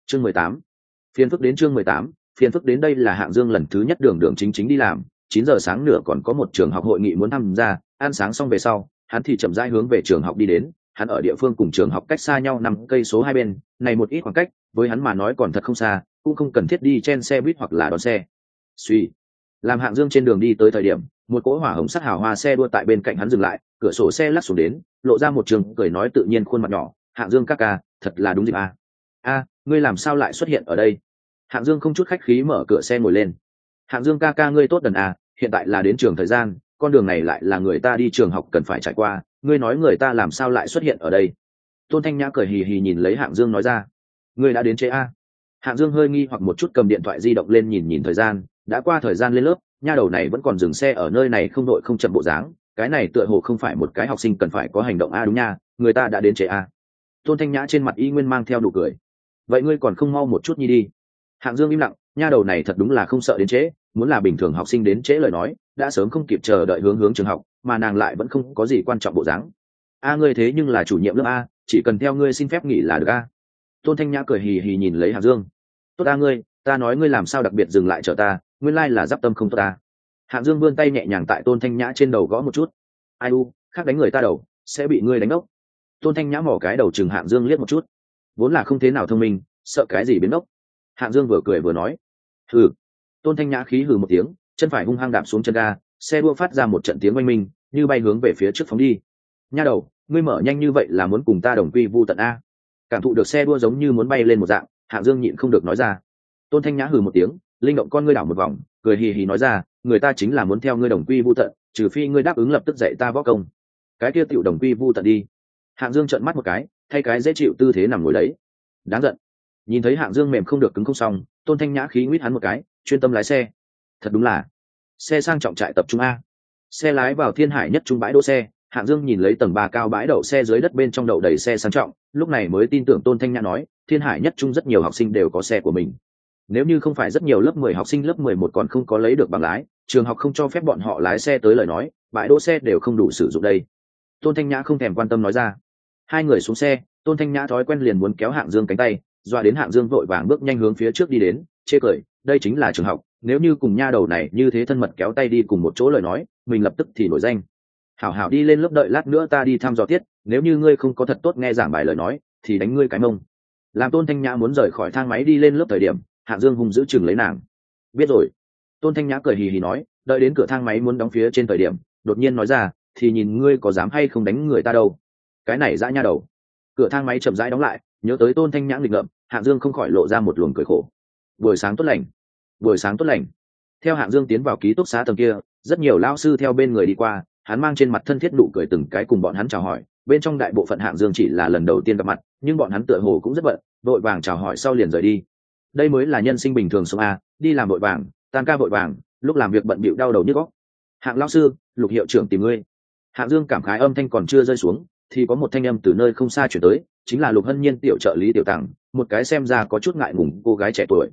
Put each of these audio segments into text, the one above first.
chương 18. Phiên phức đến chương 18, phiên phức đến đây là Hạng Dương lần thứ nhất đường đường chính chính đi làm, 9 giờ sáng nửa còn có một trường học hội nghị muốn tham gia, ăn sáng xong về sau, hắn thì chậm rãi hướng về trường học đi đến, hắn ở địa phương cùng trường học cách xa nhau 5 cây số hai bên, này một ít khoảng cách, với hắn mà nói còn thật không xa, cũng không cần thiết đi chen xe buýt hoặc là đón xe. Suy, làm Hạng Dương trên đường đi tới thời điểm, một cỗ hỏa hồng sắc hào hoa xe đua tại bên cạnh hắn dừng lại, cửa sổ xe lắc xuống đến, lộ ra một trường cười nói tự nhiên khuôn mặt nhỏ, Hạng Dương ca ca, thật là đúng dịp à. A, ngươi làm sao lại xuất hiện ở đây? Hạng Dương không chút khách khí mở cửa xe ngồi lên. Hạng Dương ca ca ngươi tốt đần à, hiện tại là đến trường thời gian, con đường này lại là người ta đi trường học cần phải trải qua, ngươi nói người ta làm sao lại xuất hiện ở đây? Tôn Thanh Nhã cười hì hì nhìn lấy Hạng Dương nói ra, ngươi đã đến trễ à? Hạng Dương hơi nghi hoặc một chút cầm điện thoại di động lên nhìn nhìn thời gian, đã qua thời gian lên lớp, nha đầu này vẫn còn dừng xe ở nơi này không đội không chậm bộ dáng, cái này tựa hồ không phải một cái học sinh cần phải có hành động a đúng nha, người ta đã đến trễ a. Tôn Thanh Nhã trên mặt y nguyên mang theo nụ cười. Vậy ngươi còn không mau một chút nhi đi. Hạng Dương im lặng, nha đầu này thật đúng là không sợ đến trễ, muốn là bình thường học sinh đến trễ lời nói, đã sớm không kịp chờ đợi hướng trường học, mà nàng lại vẫn không có gì quan trọng bộ dáng. A ngươi thế nhưng là chủ nhiệm lớp a, chỉ cần theo ngươi xin phép nghỉ là được a. Tôn Thanh Nhã cười hì hì nhìn lấy Hạng Dương. Tốt a ngươi, ta nói ngươi làm sao đặc biệt dừng lại chờ ta, nguyên lai là giáp tâm không tốt ta. Hạng Dương vươn tay nhẹ nhàng tại Tôn Thanh Nhã trên đầu gõ một chút. Ai u, khác đánh người ta đầu, sẽ bị ngươi đánh ốc. Tôn Thanh Nhã mỏ cái đầu chừng Hạng Dương liếc một chút, vốn là không thế nào thông minh, sợ cái gì biến ốc. Hạng Dương vừa cười vừa nói, hừ. Tôn Thanh Nhã khí hừ một tiếng, chân phải hung hăng đạp xuống chân ga, xe đua phát ra một trận tiếng oanh minh, như bay hướng về phía trước phóng đi. Nha đầu, ngươi mở nhanh như vậy là muốn cùng ta đồng quy vu tận a? Cảm thụ được xe đua giống như muốn bay lên một dạng, Hạng Dương nhịn không được nói ra. Tôn Thanh Nhã hừ một tiếng, linh động con ngươi đảo một vòng, cười hì hì nói ra, người ta chính là muốn theo ngươi đồng quy vu tận, trừ phi ngươi đáp ứng lập tức dạy ta võ công. Cái kia tiểu đồng quy vu tận đi. Hạng Dương trợn mắt một cái, thay cái dễ chịu tư thế nằm ngồi đấy. Đáng giận. Nhìn thấy Hạng Dương mềm không được cứng không xong, Tôn Thanh Nhã khí nguyết hắn một cái, chuyên tâm lái xe. Thật đúng là xe sang trọng trại tập trung a. Xe lái vào Thiên Hải Nhất Trung bãi đỗ xe, Hạng Dương nhìn lấy tầng 3 cao bãi đậu xe dưới đất bên trong đậu đầy xe sang trọng, lúc này mới tin tưởng Tôn Thanh Nhã nói, Thiên Hải Nhất Trung rất nhiều học sinh đều có xe của mình. Nếu như không phải rất nhiều lớp 10 học sinh lớp 11 còn không có lấy được bằng lái, trường học không cho phép bọn họ lái xe tới lời nói, bãi đỗ xe đều không đủ sử dụng đây. Tôn Thanh Nhã không thèm quan tâm nói ra. Hai người xuống xe, Tôn Thanh Nhã thói quen liền muốn kéo Hạng Dương cánh tay, dọa đến Hạng Dương vội vàng bước nhanh hướng phía trước đi đến, chê cười, đây chính là trường học, nếu như cùng nha đầu này như thế thân mật kéo tay đi cùng một chỗ lời nói, mình lập tức thì nổi danh. Hảo hảo đi lên lớp đợi lát nữa ta đi thăm dò tiết, nếu như ngươi không có thật tốt nghe giảng bài lời nói, thì đánh ngươi cái mông. Làm Tôn Thanh Nhã muốn rời khỏi thang máy đi lên lớp thời điểm, Hạng Dương hung dữ chừng lấy nàng. Biết rồi. Tôn Thanh Nhã cười hì hì nói, đợi đến cửa thang máy muốn đóng phía trên thời điểm, đột nhiên nói ra, thì nhìn ngươi có dám hay không đánh người ta đâu. Cái này dã nha đầu. Cửa thang máy chậm rãi đóng lại, nhớ tới Tôn Thanh Nhã nghịch ngợm, Hạng Dương không khỏi lộ ra một luồng cười khổ. Buổi sáng tốt lành. Buổi sáng tốt lành. Theo Hạng Dương tiến vào ký túc xá tầng kia, rất nhiều lão sư theo bên người đi qua, hắn mang trên mặt thân thiết nụ cười từng cái cùng bọn hắn chào hỏi, bên trong đại bộ phận Hạng Dương chỉ là lần đầu tiên gặp mặt, nhưng bọn hắn tựa hồ cũng rất bận, vội vàng chào hỏi sau liền rời đi. Đây mới là nhân sinh bình thường sống a, đi làm vội vàng, tan ca vội vàng, lúc làm việc bận bịu đau đầu nhức óc. Hạng lão sư, Lục hiệu trưởng tìm ngươi. Hạng Dương cảm khái âm thanh còn chưa rơi xuống, thì có một thanh âm từ nơi không xa chuyển tới, chính là Lục Hân Nhiên tiểu trợ lý tiểu Tằng, một cái xem ra có chút ngại ngùng cô gái trẻ tuổi.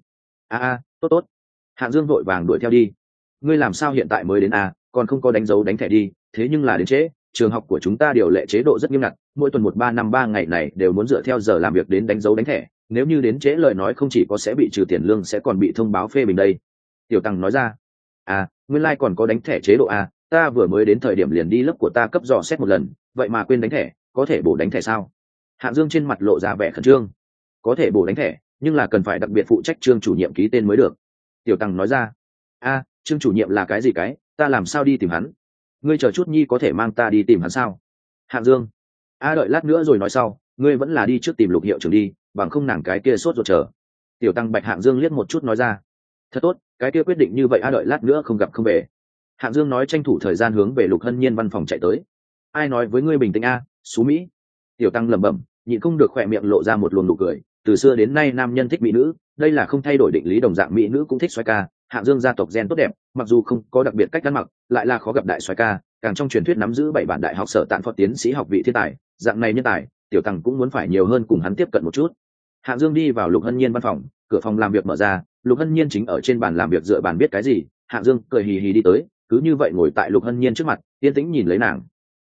Tốt tốt. Hạng Dương vội vàng đuổi theo đi. Ngươi làm sao hiện tại mới đến a, còn không có đánh dấu đánh thẻ đi, thế nhưng là đến trễ, trường học của chúng ta điều lệ chế độ rất nghiêm ngặt, mỗi tuần 1-3-5-3 ngày này đều muốn dựa theo giờ làm việc đến đánh dấu đánh thẻ, nếu như đến trễ lời nói không chỉ có sẽ bị trừ tiền lương sẽ còn bị thông báo phê bình đây. Tiểu Tăng nói ra. Nguyên lai còn có đánh thẻ chế độ a, ta vừa mới đến thời điểm liền đi lớp của ta cấp dò xét một lần, vậy mà quên đánh thẻ, có thể bổ đánh thẻ sao? Hạng Dương trên mặt lộ ra vẻ khẩn trương. Có thể bổ đánh thẻ, nhưng là cần phải đặc biệt phụ trách Trương chủ nhiệm ký tên mới được. Tiểu Tăng nói ra. Trương chủ nhiệm là cái gì cái, ta làm sao đi tìm hắn? Ngươi chờ chút nhi có thể mang ta đi tìm hắn sao? Hạng Dương. Đợi lát nữa rồi nói sau, ngươi vẫn là đi trước tìm Lục hiệu trưởng đi, bằng không nàng cái kia sốt ruột chờ. Tiểu Tăng bạch Hạng Dương liếc một chút nói ra. Thật tốt, cái kia quyết định như vậy đợi lát nữa không gặp không về. Hạng Dương nói tranh thủ thời gian hướng về Lục Hân Nhiên văn phòng chạy tới. Ai nói với ngươi bình tĩnh xú Mỹ. Tiểu Tăng lẩm bẩm, nhịn không được khỏe miệng lộ ra một luồng nụ cười, từ xưa đến nay nam nhân thích mỹ nữ, đây là không thay đổi định lý, đồng dạng mỹ nữ cũng thích xoái ca. Hạng Dương gia tộc gen tốt đẹp, mặc dù không có đặc biệt cách ăn mặc, lại là khó gặp đại xoái ca, càng trong truyền thuyết nắm giữ 7 bản đại học sở tạn phó tiến sĩ học vị thiên tài, dạng này nhân tài, Tiểu Tăng cũng muốn phải nhiều hơn cùng hắn tiếp cận một chút. Hạng Dương đi vào Lục Hân Nhiên văn phòng, cửa phòng làm việc mở ra, Lục Hân Nhiên chính ở trên bàn làm việc dựa bàn biết cái gì, Hạng Dương cười hì hì đi tới, cứ như vậy ngồi tại Lục Hân Nhiên trước mặt, yên tĩnh nhìn lấy nàng.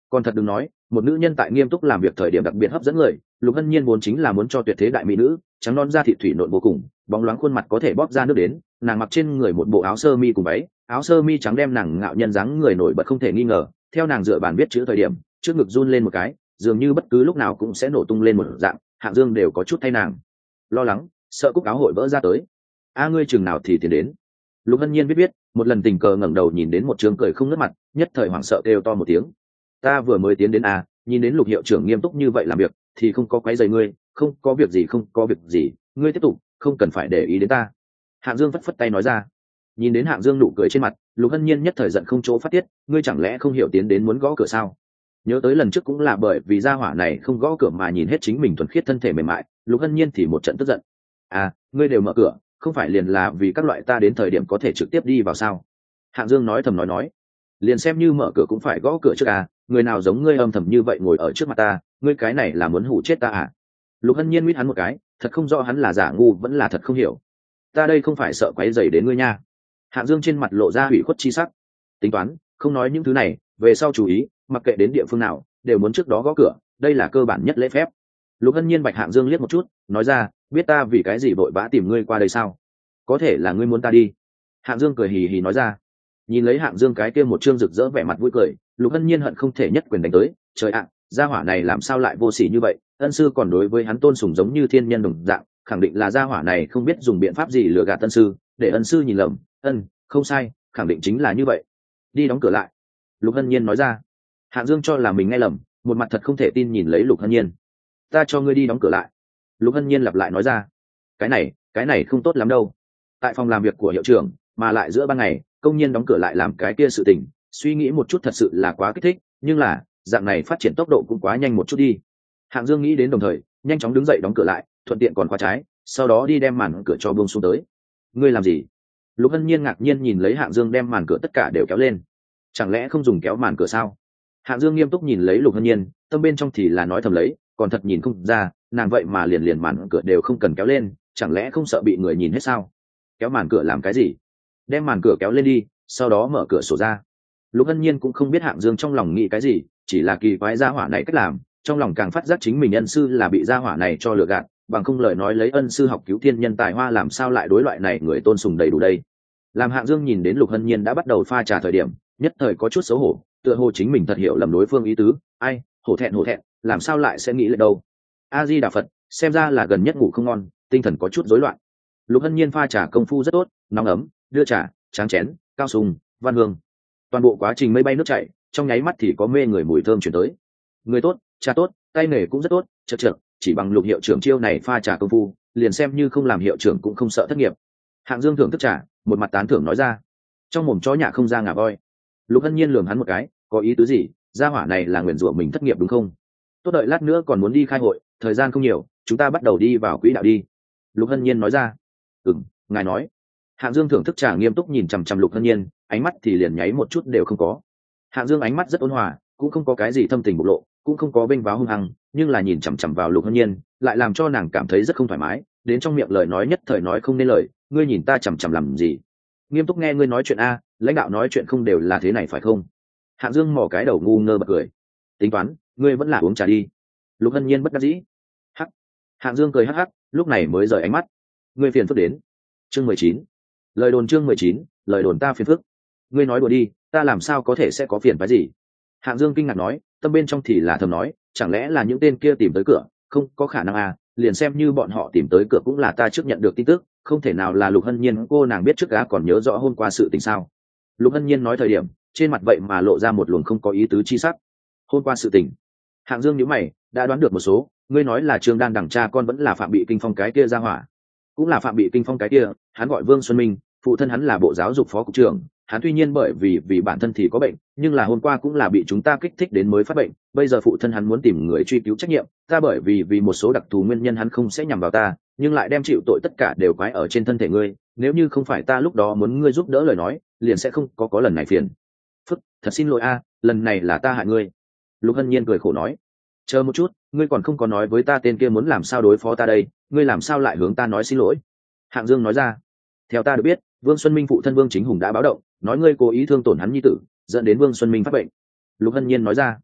Còn thật đừng nói, một nữ nhân tại nghiêm túc làm việc thời điểm đặc biệt hấp dẫn người. Lục Hân Nhiên vốn chính là muốn cho tuyệt thế đại mỹ nữ, trắng non da thịt thủy nộn vô cùng, bóng loáng khuôn mặt có thể bóp ra nước đến. Nàng mặc trên người một bộ áo sơ mi cùng váy, áo sơ mi trắng đem nàng ngạo nhân dáng người nổi bật không thể nghi ngờ. Theo nàng dựa bàn viết chữ thời điểm, trước ngực run lên một cái, dường như bất cứ lúc nào cũng sẽ nổ tung lên một dạng. Hạng Dương đều có chút thay nàng lo lắng, sợ cúc áo hội vỡ ra tới. A ngươi chừng nào thì tiến đến? Lục Hân Nhiên biết, một lần tình cờ ngẩng đầu nhìn đến một trương cười không ngớt mặt, nhất thời hoảng sợ kêu to một tiếng. Ta vừa mới tiến đến à, nhìn đến Lục hiệu trưởng nghiêm túc như vậy làm việc, thì không có quấy rầy ngươi, không có việc gì, không có việc gì, ngươi tiếp tục, không cần phải để ý đến ta. Hạng Dương phất phất tay nói ra. Nhìn đến Hạng Dương nụ cười trên mặt, Lục Hân Nhiên nhất thời giận không chỗ phát tiết, ngươi chẳng lẽ không hiểu tiến đến muốn gõ cửa sao? Nhớ tới lần trước cũng là bởi vì gia hỏa này không gõ cửa mà nhìn hết chính mình thuần khiết thân thể mềm mại, Lục Hân Nhiên thì một trận tức giận. À, ngươi đều mở cửa, không phải liền là vì các loại ta đến thời điểm có thể trực tiếp đi vào sao? Hạng Dương nói thầm nói, liền xem như mở cửa cũng phải gõ cửa trước à, người nào giống ngươi âm thầm như vậy ngồi ở trước mặt ta, ngươi cái này là muốn hù chết ta à? Lục Hân Nhiên mít hắn một cái, thật không rõ hắn là giả ngu vẫn là thật không hiểu. Ta đây không phải sợ quấy rầy đến ngươi nha. Hạng Dương trên mặt lộ ra hủy khuất chi sắc. Tính toán, không nói những thứ này, về sau chú ý, mặc kệ đến địa phương nào, đều muốn trước đó gõ cửa, đây là cơ bản nhất lễ phép. Lục Hân Nhiên bạch Hạng Dương liếc một chút, nói ra, biết ta vì cái gì vội vã tìm ngươi qua đây sao? Có thể là ngươi muốn ta đi. Hạng Dương cười hì hì nói ra. Nhìn lấy Hạng Dương cái kia một trương rực rỡ vẻ mặt vui cười, Lục Hân Nhiên hận không thể nhất quyền đánh tới. Trời ạ, gia hỏa này làm sao lại vô sỉ như vậy? Ân sư còn đối với hắn tôn sùng giống như thiên nhân đồng dạng, khẳng định là gia hỏa này không biết dùng biện pháp gì lừa gạt ân sư, để ân sư nhìn lầm. Không sai, khẳng định chính là như vậy. Đi đóng cửa lại. Lục Hân Nhiên nói ra. Hạng Dương cho là mình nghe lầm, một mặt thật không thể tin nhìn lấy Lục Hân Nhiên. Ta cho ngươi đi đóng cửa lại. Lục Hân Nhiên lặp lại nói ra. Cái này không tốt lắm đâu. Tại phòng làm việc của hiệu trưởng, mà lại giữa ban ngày, công nhân đóng cửa lại làm cái kia sự tình, suy nghĩ một chút thật sự là quá kích thích, nhưng là dạng này phát triển tốc độ cũng quá nhanh một chút đi. Hạng Dương nghĩ đến đồng thời, nhanh chóng đứng dậy đóng cửa lại, thuận tiện còn khóa trái, sau đó đi đem màn cửa cho buông xuống tới. Ngươi làm gì? Lục Hân Nhiên ngạc nhiên nhìn lấy Hạng Dương đem màn cửa tất cả đều kéo lên. Chẳng lẽ không dùng kéo màn cửa sao? Hạng Dương nghiêm túc nhìn lấy Lục Hân Nhiên, tâm bên trong thì là nói thầm lấy, còn thật nhìn không ra, nàng vậy mà liền màn cửa đều không cần kéo lên, chẳng lẽ không sợ bị người nhìn hết sao? Kéo màn cửa làm cái gì? Đem màn cửa kéo lên đi, sau đó mở cửa sổ ra. Lục Hân Nhiên cũng không biết Hạng Dương trong lòng nghĩ cái gì, chỉ là kỳ quái gia hỏa này cách làm, trong lòng càng phát giác chính mình ân sư là bị gia hỏa này cho lừa gạt, bằng không lời nói lấy ân sư học cứu thiên nhân tài hoa làm sao lại đối loại này người tôn sùng đầy đủ đây. Làm Hạng Dương nhìn đến Lục Hân Nhiên đã bắt đầu pha trà thời điểm, nhất thời có chút xấu hổ, tựa hồ chính mình thật hiểu lầm đối phương ý tứ, ai, hổ thẹn, làm sao lại sẽ nghĩ lại đâu. A Di Đà Phật, xem ra là gần nhất ngủ không ngon, tinh thần có chút rối loạn. Lục Hân Nhiên pha trà công phu rất tốt, nóng ấm, đưa trà, tráng chén, cao sùng, văn hương, toàn bộ quá trình mây bay nước chảy, trong nháy mắt thì có mê người mùi thơm chuyển tới. Người tốt, trà tốt, tay nghề cũng rất tốt, chật, chỉ bằng Lục hiệu trưởng chiêu này pha trà công phu, liền xem như không làm hiệu trưởng cũng không sợ thất nghiệp. Hạng Dương thưởng thức trà, một mặt tán thưởng nói ra. Trong mồm chó nhả không ra ngà voi. Lục Hân Nhiên lườm hắn một cái, có ý tứ gì? Gia hỏa này là nguyền rủa mình thất nghiệp đúng không? Tốt, đợi lát nữa còn muốn đi khai hội, thời gian không nhiều, chúng ta bắt đầu đi vào quỹ đạo đi. Lục Hân Nhiên nói ra. Ngài nói. Hạng Dương thưởng thức trà nghiêm túc nhìn chằm chằm Lục Hân Nhiên, ánh mắt thì liền nháy một chút đều không có. Hạng Dương ánh mắt rất ôn hòa, cũng không có cái gì thâm tình bộc lộ, cũng không có bênh váo hung hăng, nhưng là nhìn chằm chằm vào Lục Hân Nhiên, lại làm cho nàng cảm thấy rất không thoải mái, đến trong miệng lời nói nhất thời nói không nên lời. Ngươi nhìn ta chằm chằm làm gì? Nghiêm túc nghe ngươi nói chuyện a, lãnh đạo nói chuyện không đều là thế này phải không? Hạng Dương mò cái đầu ngu ngơ bật cười. Tính toán, ngươi vẫn là uống trà đi. Lục Hân Nhiên bất đắc dĩ. Hắc. Hạng Dương cười hắc hắc, lúc này mới rời ánh mắt. Ngươi phiền phức đến. Chương 19. Lời đồn chương 19, lời đồn ta phiền phức. Ngươi nói đùa đi, ta làm sao có thể sẽ có phiền phức gì? Hạng Dương kinh ngạc nói, tâm bên trong thì là thầm nói, chẳng lẽ là những tên kia tìm tới cửa, không có khả năng à, liền xem như bọn họ tìm tới cửa cũng là ta trước nhận được tin tức, không thể nào là Lục Hân Nhiên cô nàng biết trước gã còn nhớ rõ hôm qua sự tình sao? Lục Hân Nhiên nói thời điểm, trên mặt vậy mà lộ ra một luồng không có ý tứ chi sắc. Hôm qua sự tình. Hạng Dương nhíu mày, đã đoán được một số, ngươi nói là Trương Đan đằng cha con vẫn là Phạm Bị Kinh Phong cái kia ra hỏa. Cũng là Phạm Bị Kinh Phong cái kia, hắn gọi Vương Xuân Minh, phụ thân hắn là Bộ Giáo dục phó cục trưởng, hắn tuy nhiên bởi vì bản thân thì có bệnh, nhưng là hôm qua cũng là bị chúng ta kích thích đến mới phát bệnh, bây giờ phụ thân hắn muốn tìm người truy cứu trách nhiệm, ta bởi vì một số đặc thù nguyên nhân hắn không sẽ nhằm vào ta, nhưng lại đem chịu tội tất cả đều quái ở trên thân thể ngươi, nếu như không phải ta lúc đó muốn ngươi giúp đỡ lời nói, liền sẽ không có lần này phiền phức, thật xin lỗi a, lần này là ta hại ngươi. Lục Hân Nhiên cười khổ nói, chờ một chút, ngươi còn không có nói với ta tên kia muốn làm sao đối phó ta đây, ngươi làm sao lại hướng ta nói xin lỗi? Hạng Dương nói ra, theo ta được biết, Vương Xuân Minh phụ thân Vương Chính Hùng đã báo động, nói ngươi cố ý thương tổn hắn nhi tử, dẫn đến Vương Xuân Minh phát bệnh. Lục Hân Nhiên nói ra,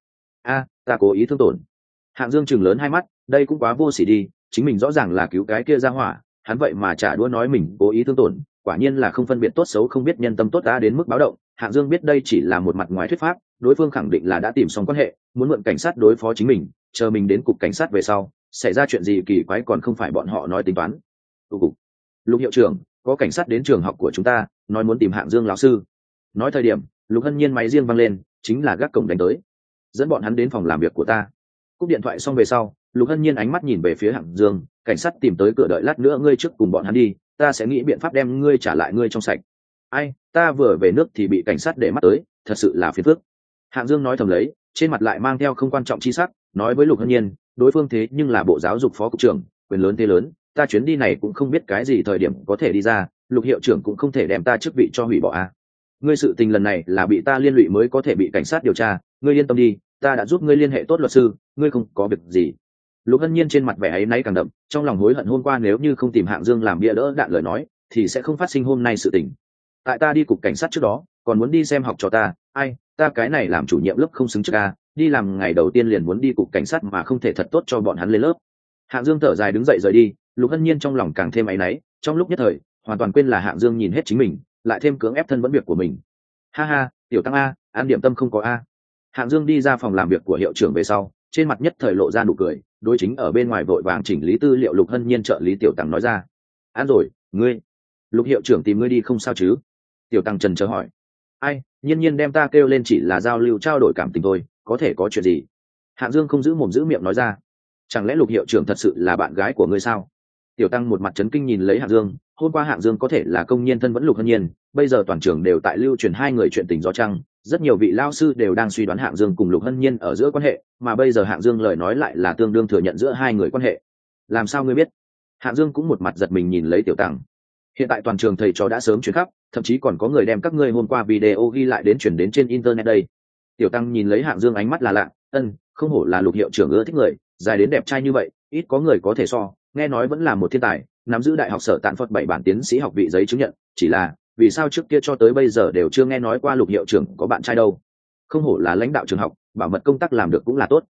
Ta cố ý thương tổn. Hạng Dương chừng lớn hai mắt, đây cũng quá vô sỉ đi, chính mình rõ ràng là cứu cái kia ra hỏa, hắn vậy mà trả đũa nói mình cố ý thương tổn, quả nhiên là không phân biệt tốt xấu, không biết nhân tâm tốt đã đến mức báo động. Hạng Dương biết đây chỉ là một mặt ngoài thuyết pháp, đối phương khẳng định là đã tìm xong quan hệ, muốn mượn cảnh sát đối phó chính mình, chờ mình đến cục cảnh sát về sau, xảy ra chuyện gì kỳ quái còn không phải bọn họ nói tính toán. Cục. Lục hiệu trưởng, có cảnh sát đến trường học của chúng ta, nói muốn tìm Hạng Dương lão sư. Nói thời điểm, Lục Hân Nhiên máy riêng vang lên, chính là gác cổng đánh tới. Dẫn bọn hắn đến phòng làm việc của ta. Cúp điện thoại xong về sau, Lục Hân Nhiên ánh mắt nhìn về phía Hạng Dương, cảnh sát tìm tới cửa, đợi lát nữa ngươi trước cùng bọn hắn đi, ta sẽ nghĩ biện pháp đem ngươi trả lại ngươi trong sạch. Ai, ta vừa về nước thì bị cảnh sát để mắt tới, thật sự là phiền phức. Hạng Dương nói thầm lấy, trên mặt lại mang theo không quan trọng chi sắc, nói với Lục Hân Nhiên, đối phương thế nhưng là bộ giáo dục phó cục trưởng, quyền lớn thế lớn, ta chuyến đi này cũng không biết cái gì thời điểm có thể đi ra, Lục hiệu trưởng cũng không thể đem ta chức vị cho hủy bỏ a. Ngươi sự tình lần này là bị ta liên lụy mới có thể bị cảnh sát điều tra, ngươi yên tâm đi, ta đã giúp ngươi liên hệ tốt luật sư, ngươi không có việc gì. Lục Hân Nhiên trên mặt vẻ áy náy càng đậm, trong lòng hối hận hôm qua nếu như không tìm Hạng Dương làm bia đỡ đạn lời nói, thì sẽ không phát sinh hôm nay sự tình. Tại ta đi cục cảnh sát trước đó, còn muốn đi xem học cho ta, ai, ta cái này làm chủ nhiệm lớp không xứng trước a, đi làm ngày đầu tiên liền muốn đi cục cảnh sát mà không thể thật tốt cho bọn hắn lên lớp. Hạng Dương thở dài đứng dậy rời đi, Lục Hân Nhiên trong lòng càng thêm áy náy, trong lúc nhất thời, hoàn toàn quên là Hạng Dương nhìn hết chính mình, lại thêm cưỡng ép thân vẫn việc của mình. Ha ha, tiểu tăng a, ăn điểm tâm không có a. Hạng Dương đi ra phòng làm việc của hiệu trưởng về sau, trên mặt nhất thời lộ ra nụ cười, đối chính ở bên ngoài vội vàng chỉnh lý tư liệu Lục Hân Nhiên trợ lý tiểu tăng nói ra. Ăn rồi, ngươi. Lục hiệu trưởng tìm ngươi đi không sao chứ? Tiểu tăng trần chờ hỏi. Ai, Nhiên Nhiên đem ta kêu lên chỉ là giao lưu trao đổi cảm tình thôi, có thể có chuyện gì? Hạng Dương không giữ mồm giữ miệng nói ra. Chẳng lẽ Lục hiệu trưởng thật sự là bạn gái của ngươi sao? Tiểu tăng một mặt chấn kinh nhìn lấy Hạng Dương, hôm qua Hạng Dương có thể là công nhân thân vẫn Lục Hân Nhiên, bây giờ toàn trường đều tại lưu truyền hai người chuyện tình gió trăng, rất nhiều vị lao sư đều đang suy đoán Hạng Dương cùng Lục Hân Nhiên ở giữa quan hệ, mà bây giờ Hạng Dương lời nói lại là tương đương thừa nhận giữa hai người quan hệ. Làm sao ngươi biết? Hạng Dương cũng một mặt giật mình nhìn lấy tiểu tăng. Hiện tại toàn trường thầy trò đã sớm truyền khắp, thậm chí còn có người đem các ngươi hôm qua video ghi lại đến truyền đến trên internet đây. Tiểu tăng nhìn lấy Hạng Dương ánh mắt là lạ, không hổ là Lục hiệu trưởng ưa thích người, dài đến đẹp trai như vậy, ít có người có thể so, nghe nói vẫn là một thiên tài, nắm giữ đại học sở tạn phật 7 bản tiến sĩ học vị giấy chứng nhận, chỉ là vì sao trước kia cho tới bây giờ đều chưa nghe nói qua Lục hiệu trưởng có bạn trai đâu. Không hổ là lãnh đạo trường học, bảo mật công tác làm được cũng là tốt.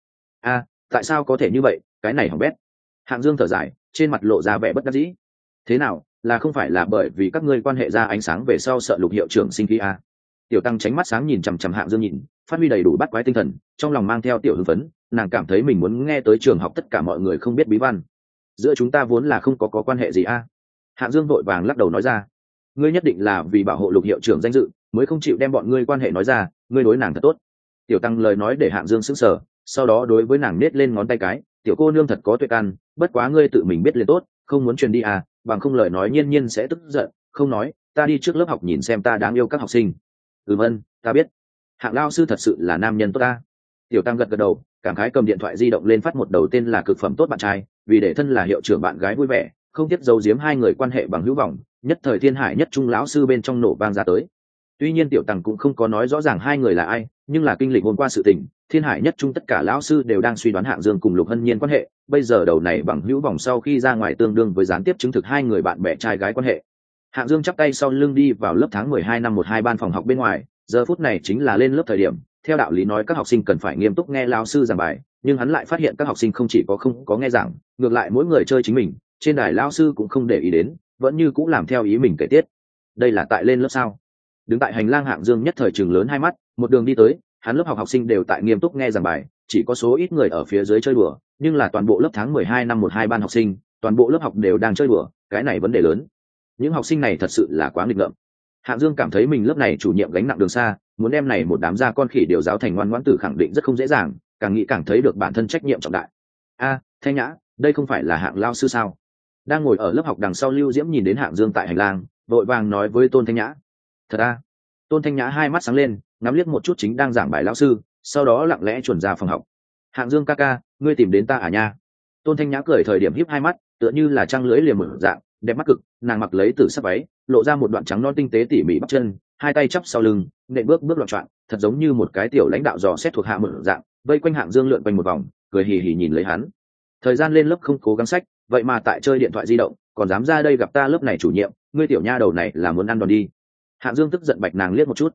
Tại sao có thể như vậy, cái này hỏng bét. Hạng Dương thở dài, trên mặt lộ ra vẻ bất đắc dĩ. Thế nào, là không phải là bởi vì các ngươi quan hệ ra ánh sáng về sau sợ Lục hiệu trưởng sinh khí à? Tiểu tăng tránh mắt sáng nhìn chằm chằm Hạng Dương nhìn, phát huy đầy đủ bắt quái tinh thần, trong lòng mang theo tiểu hưng phấn, nàng cảm thấy mình muốn nghe tới trường học tất cả mọi người không biết bí văn. Giữa chúng ta vốn là không có quan hệ gì a. Hạng Dương vội vàng lắc đầu nói ra. Ngươi nhất định là vì bảo hộ Lục hiệu trưởng danh dự mới không chịu đem bọn ngươi quan hệ nói ra, ngươi đối nàng thật tốt. Tiểu tăng lời nói để Hạng Dương sững sờ, sau đó đối với nàng nết lên ngón tay cái, tiểu cô nương thật có tuệ căn, bất quá ngươi tự mình biết liền tốt, không muốn truyền đi à, bằng không lời nói Nhiên Nhiên sẽ tức giận, không nói, ta đi trước lớp học nhìn xem ta đáng yêu các học sinh. Ân, ta biết. Hạng lao sư thật sự là nam nhân tốt ta. Tiểu tăng gật gật đầu, cảm khái cầm điện thoại di động lên phát một đầu tên là cực phẩm tốt bạn trai, vì để thân là hiệu trưởng bạn gái vui vẻ, không tiếc giấu giếm hai người quan hệ bằng hữu vọng, nhất thời thiên hải nhất trung lão sư bên trong nổ vang ra tới. Tuy nhiên tiểu tăng cũng không có nói rõ ràng hai người là ai, nhưng là kinh lịch hôm qua sự tình, thiên hải nhất trung tất cả lão sư đều đang suy đoán Hạng Dương cùng Lục Hân Nhiên quan hệ, bây giờ đầu này bằng hữu vọng sau khi ra ngoài tương đương với gián tiếp chứng thực hai người bạn bè trai gái quan hệ. Hạng Dương chắp tay sau lưng đi vào lớp tháng 12 năm 12 ban phòng học bên ngoài, giờ phút này chính là lên lớp thời điểm, theo đạo lý nói các học sinh cần phải nghiêm túc nghe lão sư giảng bài, nhưng hắn lại phát hiện các học sinh không chỉ có không có nghe giảng, ngược lại mỗi người chơi chính mình, trên đài lão sư cũng không để ý đến, vẫn như cũng làm theo ý mình kể tiết. Đây là tại lên lớp sao? Đứng tại hành lang Hạng Dương nhất thời trừng lớn hai mắt, một đường đi tới, hắn lớp học học sinh đều tại nghiêm túc nghe giảng bài, chỉ có số ít người ở phía dưới chơi đùa, nhưng là toàn bộ lớp tháng 12 năm 12 ban học sinh, toàn bộ lớp học đều đang chơi đùa, cái này vấn đề lớn. Những học sinh này thật sự là quá nghịch ngợm. Hạng Dương cảm thấy mình lớp này chủ nhiệm gánh nặng đường xa, muốn đem này một đám gia con khỉ điều giáo thành ngoan ngoãn tử khẳng định rất không dễ dàng, càng nghĩ càng thấy được bản thân trách nhiệm trọng đại. Thanh Nhã, đây không phải là Hạng lao sư sao? Đang ngồi ở lớp học đằng sau Lưu Diễm nhìn đến Hạng Dương tại hành lang, vội vàng nói với Tôn Thanh Nhã. Thật à? Tôn Thanh Nhã hai mắt sáng lên, ngắm liếc một chút chính đang giảng bài lão sư, sau đó lặng lẽ chuẩn ra phòng học. Hạng Dương ca ca, ngươi tìm đến ta à nha? Tôn Thanh Nhã cười thời điểm híp hai mắt, tựa như là trăng lưỡi liềm mở dạng, đẹp mắt cực, nàng mặc lấy tử sắc váy, lộ ra một đoạn trắng non tinh tế tỉ mỉ bắp chân, hai tay chắp sau lưng, nện bước loạn choạng, thật giống như một cái tiểu lãnh đạo dò xét thuộc hạ mở dạng, vây quanh Hạng Dương lượn quanh một vòng, cười hì hì nhìn lấy hắn. Thời gian lên lớp không cố gắng sách, vậy mà tại chơi điện thoại di động, còn dám ra đây gặp ta lớp này chủ nhiệm, ngươi tiểu nha đầu này là muốn ăn đòn đi. Hạng Dương tức giận bạch nàng liếc một chút.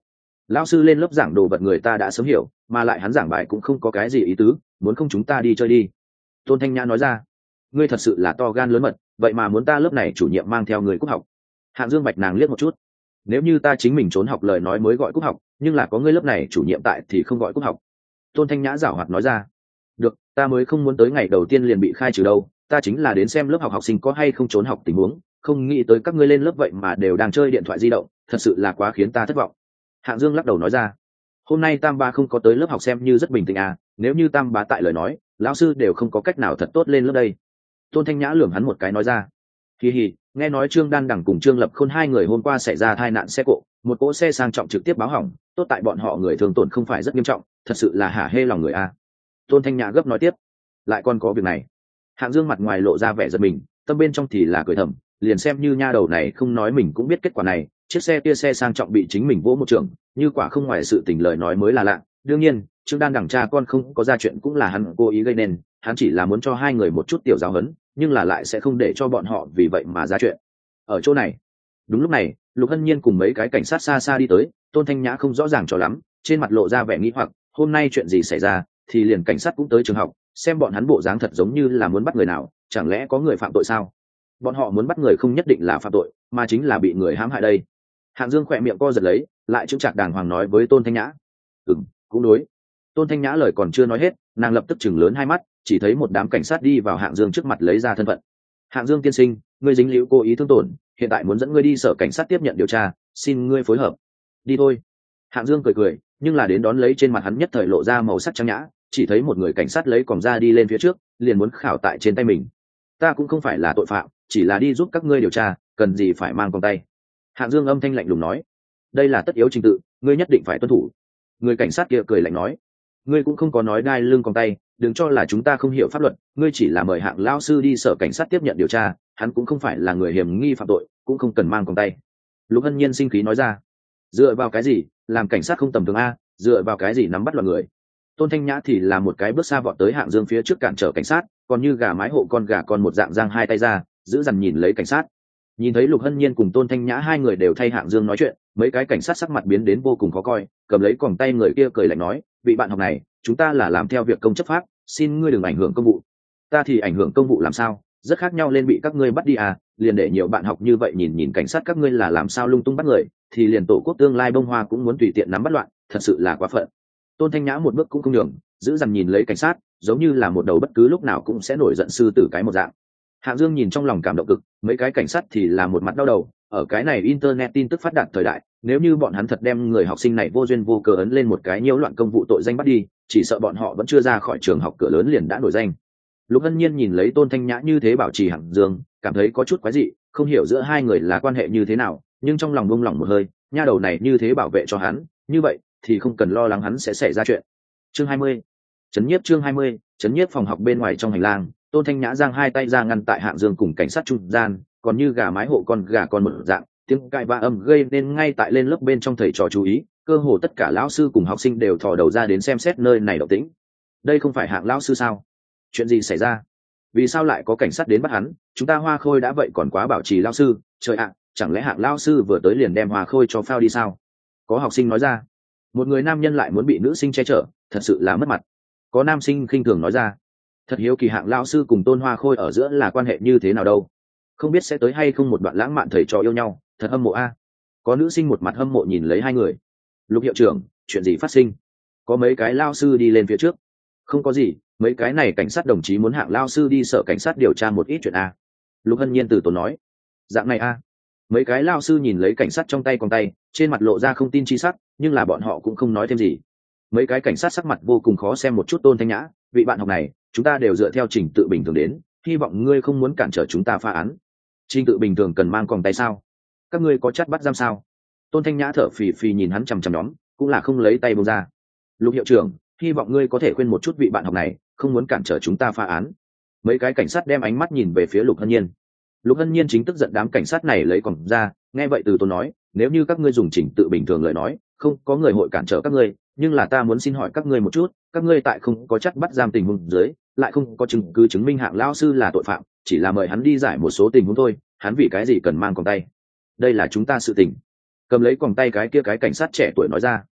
Lão sư lên lớp giảng đồ vật người ta đã sớm hiểu, mà lại hắn giảng bài cũng không có cái gì ý tứ, muốn không chúng ta đi chơi đi. Tôn Thanh Nhã nói ra. Ngươi thật sự là to gan lớn mật, vậy mà muốn ta lớp này chủ nhiệm mang theo người cúp học. Hạng Dương bạch nàng liếc một chút. Nếu như ta chính mình trốn học lời nói mới gọi cúp học, nhưng là có ngươi lớp này chủ nhiệm tại thì không gọi cúp học. Tôn Thanh Nhã giảo hoạt nói ra. Được, ta mới không muốn tới ngày đầu tiên liền bị khai trừ đâu, ta chính là đến xem lớp học học sinh có hay không trốn học tình huống, không nghĩ tới các ngươi lên lớp vậy mà đều đang chơi điện thoại di động, thật sự là quá khiến ta thất vọng. Hạng Dương lắc đầu nói ra. Hôm nay Tam Ba không có tới lớp học xem như rất bình tĩnh à, nếu như Tam Ba tại lời nói, lão sư đều không có cách nào thật tốt lên lớp đây. Tôn Thanh Nhã lườm hắn một cái nói ra. Hì hì, nghe nói Trương Đan Đằng cùng Trương Lập Khôn hai người hôm qua xảy ra tai nạn xe cộ, một cỗ xe sang trọng trực tiếp báo hỏng, tốt tại bọn họ người thương tổn không phải rất nghiêm trọng, thật sự là hả hê lòng người a. Tôn Thanh Nhã gấp nói tiếp. Lại còn có việc này. Hạng Dương mặt ngoài lộ ra vẻ giật mình, tâm bên trong thì là cười thầm, liền xem như nha đầu này không nói mình cũng biết kết quả này, chiếc xe kia xe sang trọng bị chính mình vỗ một trường, như quả không ngoài sự tình lời nói mới là lạ. Đương nhiên, Trương Đan Đằng cha con không có ra chuyện cũng là hắn cố ý gây nên, hắn chỉ là muốn cho hai người một chút tiểu giáo huấn, nhưng là lại sẽ không để cho bọn họ vì vậy mà ra chuyện. Ở chỗ này, đúng lúc này, Lục Hân Nhiên cùng mấy cái cảnh sát xa xa đi tới, Tôn Thanh Nhã không rõ ràng cho lắm, trên mặt lộ ra vẻ nghi hoặc, hôm nay chuyện gì xảy ra, thì liền cảnh sát cũng tới trường học, xem bọn hắn bộ dáng thật giống như là muốn bắt người nào, chẳng lẽ có người phạm tội sao? Bọn họ muốn bắt người không nhất định là phạm tội, mà chính là bị người hãm hại đây. Hạng Dương khỏe miệng co giật lấy, lại chững chạc đàng hoàng nói với Tôn Thanh Nhã. Cũng đối. Tôn Thanh Nhã lời còn chưa nói hết, nàng lập tức chừng lớn hai mắt, chỉ thấy một đám cảnh sát đi vào Hạng Dương trước mặt lấy ra thân phận. Hạng Dương tiên sinh, ngươi dính líu cố ý thương tổn, hiện tại muốn dẫn ngươi đi sở cảnh sát tiếp nhận điều tra, xin ngươi phối hợp. Đi thôi. Hạng Dương cười cười, nhưng là đến đón lấy trên mặt hắn nhất thời lộ ra màu sắc trang nhã, chỉ thấy một người cảnh sát lấy còng ra đi lên phía trước, liền muốn khảo tại trên tay mình. Ta cũng không phải là tội phạm, chỉ là đi giúp các ngươi điều tra, cần gì phải mang còng tay. Hạng Dương âm thanh lạnh lùng nói. Đây là tất yếu trình tự, ngươi nhất định phải tuân thủ. Người cảnh sát kia cười lạnh nói. Ngươi cũng không có nói đai lưng còng tay, đừng cho là chúng ta không hiểu pháp luật, ngươi chỉ là mời Hạng lão sư đi sở cảnh sát tiếp nhận điều tra, hắn cũng không phải là người hiểm nghi phạm tội, cũng không cần mang còng tay. Lục Hân Nhiên sinh khí nói ra. Dựa vào cái gì làm cảnh sát không tầm thường a, dựa vào cái gì nắm bắt loạn người. Tôn Thanh Nhã thì là một cái bước xa vọt tới Hạng Dương phía trước cản trở cảnh sát, còn như gà mái hộ con gà con một dạng giang hai tay ra, giữ dằn nhìn lấy cảnh sát. Nhìn thấy Lục Hân Nhiên cùng Tôn Thanh Nhã hai người đều thay Hạng Dương nói chuyện, mấy cái cảnh sát sắc mặt biến đến vô cùng khó coi, cầm lấy còng tay người kia cười lạnh nói, vị bạn học này, chúng ta là làm theo việc công chấp pháp, xin ngươi đừng ảnh hưởng công vụ. Ta thì ảnh hưởng công vụ làm sao, rất khác nhau lên bị các ngươi bắt đi à, liền để nhiều bạn học như vậy nhìn nhìn cảnh sát các ngươi là làm sao lung tung bắt người, thì liền tổ quốc tương lai bông hoa cũng muốn tùy tiện nắm bắt loạn, thật sự là quá phận. Tôn Thanh Nhã một bước cũng không nhường, giữ dằn nhìn lấy cảnh sát, giống như là một đầu bất cứ lúc nào cũng sẽ nổi giận sư tử cái một dạng. Hạng Dương nhìn trong lòng cảm động cực, mấy cái cảnh sát thì là một mặt đau đầu, ở cái này internet tin tức phát đạt thời đại, nếu như bọn hắn thật đem người học sinh này vô duyên vô cớ ấn lên một cái nhiễu loạn công vụ tội danh bắt đi, chỉ sợ bọn họ vẫn chưa ra khỏi trường học cửa lớn liền đã nổi danh. Lục Hân Nhiên nhìn lấy Tôn Thanh Nhã như thế bảo trì Hạng Dương, cảm thấy có chút quái dị, không hiểu giữa hai người là quan hệ như thế nào, nhưng trong lòng buông lỏng một hơi, nha đầu này như thế bảo vệ cho hắn, như vậy thì không cần lo lắng hắn sẽ xảy ra chuyện. Chương 20. Chấn nhiếp chương 20, chấn nhiếp phòng học bên ngoài trong hành lang, Tôn Thanh Nhã giang hai tay ra ngăn tại Hạng Dương cùng cảnh sát trung gian, còn như gà mái hộ con gà con một dạng, tiếng cãi vã âm gây nên ngay tại lên lớp bên trong thầy trò chú ý, cơ hồ tất cả lão sư cùng học sinh đều thò đầu ra đến xem xét nơi này động tĩnh. Đây không phải Hạng lão sư sao? Chuyện gì xảy ra? Vì sao lại có cảnh sát đến bắt hắn? Chúng ta Hoa Khôi đã vậy còn quá bảo trì lão sư, trời ạ, chẳng lẽ Hạng lão sư vừa tới liền đem Hoa Khôi cho phao đi sao? Có học sinh nói ra. Một người nam nhân lại muốn bị nữ sinh che chở, thật sự là mất mặt. Có nam sinh khinh thường nói ra. Thật hiếu kỳ Hạng lão sư cùng Tôn Hoa Khôi ở giữa là quan hệ như thế nào đâu, không biết sẽ tới hay không một đoạn lãng mạn thầy trò yêu nhau, thật hâm mộ a. Có nữ sinh một mặt hâm mộ nhìn lấy hai người. Lục hiệu trưởng, chuyện gì phát sinh? Có mấy cái lao sư đi lên phía trước. Không có gì, mấy cái này cảnh sát đồng chí muốn Hạng lao sư đi sở cảnh sát điều tra một ít chuyện a. Lục Hân Nhiên từ tốn nói. Dạng này a. Mấy cái lao sư nhìn lấy cảnh sát trong tay còn tay, trên mặt lộ ra không tin chi sắc, nhưng là bọn họ cũng không nói thêm gì. Mấy cái cảnh sát sắc mặt vô cùng khó xem một chút Tôn Thanh Nhã, vị bạn học này, chúng ta đều dựa theo trình tự bình thường đến, hy vọng ngươi không muốn cản trở chúng ta phá án. Trình tự bình thường cần mang còng tay sao? Các ngươi có chắt bắt giam sao? Tôn Thanh Nhã thở phì phì nhìn hắn chằm chằm nhóm, cũng là không lấy tay buông ra. Lục hiệu trưởng, hy vọng ngươi có thể khuyên một chút vị bạn học này, không muốn cản trở chúng ta phá án. Mấy cái cảnh sát đem ánh mắt nhìn về phía Lục Hân Nhiên. Lục Hân Nhiên chính tức giận đám cảnh sát này lấy còng ra, nghe vậy từ Tôn nói, nếu như các ngươi dùng trình tự bình thường lời nói, không có người hội cản trở các ngươi, nhưng là ta muốn xin hỏi các ngươi một chút, các ngươi tại không có chắt bắt giam tình huống dưới, lại không có chứng cứ chứng minh Hạng lão sư là tội phạm, chỉ là mời hắn đi giải một số tình huống thôi, hắn vì cái gì cần mang còng tay? Đây là chúng ta sự tình. Cầm lấy còng tay cái kia cái cảnh sát trẻ tuổi nói ra.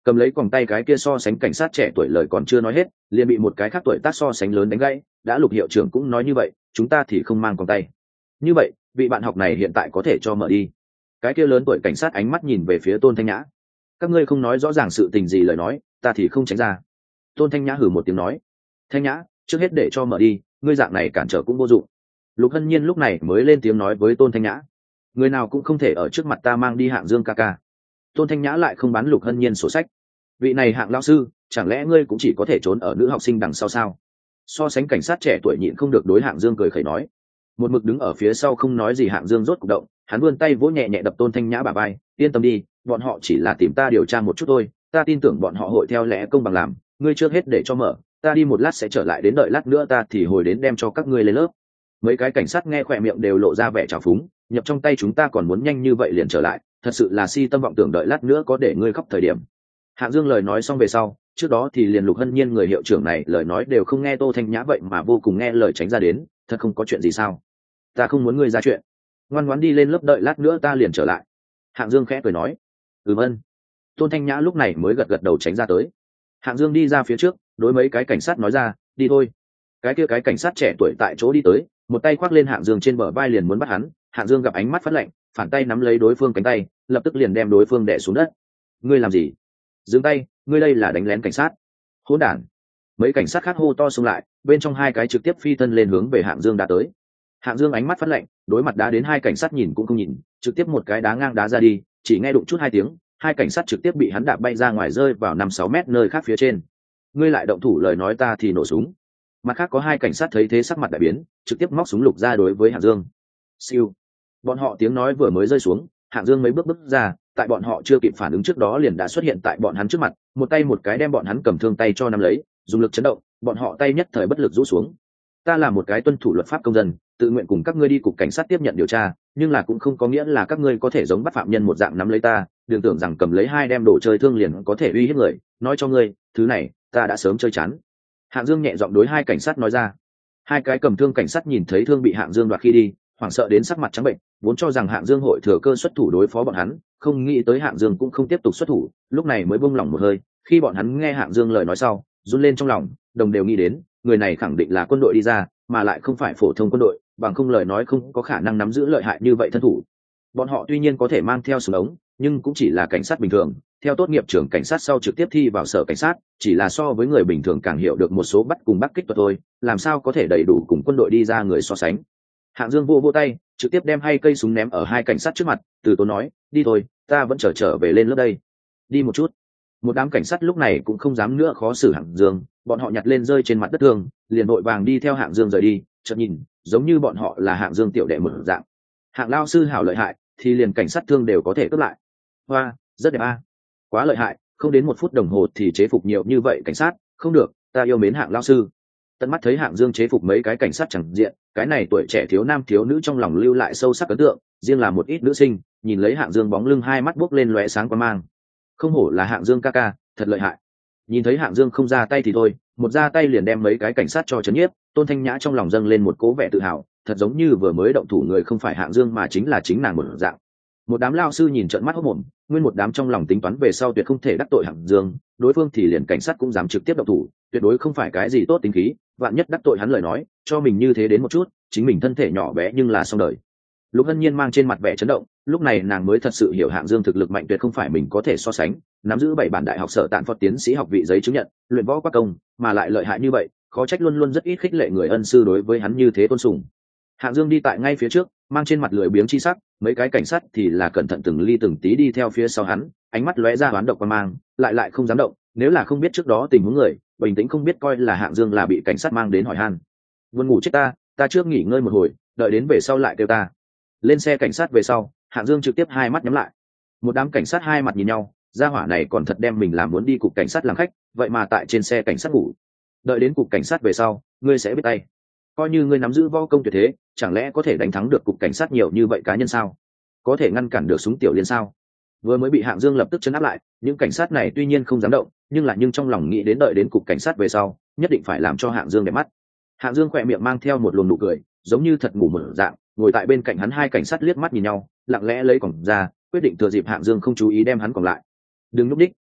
cầm lấy còng tay cái kia so sánh cảnh sát trẻ tuổi lời còn chưa nói hết liền bị một cái khác tuổi tác so sánh lớn đánh gãy. Đã Lục hiệu trưởng cũng nói như vậy, chúng ta thì không mang còng tay. Như vậy vị bạn học này hiện tại có thể cho mở đi. Cái kia lớn tuổi cảnh sát ánh mắt nhìn về phía Tôn Thanh Nhã. Các ngươi không nói rõ ràng sự tình gì lời nói, ta thì không tránh ra. Tôn Thanh Nhã hừ một tiếng nói. Thanh Nhã, trước hết để cho mở đi, ngươi dạng này cản trở cũng vô dụng. Lục Hân Nhiên lúc này mới lên tiếng nói với Tôn Thanh Nhã. Người nào cũng không thể ở trước mặt ta mang đi Hạng Dương ca ca. Tôn Thanh Nhã lại không bán Lục Hân Nhiên sổ sách. Vị này Hạng lão sư, chẳng lẽ ngươi cũng chỉ có thể trốn ở nữ học sinh đằng sau sao? So sánh cảnh sát trẻ tuổi nhịn không được đối Hạng Dương cười khẩy nói. Một mực đứng ở phía sau không nói gì Hạng Dương rốt cục động, hắn vươn tay vỗ nhẹ nhẹ đập Tôn Thanh Nhã bả vai. Yên tâm đi, bọn họ chỉ là tìm ta điều tra một chút thôi, ta tin tưởng bọn họ hội theo lẽ công bằng làm. Ngươi trước hết để cho mở, ta đi một lát sẽ trở lại, đến đợi lát nữa ta thì hồi đến đem cho các ngươi lên lớp. Mấy cái cảnh sát nghe khỏe miệng đều lộ ra vẻ trào phúng, nhập trong tay chúng ta còn muốn nhanh như vậy liền trở lại, thật sự là si tâm vọng tưởng, đợi lát nữa có để ngươi khóc thời điểm. Hạng Dương lời nói xong về sau, trước đó thì liền Lục Hân Nhiên người hiệu trưởng này lời nói đều không nghe Tô Thanh Nhã vậy mà vô cùng nghe lời tránh ra đến, thật không có chuyện gì sao? Ta không muốn ngươi ra chuyện, ngoan ngoãn đi lên lớp, đợi lát nữa ta liền trở lại. Hạng Dương khẽ cười nói. Ơn. Tôn Thanh Nhã lúc này mới gật gật đầu tránh ra tới. Hạng Dương đi ra phía trước, đối mấy cái cảnh sát nói ra, đi thôi. Cái kia cái cảnh sát trẻ tuổi tại chỗ đi tới, một tay khoác lên Hạng Dương trên bờ vai liền muốn bắt hắn. Hạng Dương gặp ánh mắt phát lạnh, phản tay nắm lấy đối phương cánh tay, lập tức liền đem đối phương đè xuống đất. Ngươi làm gì? Dừng tay, ngươi đây là đánh lén cảnh sát. Hỗn đản. Mấy cảnh sát khác hô to xông lại, bên trong hai cái trực tiếp phi thân lên hướng về Hạng Dương đã tới. Hạng Dương ánh mắt phát lạnh, đối mặt đá đến hai cảnh sát nhìn cũng không nhìn, trực tiếp một cái đá ngang đá ra đi, chỉ nghe đụng chút hai tiếng, hai cảnh sát trực tiếp bị hắn đạp bay ra ngoài, rơi vào 5-6 mét nơi khác phía trên. Ngươi lại động thủ lời nói ta thì nổ súng. Mặt khác có hai cảnh sát thấy thế sắc mặt đại biến, trực tiếp móc súng lục ra đối với Hạng Dương. Siêu. Bọn họ tiếng nói vừa mới rơi xuống, Hạng Dương mấy bước ra, tại bọn họ chưa kịp phản ứng trước đó liền đã xuất hiện tại bọn hắn trước mặt, một tay một cái đem bọn hắn cầm thương tay cho nắm lấy, dùng lực chấn động, bọn họ tay nhất thời bất lực rũ xuống. Ta là một cái tuân thủ luật pháp công dân, tự nguyện cùng các ngươi đi cục cảnh sát tiếp nhận điều tra, nhưng là cũng không có nghĩa là các ngươi có thể giống bắt phạm nhân một dạng nắm lấy ta, đừng tưởng rằng cầm lấy hai đem đồ chơi thương liền có thể uy hiếp người, nói cho ngươi, thứ này ta đã sớm chơi chán. Hạng Dương nhẹ giọng đối hai cảnh sát nói ra. Hai cái cầm thương cảnh sát nhìn thấy thương bị Hạng Dương đoạt khi đi, hoảng sợ đến sắc mặt trắng bệnh, vốn cho rằng Hạng Dương hội thừa cơ xuất thủ đối phó bọn hắn, không nghĩ tới Hạng Dương cũng không tiếp tục xuất thủ, lúc này mới buông lỏng một hơi. Khi bọn hắn nghe Hạng Dương lời nói sau, run lên trong lòng, đồng đều nghĩ đến, người này khẳng định là quân đội đi ra, mà lại không phải phổ thông quân đội, bằng không lời nói không có khả năng nắm giữ lợi hại như vậy thân thủ. Bọn họ tuy nhiên có thể mang theo súng ống, nhưng cũng chỉ là cảnh sát bình thường, theo tốt nghiệp trường cảnh sát sau trực tiếp thi vào sở cảnh sát, chỉ là so với người bình thường càng hiểu được một số bắt cùng bắt kích thuật thôi, làm sao có thể đầy đủ cùng quân đội đi ra người so sánh. Hạng Dương vô tay, trực tiếp đem hai cây súng ném ở hai cảnh sát trước mặt, từ tốn nói, đi thôi, ta vẫn trở về lên lớp đây. Đi một chút. Một đám cảnh sát lúc này cũng không dám nữa khó xử Hạng Dương, bọn họ nhặt lên rơi trên mặt đất thương, liền vội vàng đi theo Hạng Dương rời đi, chợt nhìn, giống như bọn họ là Hạng Dương tiểu đệ một dạng. Hạng lao sư hảo lợi hại, thì liền cảnh sát thương đều có thể cướp lại. Hoa, rất đẹp a. Quá lợi hại, không đến 1 phút đồng hồ thì chế phục nhiều như vậy cảnh sát, không được, ta yêu mến Hạng lao sư. Tận mắt thấy Hạng Dương chế phục mấy cái cảnh sát chẳng diện, cái này tuổi trẻ thiếu nam thiếu nữ trong lòng lưu lại sâu sắc ấn tượng, riêng là một ít nữ sinh, nhìn lấy Hạng Dương bóng lưng hai mắt buốc lên lóe sáng quan mang. Không hổ là Hạng Dương ca ca, thật lợi hại. Nhìn thấy Hạng Dương không ra tay thì thôi, một ra tay liền đem mấy cái cảnh sát cho chấn nhiếp, Tôn Thanh Nhã trong lòng dâng lên một cố vẻ tự hào, thật giống như vừa mới động thủ người không phải Hạng Dương mà chính là chính nàng một dạng. Một đám lao sư nhìn trợn mắt hốt mồm, nguyên một đám trong lòng tính toán về sau tuyệt không thể đắc tội Hạng Dương, đối phương thì liền cảnh sát cũng dám trực tiếp động thủ, tuyệt đối không phải cái gì tốt tính khí, vạn nhất đắc tội hắn lời nói, cho mình như thế đến một chút, chính mình thân thể nhỏ bé nhưng là xong đời. Lục Hân Nhiên mang trên mặt vẻ chấn động, lúc này nàng mới thật sự hiểu Hạng Dương thực lực mạnh tuyệt không phải mình có thể so sánh, nắm giữ 7 bản đại học sở tạn phật tiến sĩ học vị giấy chứng nhận, luyện võ quá công, mà lại lợi hại như vậy, khó trách luôn luôn rất ít khích lệ người ân sư đối với hắn như thế tôn sùng. Hạng Dương đi tại ngay phía trước, mang trên mặt lười biếng chi sắc, mấy cái cảnh sát thì là cẩn thận từng ly từng tí đi theo phía sau hắn, ánh mắt lóe ra hoán độc quan mang, lại không dám động, nếu là không biết trước đó tình huống người, bình tĩnh không biết coi là Hạng Dương là bị cảnh sát mang đến hỏi han. Buồn ngủ chết ta trước nghỉ ngơi một hồi, đợi đến về sau lại kêu ta. Lên xe cảnh sát về sau, Hạng Dương trực tiếp hai mắt nhắm lại. Một đám cảnh sát hai mặt nhìn nhau, gia hỏa này còn thật đem mình làm muốn đi cục cảnh sát làm khách, vậy mà tại trên xe cảnh sát ngủ. Đợi đến cục cảnh sát về sau, ngươi sẽ biết tay. Coi như ngươi nắm giữ võ công tuyệt thế, chẳng lẽ có thể đánh thắng được cục cảnh sát nhiều như vậy cá nhân sao? Có thể ngăn cản được súng tiểu liên sao? Vừa mới bị Hạng Dương lập tức trấn áp lại, những cảnh sát này tuy nhiên không dám động, nhưng trong lòng nghĩ đến đợi đến cục cảnh sát về sau, nhất định phải làm cho Hạng Dương đẹp mắt. Hạng Dương khỏe miệng mang theo một luồng nụ cười, giống như thật ngủ mở dạng, ngồi tại bên cạnh hắn hai cảnh sát liếc mắt nhìn nhau, lặng lẽ lấy còng ra, quyết định thừa dịp Hạng Dương không chú ý đem hắn còng lại. Đừng núp đích,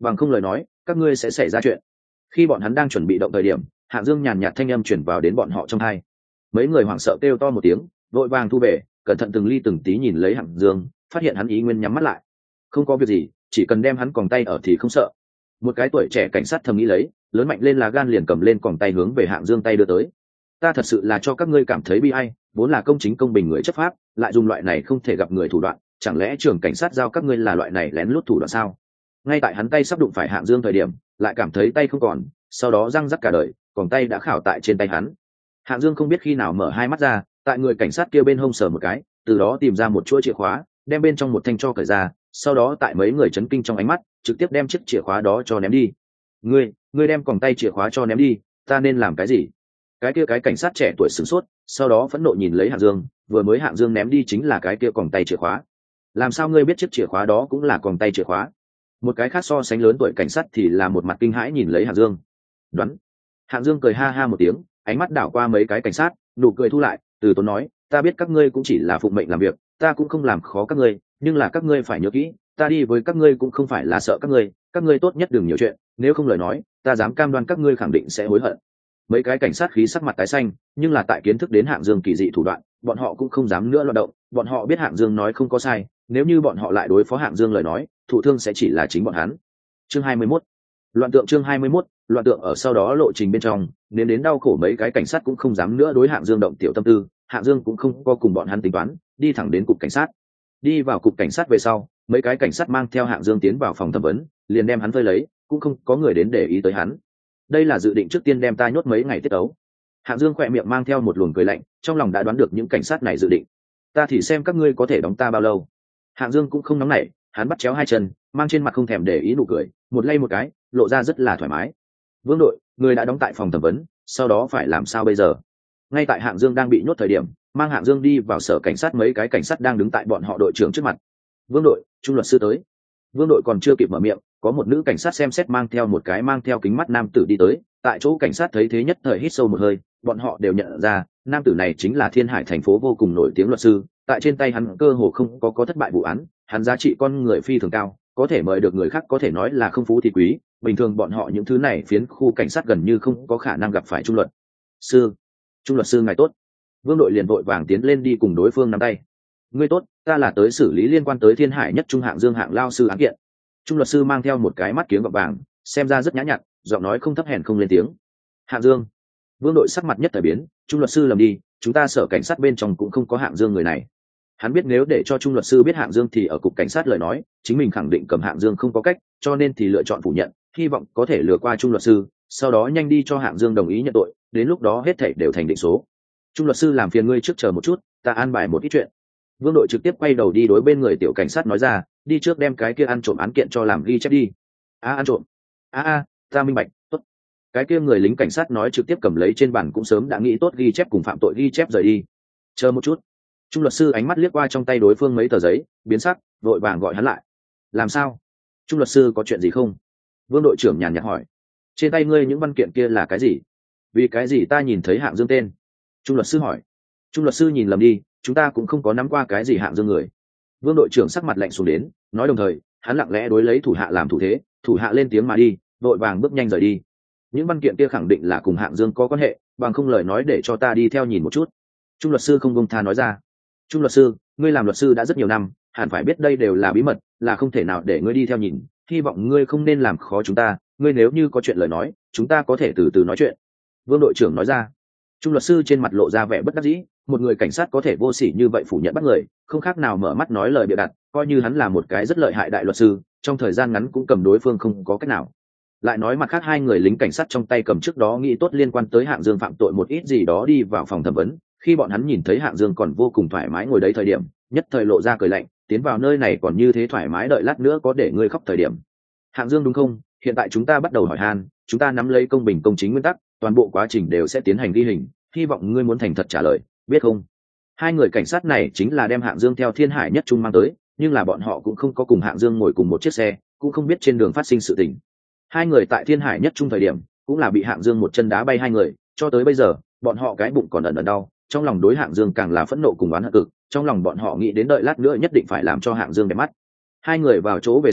bằng không lời nói các ngươi sẽ xảy ra chuyện. Khi bọn hắn đang chuẩn bị động thời điểm, Hạng Dương nhàn nhạt thanh âm chuyển vào đến bọn họ trong tai. Mấy người hoảng sợ kêu to một tiếng, vội vàng thu về, cẩn thận từng ly từng tí nhìn lấy Hạng Dương, phát hiện hắn ý nguyên nhắm mắt lại. Không có việc gì, chỉ cần đem hắn còng tay ở thì không sợ. Một cái tuổi trẻ cảnh sát thầm nghĩ lấy, lớn mạnh lên là gan liền cầm lên còng tay hướng về Hạng Dương tay đưa tới. Ta thật sự là cho các ngươi cảm thấy bi ai, vốn là công chính công bình người chấp pháp, lại dùng loại này không thể gặp người thủ đoạn, chẳng lẽ trưởng cảnh sát giao các ngươi là loại này lén lút thủ đoạn sao? Ngay tại hắn tay sắp đụng phải Hạng Dương thời điểm, lại cảm thấy tay không còn, sau đó răng rắc cả đời, còng tay đã khảo tại trên tay hắn. Hạng Dương không biết khi nào mở hai mắt ra, tại người cảnh sát kia bên hông sờ một cái, từ đó tìm ra một chuỗi chìa khóa, đem bên trong một thanh cho cởi ra, sau đó tại mấy người chấn kinh trong ánh mắt, trực tiếp đem chiếc chìa khóa đó cho ném đi. Ngươi đem còng tay chìa khóa cho ném đi, ta nên làm cái gì? Cái kia cái cảnh sát trẻ tuổi sửng sốt, sau đó phẫn nộ nhìn lấy Hạng Dương, vừa mới Hạng Dương ném đi chính là cái kia còng tay chìa khóa. Làm sao ngươi biết chiếc chìa khóa đó cũng là còng tay chìa khóa? Một cái khác so sánh lớn tuổi cảnh sát thì là một mặt kinh hãi nhìn lấy Hạng Dương. Đoán. Hạng Dương cười ha ha một tiếng, ánh mắt đảo qua mấy cái cảnh sát, nụ cười thu lại, từ tốn nói, ta biết các ngươi cũng chỉ là phụng mệnh làm việc, ta cũng không làm khó các ngươi, nhưng là các ngươi phải nhớ kỹ, ta đi với các ngươi cũng không phải là sợ các ngươi tốt nhất đừng nhiều chuyện, nếu không lời nói, ta dám cam đoan các ngươi khẳng định sẽ hối hận. Mấy cái cảnh sát khí sắc mặt tái xanh, nhưng là tại kiến thức đến Hạng Dương kỳ dị thủ đoạn, bọn họ cũng không dám nữa loạn động, bọn họ biết Hạng Dương nói không có sai, nếu như bọn họ lại đối phó Hạng Dương lời nói, thụ thương sẽ chỉ là chính bọn hắn. Chương 21. Loạn tượng. Chương 21. Loạn tượng. Ở sau đó lộ trình bên trong, nên đến đau khổ mấy cái cảnh sát cũng không dám nữa đối Hạng Dương động tiểu tâm tư, Hạng Dương cũng không có cùng bọn hắn tính toán, đi thẳng đến cục cảnh sát. Đi vào cục cảnh sát về sau, mấy cái cảnh sát mang theo Hạng Dương tiến vào phòng thẩm vấn, liền đem hắn vơi lấy, cũng không có người đến để ý tới hắn. Đây là dự định trước tiên đem ta nhốt mấy ngày tiết ấu. Hạng Dương khỏe miệng mang theo một luồng cười lạnh, trong lòng đã đoán được những cảnh sát này dự định. Ta thì xem các ngươi có thể đóng ta bao lâu. Hạng Dương cũng không nóng nảy, hắn bắt chéo hai chân, mang trên mặt không thèm để ý nụ cười, một lay một cái, lộ ra rất là thoải mái. Vương đội, người đã đóng tại phòng thẩm vấn, sau đó phải làm sao bây giờ? Ngay tại Hạng Dương đang bị nhốt thời điểm, mang Hạng Dương đi vào sở cảnh sát, mấy cái cảnh sát đang đứng tại bọn họ đội trưởng trước mặt. Vương đội, trung luật sư tới. Vương đội còn chưa kịp mở miệng, có một nữ cảnh sát xem xét mang theo một cái mang theo kính mắt nam tử đi tới. Tại chỗ cảnh sát thấy thế nhất thời hít sâu một hơi, bọn họ đều nhận ra nam tử này chính là Thiên Hải thành phố vô cùng nổi tiếng luật sư. Tại trên tay hắn cơ hồ không có thất bại vụ án, hắn giá trị con người phi thường cao, có thể mời được người khác có thể nói là không phú thì quý. Bình thường bọn họ những thứ này phiến khu cảnh sát gần như không có khả năng gặp phải trung luật sư ngài tốt. Vương đội liền vội vàng tiến lên đi cùng đối phương nắm tay. Ngươi tốt, ta là tới xử lý liên quan tới Thiên Hải nhất trung Hạng Dương Hạng lao sư án kiện. Trung luật sư mang theo một cái mắt kiếng gọt vàng, xem ra rất nhã nhặn, giọng nói không thấp hèn không lên tiếng. Hạng Dương. Vương đội sắc mặt nhất thời biến, trung luật sư lầm đi, chúng ta sở cảnh sát bên trong cũng không có Hạng Dương người này. Hắn biết nếu để cho trung luật sư biết Hạng Dương thì ở cục cảnh sát lời nói, chính mình khẳng định cầm Hạng Dương không có cách, cho nên thì lựa chọn phủ nhận, hy vọng có thể lừa qua trung luật sư, sau đó nhanh đi cho Hạng Dương đồng ý nhận tội, đến lúc đó hết thảy đều thành định số. Trung luật sư làm phiền ngươi trước chờ một chút, ta an bài một ít chuyện. Vương đội trực tiếp quay đầu đi đối bên người tiểu cảnh sát nói ra, đi trước đem cái kia ăn trộm án kiện cho làm ghi chép đi. Ăn trộm. Ta minh bạch, tốt. Cái kia người lính cảnh sát nói trực tiếp cầm lấy trên bàn cũng sớm đã nghĩ tốt ghi chép cùng phạm tội ghi chép rời đi. Chờ một chút. Trung luật sư ánh mắt liếc qua trong tay đối phương mấy tờ giấy, biến sắc, vội vàng gọi hắn lại. Làm sao? Trung luật sư có chuyện gì không? Vương đội trưởng nhàn nhạt hỏi. Trên tay ngươi những văn kiện kia là cái gì? Vì cái gì ta nhìn thấy Hạng Dương tên? Trung luật sư hỏi. Trung luật sư nhìn lầm đi, chúng ta cũng không có nắm qua cái gì Hạng Dương người. Vương đội trưởng sắc mặt lạnh xuống đến, nói đồng thời hắn lặng lẽ đối lấy thủ hạ làm thủ thế, thủ hạ lên tiếng mà đi, vội vàng bước nhanh rời đi. Những văn kiện kia khẳng định là cùng Hạng Dương có quan hệ, bằng không lời nói để cho ta đi theo nhìn một chút. Trung luật sư không buông tha nói ra. Trung luật sư, ngươi làm luật sư đã rất nhiều năm, hẳn phải biết đây đều là bí mật, là không thể nào để ngươi đi theo nhìn, hy vọng ngươi không nên làm khó chúng ta, ngươi nếu như có chuyện lời nói, chúng ta có thể từ từ nói chuyện. Vương đội trưởng nói ra. Trung luật sư trên mặt lộ ra vẻ bất đắc dĩ, một người cảnh sát có thể vô sỉ như vậy phủ nhận bắt người, không khác nào mở mắt nói lời bịa đặt, coi như hắn là một cái rất lợi hại đại luật sư, trong thời gian ngắn cũng cầm đối phương không có cách nào. Lại nói mặt khác, hai người lính cảnh sát trong tay cầm trước đó nghĩ tốt liên quan tới Hạng Dương phạm tội một ít gì đó đi vào phòng thẩm vấn, khi bọn hắn nhìn thấy Hạng Dương còn vô cùng thoải mái ngồi đấy thời điểm, nhất thời lộ ra cười lạnh, tiến vào nơi này còn như thế thoải mái, đợi lát nữa có để ngươi khóc thời điểm. Hạng Dương đúng không? Hiện tại chúng ta bắt đầu hỏi han, chúng ta nắm lấy công bình công chính nguyên tắc, toàn bộ quá trình đều sẽ tiến hành ghi hình, hy vọng ngươi muốn thành thật trả lời, biết không? Hai người cảnh sát này chính là đem Hạng Dương theo Thiên Hải nhất trung mang tới, nhưng là bọn họ cũng không có cùng Hạng Dương ngồi cùng một chiếc xe, cũng không biết trên đường phát sinh sự tình. Hai người tại Thiên Hải nhất trung thời điểm cũng là bị Hạng Dương một chân đá bay hai người, cho tới bây giờ bọn họ cái bụng còn ẩn ẩn đau, trong lòng đối Hạng Dương càng là phẫn nộ cùng oán hận cực, trong lòng bọn họ nghĩ đến đợi lát nữa nhất định phải làm cho Hạng Dương đẹp mắt. Hai người vào chỗ về sau,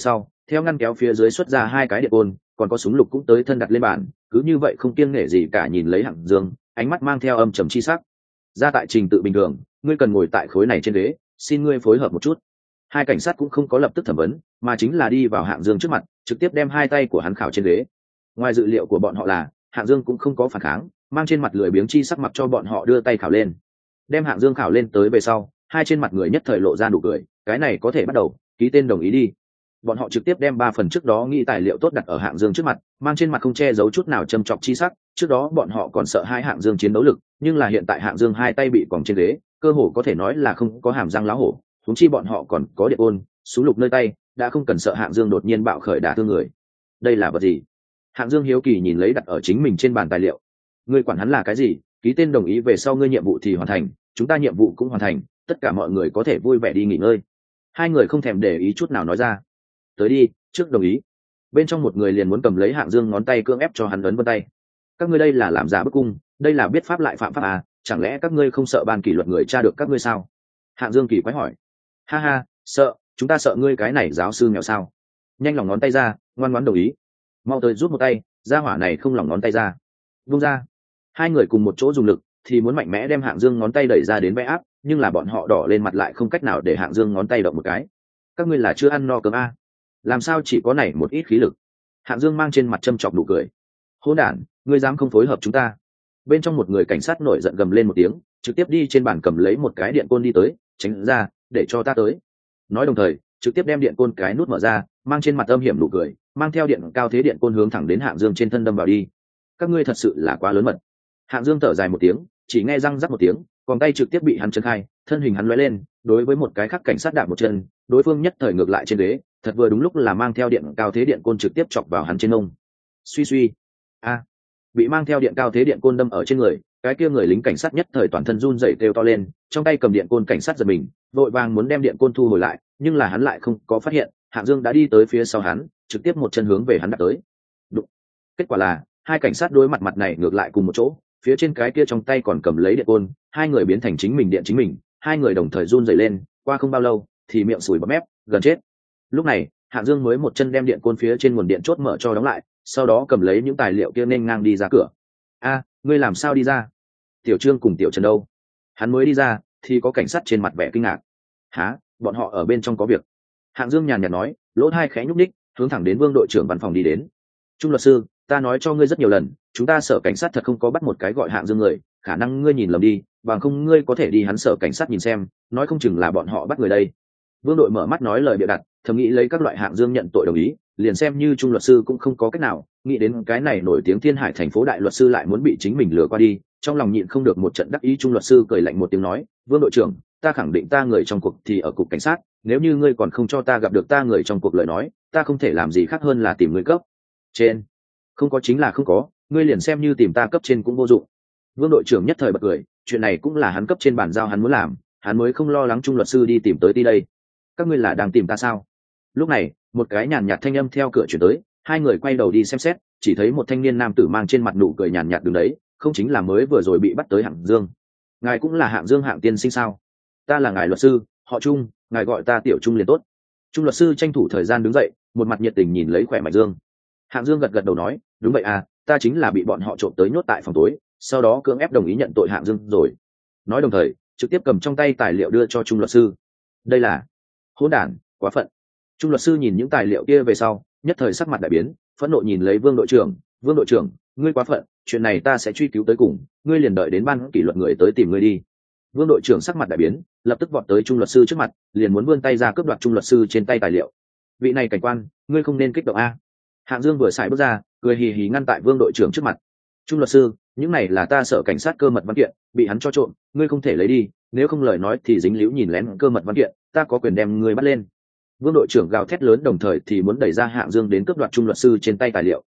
theo ngăn kéo phía dưới xuất ra hai cái điện côn, còn có súng lục cũng tới thân đặt lên bàn, cứ như vậy không kiêng nể gì cả nhìn lấy Hạng Dương, ánh mắt mang theo âm trầm chi sắc. Ra tại trình tự bình thường, ngươi cần ngồi tại khối này trên ghế, xin ngươi phối hợp một chút. Hai cảnh sát cũng không có lập tức thẩm vấn, mà chính là đi vào Hạng Dương trước mặt, trực tiếp đem hai tay của hắn khảo trên ghế. Ngoài dự liệu của bọn họ là, Hạng Dương cũng không có phản kháng, mang trên mặt lười biếng chi sắc mặc cho bọn họ đưa tay khảo lên. Đem Hạng Dương khảo lên tới về sau, hai trên mặt người nhất thời lộ ra nụ cười, cái này có thể bắt đầu, ký tên đồng ý đi. Bọn họ trực tiếp đem 3 phần trước đó nghĩ tài liệu tốt đặt ở Hạng Dương trước mặt, mang trên mặt không che giấu chút nào châm chọc chi sắc. Trước đó bọn họ còn sợ hai Hạng Dương chiến đấu lực, nhưng là hiện tại Hạng Dương hai tay bị còng trên ghế, cơ hồ có thể nói là không có hàm răng láo hổ. Huống chi bọn họ còn có điện ôn, súng lục nơi tay, đã không cần sợ Hạng Dương đột nhiên bạo khởi đả thương người. Đây là vật gì? Hạng Dương hiếu kỳ nhìn lấy đặt ở chính mình trên bàn tài liệu. Ngươi quản hắn là cái gì? Ký tên đồng ý về sau ngươi nhiệm vụ thì hoàn thành, chúng ta nhiệm vụ cũng hoàn thành, tất cả mọi người có thể vui vẻ đi nghỉ ngơi. Hai người không thèm để ý chút nào nói ra. Tới đi, trước đồng ý. Bên trong một người liền muốn cầm lấy Hạng Dương ngón tay cưỡng ép cho hắn ấn vân tay. Các ngươi đây là làm giả bức cung, đây là biết pháp lại phạm pháp à? Chẳng lẽ các ngươi không sợ ban kỷ luật người tra được các ngươi sao? Hạng Dương kỳ quái hỏi. Ha ha, sợ, chúng ta sợ ngươi cái này giáo sư nghèo sao? Nhanh lòng ngón tay ra, ngoan ngoãn đồng ý. Mau tới rút một tay, gia hỏa này không lòng ngón tay ra. Buông ra. Hai người cùng một chỗ dùng lực, thì muốn mạnh mẽ đem Hạng Dương ngón tay đẩy ra đến vẽ áp, nhưng là bọn họ đỏ lên mặt lại không cách nào để Hạng Dương ngón tay động một cái. Các ngươi là chưa ăn no cơm à? Làm sao chỉ có này một ít khí lực? Hạng Dương mang trên mặt châm chọc nụ cười. Hỗn đản, ngươi dám không phối hợp chúng ta? Bên trong một người cảnh sát nổi giận gầm lên một tiếng, trực tiếp đi trên bàn cầm lấy một cái điện côn đi tới, tránh ra, để cho ta tới. Nói đồng thời, trực tiếp đem điện côn cái nút mở ra, mang trên mặt âm hiểm nụ cười, mang theo điện cao thế điện côn hướng thẳng đến Hạng Dương trên thân đâm vào đi. Các ngươi thật sự là quá lớn mật. Hạng Dương thở dài một tiếng, chỉ nghe răng rắc một tiếng, còn tay trực tiếp bị hắn chấn khai, thân hình hắn lóe lên, đối với một cái khác cảnh sát đạp một chân, đối phương nhất thời ngược lại trên ghế, thật vừa đúng lúc là mang theo điện cao thế điện côn trực tiếp chọc vào hắn trên ông. Suy suy, a, bị mang theo điện cao thế điện côn đâm ở trên người, cái kia người lính cảnh sát nhất thời toàn thân run rẩy kêu to lên, trong tay cầm điện côn cảnh sát giật mình, vội vàng muốn đem điện côn thu hồi lại, nhưng là hắn lại không có phát hiện, Hạng Dương đã đi tới phía sau hắn, trực tiếp một chân hướng về hắn đạp tới. Đụng. Kết quả là hai cảnh sát đối mặt mặt này ngược lại cùng một chỗ, phía trên cái kia trong tay còn cầm lấy điện côn, hai người biến thành chính mình điện chính mình, hai người đồng thời run rẩy lên, qua không bao lâu thì miệng sùi bọt mép, gần chết. Lúc này Hạng Dương mới một chân đem điện côn phía trên nguồn điện chốt mở cho đóng lại, sau đó cầm lấy những tài liệu kia nên ngang đi ra cửa. A, ngươi làm sao đi ra? Tiểu Trương cùng Tiểu Trần đâu? Hắn mới đi ra thì có cảnh sát trên mặt vẻ kinh ngạc. Hả? Bọn họ ở bên trong có việc. Hạng Dương nhàn nhạt nói, lỗ tai khẽ nhúc nhích, hướng thẳng đến Vương đội trưởng văn phòng đi đến. Trung luật sư, ta nói cho ngươi rất nhiều lần, chúng ta sở cảnh sát thật không có bắt một cái gọi Hạng Dương người, khả năng ngươi nhìn lầm đi, bằng không ngươi có thể đi hắn sở cảnh sát nhìn xem, nói không chừng là bọn họ bắt người đây. Vương đội mở mắt nói lời bịa đặt, thầm nghĩ lấy các loại Hạng Dương nhận tội đồng ý, liền xem như Trung luật sư cũng không có cách nào, nghĩ đến cái này nổi tiếng thiên hải thành phố đại luật sư lại muốn bị chính mình lừa qua đi, trong lòng nhịn không được một trận đắc ý. Trung luật sư cười lạnh một tiếng nói, Vương đội trưởng, ta khẳng định ta người trong cuộc thì ở cục cảnh sát, nếu như ngươi còn không cho ta gặp được ta người trong cuộc lời nói, ta không thể làm gì khác hơn là tìm ngươi cấp trên. Không có chính là không có, ngươi liền xem như tìm ta cấp trên cũng vô dụng. Vương đội trưởng nhất thời bật cười, chuyện này cũng là hắn cấp trên bàn giao hắn muốn làm, hắn mới không lo lắng Trung luật sư đi tìm tới đây. Các ngươi là đang tìm ta sao? Lúc này một cái nhàn nhạt thanh âm theo cửa chuyển tới, hai người quay đầu đi xem xét, chỉ thấy một thanh niên nam tử mang trên mặt nụ cười nhàn nhạt đứng đấy, không chính là mới vừa rồi bị bắt tới Hạng Dương. Ngài cũng là Hạng Dương Hạng tiên sinh sao? Ta là ngài luật sư, họ Trung, ngài gọi ta Tiểu Trung liền tốt. Trung luật sư tranh thủ thời gian đứng dậy, một mặt nhiệt tình nhìn lấy khỏe mạnh Dương. Hạng Dương gật gật đầu nói, đúng vậy à, ta chính là bị bọn họ trộm tới nhốt tại phòng tối, sau đó cưỡng ép đồng ý nhận tội Hạng Dương rồi. Nói đồng thời trực tiếp cầm trong tay tài liệu đưa cho Trung luật sư. Đây là hỗn đản, quá phận. Trung luật sư nhìn những tài liệu kia về sau, nhất thời sắc mặt đại biến, phẫn nộ nhìn lấy Vương đội trưởng. Vương đội trưởng, ngươi quá phận, chuyện này ta sẽ truy cứu tới cùng, ngươi liền đợi đến ban kỷ luật người tới tìm ngươi đi. Vương đội trưởng sắc mặt đại biến, lập tức vọt tới Trung luật sư trước mặt, liền muốn vươn tay ra cướp đoạt Trung luật sư trên tay tài liệu. Vị này cảnh quan, ngươi không nên kích động a. Hạng Dương vừa xài bước ra, cười hì hì ngăn tại Vương đội trưởng trước mặt. Trung luật sư, những này là ta sở cảnh sát cơ mật văn kiện, bị hắn cho trộm, ngươi không thể lấy đi, nếu không lời nói thì dính líu nhìn lén cơ mật văn kiện, ta có quyền đem ngươi bắt lên. Vương đội trưởng gào thét lớn đồng thời thì muốn đẩy ra Hạng Dương đến cướp đoạt Trung luật sư trên tay tài liệu.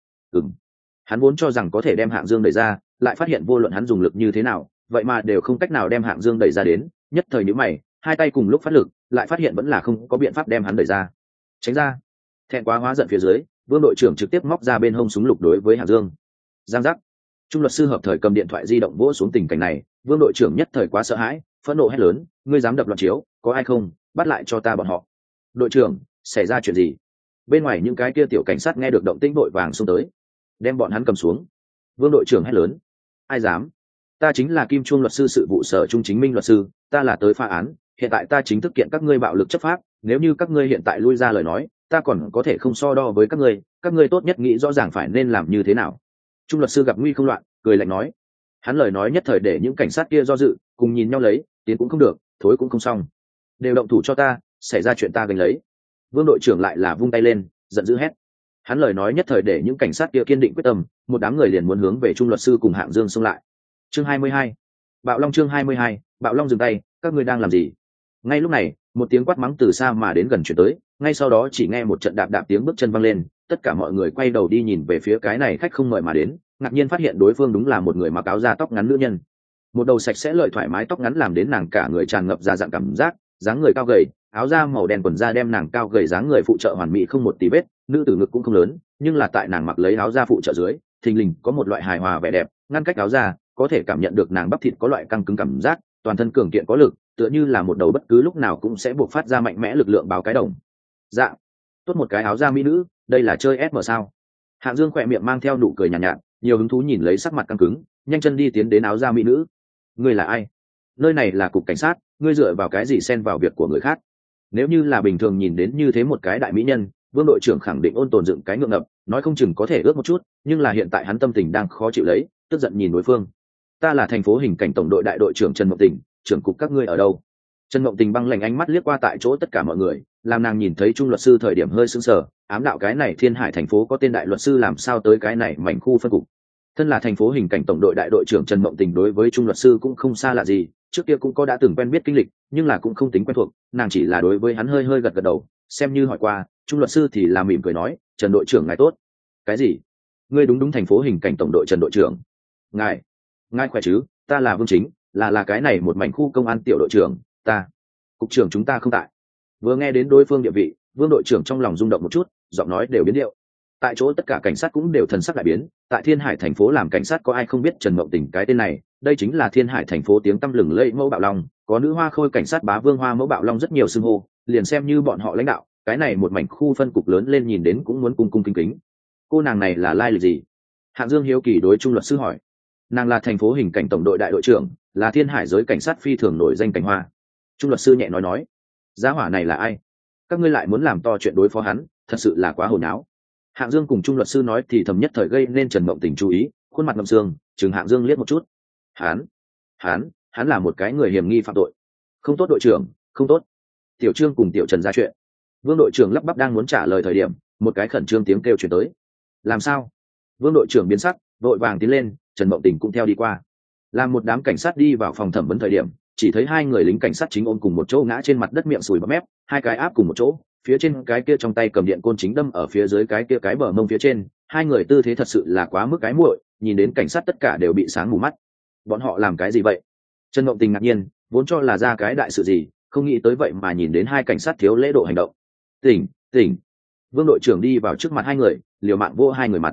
Hắn vốn cho rằng có thể đem Hạng Dương đẩy ra, lại phát hiện vô luận hắn dùng lực như thế nào, vậy mà đều không cách nào đem Hạng Dương đẩy ra đến, nhất thời nhíu mày, hai tay cùng lúc phát lực, lại phát hiện vẫn là không có biện pháp đem hắn đẩy ra. Tránh ra. Thẹn quá hóa giận phía dưới, Vương đội trưởng trực tiếp móc ra bên hông súng lục đối với Hạng Dương. Giang giác. Trung luật sư hợp thời cầm điện thoại di động vỗ xuống. Tình cảnh này, Vương đội trưởng nhất thời quá sợ hãi, phẫn nộ hét lớn, ngươi dám đập loạn chiếu, có ai không, bắt lại cho ta bọn họ. Đội trưởng, xảy ra chuyện gì? Bên ngoài những cái kia tiểu cảnh sát nghe được động tĩnh vội vàng xông tới, đem bọn hắn cầm xuống. Vương đội trưởng hét lớn: ai dám? Ta chính là Kim Chuông luật sư sự vụ sở Trung Chính Minh luật sư, ta là tới phá án, hiện tại ta chính thức kiện các ngươi bạo lực chấp pháp, nếu như các ngươi hiện tại lui ra lời nói, ta còn có thể không so đo với các ngươi tốt nhất nghĩ rõ ràng phải nên làm như thế nào. Trung luật sư gặp nguy không loạn, cười lạnh nói. Hắn lời nói nhất thời để những cảnh sát kia do dự, cùng nhìn nhau lấy, tiến cũng không được, thối cũng không xong. Đều động thủ cho ta, xảy ra chuyện ta gánh lấy. Vương đội trưởng lại là vung tay lên, giận dữ hét. Hắn lời nói nhất thời để những cảnh sát kia kiên định quyết tâm, một đám người liền muốn hướng về Trung luật sư cùng Hạng Dương xông lại. Chương 22. Bạo Long. Chương 22. Bạo Long dừng tay, các ngươi đang làm gì? Ngay lúc này, một tiếng quát mắng từ xa mà đến gần chuyển tới, ngay sau đó chỉ nghe một trận đạp đạp tiếng bước chân văng lên, tất cả mọi người quay đầu đi nhìn về phía cái này khách không mời mà đến, ngạc nhiên phát hiện đối phương đúng là một người mặc áo da tóc ngắn nữ nhân. Một đầu sạch sẽ lợi thoải mái tóc ngắn làm đến nàng cả người tràn ngập ra dạng cảm giác, dáng người cao gầy, áo da màu đen quần da đem nàng cao gầy dáng người phụ trợ hoàn mỹ không một tí vết, nữ tử ngực cũng không lớn, nhưng là tại nàng mặc lấy áo da phụ trợ dưới, thình lình có một loại hài hòa vẻ đẹp, ngăn cách áo da, có thể cảm nhận được nàng bắp thịt có loại căng cứng cảm giác, toàn thân cường kiện có lực, tựa như là một đầu bất cứ lúc nào cũng sẽ buộc phát ra mạnh mẽ lực lượng báo cái đồng. Dạ, tốt một cái áo da mỹ nữ, đây là chơi SM sao? Hạng Dương khỏe miệng mang theo nụ cười nhàn nhạt, nhiều hứng thú nhìn lấy sắc mặt căng cứng, nhanh chân đi tiến đến áo da mỹ nữ. Ngươi là ai? Nơi này là cục cảnh sát, ngươi dựa vào cái gì xen vào việc của người khác? Nếu như là bình thường nhìn đến như thế một cái đại mỹ nhân, Vương đội trưởng khẳng định ôn tồn dựng cái ngượng ngập, nói không chừng có thể ước một chút, nhưng là hiện tại hắn tâm tình đang khó chịu lấy, tức giận nhìn đối phương. Ta là thành phố hình cảnh tổng đội đại đội trưởng Trần Mộng Tình, trưởng cục các ngươi ở đâu? Trần Mộng Tình băng lạnh ánh mắt liếc qua tại chỗ tất cả mọi người, làm nàng nhìn thấy Trung luật sư thời điểm hơi sững sờ, ám đạo cái này Thiên Hải thành phố có tên đại luật sư làm sao tới cái này mảnh khu phân cục. Thân là thành phố hình cảnh tổng đội đại đội trưởng Trần Mộng Tình đối với Trung luật sư cũng không xa lạ gì, trước kia cũng có đã từng quen biết kinh lịch, nhưng là cũng không tính quen thuộc, nàng chỉ là đối với hắn hơi hơi gật gật đầu, xem như hỏi qua. Trung luật sư thì là mỉm cười nói, Trần đội trưởng ngài tốt. Cái gì? Ngươi đúng thành phố hình cảnh tổng đội Trần đội trưởng. Ngài khỏe chứ? Ta là Vương Chính, là cái này một mảnh khu công an tiểu đội trưởng, cục trưởng chúng ta không tại. Vừa nghe đến đối phương địa vị, Vương đội trưởng trong lòng rung động một chút, giọng nói đều biến điệu. Tại chỗ tất cả cảnh sát cũng đều thần sắc đại biến, tại Thiên Hải thành phố làm cảnh sát có ai không biết Trần Mộng Tình cái tên này, đây chính là Thiên Hải thành phố tiếng tăm lừng lẫy mẫu bạo long, có nữ hoa khôi cảnh sát bá vương hoa mẫu bạo long rất nhiều xưng hô, liền xem như bọn họ lãnh đạo, cái này một mảnh khu phân cục lớn lên nhìn đến cũng muốn cung cung kính kính. Cô nàng này là lai lịch gì? Hạng Dương hiếu kỳ đối Trung luật sư hỏi. Nàng là thành phố hình cảnh tổng đội đại đội trưởng, là Thiên Hải giới cảnh sát phi thường nổi danh cảnh hoa. Trung luật sư nhẹ nói, giá hỏa này là ai? Các ngươi lại muốn làm to chuyện đối phó hắn, thật sự là quá hồn áo. Hạng Dương cùng Trung luật sư nói thì thầm nhất thời gây nên Trần Mộng Tình chú ý, khuôn mặt ngậm sương, chừng Hạng Dương liếc một chút. Hắn là một cái người hiểm nghi phạm tội. Không tốt đội trưởng, không tốt. Tiểu Trương cùng Tiểu Trần ra chuyện. Vương đội trưởng lắp bắp đang muốn trả lời thời điểm, một cái khẩn trương tiếng kêu truyền tới. Làm sao? Vương đội trưởng biến sắc, vội vàng tiến lên, Trần Mộng Tình cũng theo đi qua. Làm một đám cảnh sát đi vào phòng thẩm vấn thời điểm, chỉ thấy hai người lính cảnh sát chính ôm cùng một chỗ ngã trên mặt đất miệng sùi bọt mép, hai cái áp cùng một chỗ, phía trên cái kia trong tay cầm điện côn chính đâm ở phía dưới cái kia cái bờ mông phía trên, hai người tư thế thật sự là quá mức cái muội, nhìn đến cảnh sát tất cả đều bị sáng mù mắt. Bọn họ làm cái gì vậy? Trần Mộng Tình ngạc nhiên, vốn cho là ra cái đại sự gì, không nghĩ tới vậy mà nhìn đến hai cảnh sát thiếu lễ độ hành động. Tỉnh. Vương đội trưởng đi vào trước mặt hai người, liều mạng vô hai người mặt.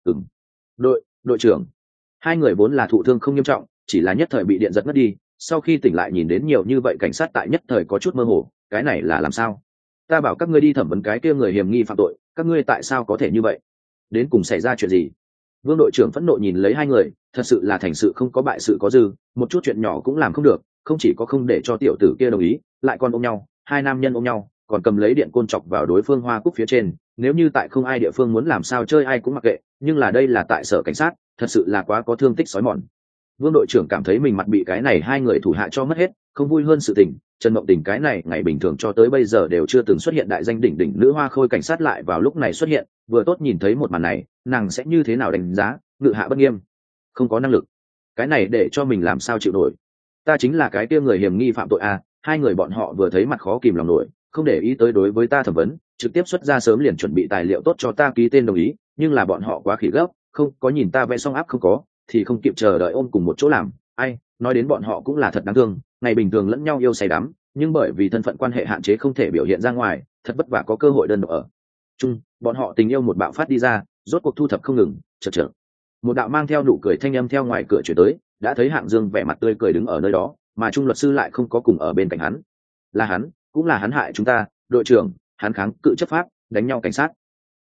Đội trưởng. Hai người vốn là thụ thương không nghiêm trọng, chỉ là nhất thời bị điện giật ngất đi, sau khi tỉnh lại nhìn đến nhiều như vậy cảnh sát tại nhất thời có chút mơ hồ, cái này là làm sao? Ta bảo các ngươi đi thẩm vấn cái kia người hiểm nghi phạm tội, các ngươi tại sao có thể như vậy? Đến cùng xảy ra chuyện gì? Vương đội trưởng phẫn nộ nhìn lấy hai người, thật sự là thành sự không có bại sự có dư, một chút chuyện nhỏ cũng làm không được, không chỉ có không để cho tiểu tử kia đồng ý, lại còn ôm nhau, hai nam nhân ôm nhau, còn cầm lấy điện côn chọc vào đối phương hoa cúc phía trên. Nếu như tại không ai địa phương muốn làm sao chơi ai cũng mặc kệ, nhưng là đây là tại sở cảnh sát, thật sự là quá có thương tích sói mòn. Vương đội trưởng cảm thấy mình mặt bị cái này hai người thủ hạ cho mất hết, không vui hơn sự tình. Trần Mộng Tình cái này ngày bình thường cho tới bây giờ đều chưa từng xuất hiện đại danh đỉnh đỉnh nữ hoa khôi cảnh sát lại vào lúc này xuất hiện, vừa tốt nhìn thấy một màn này, nàng sẽ như thế nào đánh giá? Ngự hạ bất nghiêm, không có năng lực, cái này để cho mình làm sao chịu nổi? Ta chính là cái kia người hiểm nghi phạm tội à? Hai người bọn họ vừa thấy mặt khó kìm lòng nổi, không để ý tới đối với ta thẩm vấn, trực tiếp xuất ra sớm liền chuẩn bị tài liệu tốt cho ta ký tên đồng ý, nhưng là bọn họ quá khỉ gấp, không có nhìn ta vẽ xong áp không có, thì không kịp chờ đợi ôm cùng một chỗ làm. Ai, nói đến bọn họ cũng là thật đáng thương, ngày bình thường lẫn nhau yêu say đắm, nhưng bởi vì thân phận quan hệ hạn chế không thể biểu hiện ra ngoài, thật vất vả có cơ hội đơn độc ở chung, bọn họ tình yêu một bạo phát đi ra, rốt cuộc thu thập không ngừng, chợt một đạo mang theo nụ cười thanh âm theo ngoài cửa chuyển tới, đã thấy Hạng Dương vẻ mặt tươi cười đứng ở nơi đó, mà Trung luật sư lại không có cùng ở bên cạnh hắn. Là hắn, cũng là hắn hại chúng ta, đội trưởng, hắn kháng cự chấp pháp, đánh nhau cảnh sát.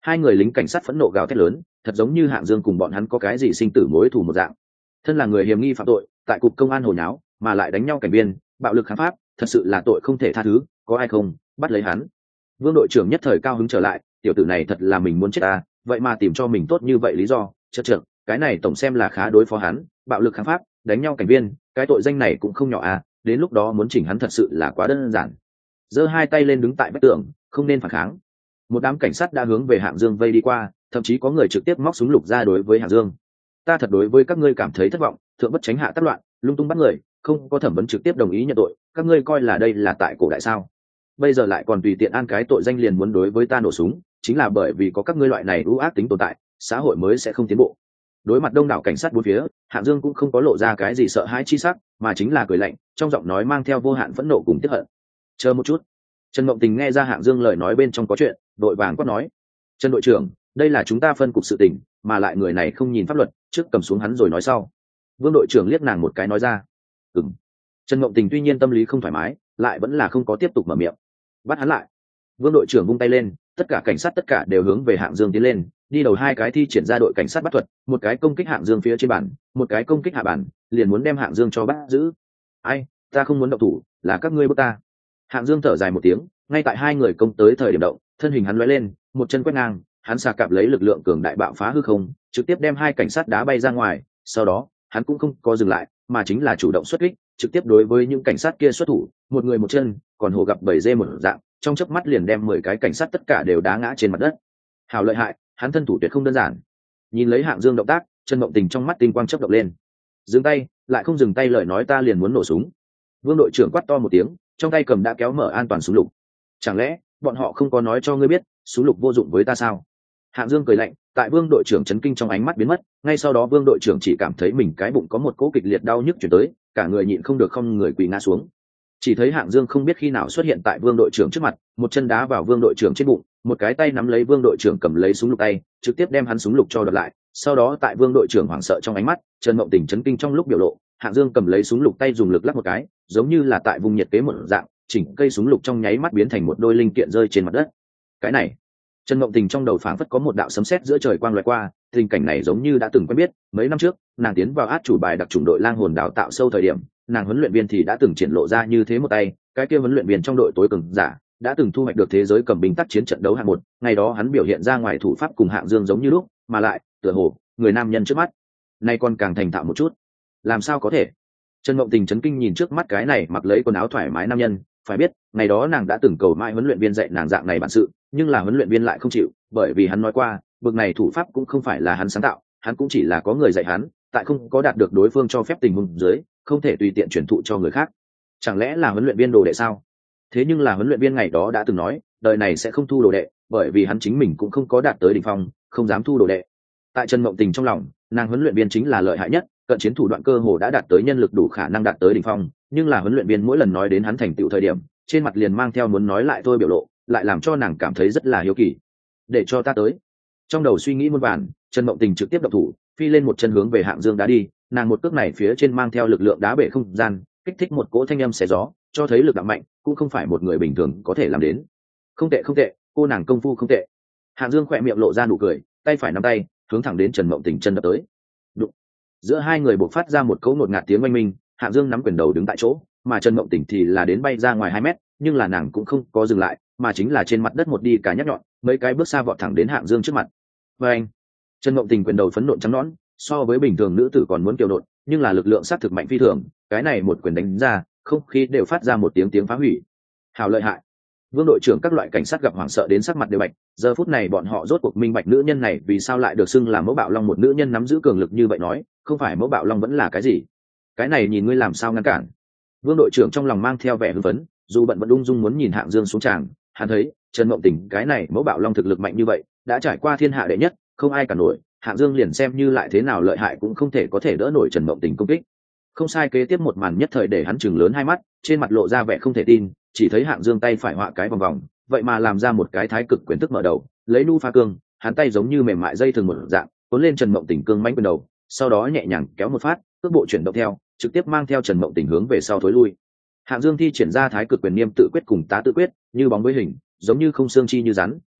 hai người lính cảnh sát phẫn nộ gào thét lớn, thật giống như Hạng Dương cùng bọn hắn có cái gì sinh tử mối thù một dạng. Thân là người hiểm nghi phạm tội, tại cục công an hồi nháo mà lại đánh nhau cảnh biên, bạo lực kháng pháp, thật sự là tội không thể tha thứ, có ai không bắt lấy hắn. Vương đội trưởng nhất thời cao hứng trở lại, tiểu tử này thật là mình muốn chết à, vậy mà tìm cho mình tốt như vậy lý do, chật chật, cái này tổng xem là khá đối phó hắn, bạo lực kháng pháp, đánh nhau cảnh biên, cái tội danh này cũng không nhỏ à, đến lúc đó muốn chỉnh hắn thật sự là quá đơn giản. Giơ hai tay lên đứng tại vách tường, không nên phản kháng. Một đám cảnh sát đã hướng về Hạng Dương vây đi qua, thậm chí có người trực tiếp móc súng lục ra đối với Hạng Dương. Ta thật đối với các ngươi cảm thấy thất vọng, thượng bất tránh hạ tác loạn, lung tung bắt người, không có thẩm vấn trực tiếp đồng ý nhận tội, các ngươi coi là đây là tại cổ đại sao? Bây giờ lại còn tùy tiện an cái tội danh liền muốn đối với ta nổ súng, chính là bởi vì có các ngươi loại này ưu ác tính tồn tại, xã hội mới sẽ không tiến bộ. Đối mặt đông đảo cảnh sát bốn phía, Hạng Dương cũng không có lộ ra cái gì sợ hãi chi sắc, mà chính là cười lạnh, trong giọng nói mang theo vô hạn phẫn nộ cùng tiếc hận. Chờ một chút. Trần Mộng Tình nghe ra Hạng Dương lời nói bên trong có chuyện, đội vàng quát nói: Trần đội trưởng, đây là chúng ta phân cục sự tình, mà lại người này không nhìn pháp luật, trước cầm xuống hắn rồi nói sau. Vương đội trưởng liếc nàng một cái nói ra. Ừm. Trần Mộng Tình tuy nhiên tâm lý không thoải mái, lại vẫn là không có tiếp tục mở miệng. Bắt hắn lại. Vương đội trưởng vung tay lên, tất cả cảnh sát tất cả đều hướng về Hạng Dương tiến lên, đi đầu hai cái thi triển ra đội cảnh sát bắt thuật, một cái công kích Hạng Dương phía trên bàn, một cái công kích hạ bàn, liền muốn đem Hạng Dương cho bắt giữ. Ai, ta không muốn động thủ, là các ngươi bức ta. Hạng Dương thở dài một tiếng, ngay tại hai người công tới thời điểm động, thân hình hắn lóe lên, một chân quét ngang, hắn xà cạp lấy lực lượng cường đại bạo phá hư không, trực tiếp đem hai cảnh sát đá bay ra ngoài. Sau đó, hắn cũng không có dừng lại, mà chính là chủ động xuất kích, trực tiếp đối với những cảnh sát kia xuất thủ, một người một chân, còn hổ gặp bầy dê một dạng, trong chớp mắt liền đem 10 cái cảnh sát tất cả đều đá ngã trên mặt đất. Hào lợi hại, hắn thân thủ tuyệt không đơn giản. Nhìn lấy Hạng Dương động tác, Trần Mộng Tình trong mắt tinh quang chớp động lên. Dừng tay, lại không dừng tay lời nói ta liền muốn nổ súng. Vương đội trưởng quát to một tiếng, trong tay cầm đã kéo mở an toàn súng lục. Chẳng lẽ bọn họ không có nói cho ngươi biết súng lục vô dụng với ta sao? Hạng Dương cười lạnh, tại Vương đội trưởng chấn kinh trong ánh mắt biến mất, ngay sau đó Vương đội trưởng chỉ cảm thấy mình cái bụng có một cỗ kịch liệt đau nhức chuyển tới, cả người nhịn không được không người quỳ ngã xuống. Chỉ thấy Hạng Dương không biết khi nào xuất hiện tại Vương đội trưởng trước mặt, một chân đá vào Vương đội trưởng trên bụng, một cái tay nắm lấy Vương đội trưởng cầm lấy súng lục tay, trực tiếp đem hắn súng lục cho đoạt lại. Sau đó tại Vương đội trưởng hoảng sợ trong ánh mắt, Trần Mộng Tình chấn kinh trong lúc biểu lộ, Hạng Dương cầm lấy súng lục tay dùng lực lắc một cái, giống như là tại vùng nhiệt kế một dạng, chỉnh cây súng lục trong nháy mắt biến thành một đôi linh kiện rơi trên mặt đất. Cái này, Trần Mộng Tình trong đầu phảng phất có một đạo sấm sét giữa trời quang loại qua, tình cảnh này giống như đã từng quen biết, mấy năm trước, nàng tiến vào át chủ bài đặc chủng đội lang hồn đào tạo sâu thời điểm, nàng huấn luyện viên thì đã từng triển lộ ra như thế một tay, cái kia huấn luyện viên trong đội tối cường giả, đã từng thu hoạch được thế giới cầm binh tác chiến trận đấu hạng một, ngày đó hắn biểu hiện ra ngoài thủ pháp cùng Hạng Dương giống như lúc, mà lại, tựa hồ, người nam nhân trước mắt, nay còn càng thành thạo một chút. Làm sao có thể? Trần Mộng Tình chấn kinh nhìn trước mắt cái này mặc lấy quần áo thoải mái nam nhân, phải biết, ngày đó nàng đã từng cầu mãi huấn luyện viên dạy nàng dạng này bản sự, nhưng là huấn luyện viên lại không chịu, bởi vì hắn nói qua, bực này thủ pháp cũng không phải là hắn sáng tạo, hắn cũng chỉ là có người dạy hắn, tại không có đạt được đối phương cho phép tình huống dưới, không thể tùy tiện truyền thụ cho người khác. Chẳng lẽ là huấn luyện viên đồ đệ sao? Thế nhưng là huấn luyện viên ngày đó đã từng nói, đời này sẽ không thu đồ đệ, bởi vì hắn chính mình cũng không có đạt tới đỉnh phong, không dám thu đồ đệ. Tại Trần Mộng Tình trong lòng, nàng huấn luyện viên chính là lợi hại nhất, cận chiến thủ đoạn cơ hồ đã đạt tới nhân lực đủ khả năng đạt tới đỉnh phong, nhưng là huấn luyện viên mỗi lần nói đến hắn thành tựu thời điểm, trên mặt liền mang theo muốn nói lại thôi biểu lộ, lại làm cho nàng cảm thấy rất là hiếu kỳ. Để cho ta tới. Trong đầu suy nghĩ muôn vàn, Trần Mộng Tình trực tiếp động thủ, phi lên một chân hướng về Hạng Dương đá đi, nàng một cước này phía trên mang theo lực lượng đá bể không gian, kích thích một cỗ thanh âm xé gió, cho thấy lực đạo mạnh, cũng không phải một người bình thường có thể làm đến. Không tệ không tệ, cô nàng công phu không tệ. Hạng Dương khỏe miệng lộ ra nụ cười, tay phải nắm tay, hướng thẳng đến Trần Mộng Tình chân đập tới. Đụng. Giữa hai người bộc phát ra một cỗ ngột ngạt tiếng oanh minh, Hạng Dương nắm quyền đầu đứng tại chỗ, mà Trần Mộng Tình thì là đến bay ra ngoài 2 mét, nhưng là nàng cũng không có dừng lại, mà chính là trên mặt đất một đi cả nhắc nhọn, mấy cái bước xa vọt thẳng đến Hạng Dương trước mặt. Và anh, Trần Mộng Tình quyền đầu phấn nộn trắng nõn, so với bình thường nữ tử còn muốn kiều nộn, nhưng là lực lượng sát thực mạnh phi thường, cái này một quyền đánh ra, không khí đều phát ra một tiếng phá hủy. Hào lợi hại. Vương đội trưởng các loại cảnh sát gặp hoảng sợ đến sắc mặt đều bạch, giờ phút này bọn họ rốt cuộc minh bạch nữ nhân này vì sao lại được xưng là mẫu bạo long, một nữ nhân nắm giữ cường lực như vậy nói, không phải mẫu bạo long vẫn là cái gì? Cái này nhìn ngươi làm sao ngăn cản? Vương đội trưởng trong lòng mang theo vẻ hưng phấn, dù bận vẫn ung dung muốn nhìn Hạng Dương xuống tràng, hắn thấy Trần Mộng Tình cái này mẫu bạo long thực lực mạnh như vậy, đã trải qua thiên hạ đệ nhất, không ai cản nổi, Hạng Dương liền xem như lại thế nào lợi hại cũng không thể có thể đỡ nổi Trần Mộng Tình công kích. Không sai, kế tiếp một màn nhất thời để hắn chừng lớn hai mắt, trên mặt lộ ra vẻ không thể tin, chỉ thấy Hạng Dương tay phải họa cái vòng vòng, vậy mà làm ra một cái thái cực quyền thức mở đầu, lấy nu pha cương, hắn tay giống như mềm mại dây thường một dạng, cuốn lên Trần Mộng Tình cương mãnh quyền đầu, sau đó nhẹ nhàng kéo một phát, cước bộ chuyển động theo, trực tiếp mang theo Trần Mộng Tình hướng về sau thối lui. Hạng Dương thi triển ra thái cực quyền niêm tự quyết cùng tá tự quyết, như bóng với hình, giống như không xương chi như rắn,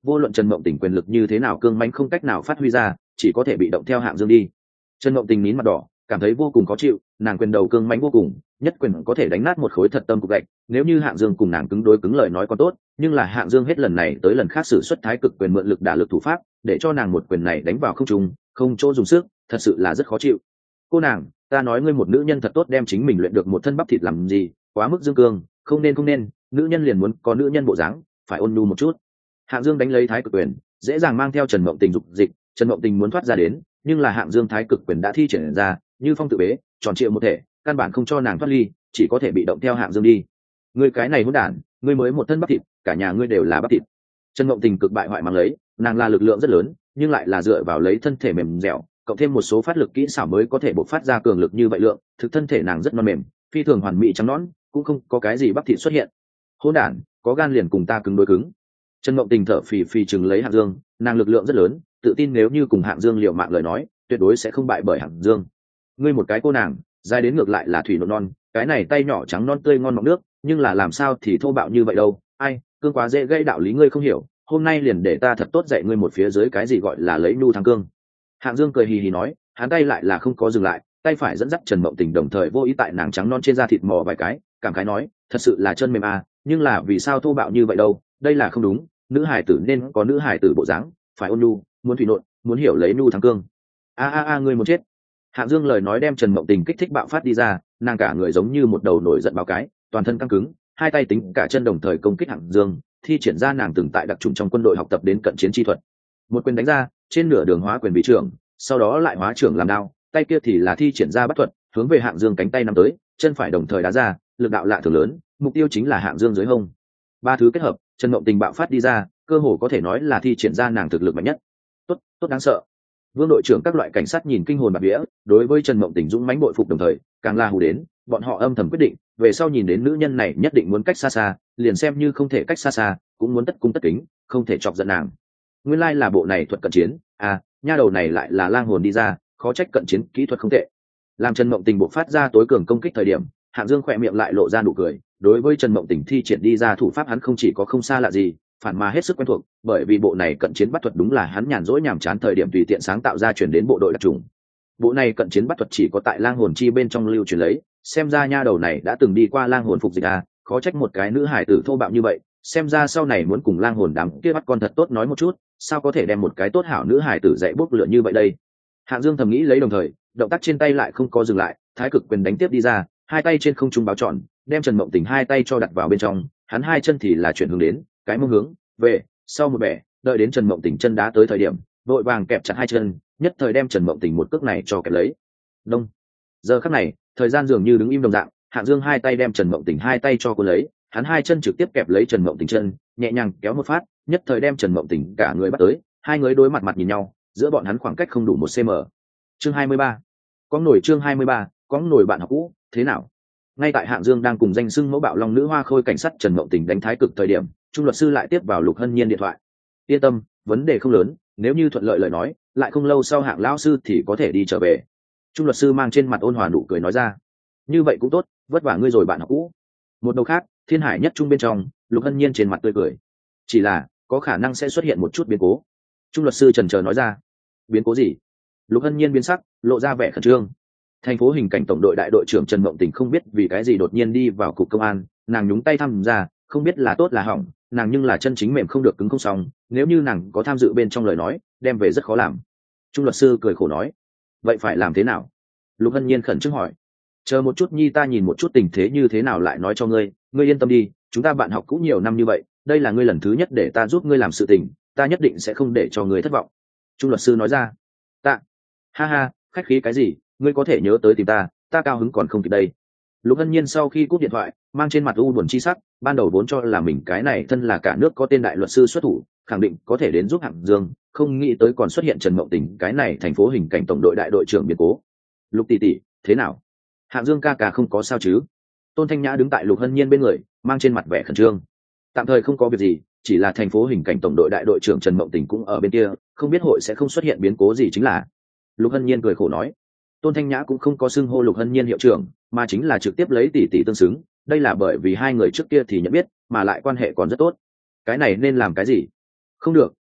vô luận Trần Mộng Tình quyền lực như thế nào cương mãnh không cách nào phát huy ra, chỉ có thể bị động theo Hạng Dương đi. Trần Mộng Tình nín mặt đỏ, cảm thấy vô cùng khó chịu, nàng quyền đầu cương mãnh vô cùng, nhất quyền có thể đánh nát một khối thật tâm cục gạch, nếu như Hạng Dương cùng nàng cứng đối cứng lời nói có tốt, nhưng là Hạng Dương hết lần này tới lần khác sử xuất thái cực quyền mượn lực đả lực thủ pháp, để cho nàng một quyền này đánh vào không trung, không chỗ dùng sức, thật sự là rất khó chịu. Cô nàng, ta nói ngươi một nữ nhân thật tốt đem chính mình luyện được một thân bắp thịt làm gì, quá mức dương cương, không nên, nữ nhân liền muốn có nữ nhân bộ dáng, phải ôn nhu một chút. Hạng Dương đánh lấy thái cực quyền, dễ dàng mang theo Trần Mộng Tình dục dịch, Trần Mộng Tình muốn thoát ra đến, nhưng là Hạng Dương thái cực quyền đã thi triển ra, như phong tự bế, tròn trịa một thể, căn bản không cho nàng thoát ly, chỉ có thể bị động theo Hạng Dương đi. Ngươi cái này hỗn đản, ngươi mới một thân bắp thịt, cả nhà ngươi đều là bắp thịt. Trần Mộng Tình cực bại hoại mang lấy, nàng là lực lượng rất lớn, nhưng lại là dựa vào lấy thân thể mềm dẻo, cộng thêm một số phát lực kỹ xảo mới có thể bộc phát ra cường lực như vậy lượng, thực thân thể nàng rất non mềm, phi thường hoàn mỹ trắng nõn, cũng không có cái gì bắp thịt xuất hiện. Hỗn đản, có gan liền cùng ta cứng đối cứng. Trần Mộng Tình thở phì phì chừng lấy Hạng Dương, nàng lực lượng rất lớn, tự tin nếu như cùng Hạng Dương liều mạng lời nói, tuyệt đối sẽ không bại bởi Hạng Dương. Ngươi một cái cô nàng, dài đến ngược lại là thủy nộn non, cái này tay nhỏ trắng non tươi ngon mọng nước, nhưng là làm sao thì thô bạo như vậy đâu? Ai, cương quá dễ gây đạo lý ngươi không hiểu, hôm nay liền để ta thật tốt dạy ngươi một phía dưới cái gì gọi là lấy nhu thắng cương. Hạng Dương cười hì hì nói, hắn tay lại là không có dừng lại, tay phải dẫn dắt Trần Mộng Tình đồng thời vô ý tại nàng trắng non trên da thịt mò vài cái, cảm khái nói, thật sự là chân mềm à, nhưng là vì sao thô bạo như vậy đâu? Đây là không đúng, nữ hài tử nên có nữ hài tử bộ dáng, phải ôn nhu, muốn thủy nộn, muốn hiểu lấy nhu thắng cương. Ngươi muốn chết. Hạng Dương lời nói đem Trần Mộng Tình kích thích bạo phát đi ra, nàng cả người giống như một đầu nổi giận báo cái, toàn thân căng cứng, hai tay tính cả chân đồng thời công kích Hạng Dương, thi triển ra nàng từng tại đặc trùng trong quân đội học tập đến cận chiến chi thuật. Một quyền đánh ra, trên nửa đường hóa quyền vị trưởng, sau đó lại hóa trưởng làm đao, tay kia thì là thi triển ra bắt thuật, hướng về Hạng Dương cánh tay nắm tới, chân phải đồng thời đá ra, lực đạo lạ thường lớn, mục tiêu chính là Hạng Dương dưới hông. Ba thứ kết hợp, Trần Mộng Tình bạo phát đi ra, cơ hồ có thể nói là thi triển ra nàng thực lực mạnh nhất. Tốt đáng sợ. Vương đội trưởng các loại cảnh sát nhìn kinh hồn bạt vía, đối với Trần Mộng Tình dũng mãnh bội phục đồng thời, càng là hù đến, bọn họ âm thầm quyết định, về sau nhìn đến nữ nhân này nhất định muốn cách xa xa, liền xem như không thể cách xa xa, cũng muốn tất cung tất kính, không thể chọc giận nàng. Nguyên lai là bộ này thuật cận chiến, nha đầu này lại là lang hồn đi ra, khó trách cận chiến kỹ thuật không tệ. Làm Trần Mộng Tình bộc phát ra tối cường công kích thời điểm, Hạng Dương khỏe miệng lại lộ ra nụ cười, đối với Trần Mộng Tình thi triển đi ra thủ pháp hắn không chỉ có không xa lạ gì, phản mà hết sức quen thuộc, bởi vì bộ này cận chiến bắt thuật đúng là hắn nhàn rỗi nhàm chán thời điểm tùy tiện sáng tạo ra truyền đến bộ đội đặc trùng. Bộ này cận chiến bắt thuật chỉ có tại lang hồn chi bên trong lưu truyền lấy, xem ra nha đầu này đã từng đi qua lang hồn phục dịch khó trách một cái nữ hải tử thô bạo như vậy, xem ra sau này muốn cùng lang hồn đám kia bắt con thật tốt nói một chút, sao có thể đem một cái tốt hảo nữ hải tử dạy bốc lửa như vậy đây. Hạng Dương thầm nghĩ lấy đồng thời, động tác trên tay lại không có dừng lại, thái cực quyền đánh tiếp đi ra, hai tay trên không trung báo tròn, đem Trần Mộng Tình hai tay cho đặt vào bên trong, hắn hai chân thì là chuyển hướng đến, cái mông hướng về sau một bẻ, đợi đến Trần Mộng Tình chân đá tới thời điểm, vội vàng kẹp chặt hai chân, nhất thời đem Trần Mộng Tình một cước này cho kẹp lấy. Đông. Giờ khắc này, thời gian dường như đứng im đồng dạng, Hạng Dương hai tay đem Trần Mộng Tình hai tay cho cô lấy, hắn hai chân trực tiếp kẹp lấy Trần Mộng Tình chân, nhẹ nhàng kéo một phát, nhất thời đem Trần Mộng Tình cả người bắt tới, hai người đối mặt mặt nhìn nhau, giữa bọn hắn khoảng cách không đủ 1 cm. Chương 23. Có nổi chương 23, có nổi bạn học cũ, thế nào? Ngay tại Hạng Dương đang cùng danh xưng mẫu bạo long nữ hoa khôi cảnh sát Trần Mộng Tình đánh thái cực thời điểm, trung luật sư lại tiếp vào Lục Hân Nhiên điện thoại. Yên tâm, vấn đề không lớn, nếu như thuận lợi lời nói, lại không lâu sau Hạng lão sư thì có thể đi trở về. Trung luật sư mang trên mặt ôn hòa nụ cười nói ra. Như vậy cũng tốt, vất vả ngươi rồi bạn học cũ. Một đầu khác, Thiên Hải nhất trung bên trong, Lục Hân Nhiên trên mặt tươi cười. Chỉ là, có khả năng sẽ xuất hiện một chút biến cố. Trung luật sư chần chờ nói ra. Biến cố gì? Lục Hân Nhiên biến sắc, lộ ra vẻ khẩn trương. Thành phố hình cảnh tổng đội đại đội trưởng Trần Mộng Tình không biết vì cái gì đột nhiên đi vào cục công an, nàng nhúng tay tham gia, không biết là tốt là hỏng, nàng nhưng là chân chính mềm không được cứng không xong, nếu như nàng có tham dự bên trong lời nói, đem về rất khó làm. Trung luật sư cười khổ nói. Vậy phải làm thế nào? Lục Hân Nhiên khẩn trương hỏi. Chờ một chút nhi, ta nhìn một chút tình thế như thế nào lại nói cho ngươi, ngươi yên tâm đi, chúng ta bạn học cũng nhiều năm như vậy, đây là ngươi lần thứ nhất để ta giúp ngươi làm sự tình, ta nhất định sẽ không để cho ngươi thất vọng. Trung luật sư nói ra. Ha ha, khách khí cái gì, ngươi có thể nhớ tới tìm ta, ta cao hứng còn không kịp đây. Lục Hân Nhiên sau khi cúp điện thoại, mang trên mặt u buồn chi sắc, ban đầu vốn cho là mình cái này thân là cả nước có tên đại luật sư xuất thủ, khẳng định có thể đến giúp Hạng Dương, không nghĩ tới còn xuất hiện Trần Mộng Tình cái này thành phố hình cảnh tổng đội đại đội trưởng biến cố. Lục tỷ tỷ, thế nào? Hạng Dương ca ca không có sao chứ? Tôn Thanh Nhã đứng tại Lục Hân Nhiên bên người, mang trên mặt vẻ khẩn trương. Tạm thời không có việc gì, chỉ là thành phố hình cảnh tổng đội đại đội trưởng Trần Mộng Tình cũng ở bên kia, không biết hội sẽ không xuất hiện biến cố gì chính là. Lục Hân Nhiên cười khổ nói. Tôn Thanh Nhã cũng không có xưng hô Lục Hân Nhiên hiệu trưởng, mà chính là trực tiếp lấy tỷ tỷ tương xứng, đây là bởi vì hai người trước kia thì nhận biết, mà lại quan hệ còn rất tốt. Cái này nên làm cái gì? Không được,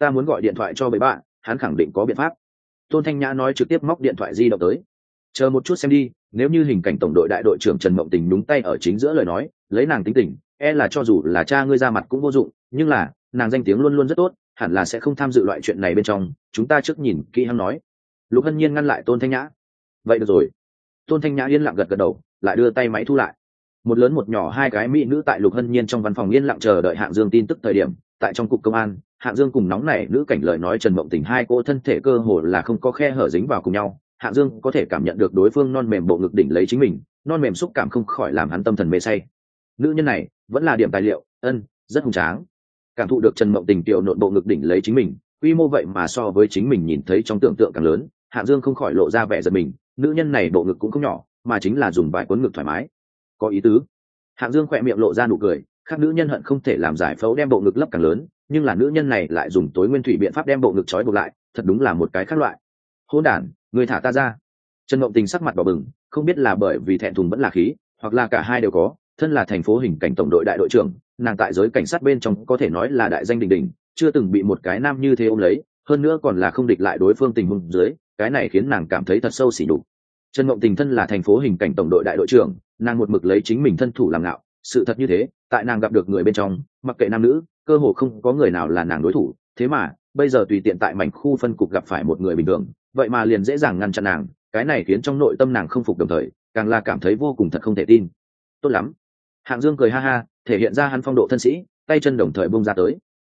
ta muốn gọi điện thoại cho bậy bạn, hắn khẳng định có biện pháp. Tôn Thanh Nhã nói, trực tiếp móc điện thoại di động tới. Chờ một chút xem đi, nếu như hình cảnh tổng đội đại đội trưởng Trần Mộng Tình đúng tay ở chính giữa lời nói, lấy nàng tính tình, là cho dù là cha ngươi ra mặt cũng vô dụng, nhưng là nàng danh tiếng luôn luôn rất tốt, hẳn là sẽ không tham dự loại chuyện này bên trong, chúng ta trước nhìn kỹ hắn nói. Lục Hân Nhiên ngăn lại Tôn Thanh Nhã. Vậy được rồi. Tôn Thanh Nhã yên lặng gật gật đầu, lại đưa tay máy thu lại. Một lớn một nhỏ hai cái mỹ nữ tại Lục Hân Nhiên trong văn phòng yên lặng chờ đợi Hạng Dương tin tức thời điểm, tại trong cục công an, Hạng Dương cùng nóng nảy nữ cảnh lời nói Trần Mộng Tình hai cô thân thể cơ hồ là không có khe hở dính vào cùng nhau. Hạng Dương có thể cảm nhận được đối phương non mềm bộ ngực đỉnh lấy chính mình, non mềm xúc cảm không khỏi làm hắn tâm thần mê say. Nữ nhân này vẫn là điểm tài liệu, rất hùng tráng. Cảm thụ được Trần Mộng Tình tiểu nộn bộ ngực đỉnh lấy chính mình, quy mô vậy mà so với chính mình nhìn thấy trong tưởng tượng càng lớn, Hạng Dương không khỏi lộ ra vẻ giật mình. Nữ nhân này bộ ngực cũng không nhỏ, mà chính là dùng vải cuốn ngực thoải mái, có ý tứ. Hạng Dương khỏe miệng lộ ra nụ cười, khác nữ nhân hận không thể làm giải phẫu đem bộ ngực lấp càng lớn, nhưng là nữ nhân này lại dùng tối nguyên thủy biện pháp đem bộ ngực trói buộc lại, thật đúng là một cái khác loại. Hỗn đản, người thả ta ra. Trần Mộng Tình sắc mặt đỏ bừng, không biết là bởi vì thẹn thùng vẫn là khí, hoặc là cả hai đều có. Thân là thành phố hình cảnh tổng đội đại đội trưởng, nàng tại giới cảnh sát bên trong có thể nói là đại danh đình đình, chưa từng bị một cái nam như thế ôm lấy, hơn nữa còn là không địch lại đối phương tình huống dưới, cái này khiến nàng cảm thấy thật sâu sỉ nhục. Trần Mộng Tình thân là thành phố hình cảnh tổng đội đại đội trưởng, nàng một mực lấy chính mình thân thủ làm ngạo, sự thật như thế, tại nàng gặp được người bên trong, mặc kệ nam nữ, cơ hồ không có người nào là nàng đối thủ, thế mà bây giờ tùy tiện tại mảnh khu phân cục gặp phải một người bình thường, vậy mà liền dễ dàng ngăn chặn nàng, cái này khiến trong nội tâm nàng không phục, đồng thời càng là cảm thấy vô cùng thật không thể tin. Tốt lắm. Hạng Dương cười ha ha, thể hiện ra hắn phong độ thân sĩ, tay chân đồng thời bung ra tới.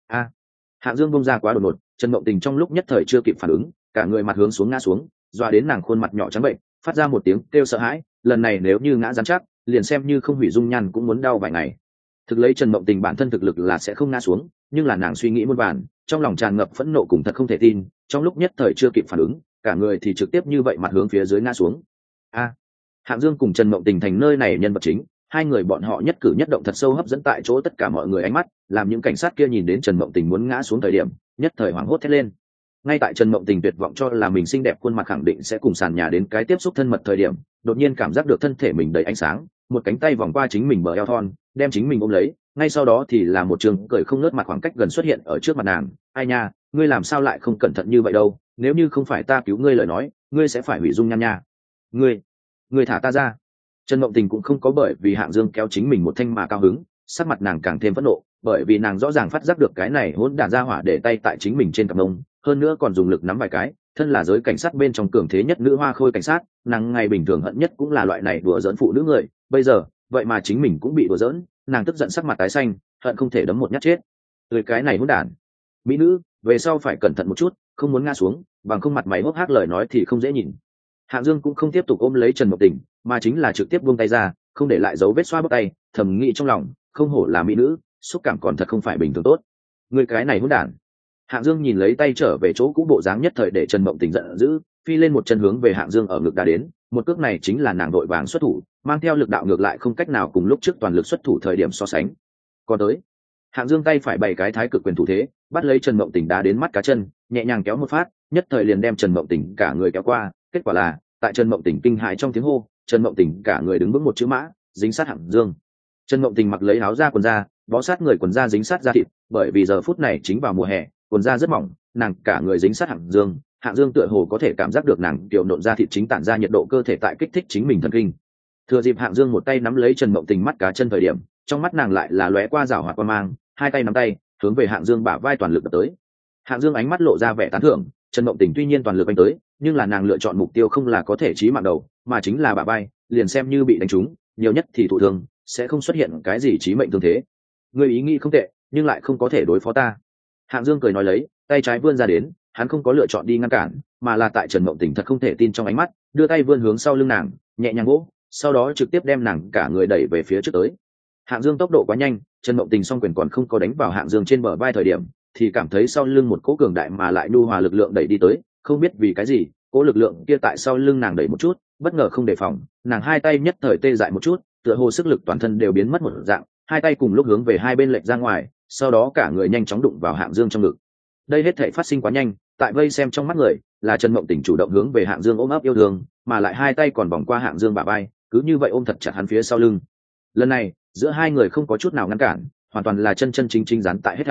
Hạng Dương bung ra quá đột ngột, Trần Mộng Tình trong lúc nhất thời chưa kịp phản ứng, cả người mặt hướng xuống ngã xuống, doa đến nàng khuôn mặt nhỏ trắng bệnh, phát ra một tiếng kêu sợ hãi, lần này nếu như ngã rắn chắc, liền xem như không hủy dung nhan cũng muốn đau vài ngày. Thực lấy Trần Mộng Tình bản thân thực lực là sẽ không ngã xuống, nhưng là nàng suy nghĩ muôn vàn, trong lòng tràn ngập phẫn nộ cùng thật không thể tin, trong lúc nhất thời chưa kịp phản ứng, cả người thì trực tiếp như vậy mặt hướng phía dưới ngã xuống. Hạng Dương cùng Trần Mộng Tình thành nơi này nhân vật chính, hai người bọn họ nhất cử nhất động thật sâu hấp dẫn tại chỗ tất cả mọi người ánh mắt, làm những cảnh sát kia nhìn đến Trần Mộng Tình muốn ngã xuống thời điểm, nhất thời hoảng hốt thét lên. Ngay tại Trần Mộng Tình tuyệt vọng cho là mình xinh đẹp khuôn mặt khẳng định sẽ cùng sàn nhà đến cái tiếp xúc thân mật thời điểm, đột nhiên cảm giác được thân thể mình đầy ánh sáng, một cánh tay vòng qua chính mình bờ eo thon, đem chính mình ôm lấy, ngay sau đó thì là một trường cười không ngớt mặt khoảng cách gần xuất hiện ở trước mặt nàng. Ai nha, ngươi làm sao lại không cẩn thận như vậy đâu, nếu như không phải ta cứu ngươi lời nói, ngươi sẽ phải hủy dung nhan nha. Ngươi thả ta ra. Trần Mộng Tình cũng không có bởi vì Hạng Dương kéo chính mình một thanh mà cao hứng, sắc mặt nàng càng thêm phẫn nộ, bởi vì nàng rõ ràng phát giác được cái này hỗn đản ra hỏa để tay tại chính mình trên cặp mông, hơn nữa còn dùng lực nắm vài cái. Thân là giới cảnh sát bên trong cường thế nhất nữ hoa khôi cảnh sát, nàng ngày bình thường hận nhất cũng là loại này đùa giỡn phụ nữ người, bây giờ vậy mà chính mình cũng bị đùa giỡn, nàng tức giận sắc mặt tái xanh, hận không thể đấm một nhát chết. Người cái này hỗn đản. Mỹ nữ, về sau phải cẩn thận một chút, không muốn ngã xuống, bằng không mặt mày hốc hác lời nói thì không dễ nhìn. Hạng Dương cũng không tiếp tục ôm lấy Trần Mộng Tình, mà chính là trực tiếp buông tay ra, không để lại dấu vết xoa bóp tay, thầm nghĩ trong lòng, không hổ là mỹ nữ, xúc cảm còn thật không phải bình thường tốt. Người cái này hỗn đản. Hạng Dương nhìn lấy tay trở về chỗ cũ bộ dáng nhất thời để Trần Mộng Tình giận dữ, phi lên một chân hướng về Hạng Dương ở ngực đã đến, một cước này chính là nàng đội vàng xuất thủ, mang theo lực đạo ngược lại không cách nào cùng lúc trước toàn lực xuất thủ thời điểm so sánh. Còn tới, Hạng Dương tay phải bày cái thái cực quyền thủ thế, bắt lấy Trần Mộng Tình đá đến mắt cá chân, nhẹ nhàng kéo một phát, nhất thời liền đem Trần Mộng Tình cả người kéo qua, kết quả là, tại Trần Mộng Tình kinh hãi trong tiếng hô, Trần Mộng Tình cả người đứng vững một chữ mã, dính sát Hạng Dương. Trần Mộng Tình mặc lấy áo da quần da, bó sát người quần da dính sát da thịt, bởi vì giờ phút này chính vào mùa hè, quần da rất mỏng, nàng cả người dính sát Hạng Dương, Hạng Dương tựa hồ có thể cảm giác được nàng tiểu nộn da thịt chính tản ra nhiệt độ cơ thể tại kích thích chính mình thần kinh. Thừa dịp Hạng Dương một tay nắm lấy Trần Mộng Tình mắt cá chân thời điểm, trong mắt nàng lại là lóe qua rảo hoạt quan mang, hai tay nắm tay, hướng về Hạng Dương bả vai toàn lực đập tới. Hạng Dương ánh mắt lộ ra vẻ tán thưởng, Trần Mộng Tình tuy nhiên toàn lực đánh tới, nhưng là nàng lựa chọn mục tiêu không là có thể chí mạng đầu, mà chính là bả vai, liền xem như bị đánh trúng, nhiều nhất thì thụ thương, sẽ không xuất hiện cái gì chí mệnh thương thế. Ngươi ý nghĩ không tệ, nhưng lại không có thể đối phó ta. Hạng Dương cười nói lấy, tay trái vươn ra đến, hắn không có lựa chọn đi ngăn cản, mà là tại Trần Mộng Tình thật không thể tin trong ánh mắt, đưa tay vươn hướng sau lưng nàng, nhẹ nhàng vỗ, sau đó trực tiếp đem nàng cả người đẩy về phía trước tới. Hạng Dương tốc độ quá nhanh, Trần Mộng Tình song quyền còn không có đánh vào Hạng Dương trên bờ vai thời điểm, thì cảm thấy sau lưng một cỗ cường đại mà lại nhu hòa lực lượng đẩy đi tới, không biết vì cái gì, cỗ lực lượng kia tại sau lưng nàng đẩy một chút, bất ngờ không đề phòng, nàng hai tay nhất thời tê dại một chút, tựa hồ sức lực toàn thân đều biến mất một dạng, hai tay cùng lúc hướng về hai bên lệch ra ngoài, sau đó cả người nhanh chóng đụng vào Hạng Dương trong ngực. Đây hết thảy phát sinh quá nhanh, tại vây xem trong mắt người, là Trần Mộng Tình chủ động hướng về Hạng Dương ôm ấp yêu thương, mà lại hai tay còn vòng qua Hạng Dương bả vai, cứ như vậy ôm thật chặt hắn phía sau lưng. Lần này, giữa hai người không có chút nào ngăn cản, hoàn toàn là chân chân chính chính dán tại hết thảy.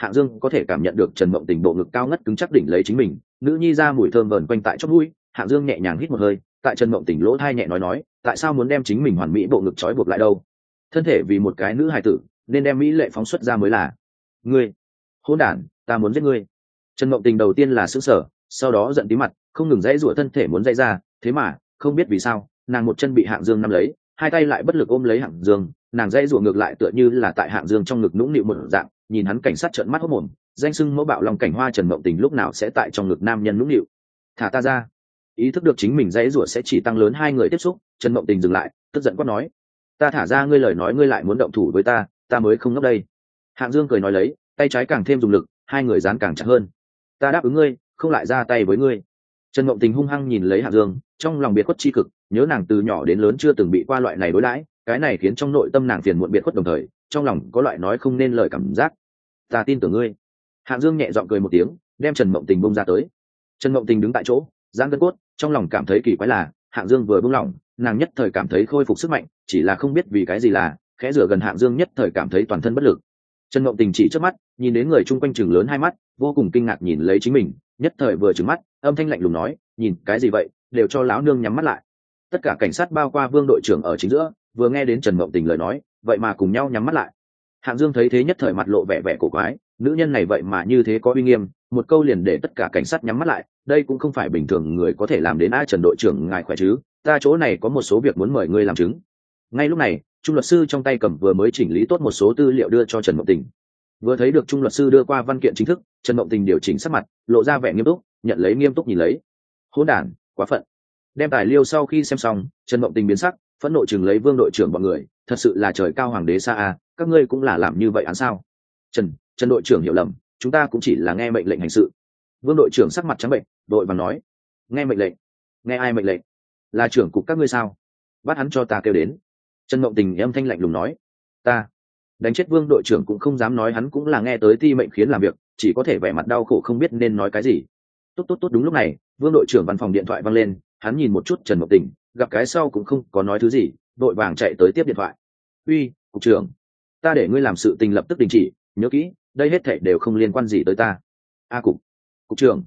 Hạng Dương có thể cảm nhận được Trần Mộng Tình bộ ngực cao ngất cứng chắc đỉnh lấy chính mình, nữ nhi ra mùi thơm vờn quanh tại chóp mũi. Hạng Dương nhẹ nhàng hít một hơi, tại Trần Mộng Tình lỗ thai nhẹ nói, tại sao muốn đem chính mình hoàn mỹ bộ ngực trói buộc lại đâu? Thân thể vì một cái nữ hài tử, nên đem mỹ lệ phóng xuất ra mới là. Ngươi, hỗn đản, ta muốn giết ngươi. Trần Mộng Tình đầu tiên là sững sờ, sau đó giận tí mặt, không ngừng dãy giụa thân thể muốn dãy ra, thế mà không biết vì sao, nàng một chân bị Hạng Dương nắm lấy, hai tay lại bất lực ôm lấy Hạng Dương, nàng dãy giụa ngược lại tựa như là tại Hạng Dương trong ngực nũng nịu một dạng, nhìn hắn cảnh sát trợn mắt hốt mồm, danh xưng mẫu bạo lòng cảnh hoa Trần Mộng Tình lúc nào sẽ tại trong ngực nam nhân nũng nịu. Thả ta ra. Ý thức được chính mình dãy giụa sẽ chỉ tăng lớn hai người tiếp xúc, Trần Mộng Tình dừng lại, tức giận quát nói: "Ta thả ra ngươi, lời nói ngươi lại muốn động thủ với ta, ta mới không ngốc đây." Hạng Dương cười nói lấy, tay trái càng thêm dùng lực, hai người dán càng chặt hơn. "Ta đáp ứng ngươi, không lại ra tay với ngươi." Trần Mộng Tình hung hăng nhìn lấy Hạng Dương, trong lòng biệt khuất chi cực, nhớ nàng từ nhỏ đến lớn chưa từng bị qua loại này đối đãi, cái này khiến trong nội tâm nàng phiền muộn biệt khuất đồng thời, trong lòng có loại nói không nên lời cảm giác. "Ta tin tưởng ngươi." Hạng Dương nhẹ giọng cười một tiếng, đem Trần Mộng Tình bông ra tới. Trần Mộng Tình đứng tại chỗ, giãn gân cốt, trong lòng cảm thấy kỳ quái là, Hạng Dương vừa buông lỏng, nàng nhất thời cảm thấy khôi phục sức mạnh, chỉ là không biết vì cái gì là, khẽ rửa gần Hạng Dương nhất thời cảm thấy toàn thân bất lực. Trần Mộng Tình chỉ chớp mắt, nhìn đến người chung quanh chừng lớn hai mắt, vô cùng kinh ngạc nhìn lấy chính mình, nhất thời vừa trừng mắt, âm thanh lạnh lùng nói: "Nhìn cái gì vậy, đều cho lão nương nhắm mắt lại." Tất cả cảnh sát bao qua Vương đội trưởng ở chính giữa, vừa nghe đến Trần Mộng Tình lời nói, vậy mà cùng nhau nhắm mắt lại. Hạng Dương thấy thế nhất thời mặt lộ vẻ vẻ cổ quái, nữ nhân này vậy mà như thế có uy nghiêm, một câu liền để tất cả cảnh sát nhắm mắt lại, đây cũng không phải bình thường người có thể làm đến. Trần đội trưởng ngài khỏe chứ, ta chỗ này có một số việc muốn mời ngươi làm chứng. Ngay lúc này, Trung luật sư trong tay cầm vừa mới chỉnh lý tốt một số tư liệu đưa cho Trần Mộng Tình. Vừa thấy được Trung luật sư đưa qua văn kiện chính thức, Trần Mộng Tình điều chỉnh sắc mặt, lộ ra vẻ nghiêm túc, nhận lấy nghiêm túc nhìn lấy. Hỗn đản, quá phận. Đem tài liệu sau khi xem xong, Trần Mộng Tình biến sắc, phẫn nộ chừng lấy Vương đội trưởng bọn người, thật sự là trời cao hoàng đế xa a, các ngươi cũng là làm như vậy án sao? Trần đội trưởng hiểu lầm, chúng ta cũng chỉ là nghe mệnh lệnh hành sự. Vương đội trưởng sắc mặt trắng bệnh, đội vàng nói: "Nghe mệnh lệnh? Nghe ai mệnh lệnh? Là trưởng cục các ngươi sao? Bắt hắn cho ta kêu đến." Trần Mộng Tình âm thanh lạnh lùng nói: "Ta." Đánh chết Vương đội trưởng cũng không dám nói hắn cũng là nghe tới ti mệnh khiến làm việc, chỉ có thể vẻ mặt đau khổ không biết nên nói cái gì. Tốt, đúng lúc này, Vương đội trưởng văn phòng điện thoại vang lên, hắn nhìn một chút Trần Mộng Tình, gặp cái sau cũng không có nói thứ gì, đội vàng chạy tới tiếp điện thoại. "Uy, cục trưởng, ta để ngươi làm sự tình lập tức đình chỉ, nhớ kỹ, đây hết thảy đều không liên quan gì tới ta." Cục trưởng,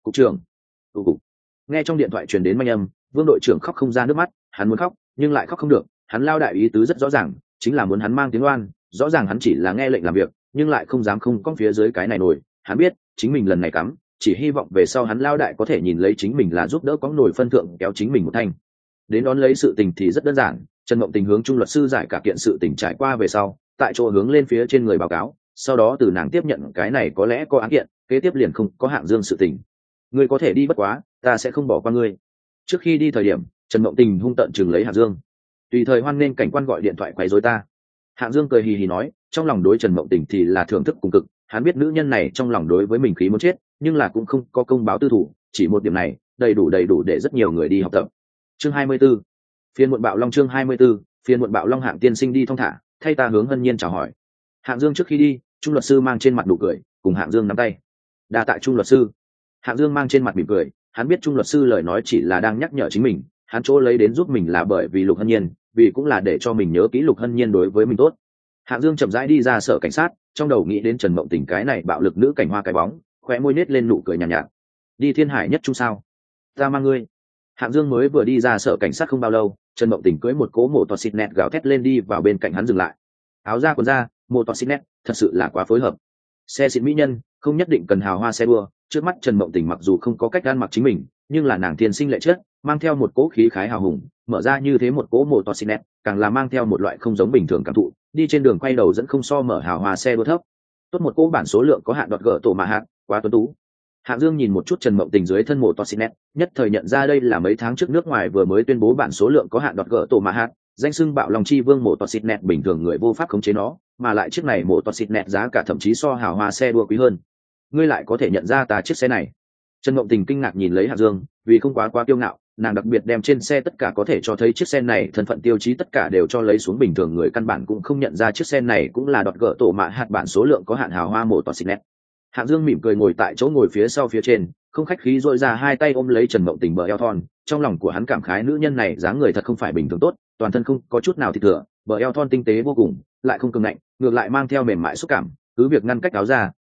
cục. Nghe trong điện thoại truyền đến manh âm, Vương đội trưởng khóc không ra nước mắt, hắn muốn khóc nhưng lại khóc không được, hắn lao đại ý tứ rất rõ ràng, chính là muốn hắn mang tiếng oan, rõ ràng hắn chỉ là nghe lệnh làm việc, nhưng lại không dám không cong phía dưới cái này nổi, hắn biết, chính mình lần này cắm, chỉ hy vọng về sau hắn lao đại có thể nhìn lấy chính mình là giúp đỡ có nổi phân thượng kéo chính mình một thanh. Đến đón lấy sự tình thì rất đơn giản, Trần Mộng Tình hướng Trung luật sư giải cả kiện sự tình trải qua về sau, tại chỗ hướng lên phía trên người báo cáo, sau đó từ nàng tiếp nhận cái này có lẽ có án kiện, kế tiếp liền không có Hạng Dương sự tình. "Ngươi có thể đi bất quá, ta sẽ không bỏ qua ngươi." Trước khi đi thời điểm, Trần Mộng Tình hung tợn chừng lấy Hạng Dương. "Tùy thời hoan nghênh cảnh quan gọi điện thoại quấy rối ta." Hạng Dương cười hì hì nói, trong lòng đối Trần Mộng Tình thì là thưởng thức cùng cực, hắn biết nữ nhân này trong lòng đối với mình khí muốn chết, nhưng là cũng không có công báo tư thủ, chỉ một điểm này, đầy đủ để rất nhiều người đi học tập. Chương 24. Phiên muộn bạo long. Chương 24. Phiên muộn bạo long. Hạng tiên sinh đi thong thả, thay ta hướng Hân Nhiên chào hỏi. Hạng Dương trước khi đi, Trung luật sư mang trên mặt nụ cười, cùng Hạng Dương nắm tay. "Đa tạ Trung luật sư." Hạng Dương mang trên mặt mỉm cười, hắn biết Trung luật sư lời nói chỉ là đang nhắc nhở chính mình, hắn chỗ lấy đến giúp mình là bởi vì Lục Hân Nhiên, vì cũng là để cho mình nhớ kỹ Lục Hân Nhiên đối với mình tốt. Hạng Dương chậm rãi đi ra sở cảnh sát, trong đầu nghĩ đến Trần Mộng Tình cái này bạo lực nữ cảnh hoa cái bóng, khóe môi nết lên nụ cười nhàn nhạt. "Đi Thiên Hải nhất trung sao? Ta mang ngươi." Hạng Dương mới vừa đi ra sở cảnh sát không bao lâu, Trần Mộng Tình cưỡi một cỗ mô tô xịt nẹt gào thét lên đi vào bên cạnh hắn dừng lại. Áo ra quần ra, mô tô xịt nẹt, thật sự là quá phối hợp. Xe xịn mỹ nhân, không nhất định cần hào hoa xe đua, trước mắt Trần Mộng Tình mặc dù không có cách ăn mặc chính mình, nhưng là nàng thiên sinh lệ chất, mang theo một cỗ khí khái hào hùng, mở ra như thế một cỗ mô tô xịt nẹt, càng là mang theo một loại không giống bình thường cảm thụ, đi trên đường quay đầu dẫn không so mở hào hoa xe đua thấp. Tốt một cỗ bản số lượng có hạn đọt gỡ tổ mà hạng, quá tuấn tú. Hạng Dương nhìn một chút Trần Mộng Tình dưới thân mô tô xịt nẹt, nhất thời nhận ra đây là mấy tháng trước nước ngoài vừa mới tuyên bố bản số lượng có hạn đọt gỡ tổ mà hạng, danh xưng bạo lòng chi vương mô tô xịt nẹt, bình thường người vô pháp khống chế nó, mà lại chiếc này mô tô xịt nẹt giá cả thậm chí so hào hoa xe đua quý hơn. "Ngươi lại có thể nhận ra ta chiếc xe này?" Trần Mộng Tình kinh ngạc nhìn lấy Hạng Dương, vì không quá kiêu ngạo, nàng đặc biệt đem trên xe tất cả có thể cho thấy chiếc xe này thân phận tiêu chí tất cả đều cho lấy xuống, bình thường người căn bản cũng không nhận ra chiếc xe này cũng là đọt gỡ tổ mạ hạt bản số lượng có hạn hào hoa mô tô xịt nẹt. Hạng Dương mỉm cười ngồi tại chỗ ngồi phía sau phía trên, không khách khí dội ra hai tay ôm lấy Trần Mộng Tình bờ eo thon, trong lòng của hắn cảm khái nữ nhân này dáng người thật không phải bình thường tốt, toàn thân không có chút nào thịt thừa, bờ eo thon tinh tế vô cùng, lại không cường ngạnh, ngược lại mang theo mềm mại xúc cảm, cứ việc ngăn cách áo ra,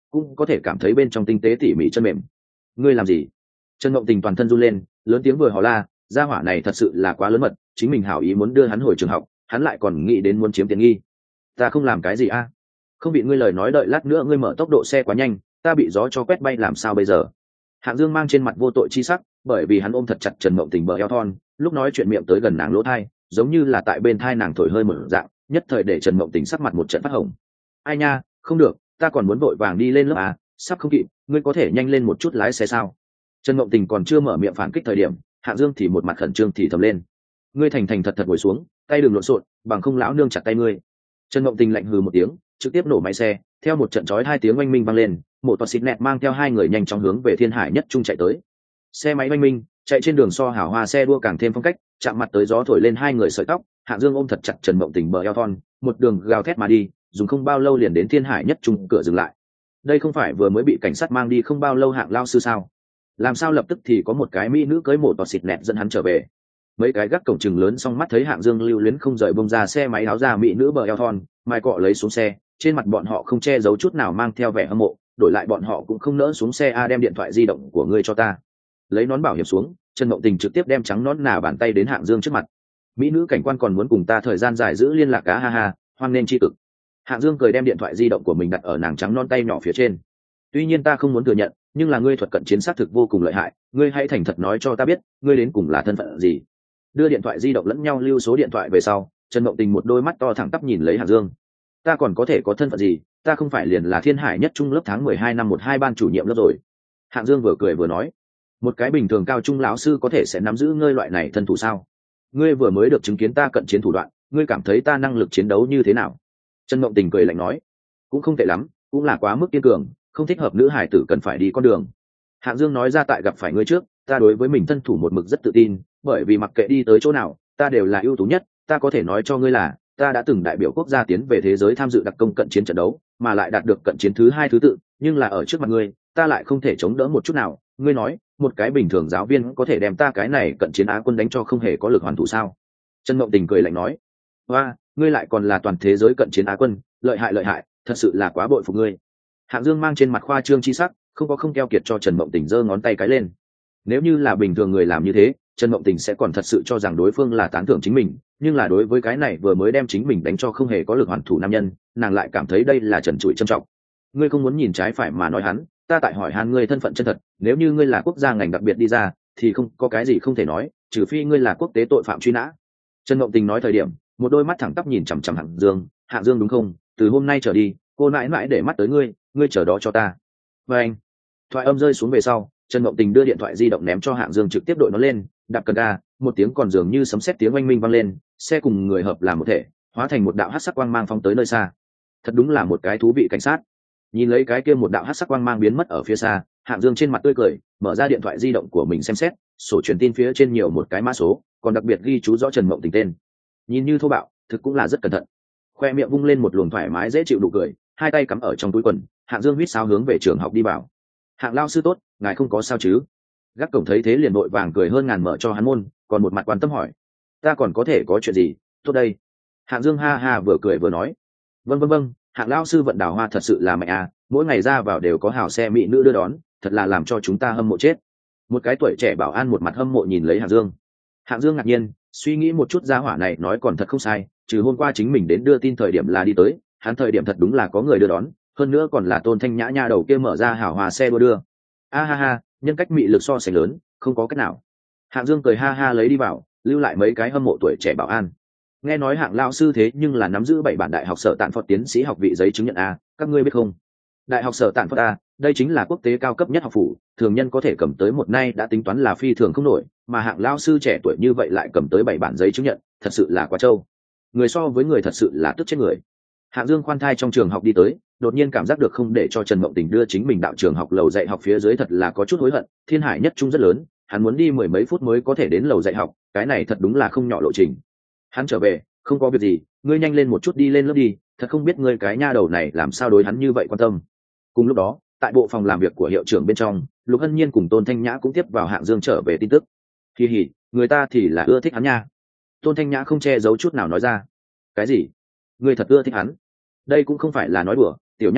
cũng có thể cảm thấy bên trong tinh tế tỉ mỉ chân mềm. Ngươi làm gì? Trần Mộng Tình toàn thân run lên, lớn tiếng vừa hò la, gia hỏa này thật sự là quá lớn mật, chính mình hảo ý muốn đưa hắn hồi trường học, hắn lại còn nghĩ đến muốn chiếm tiện nghi. Ta không làm cái gì a? Không bị ngươi lời nói, đợi lát nữa ngươi mở tốc độ xe quá nhanh, ta bị gió cho quét bay làm sao bây giờ? Hạng Dương mang trên mặt vô tội chi sắc, bởi vì hắn ôm thật chặt Trần Mộng Tình bờ eo thon, lúc nói chuyện miệng tới gần nàng lỗ thai, giống như là tại bên thai nàng thổi hơi một dạng, nhất thời để Trần Mộng Tình sắc mặt một trận phát hồng. Ai nha, không được, ta còn muốn vội vàng đi lên lớp à, sắp không kịp, ngươi có thể nhanh lên một chút lái xe sao? Trần Mộng Tình còn chưa mở miệng phản kích thời điểm, Hạng Dương thì một mặt khẩn trương thì thầm lên. Ngươi thành thành thật thật ngồi xuống, tay đừng lộn xộn, bằng không lão nương chặt tay ngươi. Trần Mộng Tình lạnh hừ một tiếng, trực tiếp nổ máy xe, theo một trận chói hai tiếng oanh minh vang lên, một toa xịt nẹt mang theo hai người nhanh chóng hướng về Thiên Hải Nhất Trung chạy tới. Xe máy oanh minh, chạy trên đường so hào hoa xe đua càng thêm phong cách, chạm mặt tới gió thổi lên hai người sợi tóc, Hạng Dương ôm thật chặt Trần Mộng Tình bờ eo thon, một đường gào thét mà đi, dùng không bao lâu liền đến Thiên Hải Nhất Trung cửa dừng lại. Đây không phải vừa mới bị cảnh sát mang đi không bao lâu Hạng lao sư sao? Làm sao lập tức thì có một cái mỹ nữ cưới một toa xịt nẹt dẫn hắn trở về? Mấy cái gác cổng chừng lớn xong mắt thấy Hạng Dương lưu luyến không rời bông ra xe máy áo ra mỹ nữ bờ eo thon, mai cọ lấy xuống xe, trên mặt bọn họ không che giấu chút nào mang theo vẻ hâm mộ, đổi lại bọn họ cũng không nỡ xuống xe a, đem điện thoại di động của ngươi cho ta. Lấy nón bảo hiểm xuống, Trần Mộng Tình trực tiếp đem trắng nón nà bàn tay đến Hạng Dương trước mặt. Mỹ nữ cảnh quan còn muốn cùng ta thời gian dài giữ liên lạc cá, ha ha, hoan nên chi cực. Hạng Dương cười đem điện thoại di động của mình đặt ở nàng trắng non tay nhỏ phía trên. Tuy nhiên ta không muốn thừa nhận, nhưng là ngươi thuật cận chiến xác thực vô cùng lợi hại, ngươi hãy thành thật nói cho ta biết, ngươi đến cùng là thân phận gì? Đưa điện thoại di động lẫn nhau lưu số điện thoại về sau, Trần Mộng Tình một đôi mắt to thẳng tắp nhìn lấy Hạng Dương. Ta còn có thể có thân phận gì, ta không phải liền là Thiên Hải Nhất Trung lớp tháng 12 năm 12 ban chủ nhiệm lớp rồi. Hạng Dương vừa cười vừa nói, một cái bình thường cao trung lão sư có thể sẽ nắm giữ ngươi loại này thân thủ sao? Ngươi vừa mới được chứng kiến ta cận chiến thủ đoạn, ngươi cảm thấy ta năng lực chiến đấu như thế nào? Trần Mộng Tình cười lạnh nói, cũng không tệ lắm, cũng là quá mức kiên cường, không thích hợp nữ hải tử cần phải đi con đường. Hạng Dương nói ra, tại gặp phải ngươi trước, ta đối với mình thân thủ một mực rất tự tin, bởi vì mặc kệ đi tới chỗ nào, ta đều là ưu tú nhất, ta có thể nói cho ngươi là, ta đã từng đại biểu quốc gia tiến về thế giới tham dự đặc công cận chiến trận đấu, mà lại đạt được cận chiến thứ 2 thứ tự, nhưng là ở trước mặt ngươi, ta lại không thể chống đỡ một chút nào. Ngươi nói, một cái bình thường giáo viên có thể đem ta cái này cận chiến Á quân đánh cho không hề có lực hoàn thủ sao? Trần Mộng Tình cười lạnh nói, hoa, ngươi lại còn là toàn thế giới cận chiến Á quân, lợi hại, thật sự là quá bội phục ngươi. Hạng Dương mang trên mặt khoa trương chi sắc, không keo kiệt cho Trần Mộng Tình giơ ngón tay cái lên. Nếu như là bình thường người làm như thế, Trần Mộng Tình sẽ còn thật sự cho rằng đối phương là tán thưởng chính mình, nhưng là đối với cái này vừa mới đem chính mình đánh cho không hề có lực hoàn thủ nam nhân, nàng lại cảm thấy đây là trần trụi trân trọng. Ngươi không muốn nhìn trái phải mà nói hắn, ta tại hỏi han ngươi thân phận chân thật, nếu như ngươi là quốc gia ngành đặc biệt đi ra, thì không có cái gì không thể nói, trừ phi ngươi là quốc tế tội phạm truy nã. Trần Mộng Tình nói thời điểm, một đôi mắt thẳng tắp nhìn chằm chằm Hạng Dương đúng không? Từ hôm nay trở đi, cô mãi mãi để mắt tới ngươi, ngươi chờ đó cho ta. Và anh, thoại âm rơi xuống về sau, Trần Mộng Tình đưa điện thoại di động ném cho Hạng Dương, trực tiếp đội nó lên, đạp cần ga, một tiếng còn dường như sấm sét tiếng oanh minh vang lên, xe cùng người hợp làm một thể, hóa thành một đạo hắc sắc quang mang phóng tới nơi xa. Thật đúng là một cái thú vị cảnh sát. Nhìn lấy cái kia một đạo hắc sắc quang mang biến mất ở phía xa, Hạng Dương trên mặt tươi cười, mở ra điện thoại di động của mình xem xét, sổ truyền tin phía trên nhiều một cái mã số, còn đặc biệt ghi chú rõ Trần Mộng Tình tên. Nhìn như thô bạo, thực cũng là rất cẩn thận. Khoe miệng vung lên một luồng thoải mái dễ chịu nụ cười, hai tay cắm ở trong túi quần, Hạng Dương huýt sáo hướng về trường học đi vào. Hạng lao sư tốt, ngài không có sao chứ? Gác cổng thấy thế liền vội vàng cười hơn ngàn mở cho hắn môn, còn một mặt quan tâm hỏi, ta còn có thể có chuyện gì tốt đây? Hạng Dương ha ha vừa cười vừa nói, vâng, Hạng lao sư vận đào hoa thật sự là mạnh à, mỗi ngày ra vào đều có hào xe mỹ nữ đưa đón, thật là làm cho chúng ta hâm mộ chết. Một cái tuổi trẻ bảo an một mặt hâm mộ nhìn lấy Hạng Dương. Hạng Dương ngạc nhiên, suy nghĩ một chút, gia hỏa này nói còn thật không sai, trừ hôm qua chính mình đến đưa tin thời điểm là đi tới, hắn thời điểm thật đúng là có người đưa đón, hơn nữa còn là Tôn Thanh Nhã nha đầu kia mở ra hào hòa xe đua đưa. A ha ha, nhân cách mị lực so sánh lớn, không có cách nào. Hạng Dương cười ha ha lấy đi vào, lưu lại mấy cái hâm mộ tuổi trẻ bảo an. Nghe nói Hạng lao sư thế nhưng là nắm giữ 7 bản đại học sở tạn Phật tiến sĩ học vị giấy chứng nhận A, các ngươi biết không? Đại học sở tạn Phật A, đây chính là quốc tế cao cấp nhất học phủ, thường nhân có thể cầm tới một nay đã tính toán là phi thường không nổi, mà Hạng lao sư trẻ tuổi như vậy lại cầm tới 7 bản giấy chứng nhận, thật sự là quá trâu. Người so với người thật sự là tức chết người. Hạng Dương khoan thai trong trường học đi tới, đột nhiên cảm giác được không để cho Trần Mộng Tình đưa chính mình đạo trường học lầu dạy học phía dưới thật là có chút hối hận. Thiên Hải Nhất Trung rất lớn, hắn muốn đi 10 mấy phút mới có thể đến lầu dạy học, cái này thật đúng là không nhỏ lộ trình. Hắn trở về, không có việc gì, ngươi nhanh lên một chút đi lên lớp đi, thật không biết ngươi cái nha đầu này làm sao đối hắn như vậy quan tâm. Cùng lúc đó, tại bộ phòng làm việc của hiệu trưởng bên trong, Lục Hân Nhiên cùng Tôn Thanh Nhã cũng tiếp vào Hạng Dương trở về tin tức. Kỳ hỉ, người ta thì là ưa thích hắn nha. Tôn Thanh Nhã không che giấu chút nào nói ra. Cái gì? Ngươi thật ưa thích hắn? Đây cũng không phải là nói đùa, tiểu nha đầu,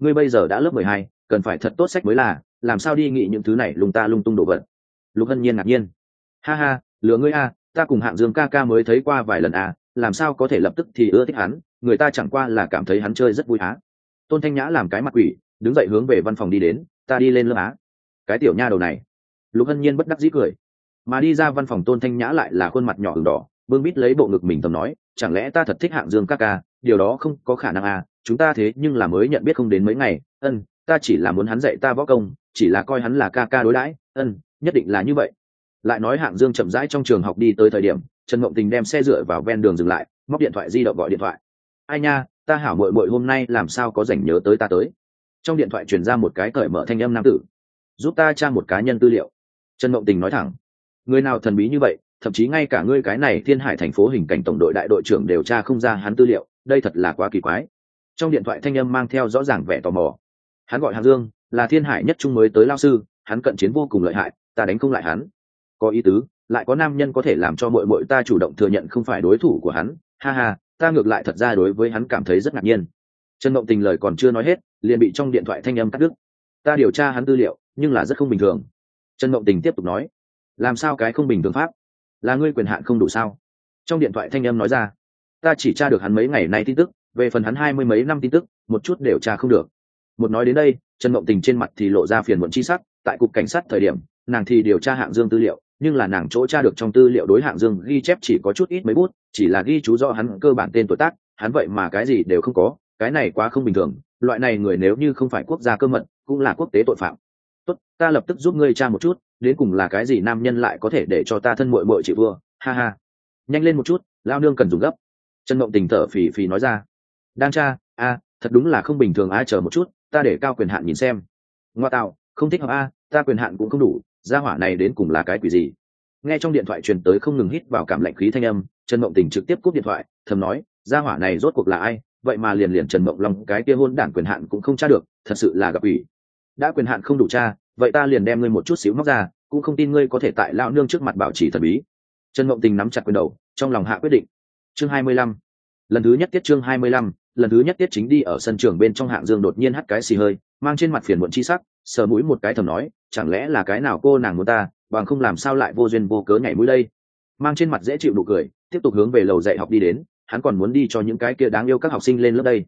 ngươi bây giờ đã lớp 12, cần phải thật tốt sách mới là, làm sao đi nghĩ những thứ này lung ta lung tung đồ vật. Lục Hân Nhiên ngạc nhiên. Ha ha, lừa ngươi a, ta cùng Hạng Dương ca ca mới thấy qua vài lần à, làm sao có thể lập tức thì ưa thích hắn, người ta chẳng qua là cảm thấy hắn chơi rất vui á. Tôn Thanh Nhã làm cái mặt quỷ, đứng dậy hướng về văn phòng đi đến, ta đi lên lớp á. Cái tiểu nha đầu này. Lục Hân Nhiên bất đắc dĩ cười. Mà đi ra văn phòng Tôn Thanh Nhã lại là khuôn mặt nhỏ ửng đỏ, bưng bít lấy bộ ngực mình tầm nói, chẳng lẽ ta thật thích Hạng Dương ca ca, điều đó không có khả năng à, chúng ta thế nhưng là mới nhận biết không đến mấy ngày, ta chỉ là muốn hắn dạy ta võ công, chỉ là coi hắn là ca ca đối đãi, nhất định là như vậy. Lại nói Hạng Dương chậm rãi trong trường học đi tới thời điểm, Trần Mộng Tình đem xe dựa vào ven đường dừng lại, móc điện thoại di động gọi điện thoại. Ai nha, ta hảo muội muội hôm nay làm sao có rảnh nhớ tới ta tới. Trong điện thoại truyền ra một cái cởi mở thanh âm nam tử. Giúp ta tra một cá nhân tư liệu. Trần Mộng Tình nói thẳng. Người nào thần bí như vậy, thậm chí ngay cả ngươi cái này Thiên Hải thành phố hình cảnh tổng đội đại đội trưởng đều tra không ra hắn tư liệu, đây thật là quá kỳ quái. Trong điện thoại thanh âm mang theo rõ ràng vẻ tò mò. Hắn gọi Hạng Dương, là Thiên Hải nhất trung mới tới lao sư, hắn cận chiến vô cùng lợi hại, ta đánh không lại hắn. Có ý tứ, lại có nam nhân có thể làm cho muội muội ta chủ động thừa nhận không phải đối thủ của hắn, ha ha, ta ngược lại thật ra đối với hắn cảm thấy rất ngạc nhiên. Trần Mộng Tình lời còn chưa nói hết, liền bị trong điện thoại thanh âm cắt đứt. Ta điều tra hắn tư liệu, nhưng là rất không bình thường. Trần Mộng Tình tiếp tục nói, làm sao cái không bình thường pháp? Là ngươi quyền hạn không đủ sao? Trong điện thoại thanh âm nói ra, ta chỉ tra được hắn mấy ngày nay tin tức, về phần hắn 20 mấy năm tin tức, một chút đều tra không được. Một nói đến đây, Trần Mộng Tình trên mặt thì lộ ra phiền muộn chi sắc, tại cục cảnh sát thời điểm, nàng thì điều tra Hạng Dương tư liệu, nhưng là nàng chỗ tra được trong tư liệu đối Hạng Dương ghi chép chỉ có chút ít mấy bút, chỉ là ghi chú rõ hắn cơ bản tên tuổi tác, hắn vậy mà cái gì đều không có, cái này quá không bình thường, loại này người nếu như không phải quốc gia cơ mật, cũng là quốc tế tội phạm. Tốt, ta lập tức giúp ngươi tra một chút, đến cùng là cái gì nam nhân lại có thể để cho ta thân muội muội chịu vừa, ha ha. Nhanh lên một chút, lao nương cần dùng gấp. Trần Mộng Tình thở phì phì nói ra. Đang tra, thật đúng là không bình thường, ai chờ một chút, ta để cao quyền hạn nhìn xem. Ngoa tạo, không thích hợp ta quyền hạn cũng không đủ, gia hỏa này đến cùng là cái quỷ gì? Nghe trong điện thoại truyền tới không ngừng hít vào cảm lạnh khí thanh âm, Trần Mộng Tình trực tiếp cúp điện thoại, thầm nói, gia hỏa này rốt cuộc là ai? Vậy mà liền Trần Mộng Long cái kia hôn đản quyền hạn cũng không tra được, thật sự là gặp ủy. Đã quyền hạn không đủ tra, vậy ta liền đem ngươi một chút xíu móc ra, cũng không tin ngươi có thể tại lão nương trước mặt bảo trì thần bí. Trần Mộng Tình nắm chặt quyền đầu, trong lòng hạ quyết định. Chương 25. Lần thứ nhất tiết chương 25, lần thứ nhất tiết chính đi ở sân trường bên trong, Hạng Dương đột nhiên hắt cái xì hơi, mang trên mặt phiền muộn chi sắc, sờ mũi một cái thầm nói, chẳng lẽ là cái nào cô nàng muốn ta, bằng không làm sao lại vô duyên vô cớ nhảy mũi đây. Mang trên mặt dễ chịu nụ cười, tiếp tục hướng về lầu dạy học đi đến, hắn còn muốn đi cho những cái kia đáng yêu các học sinh lên lớp đây.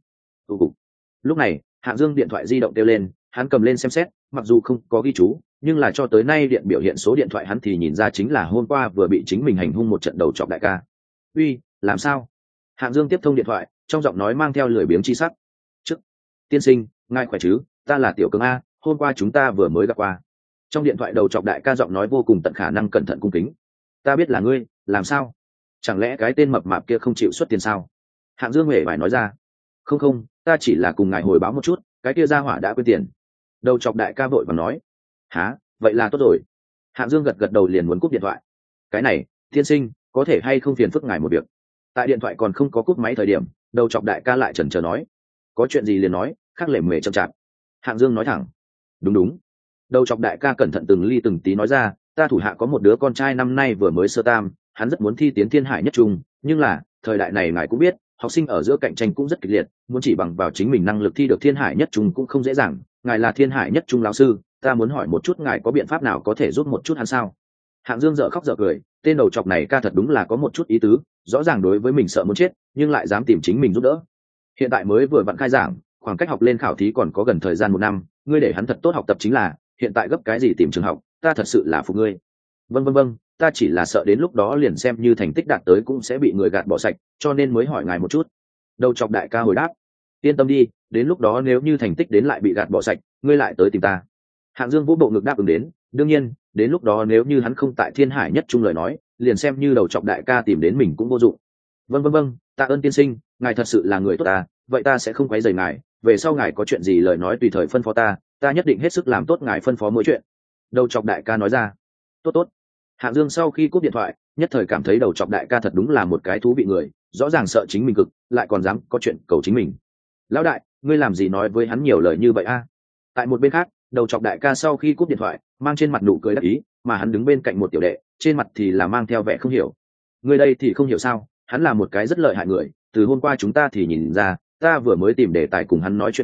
Lúc này, Hạng Dương điện thoại di động kêu lên, hắn cầm lên xem xét, mặc dù không có ghi chú, nhưng là cho tới nay điện biểu hiện số điện thoại hắn thì nhìn ra chính là hôm qua vừa bị chính mình hành hung một trận đầu chọc đại ca. Uy, làm sao? Hạng Dương tiếp thông điện thoại, trong giọng nói mang theo lười biếng chi sắc. Trước, tiên sinh, ngài khỏe chứ? Ta là Tiểu Cường a, hôm qua chúng ta vừa mới gặp qua. Trong điện thoại đầu chọc đại ca giọng nói vô cùng tận khả năng cẩn thận cung kính. Ta biết là ngươi, làm sao? Chẳng lẽ cái tên mập mạp kia không chịu xuất tiền sao? Hạng Dương hề phải nói ra. Không, ta chỉ là cùng ngài hồi báo một chút, cái kia gia hỏa đã quên tiền. Đầu chọc đại ca vội vàng nói. Hả, vậy là tốt rồi. Hạng Dương gật gật đầu liền muốn cúp điện thoại. Cái này, tiên sinh, có thể hay không phiền phức ngài một việc? Tại điện thoại còn không có cúp máy thời điểm, đầu chọc đại ca lại chần chờ nói. Có chuyện gì liền nói, khác lề mề chậm chạp. Hạng Dương nói thẳng. Đúng. Đầu chọc đại ca cẩn thận từng ly từng tí nói ra, ta thủ hạ có một đứa con trai năm nay vừa mới sơ tam, hắn rất muốn thi tiến Thiên Hải nhất trung, nhưng là thời đại này ngài cũng biết, học sinh ở giữa cạnh tranh cũng rất kịch liệt, muốn chỉ bằng vào chính mình năng lực thi được Thiên Hải nhất trung cũng không dễ dàng. Ngài là Thiên Hải nhất trung lão sư, ta muốn hỏi một chút ngài có biện pháp nào có thể giúp một chút hắn sao? Hạng Dương dở khóc dở cười, tên đầu chọc này ca thật đúng là có một chút ý tứ, rõ ràng đối với mình sợ muốn chết, nhưng lại dám tìm chính mình giúp đỡ. Hiện tại mới vừa vặn khai giảng, khoảng cách học lên khảo thí còn có gần thời gian 1 năm, ngươi để hắn thật tốt học tập chính là, hiện tại gấp cái gì tìm trường học, ta thật sự là phục ngươi. Vâng, ta chỉ là sợ đến lúc đó liền xem như thành tích đạt tới cũng sẽ bị người gạt bỏ sạch, cho nên mới hỏi ngài một chút. Đầu chọc đại ca hồi đáp. Yên tâm đi, đến lúc đó nếu như thành tích đến lại bị gạt bỏ sạch, ngươi lại tới tìm ta. Hạng Dương vũ bộ ngực đáp ứng đến, đương nhiên, đến lúc đó nếu như hắn không tại Thiên Hải nhất trung lời nói, liền xem như đầu chọc đại ca tìm đến mình cũng vô dụng. Vâng, tạ ơn tiên sinh, ngài thật sự là người tốt ta, vậy ta sẽ không quấy rầy ngài, về sau ngài có chuyện gì lời nói tùy thời phân phó ta nhất định hết sức làm tốt ngài phân phó mỗi chuyện. Đầu chọc đại ca nói ra. Tốt. Hạng Dương sau khi cúp điện thoại, nhất thời cảm thấy đầu chọc đại ca thật đúng là một cái thú vị người, rõ ràng sợ chính mình cực, lại còn dám có chuyện cầu chính mình. Lão đại, ngươi làm gì nói với hắn nhiều lời như vậy a? Tại một bên khác, đầu chọc đại ca sau khi cúp điện thoại, mang trên mặt nụ cười đắc ý, mà hắn đứng bên cạnh một tiểu đệ, trên mặt thì là mang theo vẻ không hiểu. Ngươi đây thì không hiểu sao? Hắn là một cái rất lợi hại người, từ hôm qua chúng ta thì nhìn ra, ta vừa mới tìm đề tài cùng hắn nói chuyện phiếm,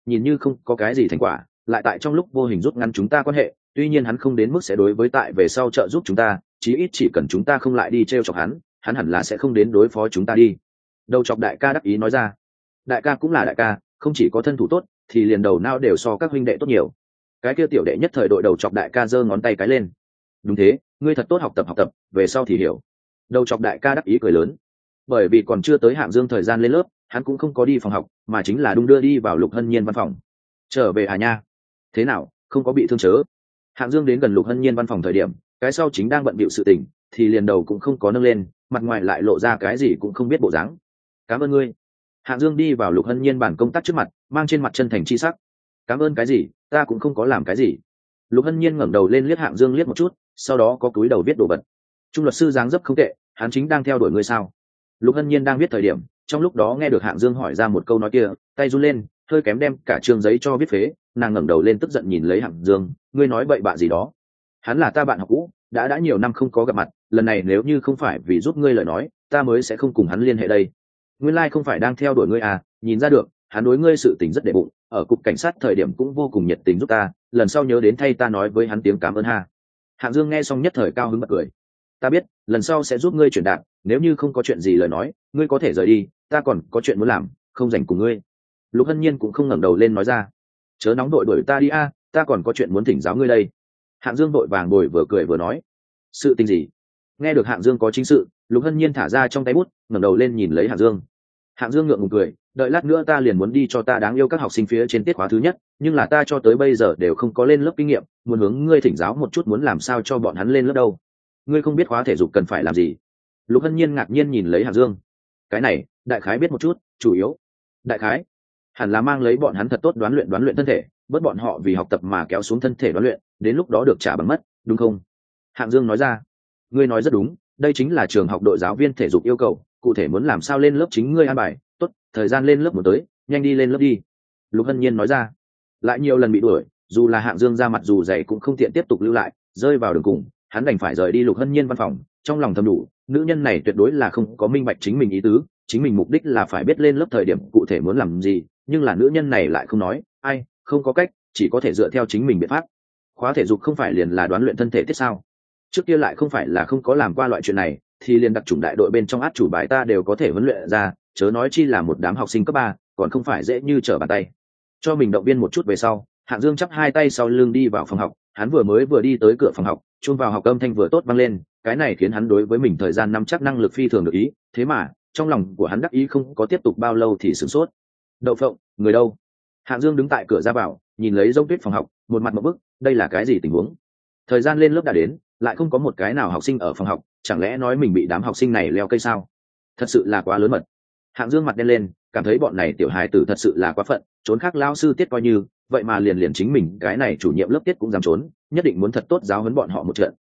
nhìn như không có cái gì thành quả, lại tại trong lúc vô hình rút ngắn chúng ta quan hệ. Tuy nhiên hắn không đến mức sẽ đối với tại về sau trợ giúp chúng ta, chí ít chỉ cần chúng ta không lại đi t chọc hắn hẳn là sẽ không đến đối phó chúng ta đi. Đầu chọc đại ca đắc ý nói ra. Đại ca cũng là đại ca, không chỉ có thân thủ tốt thì liền đầu não đều so các huynh đệ tốt nhiều. Cái kia tiểu đệ nhất thời đội đầu chọc đại ca giơ ngón tay cái lên. Đúng thế, ngươi thật tốt học tập, về sau thì hiểu. Đầu chọc đại ca đắc ý cười lớn. Bởi vì còn chưa tới Hạng Dương thời gian lên lớp, hắn cũng không có đi phòng học, mà chính là đung đưa đi vào Lục Hân Nhiên văn phòng. Trở về à nha? Thế nào, không có bị thương chớ? Hạng Dương đến gần Lục Hân Nhiên văn phòng thời điểm, cái sau chính đang bận bịu sự tình, thì liền đầu cũng không có nâng lên, mặt ngoài lại lộ ra cái gì cũng không biết bộ dáng. Cảm ơn ngươi. Hạng Dương đi vào Lục Hân Nhiên bàn công tác trước mặt, mang trên mặt chân thành chi sắc. Cảm ơn cái gì, ta cũng không có làm cái gì. Lục Hân Nhiên ngẩng đầu lên liếc Hạng Dương liếc một chút, sau đó có cúi đầu viết đồ vật. Trung luật sư dáng dấp không tệ, hắn chính đang theo đuổi ngươi sao? Lục Hân Nhiên đang viết thời điểm, trong lúc đó nghe được Hạng Dương hỏi ra một câu nói kia, tay run lên, hơi kém đem cả chương giấy cho viết phế. Nàng ngẩng đầu lên tức giận nhìn lấy Hạng Dương, ngươi nói bậy bạ gì đó? Hắn là ta bạn học cũ, đã nhiều năm không có gặp mặt, lần này nếu như không phải vì giúp ngươi lời nói, ta mới sẽ không cùng hắn liên hệ đây. Nguyên lai không phải đang theo đuổi ngươi à? Nhìn ra được, hắn đối ngươi sự tình rất đệ bụng, ở cục cảnh sát thời điểm cũng vô cùng nhiệt tình giúp ta, lần sau nhớ đến thay ta nói với hắn tiếng cảm ơn ha. Hạng Dương nghe xong nhất thời cao hứng bật cười. Ta biết, lần sau sẽ giúp ngươi chuyển đạt, nếu như không có chuyện gì lời nói, ngươi có thể rời đi, ta còn có chuyện muốn làm, không rảnh cùng ngươi. Lục Hân Nhiên cũng không ngẩng đầu lên nói ra. Chớ nóng đội đuổi ta đi a, ta còn có chuyện muốn thỉnh giáo ngươi đây. Hạng Dương vội vàng bồi vừa cười vừa nói. Sự tình gì? Nghe được Hạng Dương có chính sự, Lục Hân Nhiên thả ra trong tay bút, ngẩng đầu lên nhìn lấy Hạng Dương. Hạng Dương ngượng ngùng cười, đợi lát nữa ta liền muốn đi cho ta đáng yêu các học sinh phía trên tiết khóa thứ nhất, nhưng là ta cho tới bây giờ đều không có lên lớp kinh nghiệm, muốn hướng ngươi thỉnh giáo một chút muốn làm sao cho bọn hắn lên lớp đâu. Ngươi không biết khóa thể dục cần phải làm gì? Lục Hân Nhiên ngạc nhiên nhìn lấy Hạng Dương. Cái này, đại khái biết một chút, chủ yếu. Đại khái, hẳn là mang lấy bọn hắn thật tốt đoán luyện thân thể, bớt bọn họ vì học tập mà kéo xuống thân thể đoán luyện, đến lúc đó được trả bằng mất, đúng không? Hạng Dương nói ra. Ngươi nói rất đúng, đây chính là trường học đội giáo viên thể dục yêu cầu, cụ thể muốn làm sao lên lớp chính ngươi an bài. Tốt, thời gian lên lớp một tới, nhanh đi lên lớp đi. Lục Hân Nhiên nói ra. Lại nhiều lần bị đuổi, dù là Hạng Dương ra mặt dù dày cũng không tiện tiếp tục lưu lại, rơi vào đường cùng, hắn đành phải rời đi Lục Hân Nhiên văn phòng, trong lòng thầm đủ, nữ nhân này tuyệt đối là không có minh bạch chính mình ý tứ, chính mình mục đích là phải biết lên lớp thời điểm cụ thể muốn làm gì, nhưng là nữ nhân này lại không nói, ai, không có cách, chỉ có thể dựa theo chính mình biện pháp. Khóa thể dục không phải liền là đoán luyện thân thể tiết sao? Trước kia lại không phải là không có làm qua loại chuyện này, thì liền đặc chủng đại đội bên trong át chủ bài ta đều có thể huấn luyện ra, chớ nói chi là một đám học sinh cấp 3, còn không phải dễ như trở bàn tay. Cho mình động viên một chút về sau, Hạng Dương chắp hai tay sau lưng đi vào phòng học, hắn vừa đi tới cửa phòng học, chuông vào học âm thanh vừa tốt vang lên, cái này khiến hắn đối với mình thời gian nắm chắc năng lực phi thường được ý, thế mà, trong lòng của hắn đắc ý không có tiếp tục bao lâu thì sửng sốt. Đậu phộng, người đâu? Hạng Dương đứng tại cửa ra vào, nhìn lấy Dông Tuyết phòng học, một mặt ngộp bức, đây là cái gì tình huống? Thời gian lên lớp đã đến, lại không có một cái nào học sinh ở phòng học, chẳng lẽ nói mình bị đám học sinh này leo cây sao? Thật sự là quá lớn mật. Hạng Dương mặt đen lên, cảm thấy bọn này tiểu hài tử thật sự là quá phận, trốn khác lao sư tiết coi như, vậy mà liền chính mình cái này chủ nhiệm lớp tiết cũng dám trốn, nhất định muốn thật tốt giáo huấn bọn họ một trận.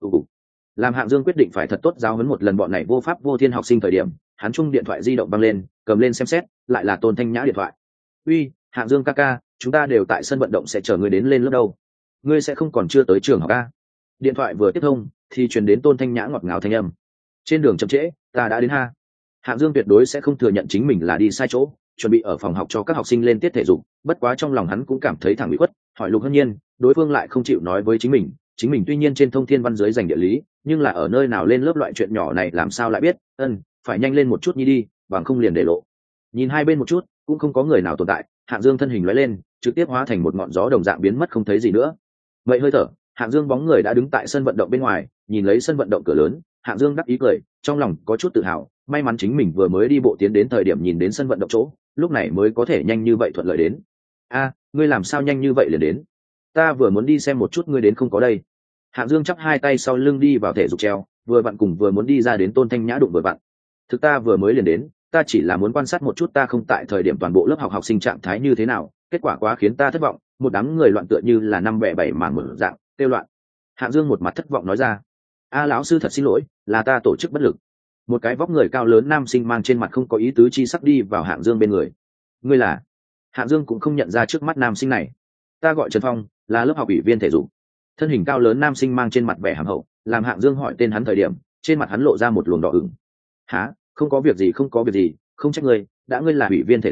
Làm Hạng Dương quyết định phải thật tốt giáo huấn một lần bọn này vô pháp vô thiên học sinh thời điểm, hắn chung điện thoại di động văng lên, cầm lên xem xét, lại là Tôn Thanh Nhã điện thoại. Uy, Hạng Dương ca ca, chúng ta đều tại sân vận động sẽ chờ ngươi đến lên lớp đâu. Ngươi sẽ không còn chưa tới trường học ca? Điện thoại vừa tiếp thông, thì truyền đến Tôn Thanh Nhã ngọt ngào thanh âm. Trên đường chậm trễ, ta đã đến ha. Hạng Dương tuyệt đối sẽ không thừa nhận chính mình là đi sai chỗ, chuẩn bị ở phòng học cho các học sinh lên tiết thể dục, bất quá trong lòng hắn cũng cảm thấy thẳng bị khuất, hỏi Lục Hân Nhiên, đối phương lại không chịu nói với chính mình tuy nhiên trên thông thiên văn dưới dành địa lý, nhưng là ở nơi nào lên lớp loại chuyện nhỏ này làm sao lại biết, phải nhanh lên một chút nhi đi, bằng không liền để lộ. Nhìn hai bên một chút, cũng không có người nào tồn tại, Hạng Dương thân hình lóe lên, trực tiếp hóa thành một ngọn gió đồng dạng biến mất không thấy gì nữa. Vậy hơi thở, Hạng Dương bóng người đã đứng tại sân vận động bên ngoài, nhìn lấy sân vận động cửa lớn, Hạng Dương đắc ý cười, trong lòng có chút tự hào, may mắn chính mình vừa mới đi bộ tiến đến thời điểm nhìn đến sân vận động chỗ, lúc này mới có thể nhanh như vậy thuận lợi đến. A, ngươi làm sao nhanh như vậy liền đến? Ta vừa muốn đi xem một chút ngươi đến không có đây. Hạng Dương chắp hai tay sau lưng đi vào thể dục treo, vừa muốn đi ra đến Tôn Thanh Nhã đụng vừa vặn. Thực ta vừa mới liền đến, ta chỉ là muốn quan sát một chút ta không tại thời điểm toàn bộ lớp học sinh trạng thái như thế nào, kết quả quá khiến ta thất vọng, một đám người loạn tựa như là năm bè bảy mảng một dạng, tiêu loạn. Hạng Dương một mặt thất vọng nói ra. A lão sư thật xin lỗi, là ta tổ chức bất lực. Một cái vóc người cao lớn nam sinh mang trên mặt không có ý tứ chi sắc đi vào Hạng Dương bên người. Ngươi là? Hạng Dương cũng không nhận ra trước mắt nam sinh này. Ta gọi Trần Phong, là lớp học ủy viên thể dục. Thân hình cao lớn nam sinh mang trên mặt vẻ hàm hậu, làm Hạng Dương hỏi tên hắn thời điểm, trên mặt hắn lộ ra một luồng đỏ ửng. Hả? Không có việc gì, không trách ngươi, đã ngươi là ủy viên thể dục,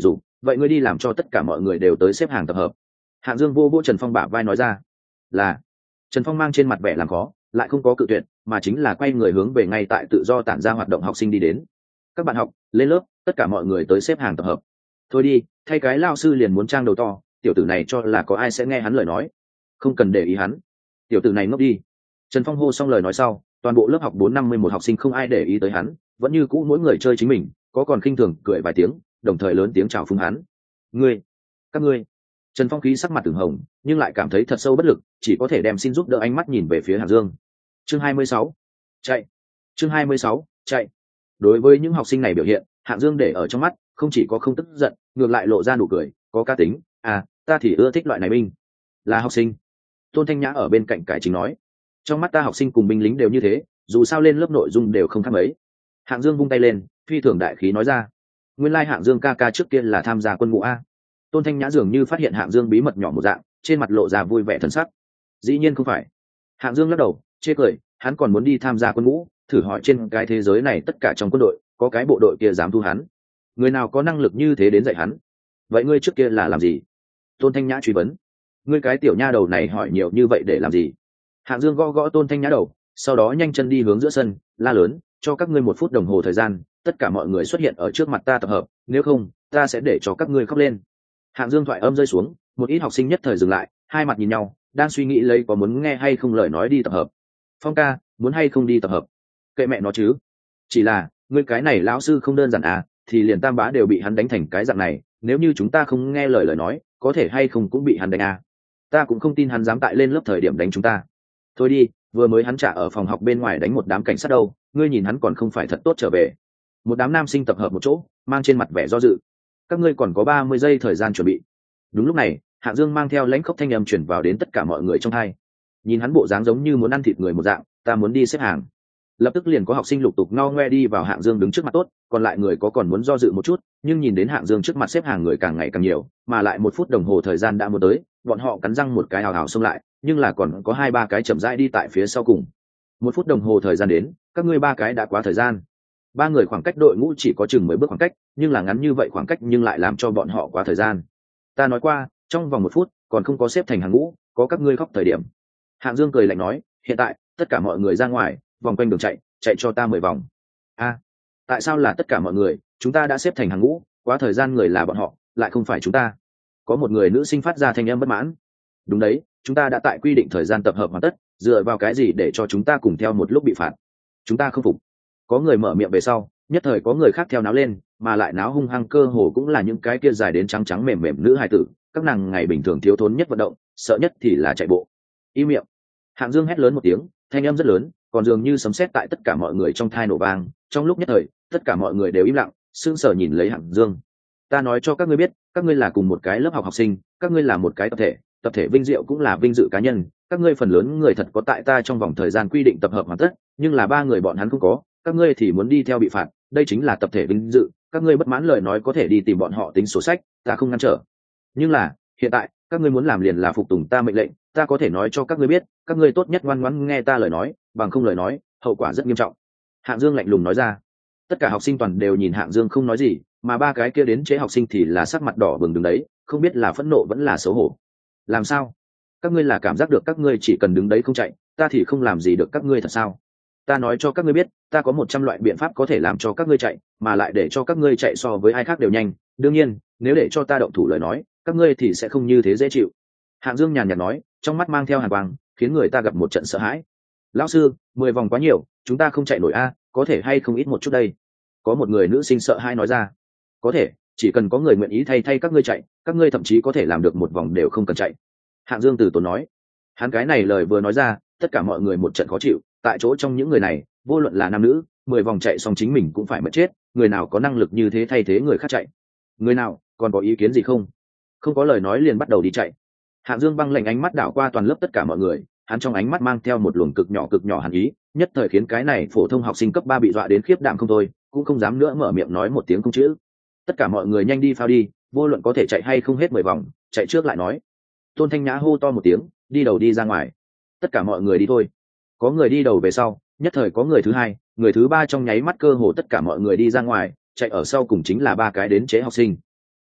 vậy ngươi đi làm cho tất cả mọi người đều tới xếp hàng tập hợp. Hạng Dương vô vỗ Trần Phong bả vai nói ra. Là. Trần Phong mang trên mặt vẻ làm khó, lại không có cự tuyệt, mà chính là quay người hướng về ngay tại tự do tản ra hoạt động học sinh đi đến. Các bạn học, lên lớp, tất cả mọi người tới xếp hàng tập hợp. Thôi đi, thay cái lao sư liền muốn trang đầu to, tiểu tử này cho là có ai sẽ nghe hắn lời nói. Không cần để ý hắn. Tiểu tử này ngốc đi. Trần Phong hô xong lời nói sau, toàn bộ lớp học 451 học sinh không ai để ý tới hắn, vẫn như cũ mỗi người chơi chính mình, có còn khinh thường cười vài tiếng, đồng thời lớn tiếng chào phúng hắn. Các ngươi. Trần Phong khí sắc mặt từng hồng, nhưng lại cảm thấy thật sâu bất lực, chỉ có thể đem xin giúp đỡ ánh mắt nhìn về phía Hạng Dương. Chương 26. Chạy. Chương 26. Chạy. Đối với những học sinh này biểu hiện, Hạng Dương để ở trong mắt, không chỉ có không tức giận, ngược lại lộ ra nụ cười, có cá tính. Ta thì ưa thích loại này binh. Là học sinh. Tôn Thanh Nhã ở bên cạnh cải chính nói. Trong mắt ta học sinh cùng binh lính đều như thế, dù sao lên lớp nội dung đều không khác mấy. Hạng Dương vung tay lên, phi thường đại khí nói ra. Nguyên lai Hạng Dương ca ca trước kia là tham gia quân ngũ a. Tôn Thanh Nhã dường như phát hiện Hạng Dương bí mật nhỏ một dạng, trên mặt lộ ra vui vẻ thần sắc. Dĩ nhiên không phải. Hạng Dương lắc đầu, chê cười, hắn còn muốn đi tham gia quân ngũ, thử hỏi trên cái thế giới này tất cả trong quân đội, có cái bộ đội kia dám thu hắn? Người nào có năng lực như thế đến dạy hắn? Vậy ngươi trước kia là làm gì? Tôn Thanh Nhã truy vấn. Ngươi cái tiểu nha đầu này hỏi nhiều như vậy để làm gì? Hạng Dương gõ gõ Tôn Thanh Nhã đầu, sau đó nhanh chân đi hướng giữa sân, la lớn, cho các ngươi 1 phút đồng hồ thời gian, tất cả mọi người xuất hiện ở trước mặt ta tập hợp, nếu không, ta sẽ để cho các ngươi khóc lên. Hạng Dương thoại âm rơi xuống, một ít học sinh nhất thời dừng lại, hai mặt nhìn nhau, đang suy nghĩ lấy có muốn nghe hay không lời nói đi tập hợp. Phong ca, muốn hay không đi tập hợp? Kệ mẹ nó chứ. Chỉ là, ngươi cái này lão sư không đơn giản à, thì liền Tam Bá đều bị hắn đánh thành cái dạng này, nếu như chúng ta không nghe lời nói, có thể hay không cũng bị hắn đánh à. Ta cũng không tin hắn dám tại lên lớp thời điểm đánh chúng ta. Thôi đi, vừa mới hắn trả ở phòng học bên ngoài đánh một đám cảnh sát đâu, ngươi nhìn hắn còn không phải thật tốt trở về. Một đám nam sinh tập hợp một chỗ, mang trên mặt vẻ do dự. Các ngươi còn có 30 giây thời gian chuẩn bị. Đúng lúc này, Hạng Dương mang theo lãnh khốc thanh âm chuyển vào đến tất cả mọi người trong hai. Nhìn hắn bộ dáng giống như muốn ăn thịt người một dạng, ta muốn đi xếp hàng. Lập tức liền có học sinh lục tục ngao ngoe đi vào Hạng Dương đứng trước mặt tốt, còn lại người có còn muốn do dự một chút, nhưng nhìn đến Hạng Dương trước mặt xếp hàng người càng ngày càng nhiều, mà lại 1 phút đồng hồ thời gian đã muốn tới, bọn họ cắn răng một cái hào hào xông lại, nhưng là còn có 2-3 cái chậm rãi đi tại phía sau cùng. 1 phút đồng hồ thời gian đến, các ngươi 3 cái đã quá thời gian. 3 người khoảng cách đội ngũ chỉ có chừng 10 bước khoảng cách, nhưng là ngắn như vậy khoảng cách nhưng lại làm cho bọn họ quá thời gian. Ta nói qua, trong vòng 1 phút còn không có xếp thành hàng ngũ, có các ngươi khóc thời điểm. Hạng Dương cười lạnh nói, hiện tại tất cả mọi người ra ngoài, vòng quanh đường chạy cho ta 10 vòng. Tại sao là tất cả mọi người? Chúng ta đã xếp thành hàng ngũ, quá thời gian người là bọn họ, lại không phải chúng ta. Có một người nữ sinh phát ra thanh âm bất mãn. Đúng đấy, chúng ta đã tại quy định thời gian tập hợp hoàn tất, dựa vào cái gì để cho chúng ta cùng theo một lúc bị phạt? Chúng ta không phục. Có người mở miệng về sau, nhất thời có người khác theo náo lên, mà lại náo hung hăng, cơ hồ cũng là những cái kia dài đến trắng trắng mềm mềm nữ hài tử, các nàng ngày bình thường thiếu thốn nhất vận động, sợ nhất thì là chạy bộ. Im miệng. Hạng Dương hét lớn một tiếng, thanh âm rất lớn, còn dường như sấm sét tại tất cả mọi người trong thai nổ vang, trong lúc nhất thời, tất cả mọi người đều im lặng, sững sờ nhìn lấy Hạng Dương. Ta nói cho các ngươi biết, các ngươi là cùng một cái lớp học học sinh, các ngươi là một cái tập thể vinh diệu cũng là vinh dự cá nhân, các ngươi phần lớn người thật có tại ta trong vòng thời gian quy định tập hợp hoàn tất, nhưng là 3 người bọn hắn không có, các ngươi thì muốn đi theo bị phạt, đây chính là tập thể vinh dự, các ngươi bất mãn lời nói có thể đi tìm bọn họ tính sổ sách, ta không ngăn trở. Nhưng là, hiện tại, các ngươi muốn làm liền là phục tùng ta mệnh lệnh, ta có thể nói cho các ngươi biết, các ngươi tốt nhất ngoan ngoãn nghe ta lời nói, bằng không lời nói, hậu quả rất nghiêm trọng. Hạng Dương lạnh lùng nói ra. Tất cả học sinh toàn đều nhìn Hạng Dương không nói gì, mà 3 cái kia đến chế học sinh thì là sắc mặt đỏ bừng đứng đấy, không biết là phẫn nộ vẫn là xấu hổ. Làm sao? Các ngươi là cảm giác được các ngươi chỉ cần đứng đấy không chạy, ta thì không làm gì được các ngươi thật sao? Ta nói cho các ngươi biết, ta có 100 loại biện pháp có thể làm cho các ngươi chạy, mà lại để cho các ngươi chạy so với ai khác đều nhanh. Đương nhiên, nếu để cho ta động thủ lời nói, các ngươi thì sẽ không như thế dễ chịu. Hạng Dương nhàn nhạt nói, trong mắt mang theo hàn quang, khiến người ta gặp một trận sợ hãi. Lão sư, 10 vòng quá nhiều, chúng ta không chạy nổi a, có thể hay không ít một chút đây? Có một người nữ sinh sợ hãi nói ra. Có thể, chỉ cần có người nguyện ý thay các ngươi chạy, các ngươi thậm chí có thể làm được 1 vòng đều không cần chạy. Hạng Dương từ tốn nói. Hắn cái này lời vừa nói ra, tất cả mọi người một trận khó chịu, tại chỗ trong những người này, vô luận là nam nữ, 10 vòng chạy xong chính mình cũng phải mất chết, người nào có năng lực như thế thay thế người khác chạy? Người nào, còn có ý kiến gì không? Không có lời nói liền bắt đầu đi chạy. Hạng Dương băng lạnh ánh mắt đảo qua toàn lớp tất cả mọi người, hắn trong ánh mắt mang theo một luồng cực nhỏ hàn ý, nhất thời khiến cái này phổ thông học sinh cấp 3 bị dọa đến khiếp đảm không thôi, cũng không dám nữa mở miệng nói một tiếng không chữ. Tất cả mọi người nhanh đi phao đi, vô luận có thể chạy hay không hết 10 vòng, chạy trước lại nói. Tôn Thanh Nhã hô to một tiếng, đi đầu đi ra ngoài. Tất cả mọi người đi thôi. Có người đi đầu về sau, nhất thời có người thứ hai, người thứ ba, trong nháy mắt cơ hồ tất cả mọi người đi ra ngoài, chạy ở sau cùng chính là 3 cái đến chế học sinh. Đúng,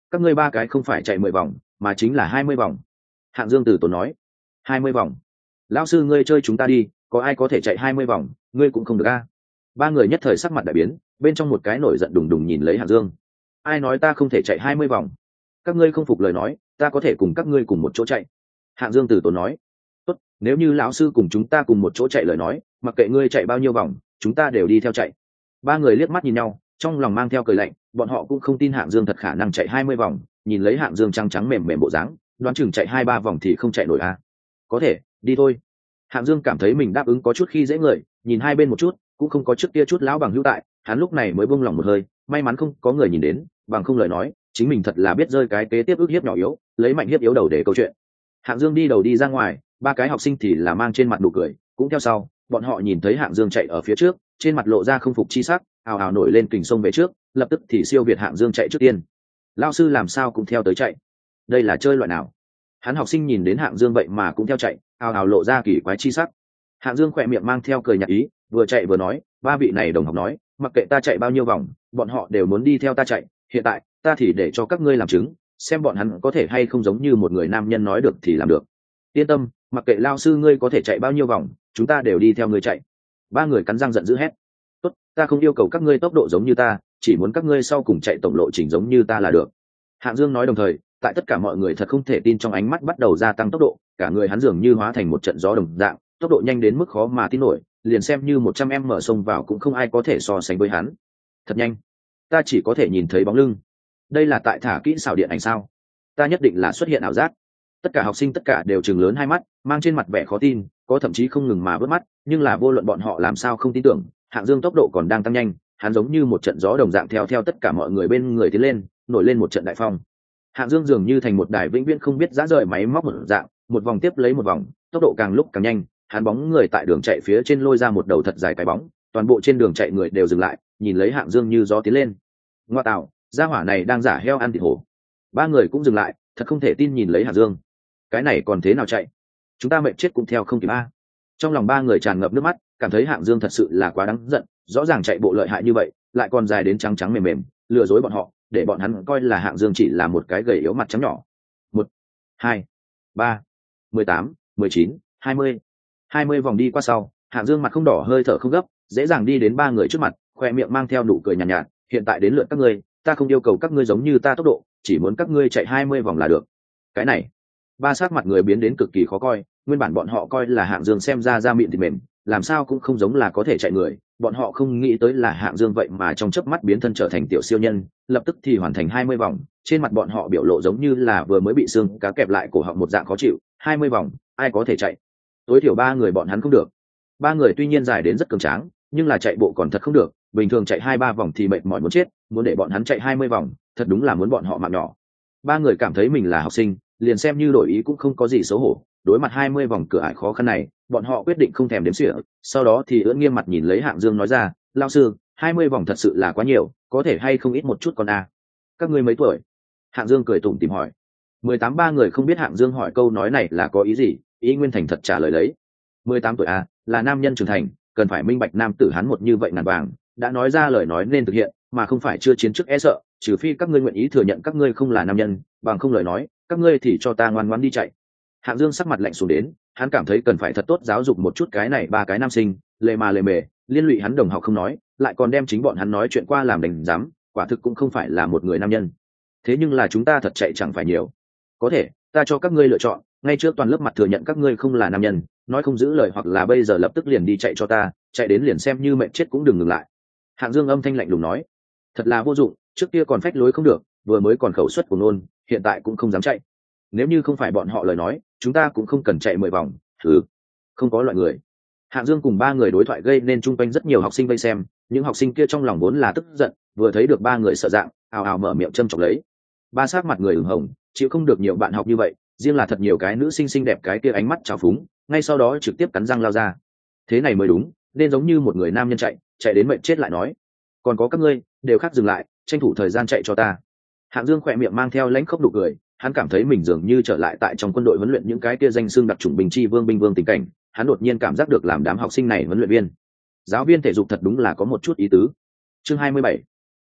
các ngươi ba cái không phải chạy 10 vòng mà chính là 20 vòng. Hạng Dương từ tốn nói. 20 vòng? Lão sư ngươi chơi chúng ta đi, có ai có thể chạy 20 vòng, ngươi cũng không được a. Ba người nhất thời sắc mặt đại biến, bên trong một cái nổi giận đùng đùng nhìn lấy Hạng Dương. Ai nói ta không thể chạy 20 vòng? Các ngươi không phục lời nói, ta có thể cùng các ngươi cùng một chỗ chạy. Hạng Dương từ tốn nói. Tốt, nếu như lão sư cùng chúng ta cùng một chỗ chạy lời nói, mặc kệ ngươi chạy bao nhiêu vòng, chúng ta đều đi theo chạy. Ba người liếc mắt nhìn nhau, trong lòng mang theo cười lạnh, bọn họ cũng không tin Hạng Dương thật khả năng chạy 20 vòng, nhìn lấy Hạng Dương trắng trắng mềm mềm bộ dáng, đoán chừng chạy 2-3 vòng thì không chạy nổi a. Có thể, đi thôi. Hạng Dương cảm thấy mình đáp ứng có chút khi dễ người, nhìn hai bên một chút, cũng không có trước kia chút lão bằng hữu tại, hắn lúc này mới buông lòng một hơi, may mắn không có người nhìn đến, bằng không lời nói, chính mình thật là biết rơi cái kế tiếp ức hiếp nhỏ yếu, lấy mạnh hiếp yếu đầu để câu chuyện. Hạng Dương đi đầu đi ra ngoài, ba cái học sinh thì là mang trên mặt nụ cười, cũng theo sau, bọn họ nhìn thấy Hạng Dương chạy ở phía trước, trên mặt lộ ra không phục chi sắc, ào ào nổi lên kình sông về trước, lập tức thì siêu việt Hạng Dương chạy trước tiên. Lão sư làm sao cũng theo tới chạy? Đây là chơi loại nào? Hắn học sinh nhìn đến Hạng Dương vậy mà cũng theo chạy, ào ào lộ ra kỳ quái chi sắc. Hạng Dương khỏe miệng mang theo cười nhạt ý, vừa chạy vừa nói, ba vị này đồng học nói, mặc kệ ta chạy bao nhiêu vòng, bọn họ đều muốn đi theo ta chạy, hiện tại, ta thì để cho các ngươi làm chứng, xem bọn hắn có thể hay không giống như một người nam nhân nói được thì làm được. Yên tâm, mặc kệ lao sư ngươi có thể chạy bao nhiêu vòng, chúng ta đều đi theo ngươi chạy. Ba người cắn răng giận dữ hét. Tốt, ta không yêu cầu các ngươi tốc độ giống như ta, chỉ muốn các ngươi sau cùng chạy tổng lộ trình giống như ta là được. Hạng Dương nói đồng thời, tại tất cả mọi người thật không thể tin trong ánh mắt bắt đầu gia tăng tốc độ, cả người hắn dường như hóa thành một trận gió đồng dạng, tốc độ nhanh đến mức khó mà tin nổi, liền xem như 100m mở xông vào cũng không ai có thể so sánh với hắn. Thật nhanh, ta chỉ có thể nhìn thấy bóng lưng. Đây là tại thả kỹ xảo điện ảnh sao? Ta nhất định là xuất hiện ảo giác. Tất cả học sinh tất cả đều trừng lớn hai mắt, mang trên mặt vẻ khó tin, có thậm chí không ngừng mà vớt mắt, nhưng là vô luận bọn họ làm sao không tin tưởng, Hạng Dương tốc độ còn đang tăng nhanh, hắn giống như một trận gió đồng dạng theo tất cả mọi người bên người tiến lên, nổi lên một trận đại phong. Hạng Dương dường như thành một đài vĩnh viễn không biết dã rời máy móc một dạng, một vòng tiếp lấy một vòng, tốc độ càng lúc càng nhanh, hắn bóng người tại đường chạy phía trên lôi ra một đầu thật dài cái bóng, toàn bộ trên đường chạy người đều dừng lại, nhìn lấy Hạng Dương như gió tiến lên. Ngoa tạo, gia hỏa này đang giả heo ăn thịt hổ. Ba người cũng dừng lại, thật không thể tin nhìn lấy Hạng Dương. Cái này còn thế nào chạy? Chúng ta mệnh chết cũng theo không kịp a. Trong lòng ba người tràn ngập nước mắt, cảm thấy Hạng Dương thật sự là quá đáng giận, rõ ràng chạy bộ lợi hại như vậy, lại còn dài đến trắng trắng mềm mềm, lừa dối bọn họ, để bọn hắn coi là Hạng Dương chỉ là một cái gầy yếu mặt trắng nhỏ. 1, 2, 3, 18, 19, 20. 20 vòng đi qua sau, Hạng Dương mặt không đỏ hơi thở không gấp, dễ dàng đi đến ba người trước mặt, khoe miệng mang theo nụ cười nhàn nhạt, hiện tại đến lượt các ngươi, ta không yêu cầu các ngươi giống như ta tốc độ, chỉ muốn các ngươi chạy 20 vòng là được. Cái này, ba sắc mặt người biến đến cực kỳ khó coi, nguyên bản bọn họ coi là Hạng Dương xem ra da mịn thịt mềm, làm sao cũng không giống là có thể chạy người, bọn họ không nghĩ tới là Hạng Dương vậy mà trong chớp mắt biến thân trở thành tiểu siêu nhân, lập tức thì hoàn thành 20 vòng, trên mặt bọn họ biểu lộ giống như là vừa mới bị xương cá kẹp lại cổ họng một dạng khó chịu, 20 vòng, ai có thể chạy? Tối thiểu ba người bọn hắn không được. Ba người tuy nhiên dài đến rất cường tráng, nhưng là chạy bộ còn thật không được, bình thường chạy 2-3 vòng thì mệt mỏi muốn chết, muốn để bọn hắn chạy 20 vòng, thật đúng là muốn bọn họ mạng nhỏ. Ba người cảm thấy mình là học sinh, liền xem như đổi ý cũng không có gì xấu hổ, đối mặt 20 vòng cửa ải khó khăn này, bọn họ quyết định không thèm đếm xỉa, sau đó thì ưỡn nghiêm mặt nhìn lấy Hạng Dương nói ra, lão sư, 20 vòng thật sự là quá nhiều, có thể hay không ít một chút con a? Các ngươi mấy tuổi? Hạng Dương cười tủm tỉm hỏi. 18 ba người không biết Hạng Dương hỏi câu nói này là có ý gì, ý nguyên thành thật trả lời lấy. 18 tuổi a, là nam nhân trưởng thành, cần phải minh bạch nam tử hắn một như vậy ngàn vàng, đã nói ra lời nói nên thực hiện, mà không phải chưa chiến trước e sợ, trừ phi các ngươi nguyện ý thừa nhận các ngươi không là nam nhân, bằng không lời nói, các ngươi thì cho ta ngoan ngoãn đi chạy. Hạng Dương sắc mặt lạnh xuống đến, hắn cảm thấy cần phải thật tốt giáo dục một chút cái này ba cái nam sinh, lề mà lề mề, liên lụy hắn đồng học không nói, lại còn đem chính bọn hắn nói chuyện qua làm đành dám, quả thực cũng không phải là một người nam nhân. Thế nhưng là chúng ta thật chạy chẳng phải nhiều. Có thể, ta cho các ngươi lựa chọn, ngay trước toàn lớp mặt thừa nhận các ngươi không là nam nhân, nói không giữ lời hoặc là bây giờ lập tức liền đi chạy cho ta, chạy đến liền xem như mệnh chết cũng đừng ngừng lại. Hạng Dương âm thanh lạnh lùng nói, thật là vô dụng, trước kia còn phách lối không được, vừa mới còn khẩu suất của nôn, hiện tại cũng không dám chạy. Nếu như không phải bọn họ lời nói, chúng ta cũng không cần chạy 10 vòng. Không có loại người. Hạng Dương cùng ba người đối thoại gây nên chung quanh rất nhiều học sinh vây xem, những học sinh kia trong lòng vốn là tức giận, vừa thấy được ba người sợ dạng, ào ào mở miệng châm chọc lấy. Ba sắc mặt người ửng hồng, chịu không được nhiều bạn học như vậy, riêng là thật nhiều cái nữ sinh xinh đẹp cái kia ánh mắt trào phúng, ngay sau đó trực tiếp cắn răng lao ra. Thế này mới đúng, nên giống như một người nam nhân chạy đến mệnh chết lại nói. Còn có các ngươi, đều khác dừng lại, tranh thủ thời gian chạy cho ta. Hạng Dương khỏe miệng mang theo lãnh khốc nụ cười, hắn cảm thấy mình dường như trở lại tại trong quân đội huấn luyện những cái kia danh xưng đặc chủng bình chi vương binh vương tình cảnh, hắn đột nhiên cảm giác được làm đám học sinh này huấn luyện viên. Giáo viên thể dục thật đúng là có một chút ý tứ. Chương 27.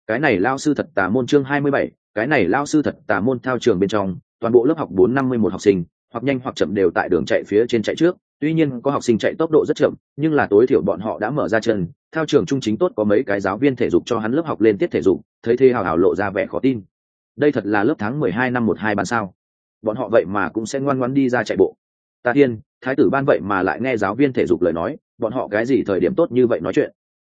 Cái này lao sư thật tà môn chương 27, cái này lao sư thật tà môn. Thao trường bên trong, toàn bộ lớp học 451 học sinh, hoặc nhanh hoặc chậm đều tại đường chạy phía trên chạy trước, tuy nhiên có học sinh chạy tốc độ rất chậm, nhưng là tối thiểu bọn họ đã mở ra chân. Thao trường trung chính tốt có mấy cái giáo viên thể dục cho hắn lớp học lên tiết thể dục, thấy thế hào hào lộ ra vẻ khó tin. Đây thật là lớp tháng 12 năm 12 ban sao? Bọn họ vậy mà cũng sẽ ngoan ngoãn đi ra chạy bộ. Ta thiên, thái tử ban vậy mà lại nghe giáo viên thể dục lời nói, bọn họ cái gì thời điểm tốt như vậy nói chuyện.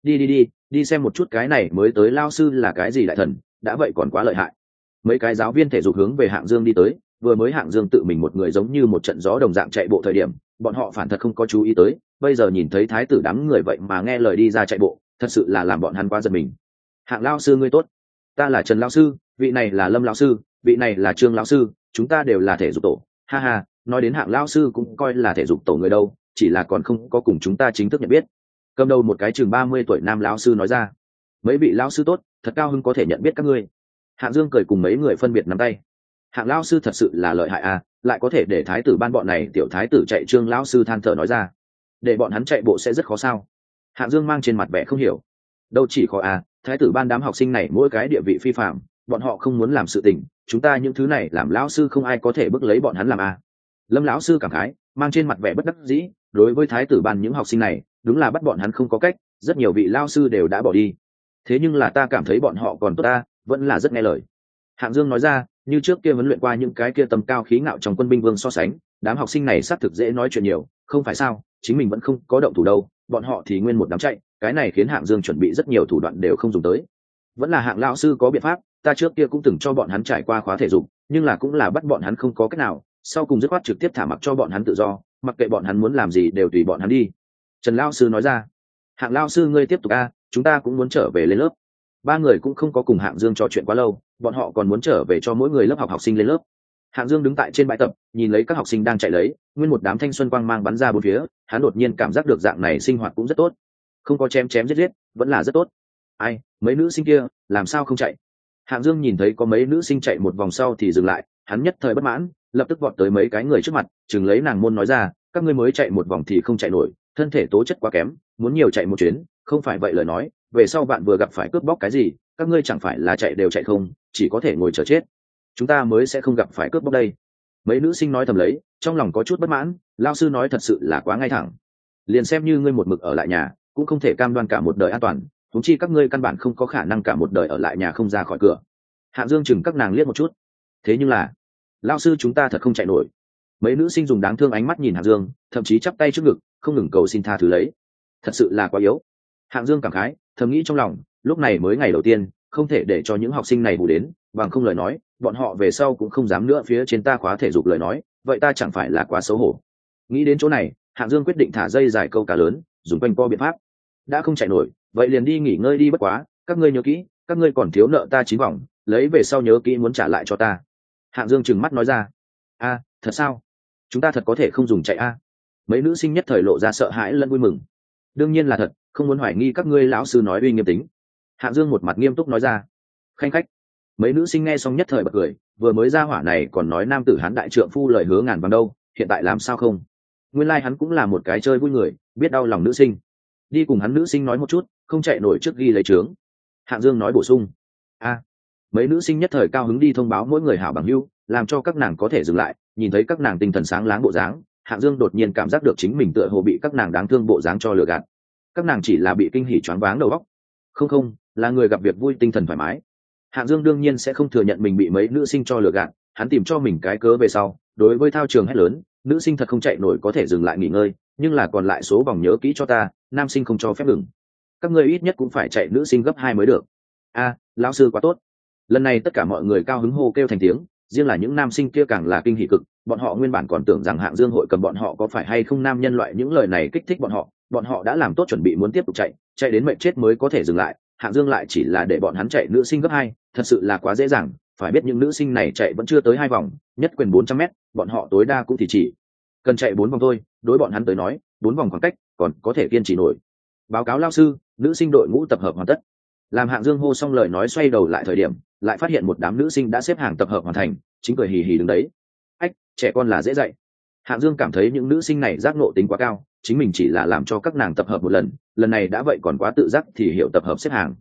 Đi xem một chút cái này mới tới lao sư là cái gì đại thần, đã vậy còn quá lợi hại. Mấy cái giáo viên thể dục hướng về Hạng Dương đi tới, vừa mới Hạng Dương tự mình một người giống như một trận gió đồng dạng chạy bộ thời điểm, bọn họ phản thật không có chú ý tới, bây giờ nhìn thấy thái tử đám người vậy mà nghe lời đi ra chạy bộ, thật sự là làm bọn hắn quá giật mình. Hạng lao sư ngươi tốt, ta là Trần lao sư, vị này là Lâm lao sư, vị này là Trương lao sư, chúng ta đều là thể dục tổ. Ha ha, nói đến Hạng lao sư cũng coi là thể dục tổ người đâu, chỉ là còn không có cùng chúng ta chính thức nhận biết. Cầm đầu một cái chừng 30 tuổi nam lão sư nói ra. Mấy vị lão sư tốt, thật cao hứng có thể nhận biết các ngươi. Hạng Dương cười cùng mấy người phân biệt nắm tay. Hạng lão sư thật sự là lợi hại à, lại có thể để thái tử ban bọn này tiểu thái tử chạy. Trương lão sư than thở nói ra. Để bọn hắn chạy bộ sẽ rất khó sao? Hạng Dương mang trên mặt vẻ không hiểu. Đâu chỉ khó à, thái tử ban đám học sinh này mỗi cái địa vị phi phạm, bọn họ không muốn làm sự tình, chúng ta những thứ này làm lão sư không ai có thể bức lấy bọn hắn làm à. Lâm lão sư cảm khái, mang trên mặt vẻ bất đắc dĩ, đối với thái tử ban những học sinh này, đúng là bắt bọn hắn không có cách, rất nhiều vị lao sư đều đã bỏ đi. Thế nhưng là ta cảm thấy bọn họ còn tốt, ta vẫn là rất nghe lời. Hạng Dương nói ra, như trước kia huấn luyện qua những cái kia tầm cao khí ngạo trong quân binh vương so sánh, đám học sinh này xác thực dễ nói chuyện nhiều, không phải sao? Chính mình vẫn không có động thủ đâu, bọn họ thì nguyên một đám chạy, cái này khiến Hạng Dương chuẩn bị rất nhiều thủ đoạn đều không dùng tới. Vẫn là Hạng lão sư có biện pháp, ta trước kia cũng từng cho bọn hắn trải qua khóa thể dục, nhưng là cũng là bắt bọn hắn không có cách nào, sau cùng dứt khoát trực tiếp thả mặc cho bọn hắn tự do, mặc kệ bọn hắn muốn làm gì đều tùy bọn hắn đi. Trần lão sư nói ra. Hạng lão sư ngươi tiếp tục a, chúng ta cũng muốn trở về lên lớp. Ba người cũng không có cùng Hạng Dương trò chuyện quá lâu, bọn họ còn muốn trở về cho mỗi người lớp học sinh lên lớp. Hạng Dương đứng tại trên bãi tập, nhìn lấy các học sinh đang chạy lấy, nguyên một đám thanh xuân quang mang bắn ra bốn phía, hắn đột nhiên cảm giác được dạng này sinh hoạt cũng rất tốt, không có chém chém giết giết, vẫn là rất tốt. Ai, mấy nữ sinh kia, làm sao không chạy? Hạng Dương nhìn thấy có mấy nữ sinh chạy một vòng sau thì dừng lại, hắn nhất thời bất mãn, lập tức vọt tới mấy cái người trước mặt, chừng lấy nàng môn nói ra, các ngươi mới chạy một vòng thì không chạy nổi, thân thể tố chất quá kém, muốn nhiều chạy một chuyến, không phải vậy lời nói, về sau bạn vừa gặp phải cướp bóc cái gì, các ngươi chẳng phải là chạy đều chạy không, chỉ có thể ngồi chờ chết. Chúng ta mới sẽ không gặp phải cướp bóc đây. Mấy nữ sinh nói thầm lấy, trong lòng có chút bất mãn, lao sư nói thật sự là quá ngay thẳng. Liền xem như ngươi một mực ở lại nhà, cũng không thể cam đoan cả một đời an toàn, huống chi các ngươi căn bản không có khả năng cả một đời ở lại nhà không ra khỏi cửa. Hạng Dương chừng các nàng liếc một chút. Thế nhưng là, lao sư chúng ta thật không chạy nổi. Mấy nữ sinh dùng đáng thương ánh mắt nhìn Hạng Dương, thậm chí chắp tay trước ngực, không ngừng cầu xin tha thứ lấy. Thật sự là quá yếu. Hạng Dương cảm khái, thầm nghĩ trong lòng, lúc này mới ngày đầu tiên, không thể để cho những học sinh này hù đến, bằng không lời nói, bọn họ về sau cũng không dám nữa phía trên ta khóa thể dục lời nói, vậy ta chẳng phải là quá xấu hổ. Nghĩ đến chỗ này, Hạng Dương quyết định thả dây dài câu cá lớn, dùng quanh co biện pháp. Đã không chạy nổi, vậy liền đi nghỉ ngơi đi, bất quá, các ngươi nhớ kỹ, các ngươi còn thiếu nợ ta 9 vòng, lấy về sau nhớ kỹ muốn trả lại cho ta. Hạng Dương trừng mắt nói ra. A, thật sao? Chúng ta thật có thể không dùng chạy a? Mấy nữ sinh nhất thời lộ ra sợ hãi lẫn vui mừng. Đương nhiên là thật, không muốn hoài nghi các ngươi lão sư nói uy nghiêm tính. Hạng Dương một mặt nghiêm túc nói ra. Khanh khách. Mấy nữ sinh nghe xong nhất thời bật cười, vừa mới ra hỏa này còn nói nam tử hán đại trượng phu lời hứa ngàn vàng đâu, hiện tại làm sao không? Nguyên lai hắn cũng là một cái chơi vui người, biết đau lòng nữ sinh. Đi cùng hắn nữ sinh nói một chút, không chạy nổi trước ghi lấy trướng. Hạng Dương nói bổ sung. A. Mấy nữ sinh nhất thời cao hứng đi thông báo mỗi người hảo bằng hữu, làm cho các nàng có thể dừng lại, nhìn thấy các nàng tinh thần sáng láng bộ dáng, Hạng Dương đột nhiên cảm giác được chính mình tựa hồ bị các nàng đáng thương bộ dáng cho lừa gạt. Các nàng chỉ là bị kinh hỉ choáng váng đầu óc. Không, là người gặp việc vui tinh thần thoải mái. Hạng Dương đương nhiên sẽ không thừa nhận mình bị mấy nữ sinh cho lừa gạt, hắn tìm cho mình cái cớ về sau, đối với thao trường hét lớn, nữ sinh thật không chạy nổi có thể dừng lại nghỉ ngơi, nhưng là còn lại số vòng nhớ kỹ cho ta, nam sinh không cho phép ngừng. Các ngươi ít nhất cũng phải chạy nữ sinh gấp 2 mới được. A, lão sư quá tốt. Lần này tất cả mọi người cao hứng hô kêu thành tiếng, riêng là những nam sinh kia càng là kinh hỉ cực, bọn họ nguyên bản còn tưởng rằng Hạng Dương hội cầm bọn họ có phải hay không nam nhân loại những lời này kích thích bọn họ đã làm tốt chuẩn bị muốn tiếp tục chạy đến mệt chết mới có thể dừng lại, Hạng Dương lại chỉ là để bọn hắn chạy nữ sinh gấp 2, thật sự là quá dễ dàng, phải biết những nữ sinh này chạy vẫn chưa tới 2 vòng, nhất quyền 400m, bọn họ tối đa cũng chỉ cần chạy 4 vòng thôi, đối bọn hắn tới nói, 4 vòng khoảng cách, còn có thể kiên trì nổi. Báo cáo lão sư, nữ sinh đội ngũ tập hợp hoàn tất. Làm Hạng Dương hô xong lời nói xoay đầu lại thời điểm, lại phát hiện một đám nữ sinh đã xếp hàng tập hợp hoàn thành, chính cười hì hì đứng đấy. Ách, trẻ con là dễ dạy. Hạng Dương cảm thấy những nữ sinh này giác ngộ tính quá cao, chính mình chỉ là làm cho các nàng tập hợp một lần này đã vậy còn quá tự giác thì hiểu tập hợp xếp hàng.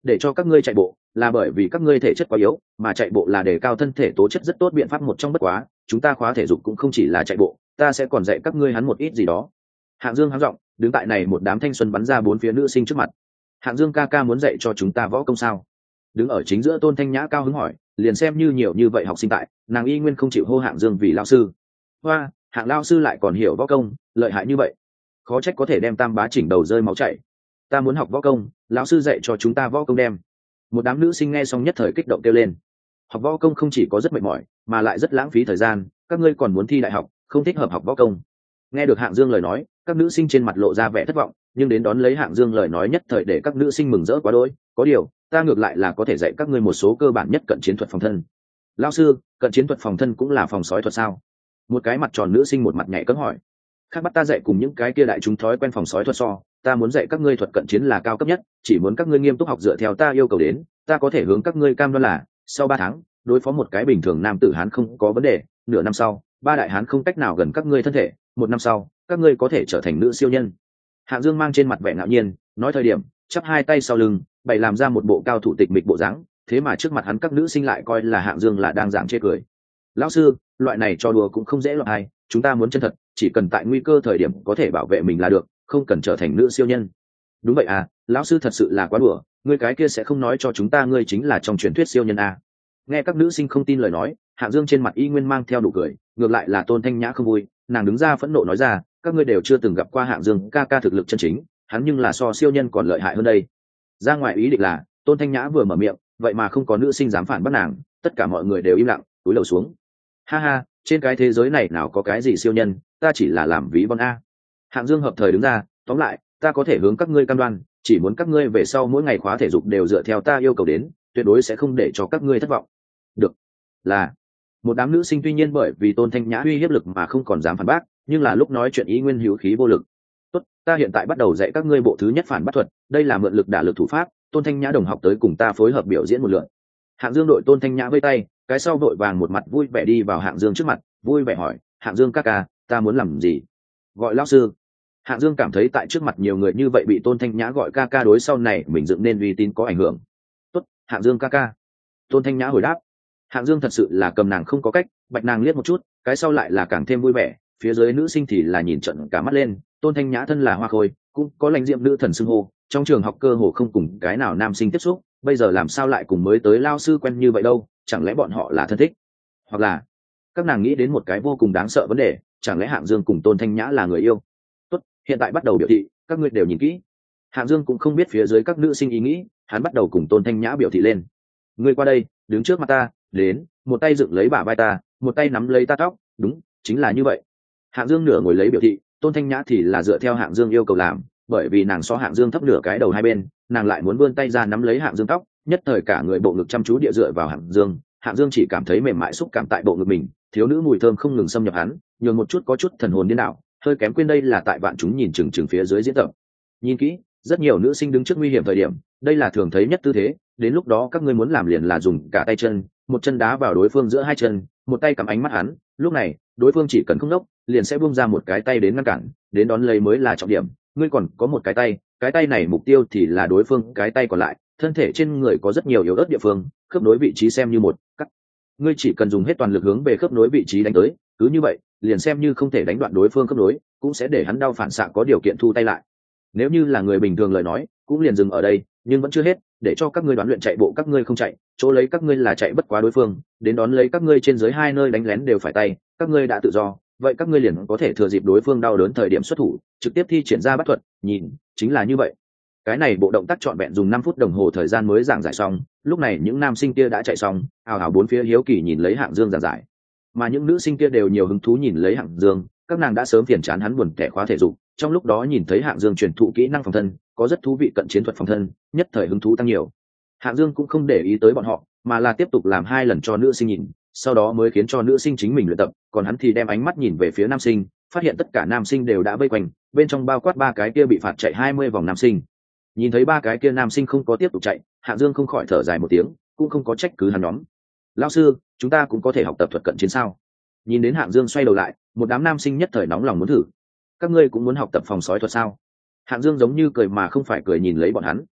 để cho các ngươi chạy bộ là bởi vì các ngươi thể chất quá yếu, mà chạy bộ là đề cao thân thể tố chất rất tốt biện pháp một trong, bất quá chúng ta khóa thể dục cũng không chỉ là chạy bộ, ta sẽ còn dạy các ngươi hắn một ít gì đó. Hạng Dương hắng giọng, đứng tại này một đám thanh xuân bắn ra bốn phía nữ sinh trước mặt. Hạng Dương ca ca muốn dạy cho chúng ta võ công sao? Đứng ở chính giữa Tôn Thanh Nhã cao hứng hỏi, liền xem như nhiều như vậy học sinh tại, nàng y nguyên không chịu hô Hạng Dương vì lão sư. Hoa, Hạng lão sư lại còn hiểu võ công, lợi hại như vậy, khó trách có thể đem Tam Bá chỉnh đầu rơi máu chảy. Ta muốn học võ công, lão sư dạy cho chúng ta võ công đem. Một đám nữ sinh nghe xong nhất thời kích động kêu lên. Học võ công không chỉ có rất mệt mỏi, mà lại rất lãng phí thời gian, các ngươi còn muốn thi đại học, không thích hợp học võ công. Nghe được Hạng Dương lời nói, các nữ sinh trên mặt lộ ra vẻ thất vọng, nhưng đến đón lấy Hạng Dương lời nói nhất thời để các nữ sinh mừng rỡ quá đỗi. Có điều, ta ngược lại là có thể dạy các ngươi một số cơ bản nhất cận chiến thuật phòng thân. Lão sư, cận chiến thuật phòng thân cũng là phòng sói thuật sao? Một cái mặt tròn nữ sinh một mặt nhảy cẫng hỏi. Khác bắt ta dạy cùng những cái kia đại chúng thói quen phòng sói thuật so, ta muốn dạy các ngươi thuật cận chiến là cao cấp nhất, chỉ muốn các ngươi nghiêm túc học dựa theo ta yêu cầu đến, ta có thể hướng các ngươi cam đoan là sau 3 tháng đối phó một cái bình thường nam tử hán không có vấn đề, nửa năm sau 3 đại hán không cách nào gần các ngươi thân thể, 1 năm sau các ngươi có thể trở thành nữ siêu nhân. Hạng Dương mang trên mặt vẻ ngạo nhiên, nói thời điểm chắp hai tay sau lưng, bày làm ra một bộ cao thủ tịch mịch bộ dáng, thế mà trước mặt hắn các nữ sinh lại coi là Hạng Dương là đang giảng chê cười. Lão sư, loại này cho đùa cũng không dễ loại ai, chúng ta muốn chân thật, chỉ cần tại nguy cơ thời điểm có thể bảo vệ mình là được, không cần trở thành nữ siêu nhân. Đúng vậy à, lão sư thật sự là quá đùa, ngươi cái kia sẽ không nói cho chúng ta ngươi chính là trong truyền thuyết siêu nhân à? Nghe các nữ sinh không tin lời nói, Hạng Dương trên mặt y nguyên mang theo nụ cười, ngược lại là Tôn Thanh Nhã không vui, nàng đứng ra phẫn nộ nói ra, các ngươi đều chưa từng gặp qua Hạng Dương ca ca thực lực chân chính, hắn nhưng là so siêu nhân còn lợi hại hơn đây. Ra ngoài ý định là, Tôn Thanh Nhã vừa mở miệng, vậy mà không có nữ sinh dám phản bác nàng, tất cả mọi người đều im lặng, cúi đầu xuống. Ha ha, trên cái thế giới này nào có cái gì siêu nhân, ta chỉ là làm ví von a. Hạng Dương hợp thời đứng ra, tóm lại, ta có thể hướng các ngươi cam đoan, chỉ muốn các ngươi về sau mỗi ngày khóa thể dục đều dựa theo ta yêu cầu đến, tuyệt đối sẽ không để cho các ngươi thất vọng. Được. Là. Một đám nữ sinh tuy nhiên bởi vì Tôn Thanh Nhã uy hiếp lực mà không còn dám phản bác, nhưng là lúc nói chuyện ý nguyên hữu khí vô lực. Tốt, ta hiện tại bắt đầu dạy các ngươi bộ thứ nhất phản bác thuật, đây là mượn lực đả lực thủ pháp, Tôn Thanh Nhã đồng học tới cùng ta phối hợp biểu diễn một lượt. Hạng Dương đội Tôn Thanh Nhã vây tay, cái sau đội vàng một mặt vui vẻ đi vào Hạng Dương trước mặt, vui vẻ hỏi, Hạng Dương ca ca, ta muốn làm gì? Gọi lão sư. Hạng Dương cảm thấy tại trước mặt nhiều người như vậy bị Tôn Thanh Nhã gọi ca ca đối sau này mình dựng nên uy tín có ảnh hưởng. Tốt, Hạng Dương ca ca. Tôn Thanh Nhã hồi đáp. Hạng Dương thật sự là cầm nàng không có cách, bạch nàng liếc một chút, cái sau lại là càng thêm vui vẻ, phía dưới nữ sinh thì là nhìn trận cả mắt lên, Tôn Thanh Nhã thân là hoa khôi, cũng có lãnh diệm nữ thần xưng hô, trong trường học cơ hồ không cùng cái nào nam sinh tiếp xúc, bây giờ làm sao lại cùng mới tới lao sư quen như vậy đâu, chẳng lẽ bọn họ là thân thích? Hoặc là các nàng nghĩ đến một cái vô cùng đáng sợ vấn đề, chẳng lẽ Hạng Dương cùng Tôn Thanh Nhã là người yêu? Tốt, hiện tại bắt đầu biểu thị, các ngươi đều nhìn kỹ. Hạng Dương cũng không biết phía dưới các nữ sinh ý nghĩ, hắn bắt đầu cùng Tôn Thanh Nhã biểu thị lên. Ngươi qua đây, đứng trước mặt ta, đến, một tay dựng lấy bả vai ta, một tay nắm lấy ta tóc, đúng, chính là như vậy. Hạng Dương nửa ngồi lấy biểu thị, Tôn Thanh Nhã thì là dựa theo Hạng Dương yêu cầu làm, bởi vì nàng so Hạng Dương thấp nửa cái đầu hai bên, nàng lại muốn vươn tay ra nắm lấy Hạng Dương tóc, nhất thời cả người bộ ngực chăm chú địa dựa vào Hạng Dương, Hạng Dương chỉ cảm thấy mềm mại xúc cảm tại bộ ngực mình, thiếu nữ mùi thơm không ngừng xâm nhập hắn, nhường một chút có chút thần hồn điên đảo, hơi kém quên đây là tại vạn chúng nhìn chừng phía dưới diễn tập. Nhìn kỹ, rất nhiều nữ sinh đứng trước nguy hiểm thời điểm, đây là thường thấy nhất tư thế, đến lúc đó các ngươi muốn làm liền là dùng cả tay chân, một chân đá vào đối phương giữa hai chân, một tay cầm ánh mắt hắn, lúc này, đối phương chỉ cần không nốc, liền sẽ buông ra một cái tay đến ngăn cản, đến đón lấy mới là trọng điểm, ngươi còn có một cái tay này mục tiêu thì là đối phương cái tay còn lại, thân thể trên người có rất nhiều yếu ớt địa phương, khớp nối vị trí xem như một cắt. Ngươi chỉ cần dùng hết toàn lực hướng về khớp nối vị trí đánh tới, cứ như vậy, liền xem như không thể đánh đoạn đối phương khớp nối, cũng sẽ để hắn đau phản xạ có điều kiện thu tay lại. Nếu như là người bình thường lời nói, cũng liền dừng ở đây, nhưng vẫn chưa hết, để cho các ngươi đoán luyện chạy bộ các ngươi không chạy, chỗ lấy các ngươi là chạy bất quá đối phương, đến đón lấy các ngươi trên dưới hai nơi đánh lén đều phải tay, các ngươi đã tự do, vậy các ngươi liền có thể thừa dịp đối phương đau đớn thời điểm xuất thủ, trực tiếp thi triển ra bắt thuật, nhìn, chính là như vậy. Cái này bộ động tác trọn vẹn dùng 5 phút đồng hồ thời gian mới giảng giải xong, lúc này những nam sinh kia đã chạy xong, ào ào bốn phía hiếu kỳ nhìn lấy Hạng Dương giảng giải. Mà những nữ sinh kia đều nhiều hứng thú nhìn lấy Hạng Dương, các nàng đã sớm phiền chán hắn buồn kẻ khóa thể dục, trong lúc đó nhìn thấy Hạng Dương truyền thụ kỹ năng phòng thân, có rất thú vị cận chiến thuật phòng thân, nhất thời hứng thú tăng nhiều. Hạng Dương cũng không để ý tới bọn họ, mà là tiếp tục làm 2 lần cho nữ sinh nhìn, sau đó mới khiến cho nữ sinh chính mình luyện tập, còn hắn thì đem ánh mắt nhìn về phía nam sinh, phát hiện tất cả nam sinh đều đã vây quanh, bên trong bao quát 3 cái kia bị phạt chạy 20 vòng nam sinh. Nhìn thấy 3 cái kia nam sinh không có tiếp tục chạy, Hạng Dương không khỏi thở dài một tiếng, cũng không có trách cứ hắn nhóm. Lão sư, chúng ta cũng có thể học tập thuật cận chiến sao? Nhìn đến Hạng Dương xoay đầu lại, một đám nam sinh nhất thời nóng lòng muốn thử. Các ngươi cũng muốn học tập phòng sói thuật sao? Hạng Dương giống như cười mà không phải cười nhìn lấy bọn hắn.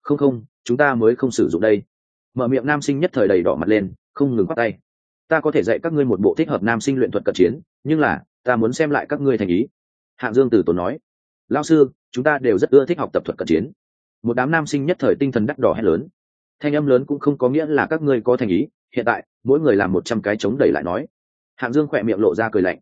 Không không, chúng ta mới không sử dụng đây. Mở miệng nam sinh nhất thời đầy đỏ mặt lên, không ngừng bắt tay. Ta có thể dạy các ngươi một bộ thích hợp nam sinh luyện thuật cận chiến, nhưng là ta muốn xem lại các ngươi thành ý. Hạng Dương từ tốn nói. Lão sư, chúng ta đều rất ưa thích học tập thuật cận chiến. Một đám nam sinh nhất thời tinh thần đắc đỏ hét lớn. Thanh âm lớn cũng không có nghĩa là các ngươi có thành ý, hiện tại mỗi người làm 100 cái chống đẩy lại nói. Hạng Dương khỏe miệng lộ ra cười lạnh.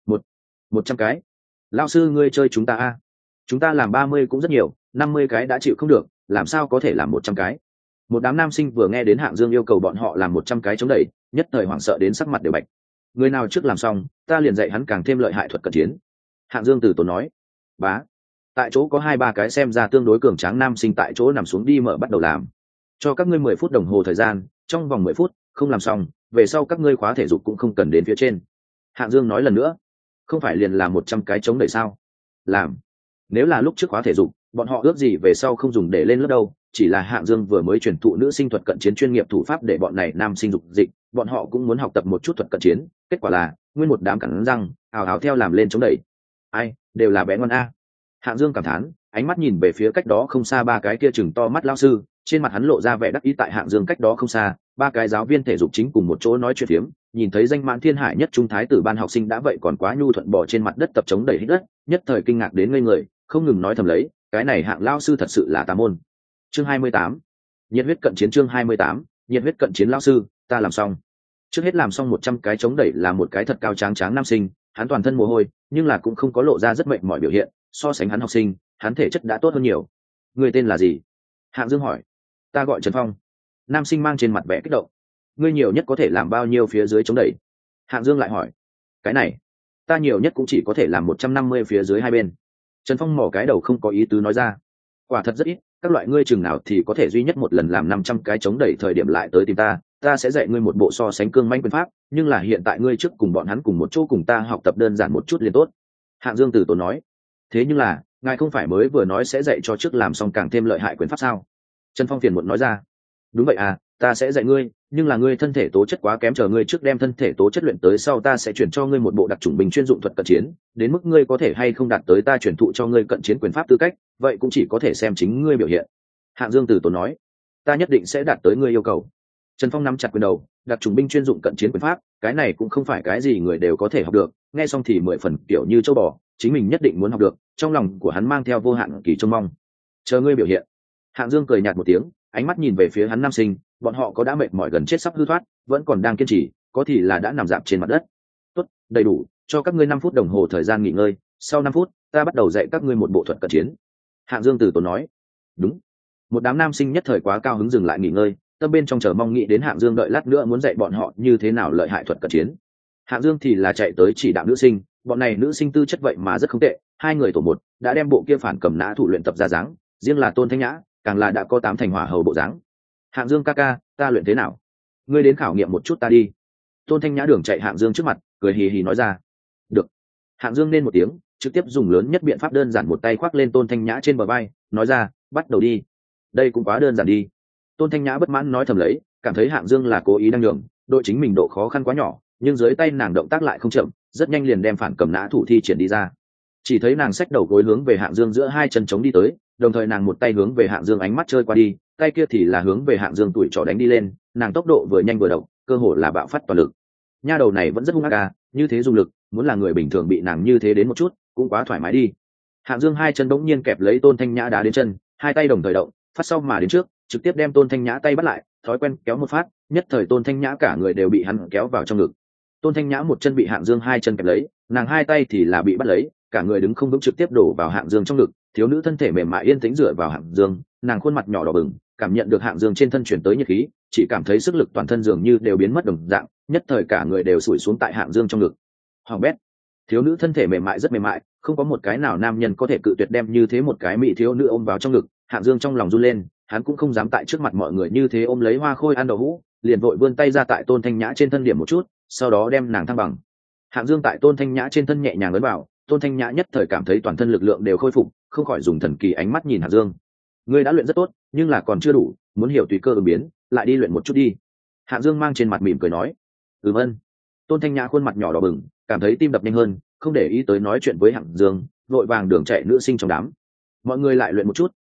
100 cái? Lão sư ngươi chơi chúng ta a? Chúng ta làm 30 cũng rất nhiều, 50 cái đã chịu không được, làm sao có thể làm 100 cái? Một đám nam sinh vừa nghe đến Hạng Dương yêu cầu bọn họ làm 100 cái chống đẩy, nhất thời hoảng sợ đến sắc mặt đều bạch. Người nào trước làm xong, ta liền dạy hắn càng thêm lợi hại thuật cận chiến. Hạng Dương từ tốn nói. Bá. Tại chỗ có 2-3 cái xem ra tương đối cường tráng nam sinh tại chỗ nằm xuống đi mở bắt đầu làm. Cho các ngươi 10 phút đồng hồ thời gian, trong vòng 10 phút không làm xong, về sau các ngươi khóa thể dục cũng không cần đến phía trên. Hạng Dương nói lần nữa. Không phải liền làm 100 cái chống đẩy sao? Làm. Nếu là lúc trước khóa thể dục, bọn họ ước gì về sau không dùng để lên lớp đâu, chỉ là Hạng Dương vừa mới truyền thụ nữ sinh thuật cận chiến chuyên nghiệp thủ pháp để bọn này nam sinh dục dịch, bọn họ cũng muốn học tập một chút thuật cận chiến, kết quả là nguyên một đám cắn răng ào ào theo làm lên chống đẩy. Ai, đều là bé ngoan a. Hạng Dương cảm thán, ánh mắt nhìn về phía cách đó không xa 3 cái kia chừng to mắt lão sư, trên mặt hắn lộ ra vẻ đắc ý. Tại Hạng Dương cách đó không xa, 3 cái giáo viên thể dục chính cùng một chỗ nói chuyện phiếm, nhìn thấy danh mãn thiên hải nhất trung thái tử ban học sinh đã vậy còn quá nhu thuận bỏ trên mặt đất tập chống đẩy hít đất, nhất thời kinh ngạc đến ngây người, không ngừng nói thầm lấy, cái này Hạng lão sư thật sự là tà môn. Chương 28. Nhiệt huyết cận chiến. Chương 28. Nhiệt huyết cận chiến. Lão sư, ta làm xong. Trước hết làm xong 100 cái chống đẩy là một cái thật cao tráng tráng nam sinh, hắn toàn thân mồ hôi, nhưng là cũng không có lộ ra rất mệt mỏi biểu hiện, so sánh hắn học sinh, hắn thể chất đã tốt hơn nhiều. Người tên là gì? Hạng Dương hỏi. Ta gọi Trần Phong. Nam sinh mang trên mặt vẻ kích động. Ngươi nhiều nhất có thể làm bao nhiêu phía dưới chống đẩy? Hạng Dương lại hỏi. Cái này, ta nhiều nhất cũng chỉ có thể làm 150 phía dưới hai bên. Trần Phong mỏ cái đầu không có ý tứ nói ra. Quả thật rất ít, các loại ngươi chừng nào thì có thể duy nhất một lần làm 500 cái chống đẩy thời điểm lại tới tìm ta sẽ dạy ngươi một bộ so sánh cương mãnh quyền pháp, nhưng là hiện tại ngươi trước cùng bọn hắn cùng một chỗ cùng ta học tập đơn giản một chút liền tốt. Hạng Dương từ tốn nói. Thế nhưng là, ngài không phải mới vừa nói sẽ dạy cho trước làm xong càng thêm lợi hại quyền pháp sao? Trần Phong phiền muộn nói ra. Đúng vậy à, ta sẽ dạy ngươi, nhưng là ngươi thân thể tố chất quá kém, chờ ngươi trước đem thân thể tố chất luyện tới sau ta sẽ chuyển cho ngươi một bộ đặc chủng bình chuyên dụng thuật cận chiến, đến mức ngươi có thể hay không đạt tới ta chuyển thụ cho ngươi cận chiến quyền pháp tư cách, vậy cũng chỉ có thể xem chính ngươi biểu hiện. Hạng Dương từ tốn nói. Ta nhất định sẽ đạt tới ngươi yêu cầu. Trần Phong nắm chặt quyền đầu, đặc chủng binh chuyên dụng cận chiến quyền pháp, cái này cũng không phải cái gì người đều có thể học được, nghe xong thì 10 phần kiểu như châu bò, chính mình nhất định muốn học được, trong lòng của hắn mang theo vô hạn kỳ trông mong. Chờ ngươi biểu hiện. Hạng Dương cười nhạt một tiếng, ánh mắt nhìn về phía hắn nam sinh, bọn họ có đã mệt mỏi gần chết sắp hư thoát, vẫn còn đang kiên trì, có thì là đã nằm rạp trên mặt đất. Tốt, đầy đủ, cho các ngươi 5 phút đồng hồ thời gian nghỉ ngơi, sau 5 phút, ta bắt đầu dạy các ngươi một bộ thuật cận chiến. Hạng Dương từ tốn nói. Đúng. Một đám nam sinh nhất thời quá cao hứng dừng lại nghỉ ngơi, tâm bên trong chờ mong nghĩ đến Hạng Dương đợi lát nữa muốn dạy bọn họ như thế nào lợi hại thuật cận chiến. Hạng Dương thì là chạy tới chỉ đạo nữ sinh, bọn này nữ sinh tư chất vậy mà rất không tệ, 2 người tổ một đã đem bộ kia phản cầm nã thủ luyện tập ra dáng, riêng là Tôn Thanh Nhã càng là đã có 8 thành hỏa hầu bộ dáng. Hạng Dương ca ca, ta luyện thế nào? Ngươi đến khảo nghiệm một chút ta đi. Tôn Thanh Nhã đường chạy Hạng Dương trước mặt, cười hì hì nói ra. Được. Hạng Dương nên một tiếng, trực tiếp dùng lớn nhất biện pháp đơn giản một tay khoác lên Tôn Thanh Nhã trên bờ vai, nói ra, bắt đầu đi. Đây cũng quá đơn giản đi. Tôn Thanh Nhã bất mãn nói thầm lấy, cảm thấy Hạng Dương là cố ý đang nhường, đội chính mình độ khó khăn quá nhỏ, nhưng dưới tay nàng động tác lại không chậm, rất nhanh liền đem phản cầm nã thủ thi triển đi ra. Chỉ thấy nàng xách đầu gối hướng về Hạng Dương giữa 2 chân chống đi tới, đồng thời nàng một tay hướng về Hạng Dương ánh mắt chơi qua đi, tay kia thì là hướng về Hạng Dương tuổi trỏ đánh đi lên, nàng tốc độ vừa nhanh vừa độc, cơ hồ là bạo phát toàn lực. Nha đầu này vẫn rất hung ác à, như thế dùng lực, muốn là người bình thường bị nàng như thế đến một chút, cũng quá thoải mái đi. Hạng Dương 2 chân bỗng nhiên kẹp lấy Tôn Thanh Nhã đá đến chân, 2 tay đồng thời động, phát sau mà đến trước, trực tiếp đem Tôn Thanh Nhã tay bắt lại, thói quen kéo một phát, nhất thời Tôn Thanh Nhã cả người đều bị hắn kéo vào trong ngực. Tôn Thanh Nhã một chân bị Hạng Dương 2 chân kẹp lấy, nàng 2 tay thì là bị bắt lấy, cả người đứng không vững trực tiếp đổ vào Hạng Dương trong ngực, thiếu nữ thân thể mềm mại yên tĩnh dựa vào Hạng Dương, nàng khuôn mặt nhỏ đỏ bừng, cảm nhận được Hạng Dương trên thân chuyển tới nhiệt khí, chỉ cảm thấy sức lực toàn thân dường như đều biến mất đồng dạng, nhất thời cả người đều sủi xuống tại Hạng Dương trong ngực. Hoàng bét. Thiếu nữ thân thể mềm mại rất mềm mại, không có một cái nào nam nhân có thể cự tuyệt đem như thế một cái mỹ thiếu nữ ôm vào trong ngực. Hạng Dương trong lòng run lên, hắn cũng không dám tại trước mặt mọi người như thế ôm lấy Hoa Khôi ăn đậu hũ, liền vội vươn tay ra tại Tôn Thanh Nhã trên thân điểm một chút, sau đó đem nàng thăng bằng. Hạng Dương tại Tôn Thanh Nhã trên thân nhẹ nhàng ấn vào, Tôn Thanh Nhã nhất thời cảm thấy toàn thân lực lượng đều khôi phục, không khỏi dùng thần kỳ ánh mắt nhìn Hạng Dương. Ngươi đã luyện rất tốt, nhưng là còn chưa đủ, muốn hiểu tùy cơ ứng biến, lại đi luyện một chút đi. Hạng Dương mang trên mặt mỉm cười nói. Ơn. Tôn Thanh Nhã khuôn mặt nhỏ đỏ bừng, cảm thấy tim đập nhanh hơn, không để ý tới nói chuyện với Hạng Dương, vội vàng đường chạy nữ sinh trong đám. Mọi người lại luyện một chút,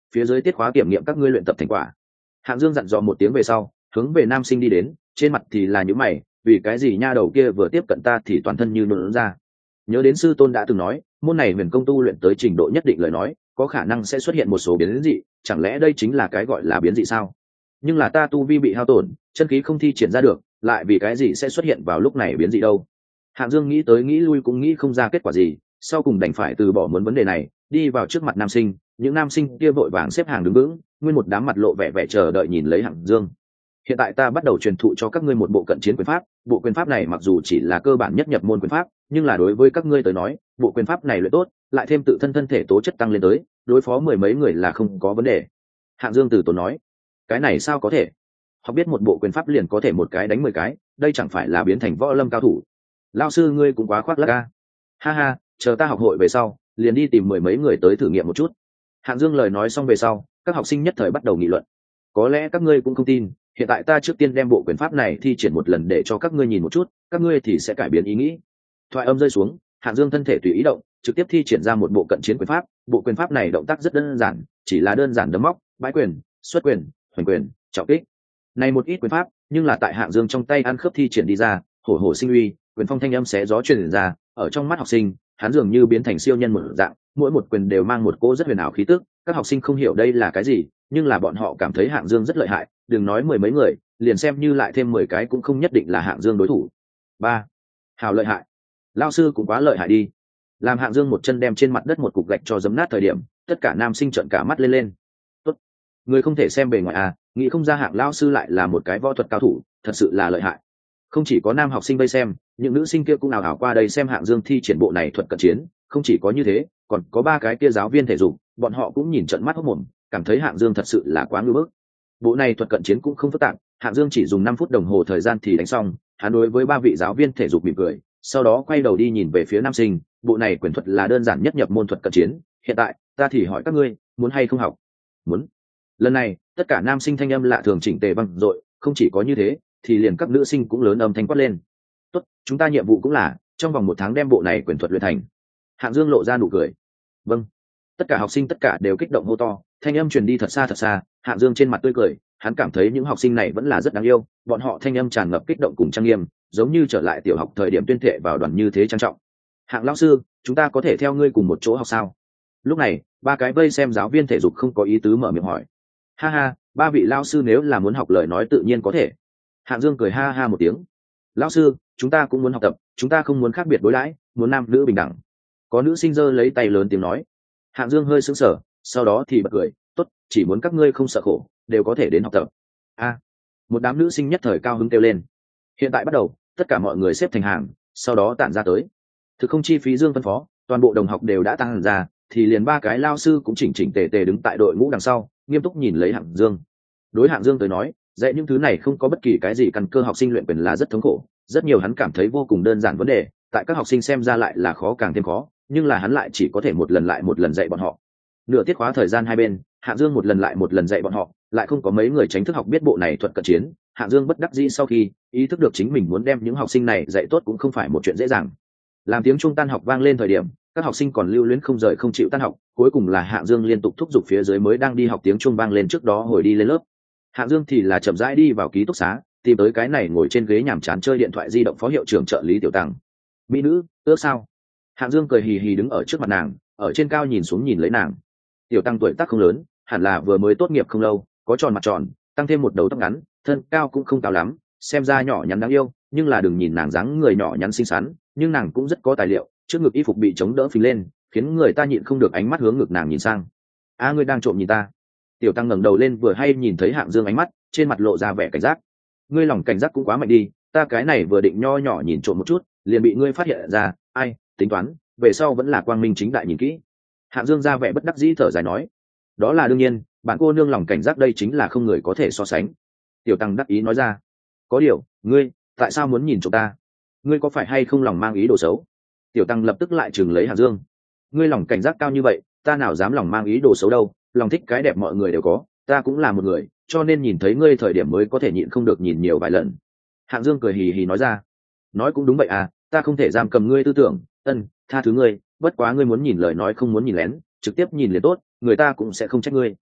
phía dưới tiết khóa kiểm nghiệm các ngươi luyện tập thành quả. Hạng Dương dặn dò một tiếng về sau, hướng về nam sinh đi đến, trên mặt thì là những mày, vì cái gì nha đầu kia vừa tiếp cận ta thì toàn thân như nôn ra. Nhớ đến sư tôn đã từng nói, môn này huyền công tu luyện tới trình độ nhất định lời nói, có khả năng sẽ xuất hiện một số biến dị, chẳng lẽ đây chính là cái gọi là biến dị sao? Nhưng là ta tu vi bị hao tổn, chân khí không thi triển ra được, lại vì cái gì sẽ xuất hiện vào lúc này biến dị đâu? Hạng Dương nghĩ tới nghĩ lui cũng nghĩ không ra kết quả gì, sau cùng đành phải từ bỏ muốn vấn đề này, đi vào trước mặt nam sinh, những nam sinh kia vội vàng xếp hàng đứng vững, nguyên một đám mặt lộ vẻ vẻ chờ đợi nhìn lấy Hạng Dương. Hiện tại ta bắt đầu truyền thụ cho các ngươi một bộ cận chiến quyền pháp, bộ quyền pháp này mặc dù chỉ là cơ bản nhất nhập môn quyền pháp, nhưng là đối với các ngươi tới nói, bộ quyền pháp này luyện tốt, lại thêm tự thân thân thể tố chất tăng lên tới, đối phó mười mấy người là không có vấn đề. Hạng Dương từ tốn nói, cái này sao có thể? Họ biết một bộ quyền pháp liền có thể một cái đánh 10 cái, đây chẳng phải là biến thành võ lâm cao thủ? Lão sư ngươi cũng quá khoác lác a. Ha ha, chờ ta học hội về sau, liền đi tìm mười mấy người tới thử nghiệm một chút. Hạng Dương lời nói xong về sau, các học sinh nhất thời bắt đầu nghị luận. Có lẽ các ngươi cũng không tin, hiện tại ta trước tiên đem bộ quyền pháp này thi triển một lần để cho các ngươi nhìn một chút, các ngươi thì sẽ cải biến ý nghĩ. Thoại âm rơi xuống, Hạng Dương thân thể tùy ý động, trực tiếp thi triển ra một bộ cận chiến quyền pháp. Bộ quyền pháp này động tác rất đơn giản, chỉ là đơn giản đấm móc, bãi quyền, xuất quyền, hoành quyền, trọng kích. Này một ít quyền pháp, nhưng là tại Hạng Dương trong tay ăn khớp thi triển đi ra, hổ hổ sinh uy, quyền phong thanh âm xé gió truyền ra, ở trong mắt học sinh, hắn dường như biến thành siêu nhân một dạng, mỗi một quyền đều mang một cỗ rất huyền ảo khí tức. Các học sinh không hiểu đây là cái gì, nhưng là bọn họ cảm thấy Hạng Dương rất lợi hại, đừng nói mười mấy người, liền xem như lại thêm 10 cái cũng không nhất định là Hạng Dương đối thủ. Ba, hào lợi hại, lão sư cũng quá lợi hại đi. Làm Hạng Dương một chân đem trên mặt đất một cục gạch cho giấm nát thời điểm, tất cả nam sinh trợn cả mắt lên lên. Tốt, người không thể xem bề ngoài à, nghĩ không ra Hạng lão sư lại là một cái võ thuật cao thủ, thật sự là lợi hại. Không chỉ có nam học sinh vây xem, những nữ sinh kia cũng nào hảo qua đây xem Hạng Dương thi triển bộ này thuật cận chiến. Không chỉ có như thế, còn có ba cái kia giáo viên thể dục, bọn họ cũng nhìn trợn mắt hốt mồm, cảm thấy Hạng Dương thật sự là quá ngưu bức. Bộ này thuật cận chiến cũng không phức tạp, Hạng Dương chỉ dùng 5 phút đồng hồ thời gian thì đánh xong. Hắn đối với ba vị giáo viên thể dục mỉm cười, sau đó quay đầu đi nhìn về phía nam sinh, bộ này quyền thuật là đơn giản nhất nhập môn thuật cận chiến, hiện tại ta thì hỏi các ngươi, muốn hay không học? Muốn. Lần này, tất cả nam sinh thanh âm lạ thường chỉnh tề vang dội, không chỉ có như thế, thì liền các nữ sinh cũng lớn âm thanh quát lên. Tốt, chúng ta nhiệm vụ cũng là trong vòng 1 tháng đem bộ này quyền thuật luyện thành. Hạng Dương lộ ra nụ cười. Vâng. Tất cả học sinh tất cả đều kích động hô to, thanh âm truyền đi thật xa, Hạng Dương trên mặt tươi cười, hắn cảm thấy những học sinh này vẫn là rất đáng yêu, bọn họ thanh âm tràn ngập kích động cùng trang nghiêm, giống như trở lại tiểu học thời điểm tuyên thệ vào đoàn như thế trang trọng. Hạng lão sư, chúng ta có thể theo ngươi cùng một chỗ học sao? Lúc này, ba cái vây xem giáo viên thể dục không có ý tứ mở miệng hỏi. Ha ha, ba vị lão sư nếu là muốn học lời nói tự nhiên có thể. Hạng Dương cười ha ha một tiếng. Lão sư, chúng ta cũng muốn học tập, chúng ta không muốn khác biệt đối đãi, muốn nam nữ bình đẳng. Có nữ sinh giơ lấy tay lớn tiếng nói. Hạng Dương hơi sững sờ, sau đó thì bật cười, tốt, chỉ muốn các ngươi không sợ khổ, đều có thể đến học tập. A, một đám nữ sinh nhất thời cao hứng kêu lên. Hiện tại bắt đầu, tất cả mọi người xếp thành hàng, sau đó tản ra tới. Thực không chi phí Dương phân phó, toàn bộ đồng học đều đã tăng ra, thì liền ba cái lao sư cũng chỉnh chỉnh tề tề đứng tại đội ngũ đằng sau, nghiêm túc nhìn lấy Hạng Dương. Đối Hạng Dương tới nói, dạy những thứ này không có bất kỳ cái gì căn cơ học sinh luyện quyền là rất thống khổ, rất nhiều hắn cảm thấy vô cùng đơn giản vấn đề, tại các học sinh xem ra lại là khó càng thêm khó, nhưng là hắn lại chỉ có thể một lần lại một lần dạy bọn họ. Nửa tiết khóa thời gian hai bên, Hạng Dương một lần lại một lần dạy bọn họ, lại không có mấy người tránh thức học biết bộ này thuật cận chiến. Hạng Dương bất đắc dĩ sau khi ý thức được chính mình muốn đem những học sinh này dạy tốt cũng không phải một chuyện dễ dàng. Làm tiếng chuông tan học vang lên thời điểm, các học sinh còn lưu luyến không rời không chịu tan học, cuối cùng là Hạng Dương liên tục thúc giục phía dưới mới đang đi học tiếng chuông vang lên trước đó hồi đi lên lớp. Hạng Dương thì là chậm rãi đi vào ký túc xá, tìm tới cái này ngồi trên ghế nhàm chán chơi điện thoại di động phó hiệu trưởng trợ lý Tiểu Tăng. Mỹ nữ, ước sao? Hạng Dương cười hì hì đứng ở trước mặt nàng, ở trên cao nhìn xuống nhìn lấy nàng. Tiểu Tăng tuổi tác không lớn, hẳn là vừa mới tốt nghiệp không lâu, có tròn mặt tròn, tăng thêm một đầu tóc ngắn, thân cao cũng không cao lắm, xem ra nhỏ nhắn đáng yêu, nhưng là đừng nhìn nàng dáng người nhỏ nhắn xinh xắn, nhưng nàng cũng rất có tài liệu, trước ngực y phục bị chống đỡ phình lên, khiến người ta nhịn không được ánh mắt hướng ngực nàng nhìn sang. A, ngươi đang trộm nhìn ta? Tiểu Tăng ngẩng đầu lên vừa hay nhìn thấy Hạng Dương ánh mắt, trên mặt lộ ra vẻ cảnh giác. Ngươi lòng cảnh giác cũng quá mạnh đi, ta cái này vừa định nho nhỏ nhìn trộm một chút, liền bị ngươi phát hiện ra, ai, tính toán, về sau vẫn là quang minh chính đại nhìn kỹ. Hạng Dương ra vẻ bất đắc dĩ thở dài nói, đó là đương nhiên, bạn cô nương lòng cảnh giác đây chính là không người có thể so sánh. Tiểu Tăng đắc ý nói ra, có điều, ngươi, tại sao muốn nhìn trộm ta? Ngươi có phải hay không lòng mang ý đồ xấu? Tiểu Tăng lập tức lại chừng lấy Hạng Dương. Ngươi lòng cảnh giác cao như vậy, ta nào dám lòng mang ý đồ xấu đâu, lòng thích cái đẹp mọi người đều có, ta cũng là một người, cho nên nhìn thấy ngươi thời điểm mới có thể nhịn không được nhìn nhiều vài lần. Hạng Dương cười hì hì nói ra, nói cũng đúng vậy à, ta không thể giam cầm ngươi tư tưởng, tha thứ ngươi, bất quá ngươi muốn nhìn lời nói không muốn nhìn lén, trực tiếp nhìn liền tốt, người ta cũng sẽ không trách ngươi.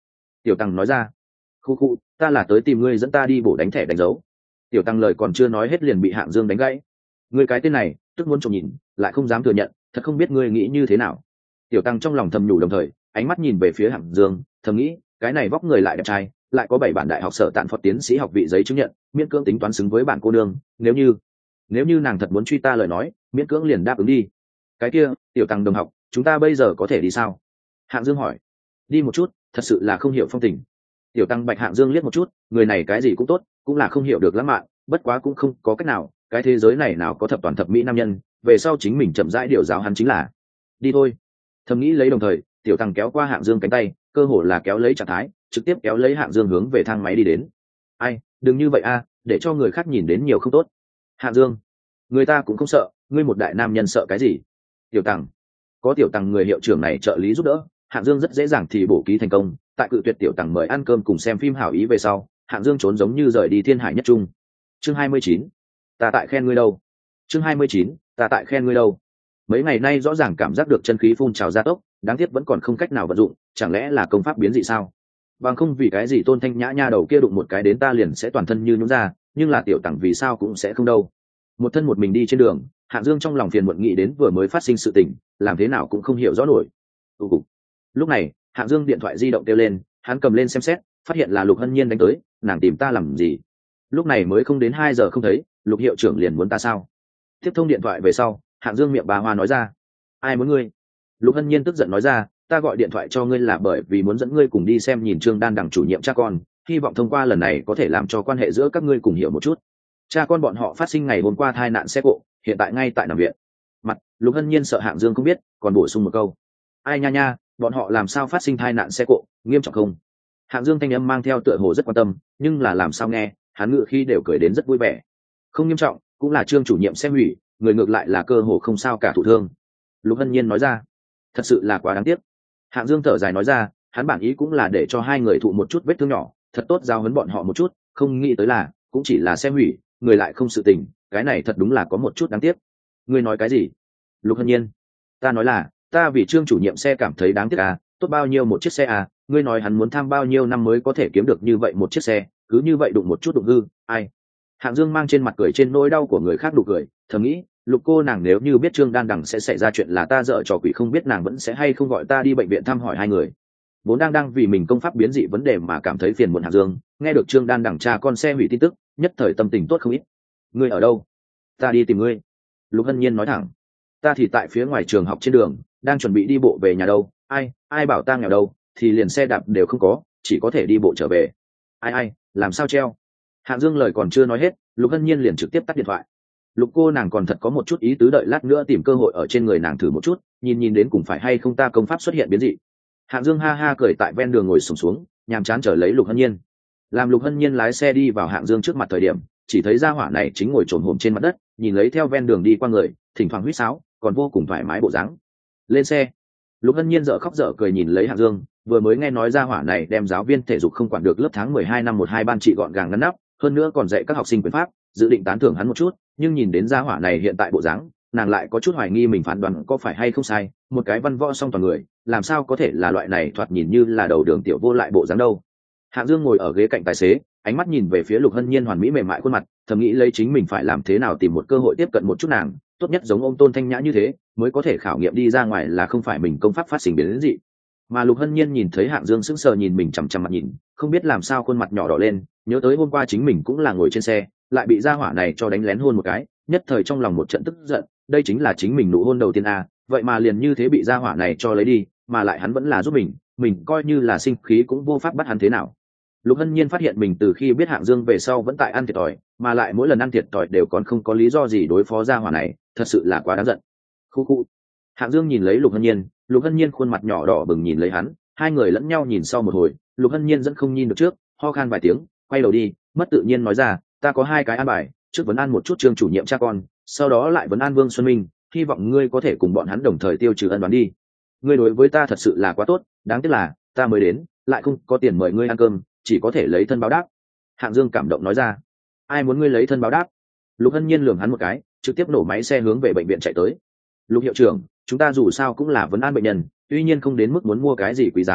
Tiểu Tăng nói ra. Khu khu, ta là tới tìm ngươi dẫn ta đi bổ đánh thẻ đánh dấu. Tiểu Tăng lời còn chưa nói hết liền bị Hạng Dương đánh gãy. Ngươi cái tên này tức muốn trộm nhìn, lại không dám thừa nhận, thật không biết ngươi nghĩ như thế nào. Tiểu Tăng trong lòng thầm nhủ, đồng thời ánh mắt nhìn về phía Hạng Dương, thầm nghĩ cái này vóc người lại đẹp trai, lại có 7 bản đại học sở tạn phật tiến sĩ học vị giấy chứng nhận, miễn cưỡng tính toán xứng với bản cô nương. Nếu như nàng thật muốn truy ta lời nói, miễn cưỡng liền đáp ứng đi. Cái kia, Tiểu Tăng đồng học, chúng ta bây giờ có thể đi sao? Hạng Dương hỏi. Đi một chút, thật sự là không hiểu phong tình. Tiểu Tăng bạch Hạng Dương liếc một chút, người này cái gì cũng tốt, cũng là không hiểu được lãng mạn, bất quá cũng không có cách nào, cái thế giới này nào có thập toàn thập mỹ nam nhân, về sau chính mình chậm rãi điều giáo hắn chính là. Đi thôi. Thầm nghĩ lấy, đồng thời Tiểu Tăng kéo qua Hạng Dương cánh tay, cơ hồ là kéo lấy trạng thái, trực tiếp kéo lấy Hạng Dương hướng về thang máy đi đến. Ai, đừng như vậy a, để cho người khác nhìn đến nhiều không tốt. Hạng Dương, người ta cũng không sợ, ngươi một đại nam nhân sợ cái gì? Tiểu Tăng, có Tiểu Tăng người hiệu trưởng này trợ lý giúp đỡ, Hạng Dương rất dễ dàng thì bổ ký thành công. Tại cự tuyệt Tiểu Tăng mời ăn cơm cùng xem phim hảo ý về sau, Hạng Dương trốn giống như rời đi thiên hải nhất trung. Chương 29, ta tại khen ngươi đâu. Chương 29, ta tại khen ngươi đâu. Mấy ngày nay rõ ràng cảm giác được chân khí phun trào gia tốc, đáng tiếc vẫn còn không cách nào vận dụng, chẳng lẽ là công pháp biến dị sao? Bằng không vì cái gì Tôn Thanh Nhã nha đầu kia đụng một cái đến ta liền sẽ toàn thân như nhũn ra, nhưng là Tiểu Tăng vì sao cũng sẽ không đâu. Một thân một mình đi trên đường, Hạng Dương trong lòng phiền muộn nghĩ đến vừa mới phát sinh sự tình, làm thế nào cũng không hiểu rõ nổi. Lúc này, Hạng Dương điện thoại di động kêu lên, hắn cầm lên xem xét, phát hiện là Lục Hân Nhiên đánh tới. Nàng tìm ta làm gì? Lúc này mới không đến 2 giờ không thấy, Lục hiệu trưởng liền muốn ta sao? Tiếp thông điện thoại về sau, Hạng Dương miệng bà hoa nói ra. Ai muốn ngươi? Lục Hân Nhiên tức giận nói ra, ta gọi điện thoại cho ngươi là bởi vì muốn dẫn ngươi cùng đi xem nhìn Trương Đan Đằng chủ nhiệm cha con, hy vọng thông qua lần này có thể làm cho quan hệ giữa các ngươi cùng hiểu một chút. Cha con bọn họ phát sinh ngày hôm qua tai nạn xe cộ, hiện tại ngay tại nằm viện. Mặt Lục Hân Nhiên sợ Hạng Dương không biết, còn bổ sung một câu. Ai nha nha, bọn họ làm sao phát sinh tai nạn xe cộ, nghiêm trọng không? Hạng Dương thanh âm mang theo tựa hồ rất quan tâm, nhưng là làm sao nghe, hắn ngự khi đều cười đến rất vui vẻ. Không nghiêm trọng, cũng là Trương chủ nhiệm xe hủy, người ngược lại là cơ hồ không sao cả, thụ thương. Lục Hân Nhiên nói ra. Thật sự là quá đáng tiếc. Hạng Dương thở dài nói ra, hắn bản ý cũng là để cho hai người thụ một chút vết thương nhỏ, thật tốt giao huấn bọn họ một chút, không nghĩ tới là cũng chỉ là xe hủy, người lại không sự tình, cái này thật đúng là có một chút đáng tiếc. Ngươi nói cái gì? Lục Hân Nhiên. Ta nói là, ta vì Trương chủ nhiệm xe cảm thấy đáng tiếc à, tốt bao nhiêu một chiếc xe à, ngươi nói hắn muốn tham bao nhiêu năm mới có thể kiếm được như vậy một chiếc xe, cứ như vậy đụng một chút đụng hư, ai. Hạng Dương mang trên mặt cười trên nỗi đau của người khác nụ cười, thầm nghĩ, Lục cô nàng nếu như biết Trương Đan Đằng sẽ xảy ra chuyện là ta dợ trò quỷ, không biết nàng vẫn sẽ hay không gọi ta đi bệnh viện thăm hỏi hai người. Vốn đang vì mình công pháp biến dị vấn đề mà cảm thấy phiền muộn Hạng Dương, nghe được Trương Đan Đằng cha con xe hủy tin tức, nhất thời tâm tình tốt không ít. Ngươi ở đâu? Ta đi tìm ngươi. Lục Hân Nhiên nói thẳng. Ta thì tại phía ngoài trường học trên đường, đang chuẩn bị đi bộ về nhà đâu. Ai bảo ta nghèo đâu, thì liền xe đạp đều không có, chỉ có thể đi bộ trở về. Ai, làm sao treo? Hạng Dương lời còn chưa nói hết, Lục Hân Nhiên liền trực tiếp tắt điện thoại. Lục cô nàng còn thật có một chút ý tứ, đợi lát nữa tìm cơ hội ở trên người nàng thử một chút, nhìn đến cùng phải hay không ta công pháp xuất hiện biến dị. Hạng Dương ha ha cười tại ven đường ngồi xổm xuống, nhàm chán chờ lấy Lục Hân Nhiên. Làm Lục Hân Nhiên lái xe đi vào Hạng Dương trước mặt thời điểm, chỉ thấy gia hỏa này chính ngồi trồn hổm trên mặt đất, nhìn lấy theo ven đường đi qua người, thỉnh thoảng huýt sáo, còn vô cùng thoải mái bộ dáng. Lên xe. Lục Hân Nhiên dở khóc dở cười nhìn lấy Hạng Dương, vừa mới nghe nói gia hỏa này đem giáo viên thể dục không quản được lớp tháng 12 năm 12 ban trị gọn gàng ngăn nắp, hơn nữa còn dạy các học sinh quyền pháp, dự định tán thưởng hắn một chút, nhưng nhìn đến gia hỏa này hiện tại bộ dáng, nàng lại có chút hoài nghi mình phán đoán có phải hay không sai, một cái văn võ song toàn người, làm sao có thể là loại này thoạt nhìn như là đầu đường tiểu vô lại bộ dáng đâu. Hạng Dương ngồi ở ghế cạnh tài xế, ánh mắt nhìn về phía Lục Hân Nhiên hoàn mỹ mềm mại khuôn mặt, thầm nghĩ lấy chính mình phải làm thế nào tìm một cơ hội tiếp cận một chút nàng, tốt nhất giống ông Tôn Thanh Nhã như thế, mới có thể khảo nghiệm đi ra ngoài là không phải mình công pháp phát sinh biến đến dị. Mà Lục Hân Nhiên nhìn thấy Hạng Dương sững sờ nhìn mình chằm chằm mặt nhìn, không biết làm sao khuôn mặt nhỏ đỏ lên, nhớ tới hôm qua chính mình cũng là ngồi trên xe, lại bị gia hỏa này cho đánh lén hôn một cái, nhất thời trong lòng một trận tức giận, đây chính là chính mình nụ hôn đầu tiên à, vậy mà liền như thế bị gia hỏa này cho lấy đi, mà lại hắn vẫn là giúp mình coi như là sinh khí cũng vô pháp bắt hắn thế nào. Lục Hân Nhiên phát hiện mình từ khi biết Hạng Dương về sau vẫn tại ăn thiệt thòi, mà lại mỗi lần ăn thiệt thòi đều còn không có lý do gì đối phó gia hỏa này, thật sự là quá đáng giận. Khu. Hạng Dương nhìn lấy Lục Hân Nhiên khuôn mặt nhỏ đỏ bừng nhìn lấy hắn, hai người lẫn nhau nhìn sau một hồi, Lục Hân Nhiên dẫn không nhìn được trước, ho khan vài tiếng, quay đầu đi, mất tự nhiên nói ra, ta có 2 cái an bài, trước vấn an một chút Trương chủ nhiệm cha con, sau đó lại vấn an Vương Xuân Minh, hy vọng ngươi có thể cùng bọn hắn đồng thời tiêu trừ ân oán đi. Ngươi đối với ta thật sự là quá tốt, đáng tiếc là ta mới đến, lại không có tiền mời ngươi ăn cơm, chỉ có thể lấy thân báo đáp. Hạng Dương cảm động nói ra. Ai muốn ngươi lấy thân báo đáp? Lục Hân Nhiên lườm hắn một cái, trực tiếp nổ máy xe hướng về bệnh viện chạy tới. Lục hiệu trưởng, chúng ta dù sao cũng là vấn an bệnh nhân, tuy nhiên không đến mức muốn mua cái gì quý giá lễ vật,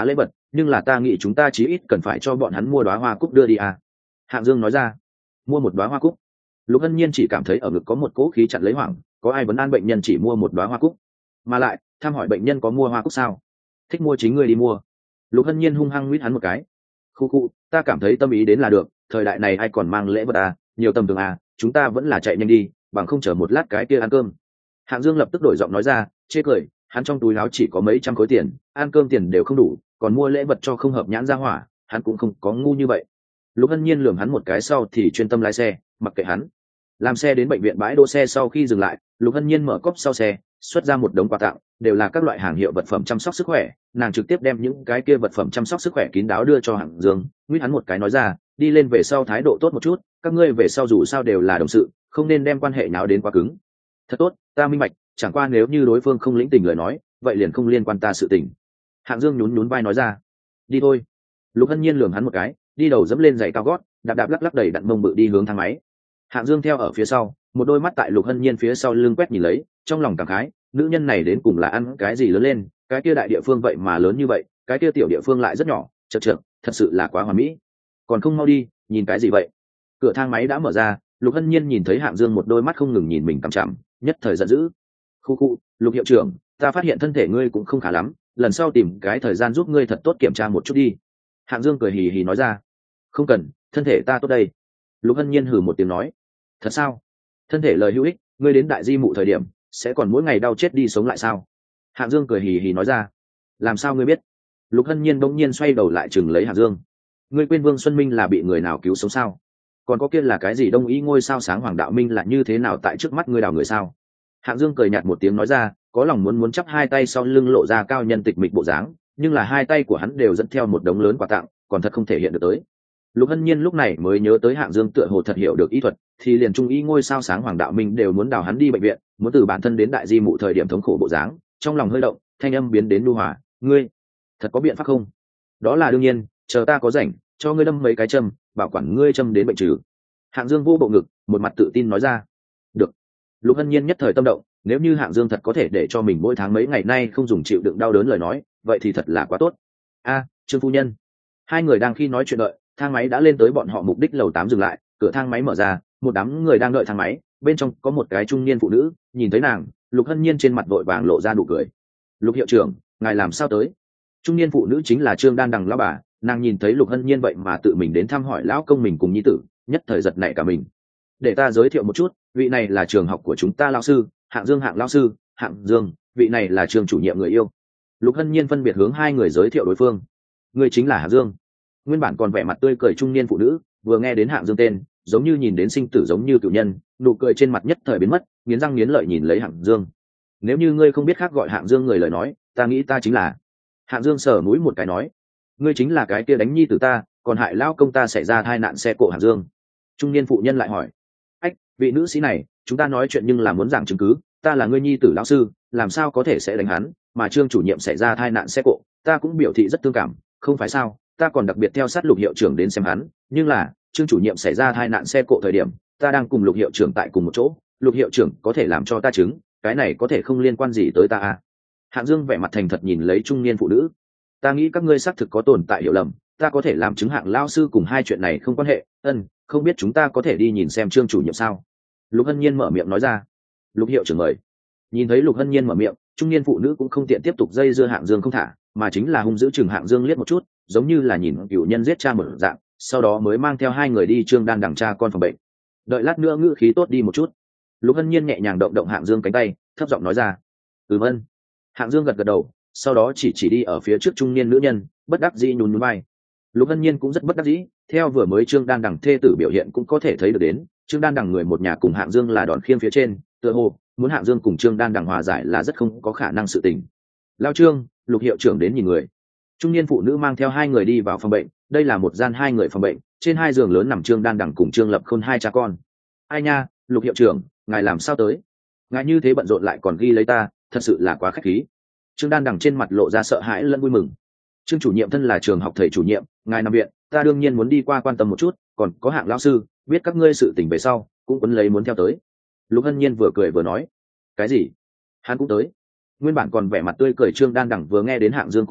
nhưng là ta nghĩ chúng ta chí ít cần phải cho bọn hắn mua đoá hoa cúc đưa đi à. Hạng Dương nói ra. Mua một đoá hoa cúc? Lục Hân Nhiên chỉ cảm thấy ở ngực có một cỗ khí chặn lấy hoảng, có ai vấn an bệnh nhân chỉ mua một đoá hoa cúc? Mà lại, thăm hỏi bệnh nhân có mua hoa cúc sao? Thích mua chính ngươi đi mua. Lục Hân Nhiên hung hăng nguyết hắn một cái. Khu khu, ta cảm thấy tâm ý đến là được, thời đại này ai còn mang lễ vật à, nhiều tầm thường à, chúng ta vẫn là chạy nhanh đi, bằng không chờ một lát cái kia ăn cơm. Hạng Dương lập tức đổi giọng nói ra, chê cười, hắn trong túi áo chỉ có mấy trăm khối tiền, ăn cơm tiền đều không đủ, còn mua lễ vật cho không hợp nhãn ra hỏa, hắn cũng không có ngu như vậy. Lục Hân Nhiên lườm hắn một cái sau thì chuyên tâm lái xe, mặc kệ hắn. Làm xe đến bệnh viện bãi đỗ xe sau khi dừng lại, Lục Hân Nhiên mở cốp sau xe, xuất ra một đống quà tặng, đều là các loại hàng hiệu vật phẩm chăm sóc sức khỏe, nàng trực tiếp đem những cái kia vật phẩm chăm sóc sức khỏe kín đáo đưa cho Hạng Dương, nguyết hắn một cái nói ra, đi lên về sau thái độ tốt một chút, các ngươi về sau dù sao đều là đồng sự, không nên đem quan hệ nháo đến quá cứng. Thật tốt, ta minh bạch, chẳng qua nếu như đối phương không lĩnh tình lời nói, vậy liền không liên quan ta sự tình. Hạng Dương nhún nhún vai nói ra. Đi thôi. Lục Hân Nhiên lườm hắn một cái, đi đầu dẫm lên giày cao gót, đạp đạp lắc lắc đẩy đặn mông bự đi hướng thang máy. Hạng Dương theo ở phía sau, một đôi mắt tại Lục Hân Nhiên phía sau lưng quét nhìn lấy, trong lòng cảm khái, nữ nhân này đến cùng là ăn cái gì lớn lên, cái kia đại địa phương vậy mà lớn như vậy, cái kia tiểu địa phương lại rất nhỏ, chật chật, thật sự là quá hoàn mỹ. Còn không mau đi, nhìn cái gì vậy? Cửa thang máy đã mở ra, Lục Hân Nhiên nhìn thấy Hạng Dương một đôi mắt không ngừng nhìn mình cằm chằm, nhất thời giận dữ. Khu khu, Lục hiệu trưởng, ta phát hiện thân thể ngươi cũng không khá lắm, lần sau tìm cái thời gian giúp ngươi thật tốt kiểm tra một chút đi. Hạng Dương cười hì hì nói ra. Không cần, thân thể ta tốt đây. Lục Hân Nhiên hừ một tiếng nói. Thật sao? Thân thể lời hữu ích, ngươi đến đại di mụ thời điểm sẽ còn mỗi ngày đau chết đi sống lại sao? Hạng Dương cười hì hì nói ra. Làm sao ngươi biết? Lục Hân Nhiên bỗng nhiên xoay đầu lại chừng lấy Hạng Dương. Ngươi quên Vương Xuân Minh là bị người nào cứu sống sao? Còn có kia là cái gì Đông Ý ngôi sao sáng Hoàng Đạo Minh là như thế nào tại trước mắt ngươi đào người sao? Hạng Dương cười nhạt một tiếng nói ra, có lòng muốn chắp hai tay sau lưng lộ ra cao nhân tịch mịch bộ dáng, nhưng là hai tay của hắn đều dẫn theo một đống lớn quà tặng, còn thật không thể hiện được tới. Lục Hân Nhiên lúc này mới nhớ tới Hạng Dương tựa hồ thật hiểu được y thuật, thì liền trung y ngôi sao sáng Hoàng Đạo Minh đều muốn đào hắn đi bệnh viện, muốn từ bản thân đến đại di mụ thời điểm thống khổ bộ dáng, trong lòng hơi động, thanh âm biến đến nhu hòa, "Ngươi, thật có biện pháp không?" "Đó là đương nhiên, chờ ta có rảnh, cho ngươi đâm mấy cái châm, bảo quản ngươi châm đến bệnh trừ." Hạng Dương vô bộ ngực, một mặt tự tin nói ra. "Được." Lục Hân Nhiên nhất thời tâm động, nếu như Hạng Dương thật có thể để cho mình mỗi tháng mấy ngày nay không dùng chịu đựng đau đớn lời nói, vậy thì thật là quá tốt. A, Trương phu nhân. Hai người đang khi nói chuyện đợi, thang máy đã lên tới bọn họ mục đích lầu 8 dừng lại, cửa thang máy mở ra, một đám người đang đợi thang máy, bên trong có một cái trung niên phụ nữ, nhìn thấy nàng, Lục Hân Nhiên trên mặt vội vàng lộ ra nụ cười. "Lục hiệu trưởng, ngài làm sao tới?" Trung niên phụ nữ chính là Trương Đan Đằng lão bà, nàng nhìn thấy Lục Hân Nhiên vậy mà tự mình đến thăm hỏi lão công mình cùng nhi tử, nhất thời giật nảy cả mình. "Để ta giới thiệu một chút, vị này là trường học của chúng ta lão sư, Hạng Dương Hạng lão sư, Hạng Dương, vị này là trường chủ nhiệm người yêu." Lục Hân Nhiên phân biệt hướng hai người giới thiệu đối phương. "Người chính là Hạng Dương." Nguyên bản còn vẻ mặt tươi cười trung niên phụ nữ, vừa nghe đến Hạng Dương tên, giống như nhìn đến sinh tử giống như cựu nhân, nụ cười trên mặt nhất thời biến mất, nghiến răng nghiến lợi nhìn lấy Hạng Dương. "Nếu như ngươi không biết khác gọi Hạng Dương người lời nói, ta nghĩ ta chính là." Hạng Dương sờ mũi một cái nói. "Ngươi chính là cái kia đánh nhi tử ta, còn hại lão công ta xảy ra tai nạn xe cộ." Hạng Dương. Trung niên phụ nhân lại hỏi. "Ách, vị nữ sĩ này, chúng ta nói chuyện nhưng là muốn giảng chứng cứ, ta là ngươi nhi tử lão sư, làm sao có thể sẽ đánh hắn, mà Trương chủ nhiệm xảy ra tai nạn xe cộ, ta cũng biểu thị rất thương cảm, không phải sao, ta còn đặc biệt theo sát Lục hiệu trưởng đến xem hắn, nhưng là Trương chủ nhiệm xảy ra tai nạn xe cộ thời điểm, ta đang cùng Lục hiệu trưởng tại cùng một chỗ, Lục hiệu trưởng có thể làm cho ta chứng, cái này có thể không liên quan gì tới ta à?" Hạng Dương vẻ mặt thành thật nhìn lấy trung niên phụ nữ. "Ta nghĩ các ngươi xác thực có tồn tại hiểu lầm, ta có thể làm chứng Hạng lão sư cùng hai chuyện này không quan hệ, không biết chúng ta có thể đi nhìn xem Trương chủ nhiệm sao?" Lục Hân Nhiên mở miệng nói ra. "Lục hiệu trưởng mời." Nhìn thấy Lục Hân Nhiên mở miệng, trung niên phụ nữ cũng không tiện tiếp tục dây dưa Hạng Dương không thả, mà chính là hung dữ chừng Hạng Dương liếc một chút, giống như là nhìn cựu nhân giết cha một dạng, sau đó mới mang theo hai người đi Trương Đan Đằng cha con phòng bệnh. "Đợi lát nữa ngữ khí tốt đi một chút." Lục Hân Nhiên nhẹ nhàng động động Hạng Dương cánh tay, thấp giọng nói ra. Ân." Hạng Dương gật gật đầu, sau đó chỉ đi ở phía trước trung niên nữ nhân, bất đắc dĩ nhún nhún vai. Lục Hân Nhiên cũng rất bất đắc dĩ, theo vừa mới Trương Đan Đằng thê tử biểu hiện cũng có thể thấy được đến, Trương Đan Đằng người một nhà cùng Hạng Dương là đòn khiêng phía trên, tựa hồ muốn Hạng Dương cùng Trương Đan Đằng hòa giải là rất không có khả năng sự tình. "Lao Trương, Lục hiệu trưởng đến nhìn người." Trung niên phụ nữ mang theo hai người đi vào phòng bệnh, đây là một gian hai người phòng bệnh, trên hai giường lớn nằm Trương Đan Đằng cùng Trương Lập Khôn hai cha con. "Ai nha, Lục hiệu trưởng, ngài làm sao tới? Ngài như thế bận rộn lại còn ghi lấy ta, thật sự là quá khách khí." Trương Đan Đằng trên mặt lộ ra sợ hãi lẫn vui mừng. "Trương chủ nhiệm thân là trường học thầy chủ nhiệm, ngài nằm viện, ta đương nhiên muốn đi qua quan tâm một chút, còn có Hạng lão sư, biết các ngươi sự tình về sau, cũng quấn lấy muốn theo tới." Lục Hân Nhiên vừa cười vừa nói. "Cái gì? Hắn cũng tới?" Nguyên bản còn vẻ mặt tươi cười Trương Đan Đằng vừa nghe đến Hạng Dương cũng tới,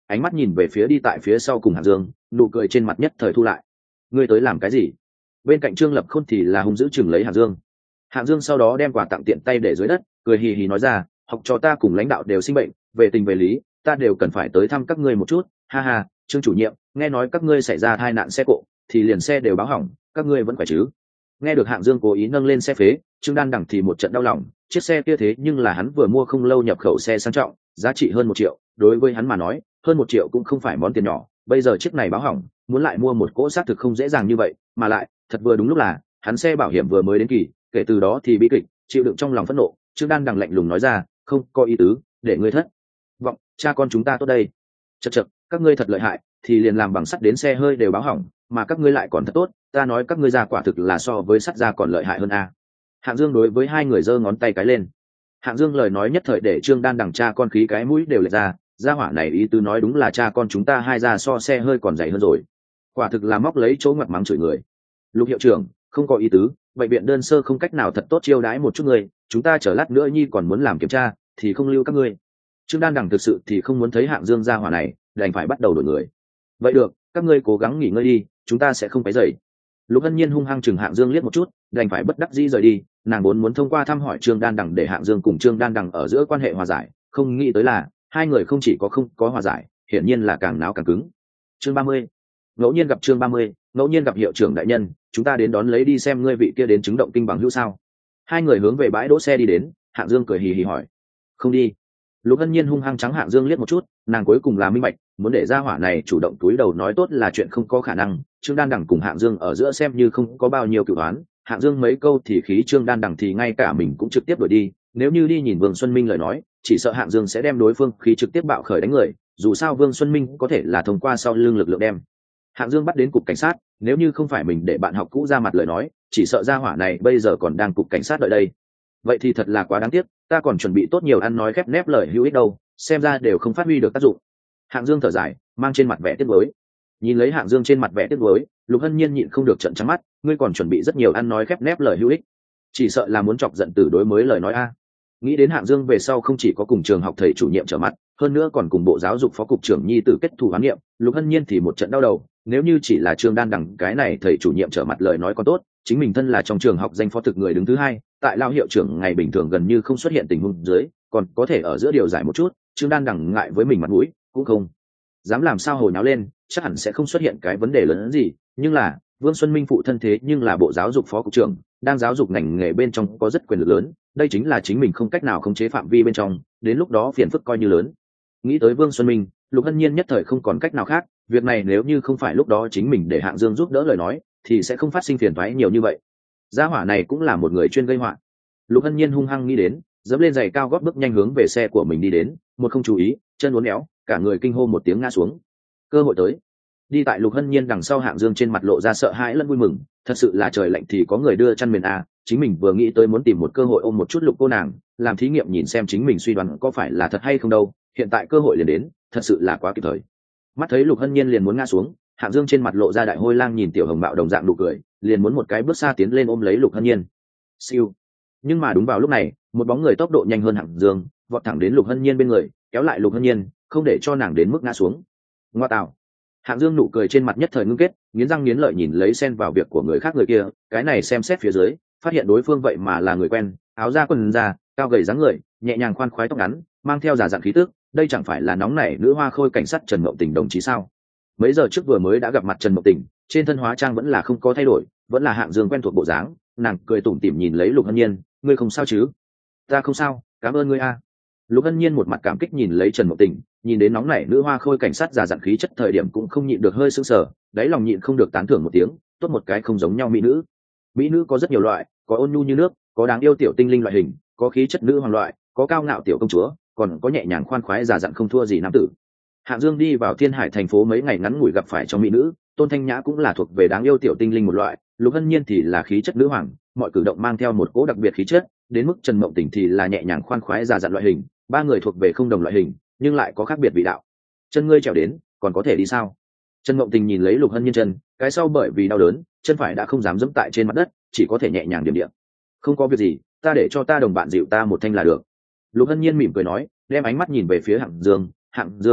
ánh mắt nhìn về phía đi tại phía sau cùng Hạng Dương, nụ cười trên mặt nhất thời thu lại. Ngươi tới làm cái gì? Bên cạnh Trương Lập Khôn thì là hung dữ chừng lấy Hạng Dương. Hạng Dương sau đó đem quà tặng tiện tay để dưới đất, cười hì hì nói ra, học trò ta cùng lãnh đạo đều sinh bệnh, về tình về lý, ta đều cần phải tới thăm các ngươi một chút. Ha ha, Trương chủ nhiệm, nghe nói các ngươi xảy ra tai nạn xe cộ, thì liền xe đều báo hỏng, các ngươi vẫn khỏe chứ? Nghe được Hạng Dương cố ý nâng lên xe phế, Trương Đan Đằng thì một trận đau lòng, chiếc xe kia thế nhưng là hắn vừa mua không lâu nhập khẩu xe sang trọng, giá trị hơn 1 triệu, đối với hắn mà nói, hơn 1 triệu cũng không phải món tiền nhỏ, bây giờ chiếc này báo hỏng, muốn lại mua một cỗ xác thực không dễ dàng như vậy, mà lại, thật vừa đúng lúc là, hắn xe bảo hiểm vừa mới đến kỳ, kể từ đó thì bi kịch, chịu đựng trong lòng phẫn nộ, Trương Đan Đằng lạnh lùng nói ra, không có ý tứ, để ngươi thất vọng, cha con chúng ta tốt đây. Chậc chậc, các ngươi thật lợi hại, thì liền làm bằng sắt đến xe hơi đều báo hỏng, mà các ngươi lại còn thật tốt, ta nói các ngươi ra quả thực là so với sắt ra còn lợi hại hơn a. Hạng Dương đối với hai người giơ ngón tay cái lên. Hạng Dương lời nói nhất thời để Trương Đan Đằng cha con khí cái mũi đều lệch ra, gia hỏa này ý tứ nói đúng là cha con chúng ta hai ra so xe hơi còn dày hơn rồi. Quả thực là móc lấy chỗ ngoặt mắng chửi người. Lục hiệu trưởng, không có ý tứ, bệnh viện đơn sơ không cách nào thật tốt chiêu đãi một chút người, chúng ta chờ lát nữa nhi còn muốn làm kiểm tra, thì không lưu các ngươi. Trương Đan Đằng thực sự thì không muốn thấy Hạng Dương gia hỏa này, đành phải bắt đầu đổi người. Vậy được, các ngươi cố gắng nghỉ ngơi đi, chúng ta sẽ không quấy rầy. Lục Hân Nhiên hung hăng chừng Hạng Dương liếc một chút, đành phải bất đắc dĩ rời đi. Nàng vốn muốn thông qua thăm hỏi Trương Đan Đằng để Hạng Dương cùng Trương Đan Đằng ở giữa quan hệ hòa giải, không nghĩ tới là hai người không chỉ có không có hòa giải, hiển nhiên là càng náo càng cứng. Chương 30. Ngẫu nhiên gặp chương 30, ngẫu nhiên gặp hiệu trưởng đại nhân, chúng ta đến đón lấy đi xem ngươi vị kia đến chứng động kinh bằng hữu sao? Hai người hướng về bãi đỗ xe đi đến, Hạng Dương cười hì hì hỏi. Không đi. Lục Hân Nhiên hung hăng trắng Hạng Dương liếc một chút, nàng cuối cùng là minh bạch, muốn để gia hỏa này chủ động túi đầu nói tốt là chuyện không có khả năng. Trương Đan Đằng cùng Hạng Dương ở giữa xem như không có bao nhiêu cửu oán, Hạng Dương mấy câu thì khí Trương Đan Đằng thì ngay cả mình cũng trực tiếp đuổi đi. Nếu như đi nhìn Vương Xuân Minh lời nói, chỉ sợ Hạng Dương sẽ đem đối phương khí trực tiếp bạo khởi đánh người. Dù sao Vương Xuân Minh có thể là thông qua sau lưng lực lượng đem Hạng Dương bắt đến cục cảnh sát. Nếu như không phải mình để bạn học cũ ra mặt lời nói, chỉ sợ gia hỏa này bây giờ còn đang cục cảnh sát đợi đây. Vậy thì thật là quá đáng tiếc, ta còn chuẩn bị tốt nhiều ăn nói khép nép lời hữu ích đâu, xem ra đều không phát huy được tác dụng. Hạng Dương thở dài, mang trên mặt vẻ tiếc nuối. Nhìn lấy Hạng Dương trên mặt vẻ tiếc nuối, Lục Hân Nhiên nhịn không được trợn trắng mắt, ngươi còn chuẩn bị rất nhiều ăn nói khép nép lời hữu ích, chỉ sợ là muốn chọc giận Tử đối mới lời nói a. Nghĩ đến Hạng Dương về sau không chỉ có cùng trường học thầy chủ nhiệm trở mặt, hơn nữa còn cùng bộ giáo dục phó cục trưởng nhi tử kết thù oán niệm, Lục Hân Nhiên thì một trận đau đầu. Nếu như chỉ là Trương Đan Đằng cái này thầy chủ nhiệm trở mặt lời nói còn tốt, chính mình thân là trong trường học danh phó thực người đứng thứ hai, tại lao hiệu trưởng ngày bình thường gần như không xuất hiện tình huống dưới, còn có thể ở giữa điều giải một chút. Trương Đan Đằng ngại với mình mặt mũi, cũng không dám làm sao hồi nháo lên, chắc hẳn sẽ không xuất hiện cái vấn đề lớn hơn gì. Nhưng là Vương Xuân Minh phụ thân thế nhưng là bộ giáo dục phó cục trưởng, đang giáo dục ngành nghề bên trong có rất quyền lực lớn, đây chính là chính mình không cách nào khống chế phạm vi bên trong, đến lúc đó phiền phức coi như lớn. Nghĩ tới Vương Xuân Minh, Lục Hân Nhiên nhất thời không còn cách nào khác, việc này nếu như không phải lúc đó chính mình để Hạng Dương giúp đỡ lời nói, thì sẽ không phát sinh phiền toái nhiều như vậy. Gia hỏa này cũng là một người chuyên gây họa. Lục Hân Nhiên hung hăng nghĩ đến, dẫm lên giày cao gót bước nhanh hướng về xe của mình đi đến, một không chú ý, chân uốn éo, cả người kinh hô một tiếng ngã xuống. Cơ hội tới. Đi tại Lục Hân Nhiên đằng sau, Hạng Dương trên mặt lộ ra sợ hãi lẫn vui mừng, thật sự là trời lạnh thì có người đưa chăn mền à, chính mình vừa nghĩ tới muốn tìm một cơ hội ôm một chút Lục cô nàng, làm thí nghiệm nhìn xem chính mình suy đoán có phải là thật hay không đâu, hiện tại cơ hội liền đến, thật sự là quá kịp thời. Mắt thấy Lục Hân Nhiên liền muốn ngã xuống, Hạng Dương trên mặt lộ ra đại hôi lang nhìn tiểu hồng mạo đồng dạng nụ cười, liền muốn một cái bước xa tiến lên ôm lấy Lục Hân Nhiên. Siêu. Nhưng mà đúng vào lúc này, một bóng người tốc độ nhanh hơn Hạng Dương, vọt thẳng đến Lục Hân Nhiên bên người, kéo lại Lục Hân Nhiên, không để cho nàng đến mức ngã xuống. Ngoa tạo. Hạng Dương nụ cười trên mặt nhất thời ngưng kết, nghiến răng nghiến lợi nhìn lấy xen vào việc của người khác người kia, cái này xem xét phía dưới, phát hiện đối phương vậy mà là người quen, áo da quần da, cao gầy dáng người, nhẹ nhàng khoan khoái tóc ngắn, mang theo giả dặn khí tức, đây chẳng phải là nóng nảy nữ hoa khôi cảnh sát Trần Mộng Tình đồng chí sao? Mấy giờ trước vừa mới đã gặp mặt Trần Mộng Tình, trên thân hóa trang vẫn là không có thay đổi, vẫn là Hạng Dương quen thuộc bộ dáng, nàng cười tủm tỉm nhìn lấy Lục Hân Nhiên, ngươi không sao chứ? Ta không sao, cảm ơn ngươi a. Lục Hân Nhiên một mặt cảm kích nhìn lấy Trần Mộng Tình, nhìn đến nóng nảy nữ hoa khôi cảnh sát già dặn khí chất thời điểm cũng không nhịn được hơi sững sờ, đáy lòng nhịn không được tán thưởng một tiếng, tốt một cái không giống nhau mỹ nữ. Mỹ nữ có rất nhiều loại, có ôn nhu như nước, có đáng yêu tiểu tinh linh loại hình, có khí chất nữ hoàng loại, có cao ngạo tiểu công chúa, còn có nhẹ nhàng khoan khoái già dặn không thua gì nam tử. Hạng Dương đi vào Thiên Hải thành phố mấy ngày ngắn ngủi gặp phải trong mỹ nữ, Tôn Thanh Nhã cũng là thuộc về đáng yêu tiểu tinh linh một loại, Lục Hân Nhiên thì là khí chất nữ hoàng, mọi cử động mang theo một cỗ đặc biệt khí chất, đến mức Trần Mộng Tình thì là nhẹ nhàng khoan khoái già dặn loại hình, ba người thuộc về không đồng loại hình, nhưng lại có khác biệt vị đạo. Chân ngươi trèo đến, còn có thể đi sao? Trần Mộng Tình nhìn lấy Lục Hân Nhiên chân, cái sau bởi vì đau đớn, chân phải đã không dám dẫm tại trên mặt đất, chỉ có thể nhẹ nhàng điểm điểm. Không có việc gì, ta để cho ta đồng bạn dịu ta một thanh là được. Lục Hân Nhiên mỉm cười nói, đem ánh mắt nhìn về phía Hạng Dương, Hạng Dương,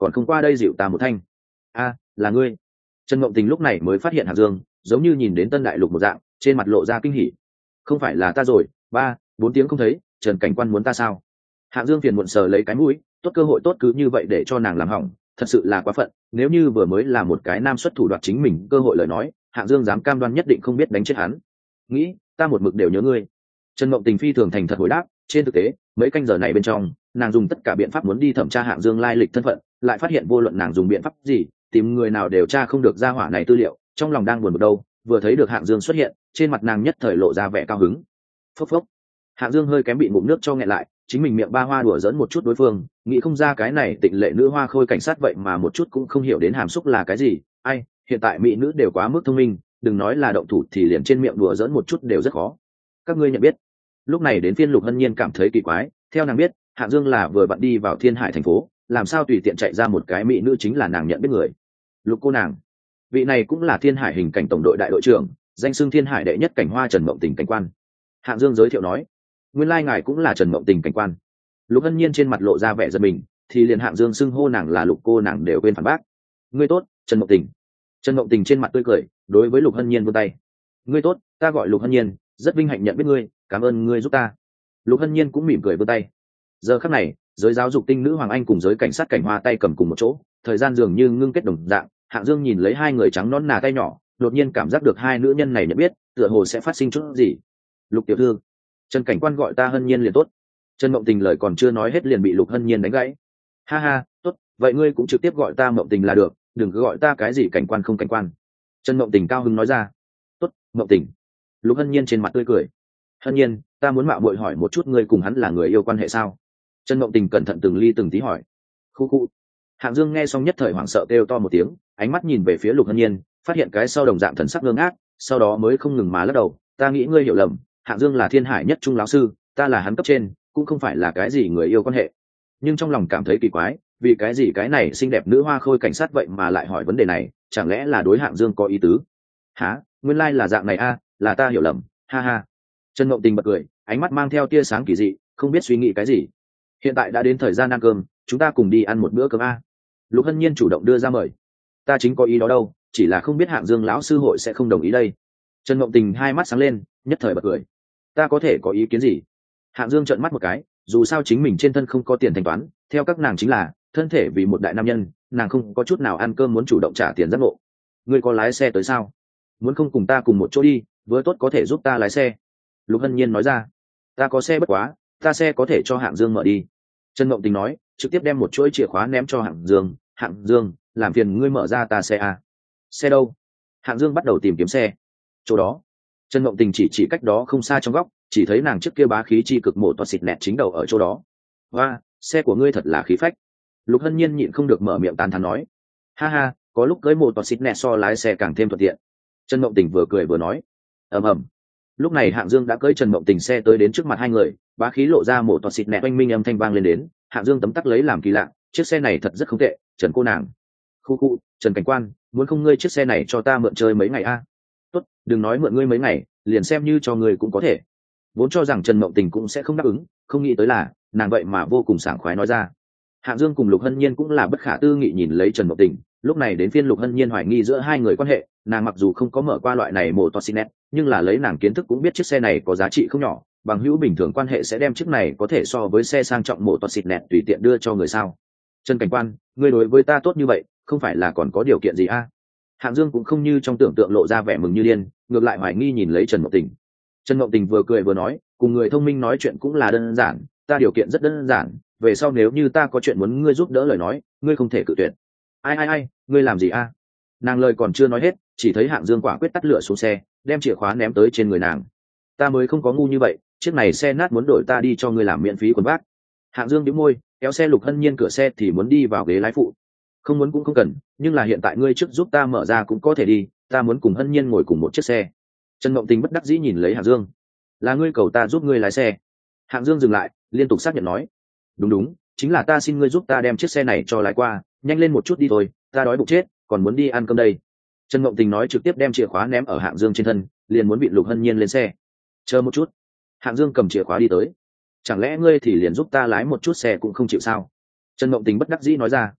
còn không qua đây dịu ta một thanh. A, là ngươi. Trần Mộng Tình lúc này mới phát hiện Hạng Dương, giống như nhìn đến tân đại lục một dạng, trên mặt lộ ra kinh hỉ. Không phải là ta rồi, 3-4 tiếng không thấy, Trần cảnh quan muốn ta sao? Hạng Dương phiền muộn sờ lấy cái mũi, tốt cơ hội tốt cứ như vậy để cho nàng làm hỏng, thật sự là quá phận. Nếu như vừa mới là một cái nam xuất thủ đoạt chính mình cơ hội lời nói, Hạng Dương dám cam đoan nhất định không biết đánh chết hắn. Nghĩ, ta một mực đều nhớ ngươi. Trần Mộng Tình phi thường thành thật hồi đáp. Trên thực tế, mấy canh giờ này bên trong, nàng dùng tất cả biện pháp muốn đi thẩm tra Hạng Dương lai lịch thân phận, lại phát hiện vô luận nàng dùng biện pháp gì, tìm người nào đều tra không được ra hỏa này tư liệu. Trong lòng đang buồn bực đâu, vừa thấy được Hạng Dương xuất hiện, trên mặt nàng nhất thời lộ ra vẻ cao hứng. Phốc phốc. Hạng Dương hơi kém bị ngụm nước cho nghẹn lại, chính mình miệng ba hoa đùa giỡn một chút đối phương, nghĩ không ra cái này tịnh lệ nữ hoa khôi cảnh sát vậy mà một chút cũng không hiểu đến hàm xúc là cái gì. Ai, hiện tại mỹ nữ đều quá mức thông minh, đừng nói là động thủ thì liền trên miệng đùa giỡn một chút đều rất khó. Các ngươi nhận biết. Lúc này đến phiên Lục Hân Nhiên cảm thấy kỳ quái, theo nàng biết, Hạng Dương là vừa vặn đi vào Thiên Hải thành phố, làm sao tùy tiện chạy ra một cái mỹ nữ chính là nàng nhận biết người. Lục cô nàng, vị này cũng là Thiên Hải hình cảnh tổng đội đại đội trưởng, danh xưng Thiên Hải đệ nhất cảnh hoa Trần Mộng Tình cảnh quan. Hạng Dương giới thiệu nói, nguyên lai ngài cũng là Trần Mộng Tình cảnh quan. Lục Hân Nhiên trên mặt lộ ra vẻ giận mình, thì liền Hạng Dương xưng hô nàng là Lục cô nàng đều quên phản bác. Ngươi tốt, Trần Mộng Tình. Trần Mộng Tình trên mặt tươi cười, đối với Lục Hân Nhiên vươn tay. Ngươi tốt, ta gọi Lục Hân Nhiên, rất vinh hạnh nhận biết ngươi, cảm ơn ngươi giúp ta. Lục Hân Nhiên cũng mỉm cười vươn tay. Giờ khắc này, giới giáo dục tinh nữ Hoàng Anh cùng giới cảnh sát cảnh hoa tay cầm cùng một chỗ, thời gian dường như ngưng kết đồng dạng. Hạng Dương nhìn lấy hai người trắng nõn nà tay nhỏ, đột nhiên cảm giác được hai nữ nhân này nhận biết, tựa hồ sẽ phát sinh chút gì. Lục tiểu thư, Trần cảnh quan gọi ta Hân Nhiên liền tốt. Trần Mộng Tình lời còn chưa nói hết liền bị Lục Hân Nhiên đánh gãy. Ha ha, tốt, vậy ngươi cũng trực tiếp gọi ta Mộng Tình là được, đừng cứ gọi ta cái gì cảnh quan không cảnh quan. Trần Mộng Tình cao hứng nói ra. Tốt, Mộng Tình. Lục Hân Nhiên trên mặt tươi cười. Hân Nhiên, ta muốn mạo muội hỏi một chút ngươi cùng hắn là người yêu quan hệ sao? Trần Mộng Tình cẩn thận từng ly từng tí hỏi. Khu khu. Hạng Dương nghe xong nhất thời hoảng sợ kêu to một tiếng, ánh mắt nhìn về phía Lục Hân Nhiên, phát hiện cái sau đồng dạng thần sắc ngơ ngác, sau đó mới không ngừng mà lắc đầu. Ta nghĩ ngươi hiểu lầm, Hạng Dương là Thiên Hải nhất trung lão sư, ta là hắn cấp trên, cũng không phải là cái gì người yêu quan hệ. Nhưng trong lòng cảm thấy kỳ quái, vì cái gì cái này xinh đẹp nữ hoa khôi cảnh sát vậy mà lại hỏi vấn đề này, chẳng lẽ là đối Hạng Dương có ý tứ? Hả, nguyên lai là dạng này a, là ta hiểu lầm, ha ha. Trần Mộng Tình bật cười, ánh mắt mang theo tia sáng kỳ dị, không biết suy nghĩ cái gì. Hiện tại đã đến thời gian ăn cơm, chúng ta cùng đi ăn một bữa cơm a. Lục Hân Nhiên chủ động đưa ra mời. Ta chính có ý đó đâu, chỉ là không biết Hạng Dương lão sư hội sẽ không đồng ý đây. Trần Mộng Tình hai mắt sáng lên, nhất thời bật cười. Ta có thể có ý kiến gì? Hạng Dương trợn mắt một cái, dù sao chính mình trên thân không có tiền thanh toán, theo các nàng chính là thân thể vì một đại nam nhân, nàng không có chút nào ăn cơm muốn chủ động trả tiền giác ngộ. Ngươi có lái xe tới sao? Muốn không cùng ta cùng một chỗ đi, vừa tốt có thể giúp ta lái xe. Lục Hân Nhiên nói ra. Ta có xe bất quá, ta xe có thể cho Hạng Dương mở đi. Trần Mộng Tình nói, trực tiếp đem một chuỗi chìa khóa ném cho Hạng Dương. Hạng Dương, làm phiền ngươi mở ra ta xe à? Xe đâu? Hạng Dương bắt đầu tìm kiếm xe. Chỗ đó. Trần Mộng Tình chỉ cách đó không xa trong góc, chỉ thấy nàng trước kia bá khí chi cực mổ toa xịt nẹt chính đầu ở chỗ đó. Và, xe của ngươi thật là khí phách. Lục Hân Nhiên nhịn không được mở miệng tán thán nói. Ha ha, có lúc cưới mổ toa xịt nẹt so lái xe càng thêm thuận tiện. Trần Mộng Tình vừa cười vừa nói. Ầm ầm. Lúc này Hạng Dương đã cưỡi Trần Mộng Tình xe tới đến trước mặt hai người, bá khí lộ ra mổ toa xịt nẹt oanh minh âm thanh vang lên đến. Hạng Dương tấm tắc lấy làm kỳ lạ, chiếc xe này thật rất không tệ, Trần cô nàng. Khu khu, Trần cảnh quan, muốn không ngươi chiếc xe này cho ta mượn chơi mấy ngày a? Tốt, đừng nói mượn ngươi mấy ngày, liền xem như cho ngươi cũng có thể. Vốn cho rằng Trần Mộng Tình cũng sẽ không đáp ứng, không nghĩ tới là nàng vậy mà vô cùng sảng khoái nói ra. Hạng Dương cùng Lục Hân Nhiên cũng là bất khả tư nghị nhìn lấy Trần Mộng Tình, lúc này đến phiên Lục Hân Nhiên hoài nghi giữa hai người quan hệ, nàng mặc dù không có mở qua loại này mổ toa xịt nẹt, nhưng là lấy nàng kiến thức cũng biết chiếc xe này có giá trị không nhỏ, bằng hữu bình thường quan hệ sẽ đem chiếc này có thể so với xe sang trọng mổ toa xịt nẹt tùy tiện đưa cho người sao? Trần cảnh quan, ngươi đối với ta tốt như vậy, không phải là còn có điều kiện gì a? Hạng Dương cũng không như trong tưởng tượng lộ ra vẻ mừng như điên, ngược lại hoài nghi nhìn lấy Trần Mộng Tình. Trần Mộng Tình vừa cười vừa nói, cùng người thông minh nói chuyện cũng là đơn giản, ta điều kiện rất đơn giản, về sau nếu như ta có chuyện muốn ngươi giúp đỡ lời nói, ngươi không thể cự tuyệt. Ai, ngươi làm gì a? Nàng lời còn chưa nói hết, chỉ thấy Hạng Dương quả quyết tắt lửa xuống xe, đem chìa khóa ném tới trên người nàng. Ta mới không có ngu như vậy, chiếc này xe nát muốn đổi ta đi cho ngươi làm miễn phí quần vác. Hạng Dương nhíu môi, kéo xe Lục Hân Nhiên cửa xe thì muốn đi vào ghế lái phụ. Không muốn cũng không cần, nhưng là hiện tại ngươi trước giúp ta mở ra cũng có thể đi, ta muốn cùng Hân Nhiên ngồi cùng một chiếc xe. Trần Mộng Tình bất đắc dĩ nhìn lấy Hạng Dương. Là ngươi cầu ta giúp ngươi lái xe? Hạng Dương dừng lại, liên tục xác nhận nói. Đúng, chính là ta xin ngươi giúp ta đem chiếc xe này cho lái qua, nhanh lên một chút đi thôi, ta đói bụng chết, còn muốn đi ăn cơm đây. Trần Mộng Tình nói trực tiếp đem chìa khóa ném ở Hạng Dương trên thân, liền muốn bị Lục Hân Nhiên lên xe. Chờ một chút. Hạng Dương cầm chìa khóa đi tới. Chẳng lẽ ngươi thì liền giúp ta lái một chút xe cũng không chịu sao? Trần Mộng Tình bất đắc dĩ nói ra.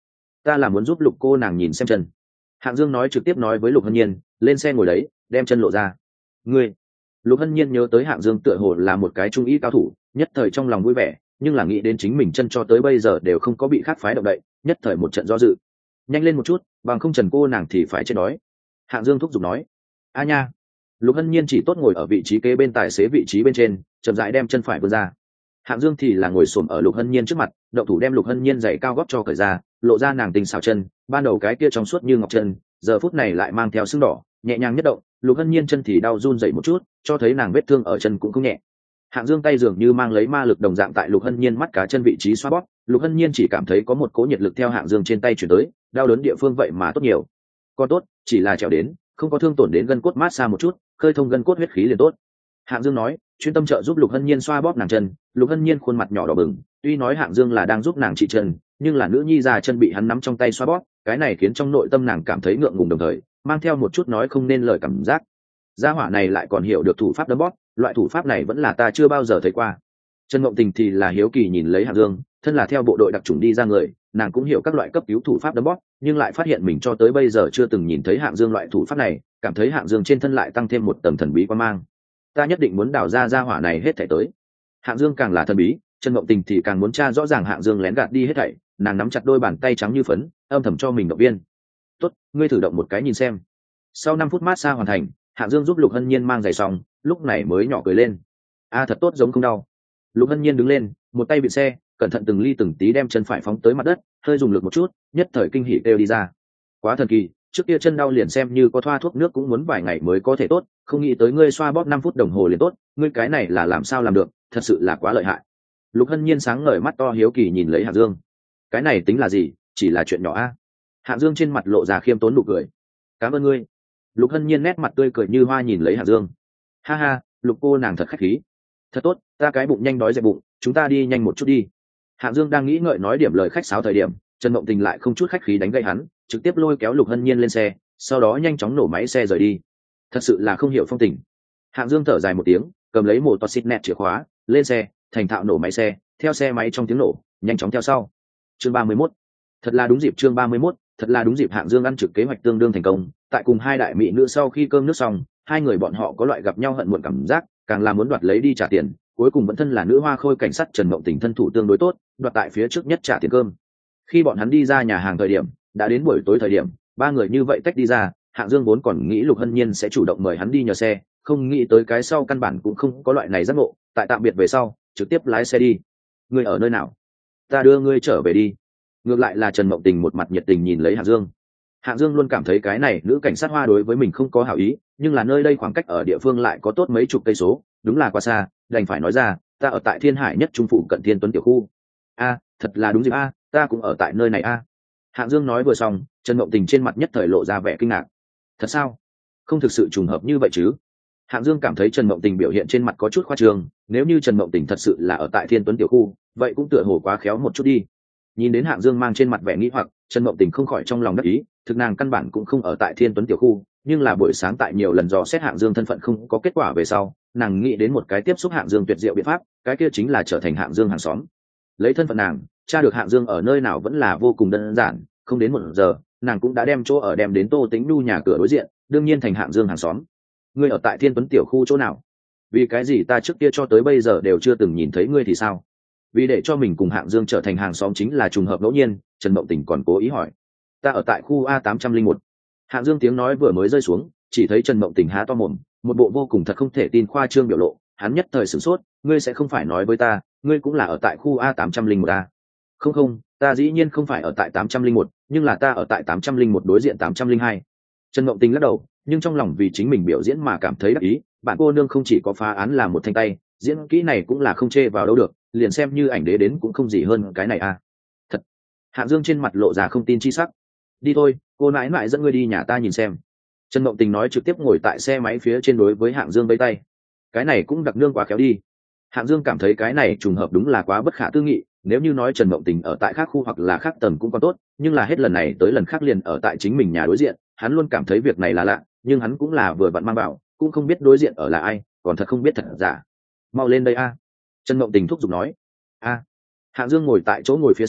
ta là muốn giúp Lục cô nàng nhìn xem chân. Hạng Dương nói trực tiếp nói với Lục Hân Nhiên, lên xe ngồi đấy, đem chân lộ ra. Ngươi. Lục Hân Nhiên nhớ tới Hạng Dương tựa hồ là một cái trung ý cao thủ, nhất thời trong lòng vui vẻ, nhưng là nghĩ đến chính mình chân cho tới bây giờ đều không có bị khác phái động đậy, nhất thời một trận do dự. Nhanh lên một chút, bằng không Trần cô nàng thì phải chết đói. Hạng Dương thúc giục nói. A nha. Lục Hân Nhiên chỉ tốt ngồi ở vị trí kế bên tài xế vị trí bên trên, chậm rãi đem chân phải vươn ra. Hạng Dương thì là ngồi xổm ở Lục Hân Nhiên trước mặt, động thủ đem Lục Hân Nhiên giày cao gót cho cởi ra, lộ ra nàng tinh xảo chân, ban đầu cái kia trong suốt như ngọc chân, giờ phút này lại mang theo sưng đỏ, nhẹ nhàng nhất động, Lục Hân Nhiên chân thì đau run dậy một chút, cho thấy nàng vết thương ở chân cũng không nhẹ. Hạng Dương tay dường như mang lấy ma lực đồng dạng tại Lục Hân Nhiên mắt cá chân vị trí xoa bóp, Lục Hân Nhiên chỉ cảm thấy có một cỗ nhiệt lực theo Hạng Dương trên tay chuyển tới, đau đớn địa phương vậy mà tốt nhiều. Còn tốt, chỉ là trèo đến, không có thương tổn đến gân cốt, mát xa một chút, khơi thông gân cốt huyết khí liền tốt. Hạng Dương nói, chuyên tâm trợ giúp Lục Hân Nhiên xoa bóp nàng chân. Lục Hân Nhiên khuôn mặt nhỏ đỏ bừng, tuy nói Hạng Dương là đang giúp nàng trị chân, nhưng là nữ nhi già chân bị hắn nắm trong tay xoa bóp, cái này khiến trong nội tâm nàng cảm thấy ngượng ngùng, đồng thời mang theo một chút nói không nên lời cảm giác. Gia hỏa này lại còn hiểu được thủ pháp đấm bóp, loại thủ pháp này vẫn là ta chưa bao giờ thấy qua. Trần Mộng Tình thì là hiếu kỳ nhìn lấy Hạng Dương, thân là theo bộ đội đặc chủng đi ra người, nàng cũng hiểu các loại cấp cứu thủ pháp đấm bóp, nhưng lại phát hiện mình cho tới bây giờ chưa từng nhìn thấy Hạng Dương loại thủ pháp này, cảm thấy Hạng Dương trên thân lại tăng thêm một tầng thần bí quan mang. Ta nhất định muốn đào ra gia hỏa này hết thảy tới. Hạng Dương càng là thần bí, Trần Mộng Tình thì càng muốn tra rõ ràng Hạng Dương lén gạt đi hết thảy, nàng nắm chặt đôi bàn tay trắng như phấn, âm thầm cho mình động viên. Tốt, ngươi thử động một cái nhìn xem. Sau 5 phút massage hoàn thành, Hạng Dương giúp Lục Hân Nhiên mang giày xong, lúc này mới nhỏ cười lên. A thật tốt, giống không đau. Lục Hân Nhiên đứng lên, một tay bị xe, cẩn thận từng ly từng tí đem chân phải phóng tới mặt đất, hơi dùng lực một chút, nhất thời kinh hỉ kêu đi ra. Quá thần kỳ, trước kia chân đau liền xem như có thoa thuốc nước cũng muốn vài ngày mới có thể tốt, không nghĩ tới ngươi xoa bóp 5 phút đồng hồ liền tốt, ngươi cái này là làm sao làm được, thật sự là quá lợi hại. Lục Hân Nhiên sáng ngời mắt to hiếu kỳ nhìn lấy Hạng Dương. Cái này tính là gì, chỉ là chuyện nhỏ a. Hạng Dương trên mặt lộ ra khiêm tốn nụ cười. Cảm ơn ngươi. Lục Hân Nhiên nét mặt tươi cười như hoa nhìn lấy Hạng Dương. Ha ha, Lục cô nàng thật khách khí. Thật tốt, ta cái bụng nhanh đói dậy bụng, chúng ta đi nhanh một chút đi. Hạng Dương đang nghĩ ngợi nói điểm lời khách sáo thời điểm, Trần Mộng Tình lại không chút khách khí đánh gậy hắn, trực tiếp lôi kéo Lục Hân Nhiên lên xe, sau đó nhanh chóng nổ máy xe rời đi. Thật sự là không hiểu phong tình. Hạng Dương thở dài một tiếng, cầm lấy một toa xịt nẹt chìa khóa, lên xe, thành thạo nổ máy xe, theo xe máy trong tiếng nổ, nhanh chóng theo sau. Chương 31. Thật là đúng dịp, chương 31, thật là đúng dịp. Hạng Dương ăn trực kế hoạch tương đương thành công, tại cùng hai đại mỹ nữ sau khi cơm nước xong, hai người bọn họ có loại gặp nhau hận muộn cảm giác, càng là muốn đoạt lấy đi trả tiền, cuối cùng vẫn thân là nữ hoa khôi cảnh sát Trần Mộng Tình thân thủ tương đối tốt, đoạt tại phía trước nhất trả tiền cơm. Khi bọn hắn đi ra nhà hàng thời điểm, đã đến buổi tối thời điểm, ba người như vậy tách đi ra, Hạng Dương vốn còn nghĩ Lục Hân Nhiên sẽ chủ động mời hắn đi nhờ xe, không nghĩ tới cái sau căn bản cũng không có loại này giác ngộ, tại tạm biệt về sau, trực tiếp lái xe đi. Ngươi ở nơi nào? Ta đưa ngươi trở về đi. Ngược lại là Trần Mộng Tình một mặt nhiệt tình nhìn lấy Hạng Dương. Hạng Dương luôn cảm thấy cái này nữ cảnh sát hoa đối với mình không có hảo ý, nhưng là nơi đây khoảng cách ở địa phương lại có tốt mấy chục cây số, đúng là quá xa, đành phải nói ra, ta ở tại Thiên Hải nhất trung phụ cận Thiên Tuấn tiểu khu. A, thật là đúng dịp a, ta cũng ở tại nơi này a. Hạng Dương nói vừa xong, Trần Mộng Tình trên mặt nhất thời lộ ra vẻ kinh ngạc. Thật sao? Không thực sự trùng hợp như vậy chứ? Hạng Dương cảm thấy Trần Mộng Tình biểu hiện trên mặt có chút khoa trương, nếu như Trần Mộng Tình thật sự là ở tại Thiên Tuấn tiểu khu, vậy cũng tựa hồ quá khéo một chút đi. Nhìn đến Hạng Dương mang trên mặt vẻ nghi hoặc, Trần Mộng Tình không khỏi trong lòng đắc ý, thực nàng căn bản cũng không ở tại Thiên Tuấn tiểu khu, nhưng là buổi sáng tại nhiều lần dò xét Hạng Dương thân phận không có kết quả về sau, nàng nghĩ đến một cái tiếp xúc Hạng Dương tuyệt diệu biện pháp, cái kia chính là trở thành Hạng Dương hàng xóm. Lấy thân phận nàng, tra được Hạng Dương ở nơi nào vẫn là vô cùng đơn giản, không đến 1 giờ, nàng cũng đã đem chỗ ở đem đến Tô Tĩnh Nhu nhà cửa đối diện, đương nhiên thành Hạng Dương hàng xóm. Ngươi ở tại Thiên Tuấn tiểu khu chỗ nào? Vì cái gì ta trước kia cho tới bây giờ đều chưa từng nhìn thấy ngươi thì sao? Vì để cho mình cùng Hạng Dương trở thành hàng xóm chính là trùng hợp ngẫu nhiên, Trần Mộng Tình còn cố ý hỏi. Ta ở tại khu A801. Hạng Dương tiếng nói vừa mới rơi xuống, chỉ thấy Trần Mộng Tình há to mồm, một bộ vô cùng thật không thể tin khoa trương biểu lộ, hắn nhất thời sửng sốt, ngươi sẽ không phải nói với ta, ngươi cũng là ở tại khu A801 a? Không không, ta dĩ nhiên không phải ở tại 801, nhưng là ta ở tại 801 đối diện 802. Trần Mộng Tình lắc đầu, nhưng trong lòng vì chính mình biểu diễn mà cảm thấy đắc ý, bạn cô nương không chỉ có phá án làm một thanh tay, diễn kỹ này cũng là không chê vào đâu được, liền xem như ảnh đế đến cũng không gì hơn cái này a. Thật. Hạng Dương trên mặt lộ ra không tin chi sắc. Đi thôi, cô nãi nãi dẫn ngươi đi nhà ta nhìn xem. Trần Mộng Tình nói trực tiếp ngồi tại xe máy phía trên đối với Hạng Dương vẫy tay. Cái này cũng đặc nương quá khéo đi. Hạng Dương cảm thấy cái này trùng hợp đúng là quá bất khả tư nghị, nếu như nói Trần Mộng Tình ở tại khác khu hoặc là khác tầng cũng còn tốt, nhưng là hết lần này tới lần khác liền ở tại chính mình nhà đối diện, hắn luôn cảm thấy việc này là lạ, nhưng hắn cũng là vừa vặn mang vào, cũng không biết đối diện ở là ai, còn thật không biết thật giả. Mau lên đây a. Trần Mộng Tình thúc giục nói. A. Hạng Dương ngồi tại chỗ ngồi phía sau,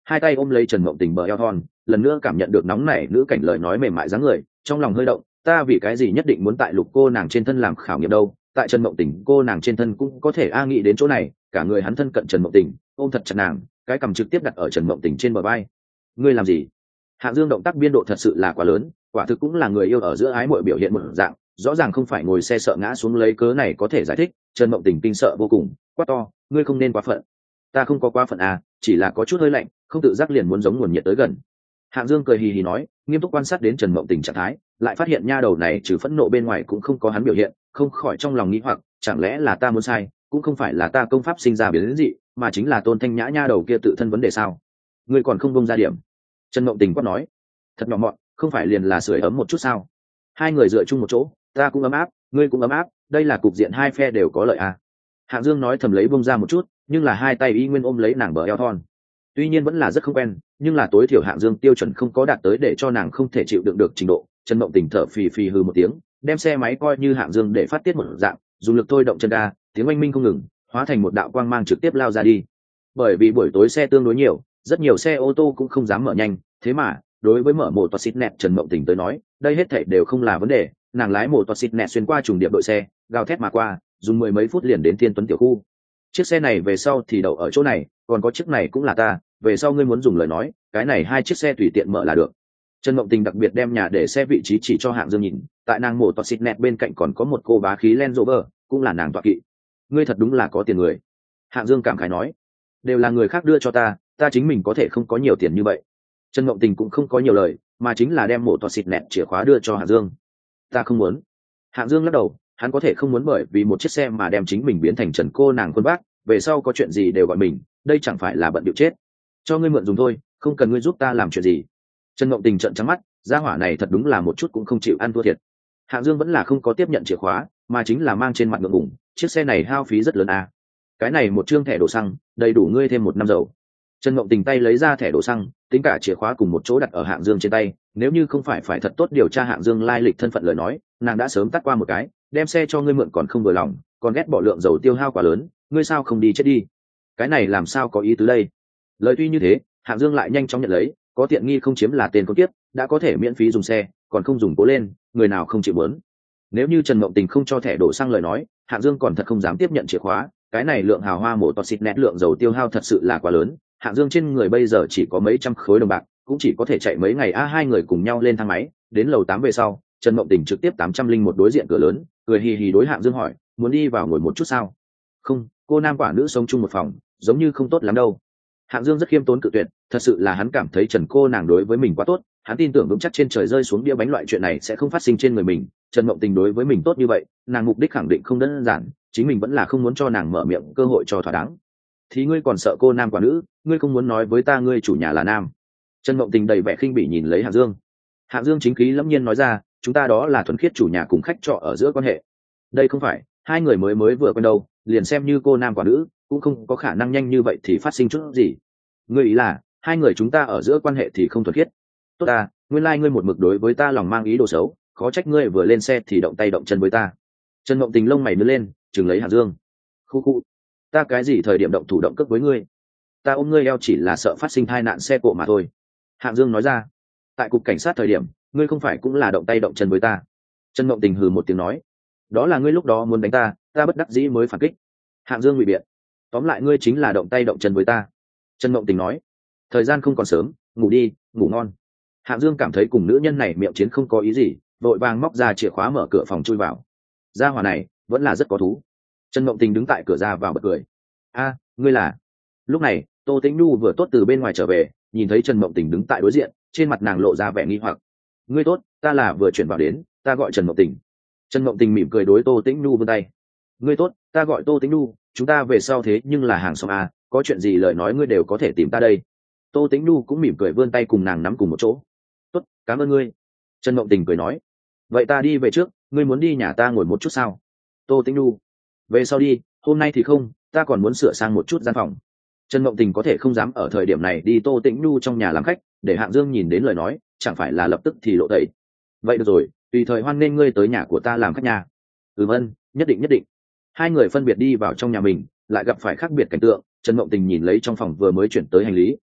hai tay ôm lấy Trần Mộng Tình bờ eo thon, lần nữa cảm nhận được nóng nảy nữ cảnh lời nói mềm mại dáng người, trong lòng hơi động. Ta vì cái gì nhất định muốn tại Lục cô nàng trên thân làm khảo nghiệm đâu, tại Trần Mộng Tình cô nàng trên thân cũng có thể nghĩ đến chỗ này. Cả người hắn thân cận Trần Mộng Tình, ôm thật chặt nàng, cái cằm trực tiếp đặt ở Trần Mộng Tình trên bờ vai. Ngươi làm gì? Hạng Dương động tác biên độ thật sự là quá lớn, quả thực cũng là người yêu ở giữa ái muội biểu hiện một dạng, rõ ràng không phải ngồi xe sợ ngã xuống lấy cớ này có thể giải thích. Trần Mộng Tình kinh sợ vô cùng, quát to, ngươi không nên quá phận. Ta không có quá phận à, chỉ là có chút hơi lạnh, không tự giác liền muốn giống nguồn nhiệt tới gần. Hạng Dương cười hì hì nói, nghiêm túc quan sát đến Trần Mộng Tình trạng thái, lại phát hiện nha đầu này trừ phẫn nộ bên ngoài cũng không có hắn biểu hiện, không khỏi trong lòng nghĩ hoặc, chẳng lẽ là ta muốn sai, cũng không phải là ta công pháp sinh ra biến dị, mà chính là Tôn Thanh Nhã nha đầu kia tự thân vấn đề sao? Ngươi còn không bông ra điểm. Trần Mộng Tình quát nói, thật nhỏ mọn, không phải liền là sưởi ấm một chút sao? Hai người dựa chung một chỗ, ta cũng ấm áp, ngươi cũng ấm áp, đây là cục diện hai phe đều có lợi à? Hạng Dương nói thầm lấy bông ra một chút, nhưng là hai tay y nguyên ôm lấy nàng bờ eo thon. Tuy nhiên vẫn là rất không quen, nhưng là tối thiểu Hạng Dương tiêu chuẩn không có đạt tới để cho nàng không thể chịu đựng được trình độ. Trần Mộng Tình thở phì phì hừ một tiếng, đem xe máy coi như Hạng Dương để phát tiết một dạng, dùng lực thôi động chân ga, tiếng oanh minh không ngừng, hóa thành một đạo quang mang trực tiếp lao ra đi. Bởi vì buổi tối xe tương đối nhiều, rất nhiều xe ô tô cũng không dám mở nhanh, thế mà đối với mở mổ toa xít nẹt Trần Mộng Tình tới nói, đây hết thảy đều không là vấn đề. Nàng lái mổ toa xít nẹt xuyên qua trùng điệp đội xe, gào thét mà qua, dùng mười mấy phút liền đến Thiên Tuấn tiểu khu. Chiếc xe này về sau thì đậu ở chỗ này, còn có chiếc này cũng là ta, về sau ngươi muốn dùng lời nói, cái này hai chiếc xe tùy tiện mở là được. Trần Mộng Tình đặc biệt đem nhà để xe vị trí chỉ cho Hạng Dương nhìn, tại nàng mổ toa xít nẹt bên cạnh còn có một cô bá khí Land Rover, cũng là nàng tọa kỵ. Ngươi thật đúng là có tiền người. Hạng Dương cảm khái nói, đều là người khác đưa cho ta, ta chính mình có thể không có nhiều tiền như vậy. Trần Mộng Tình cũng không có nhiều lời, mà chính là đem mổ toa xít nẹt chìa khóa đưa cho Hạng Dương. Ta không muốn. Hạng Dương lắc đầu, hắn có thể không muốn bởi vì một chiếc xe mà đem chính mình biến thành Trần cô nàng quân bác, về sau có chuyện gì đều gọi mình, đây chẳng phải là bận điệu chết. Cho ngươi mượn dùng thôi, không cần ngươi giúp ta làm chuyện gì. Trần Mộng Tình trợn trắng mắt, gia hỏa này thật đúng là một chút cũng không chịu ăn thua thiệt. Hạng Dương vẫn là không có tiếp nhận chìa khóa, mà chính là mang trên mặt ngượng ngùng, chiếc xe này hao phí rất lớn à. Cái này một trương thẻ đổ xăng, đầy đủ ngươi thêm 1 năm dầu. Trần Mộng Tình tay lấy ra thẻ đổ xăng, tính cả chìa khóa cùng một chỗ đặt ở Hạng Dương trên tay, nếu như không phải thật tốt điều tra Hạng Dương lai lịch thân phận lời nói, nàng đã sớm tắt qua một cái, đem xe cho ngươi mượn còn không vừa lòng, còn ghét bỏ lượng dầu tiêu hao quá lớn, ngươi sao không đi chết đi. Cái này làm sao có ý tứ đây? Lời tuy như thế, Hạng Dương lại nhanh chóng nhận lấy, có tiện nghi không chiếm là tiền con tiếp, đã có thể miễn phí dùng xe, còn không dùng cố lên, người nào không chịu muốn. Nếu như Trần Mộng Tình không cho thẻ đổ xăng lời nói, Hạng Dương còn thật không dám tiếp nhận chìa khóa, cái này lượng hào hoa mổ toa xịt nét lượng dầu tiêu hao thật sự là quá lớn. Hạng Dương trên người bây giờ chỉ có mấy trăm khối đồng bạc, cũng chỉ có thể chạy mấy ngày hai người cùng nhau lên thang máy, đến lầu 8 về sau, Trần Mộng Tình trực tiếp 801 đối diện cửa lớn, cười hì hì đối Hạng Dương hỏi, muốn đi vào ngồi một chút sao? Không, cô nam quả nữ sống chung một phòng, giống như không tốt lắm đâu. Hạng Dương rất khiêm tốn cự tuyệt, thật sự là hắn cảm thấy Trần cô nàng đối với mình quá tốt, hắn tin tưởng vững chắc trên trời rơi xuống đĩa bánh loại chuyện này sẽ không phát sinh trên người mình. Trần Mộng Tình đối với mình tốt như vậy, nàng mục đích khẳng định không đơn giản, chính mình vẫn là không muốn cho nàng mở miệng cơ hội cho thỏa đáng. Thì ngươi còn sợ cô nam quả nữ, ngươi không muốn nói với ta ngươi chủ nhà là nam? Trần Mộng Tình đầy vẻ khinh bỉ nhìn lấy Hạng Dương. Hạng Dương chính khí lâm nhiên nói ra, chúng ta đó là thuần khiết chủ nhà cùng khách trọ ở giữa quan hệ. Đây không phải, hai người mới vừa quen đâu, liền xem như cô nam quả nữ, cũng không có khả năng nhanh như vậy thì phát sinh chút gì. Ngươi ý là, hai người chúng ta ở giữa quan hệ thì không thuần khiết. Tốt ta, nguyên lai ngươi một mực đối với ta lòng mang ý đồ xấu, khó trách ngươi vừa lên xe thì động tay động chân với ta. Trần Mộng Tình lông mày nhướng lên, chừng lấy Hạng Dương. Khu khu, ta cái gì thời điểm động thủ động cước với ngươi? Ta ôm ngươi eo chỉ là sợ phát sinh tai nạn xe cộ mà thôi. Hạng Dương nói ra. Tại cục cảnh sát thời điểm, ngươi không phải cũng là động tay động chân với ta? Trần Mộng Tình hừ một tiếng nói. Đó là ngươi lúc đó muốn đánh ta, ta bất đắc dĩ mới phản kích. Hạng Dương ngụy biện. Tóm lại ngươi chính là động tay động chân với ta. Trần Mộng Tình nói. Thời gian không còn sớm, ngủ đi, ngủ ngon. Hạng Dương cảm thấy cùng nữ nhân này miệng chiến không có ý gì, vội vàng móc ra chìa khóa mở cửa phòng chui vào. Gia hỏa này vẫn là rất có thú. Trần Mộng Tình đứng tại cửa ra vào bật cười. A, ngươi là? Lúc này Tô Tĩnh Nhu vừa tốt từ bên ngoài trở về, nhìn thấy Trần Mộng Tình đứng tại đối diện, trên mặt nàng lộ ra vẻ nghi hoặc. Ngươi tốt, ta là vừa chuyển vào đến, ta gọi Trần Mộng Tình. Trần Mộng Tình mỉm cười đối Tô Tĩnh Nhu vươn tay. Ngươi tốt, ta gọi Tô Tĩnh Nhu, chúng ta về sau thế nhưng là hàng xóm a, có chuyện gì lời nói ngươi đều có thể tìm ta đây. Tô Tĩnh Nhu cũng mỉm cười vươn tay cùng nàng nắm cùng một chỗ. Tốt, cảm ơn ngươi. Trần Mộng Tình cười nói. Vậy ta đi về trước, ngươi muốn đi nhà ta ngồi một chút sao? Tô Tĩnh Nhu. Về sau đi, hôm nay thì không, ta còn muốn sửa sang một chút gian phòng. Trần Mộng Tình có thể không dám ở thời điểm này đi Tô Tĩnh Nhu trong nhà làm khách, để Hạng Dương nhìn đến lời nói, chẳng phải là lập tức thì lộ tẩy. Vậy được rồi, tùy thời hoan nghênh ngươi tới nhà của ta làm khách nhà. Ân, nhất định nhất định. Hai người phân biệt đi vào trong nhà mình, lại gặp phải khác biệt cảnh tượng. Trần Mộng Tình nhìn lấy trong phòng vừa mới chuyển tới hành lý,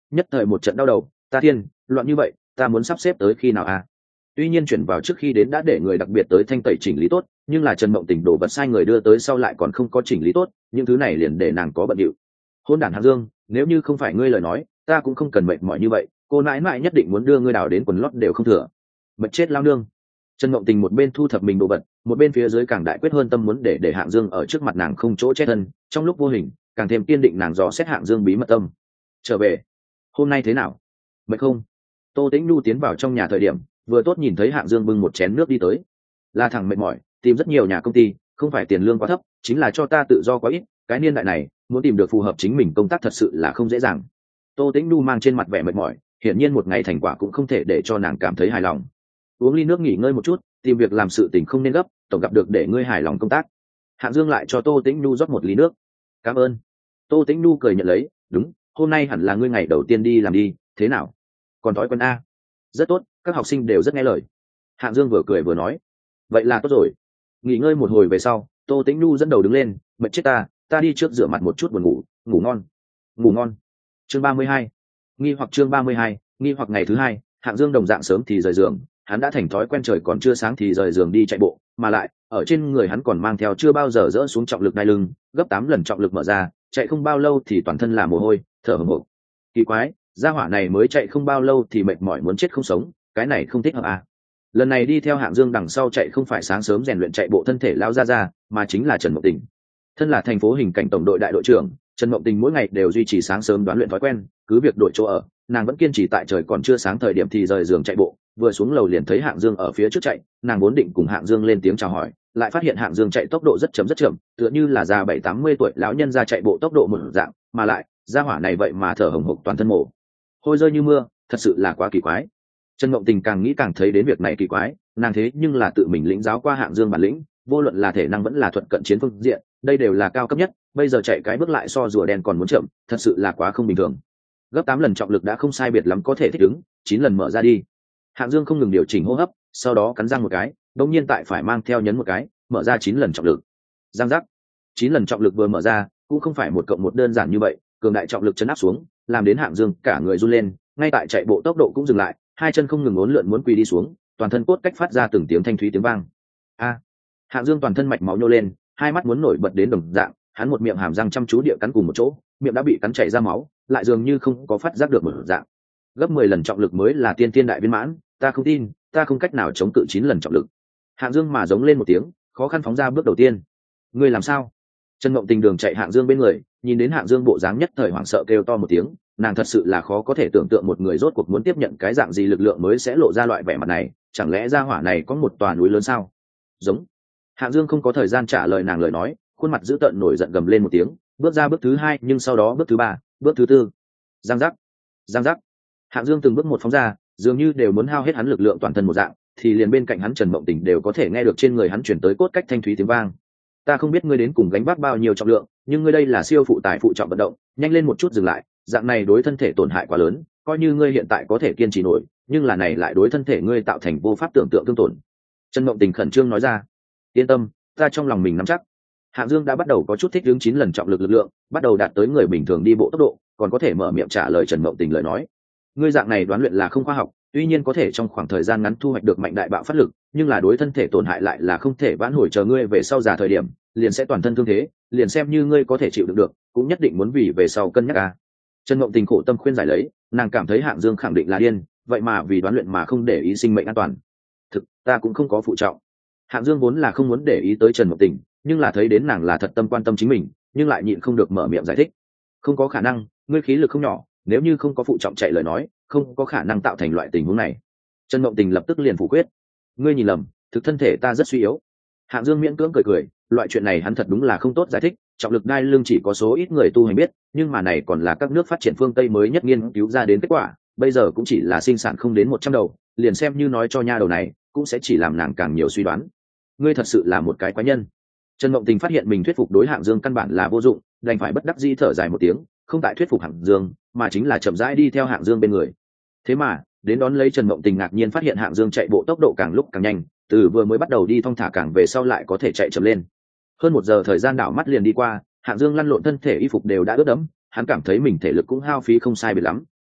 nhất thời một trận đau đầu. Ta thiên, loạn như vậy, ta muốn sắp xếp tới khi nào à? Tuy nhiên chuyển vào trước khi đến đã để người đặc biệt tới thanh tẩy chỉnh lý tốt, nhưng là Trần Mộng Tình đổ vật sai người đưa tới sau lại còn không có chỉnh lý tốt, những thứ này liền để nàng có bận điệu. Hôn đản Hạng Dương, nếu như không phải ngươi lời nói, ta cũng không cần mệt mỏi như vậy, cô nãi nãi nhất định muốn đưa ngươi đào đến quần lót đều không thừa. Mệt chết lao nương. Trần Mộng Tình một bên thu thập mình đồ vật, một bên phía dưới càng đại quyết hơn tâm muốn để Hạng Dương ở trước mặt nàng không chỗ che thân, trong lúc vô hình, càng thêm kiên định nàng dò xét Hạng Dương bí mật tâm. Trở về, hôm nay thế nào? Mệt không? Tô Tĩnh Nhu tiến vào trong nhà thời điểm, vừa tốt nhìn thấy Hạng Dương bưng một chén nước đi tới. Là thằng mệt mỏi, tìm rất nhiều nhà công ty, không phải tiền lương quá thấp, chính là cho ta tự do quá ít, cái niên đại này, muốn tìm được phù hợp chính mình công tác thật sự là không dễ dàng. Tô Tĩnh Nhu mang trên mặt vẻ mệt mỏi, hiển nhiên một ngày thành quả cũng không thể để cho nàng cảm thấy hài lòng. Uống ly nước nghỉ ngơi một chút, tìm việc làm sự tình không nên gấp, tổng gặp được để ngươi hài lòng công tác. Hạng Dương lại cho Tô Tĩnh Nhu rót một ly nước. Cảm ơn. Tô Tĩnh Nhu cười nhận lấy, đúng, hôm nay hẳn là ngươi ngày đầu tiên đi làm đi, thế nào? Còn thói quen a? Rất tốt, các học sinh đều rất nghe lời. Hạng Dương vừa cười vừa nói, vậy là tốt rồi. Nghỉ ngơi một hồi về sau, Tô Tĩnh Nhu dẫn đầu đứng lên, mệt chết ta đi trước rửa mặt một chút buồn ngủ, ngủ ngon. Ngủ ngon. Chương 32. Chương 32, nghi hoặc ngày thứ hai, Hạng Dương đồng dạng sớm thì rời giường, hắn đã thành thói quen trời còn chưa sáng thì rời giường đi chạy bộ, mà lại, ở trên người hắn còn mang theo chưa bao giờ dỡ xuống trọng lực đai lưng, gấp 8 lần trọng lực mở ra, chạy không bao lâu thì toàn thân là mồ hôi, thở hổn hộc. Kỳ quái, gia hỏa này mới chạy không bao lâu thì mệt mỏi muốn chết không sống, cái này không thích hợp à? Lần này đi theo Hạng Dương đằng sau chạy không phải sáng sớm rèn luyện chạy bộ thân thể lao ra, mà chính là Trần Mộng Tình. Thân là thành phố hình cảnh tổng đội đại đội trưởng, Trần Mộng Tình mỗi ngày đều duy trì sáng sớm đoán luyện thói quen, cứ việc đổi chỗ ở, nàng vẫn kiên trì tại trời còn chưa sáng thời điểm thì rời giường chạy bộ, vừa xuống lầu liền thấy Hạng Dương ở phía trước chạy, nàng vốn định cùng Hạng Dương lên tiếng chào hỏi, lại phát hiện Hạng Dương chạy tốc độ rất chậm, tựa như là già 70-80 tuổi lão nhân ra chạy bộ tốc độ một dạng, mà lại, gia hỏa này vậy mà thở hổn hộc toàn thân mồ hôi rơi như mưa, thật sự là quá kỳ quái. Trần Mộng Tình càng nghĩ càng thấy đến việc này kỳ quái, nàng thế nhưng là tự mình lĩnh giáo qua Hạng Dương bản lĩnh, vô luận là thể năng vẫn là thuật cận chiến phương diện, đây đều là cao cấp nhất, bây giờ chạy cái bước lại so rùa đen còn muốn chậm, thật sự là quá không bình thường. Gấp 8 lần trọng lực đã không sai biệt lắm có thể thích ứng, 9 lần mở ra đi. Hạng Dương không ngừng điều chỉnh hô hấp, sau đó cắn răng một cái, đột nhiên tại phải mang theo nhấn một cái, mở ra 9 lần trọng lực. Răng rắc. 9 lần trọng lực vừa mở ra, cũng không phải 1+1 đơn giản như vậy, cường đại trọng lực chấn áp xuống, làm đến Hạng Dương cả người run lên, ngay tại chạy bộ tốc độ cũng dừng lại, hai chân không ngừng uốn lượn muốn quỳ đi xuống, toàn thân cốt cách phát ra từng tiếng thanh thúy tiếng vang. A! Hạng Dương toàn thân mạch máu nhô lên, hai mắt muốn nổi bật đến đồng dạng, hắn một miệng hàm răng chăm chú địa cắn cùng một chỗ, miệng đã bị cắn chảy ra máu, lại dường như không có phát giác được một dạng. Gấp 10 lần trọng lực mới là tiên tiên đại viên mãn, ta không tin, ta không cách nào chống cự 9 lần trọng lực. Hạng Dương mà giống lên một tiếng, khó khăn phóng ra bước đầu tiên. Ngươi làm sao? Trần Mộng Tình đường chạy Hạng Dương bên người, nhìn đến Hạng Dương bộ dáng nhất thời hoảng sợ kêu to một tiếng, nàng thật sự là khó có thể tưởng tượng một người rốt cuộc muốn tiếp nhận cái dạng gì lực lượng mới sẽ lộ ra loại vẻ mặt này, chẳng lẽ gia hỏa này có một tòa núi lớn sao? Giống. Hạng Dương không có thời gian trả lời nàng lời nói, khuôn mặt dữ tợn nổi giận gầm lên một tiếng, bước ra bước thứ 2, nhưng sau đó bước thứ 3, bước thứ 4. Giang giác, giang giác. Hạng Dương từng bước một phóng ra, dường như đều muốn hao hết hắn lực lượng toàn thân một dạng, thì liền bên cạnh hắn Trần Mộng Tình đều có thể nghe được trên người hắn truyền tới cốt cách thanh thúy tiếng vang. Ta không biết ngươi đến cùng gánh vác bao nhiêu trọng lượng, nhưng ngươi đây là siêu phụ tải phụ trọng vận động, nhanh lên một chút dừng lại, dạng này đối thân thể tổn hại quá lớn, coi như ngươi hiện tại có thể kiên trì nổi, nhưng là này lại đối thân thể ngươi tạo thành vô pháp tưởng tượng thương tổn. Trần Mộng Tình khẩn trương nói ra. Yên tâm, ta trong lòng mình nắm chắc. Hạng Dương đã bắt đầu có chút thích ứng 9 lần trọng lực lực lượng, bắt đầu đạt tới người bình thường đi bộ tốc độ, còn có thể mở miệng trả lời Trần Mộng Tình lời nói. Ngươi dạng này đoán luyện là không khoa học, tuy nhiên có thể trong khoảng thời gian ngắn thu hoạch được mạnh đại bạo phát lực, nhưng là đối thân thể tổn hại lại là không thể vãn hồi, chờ ngươi về sau già thời điểm, liền sẽ toàn thân thương thế, liền xem như ngươi có thể chịu đựng được, cũng nhất định muốn vì về sau cân nhắc a. Trần Mộng Tình khổ tâm khuyên giải lấy, nàng cảm thấy Hạng Dương khẳng định là điên, vậy mà vì đoán luyện mà không để ý sinh mệnh an toàn. Thực, ta cũng không có phụ trọng. Hạng Dương vốn là không muốn để ý tới Trần Mộng Tình, nhưng là thấy đến nàng là thật tâm quan tâm chính mình, nhưng lại nhịn không được mở miệng giải thích. Không có khả năng, ngươi khí lực không nhỏ, nếu như không có phụ trọng chạy lời nói, không có khả năng tạo thành loại tình huống này. Trần Mộng Tình lập tức liền phủ quyết. Ngươi nhìn lầm, thực thân thể ta rất suy yếu. Hạng Dương miễn cưỡng cười, loại chuyện này hắn thật đúng là không tốt giải thích, trọng lực đai lưng chỉ có số ít người tu hành biết, nhưng mà này còn là các nước phát triển phương Tây mới nhất nghiên cứu ra đến kết quả, bây giờ cũng chỉ là sinh sản không đến 100 đầu, liền xem như nói cho nha đầu này, cũng sẽ chỉ làm nàng càng nhiều suy đoán. Ngươi thật sự là một cái quái nhân. Trần Mộng Tình phát hiện mình thuyết phục đối Hạng Dương căn bản là vô dụng, đành phải bất đắc dĩ thở dài một tiếng, không tại thuyết phục Hạng Dương, mà chính là chậm rãi đi theo Hạng Dương bên người. Thế mà, đến đón lấy Trần Mộng Tình ngạc nhiên phát hiện Hạng Dương chạy bộ tốc độ càng lúc càng nhanh, từ vừa mới bắt đầu đi thong thả càng về sau lại có thể chạy chậm lên. Hơn 1 giờ thời gian đảo mắt liền đi qua, Hạng Dương lăn lộn thân thể y phục đều đã ướt đẫm, hắn cảm thấy mình thể lực cũng hao phí không sai biệt lắm,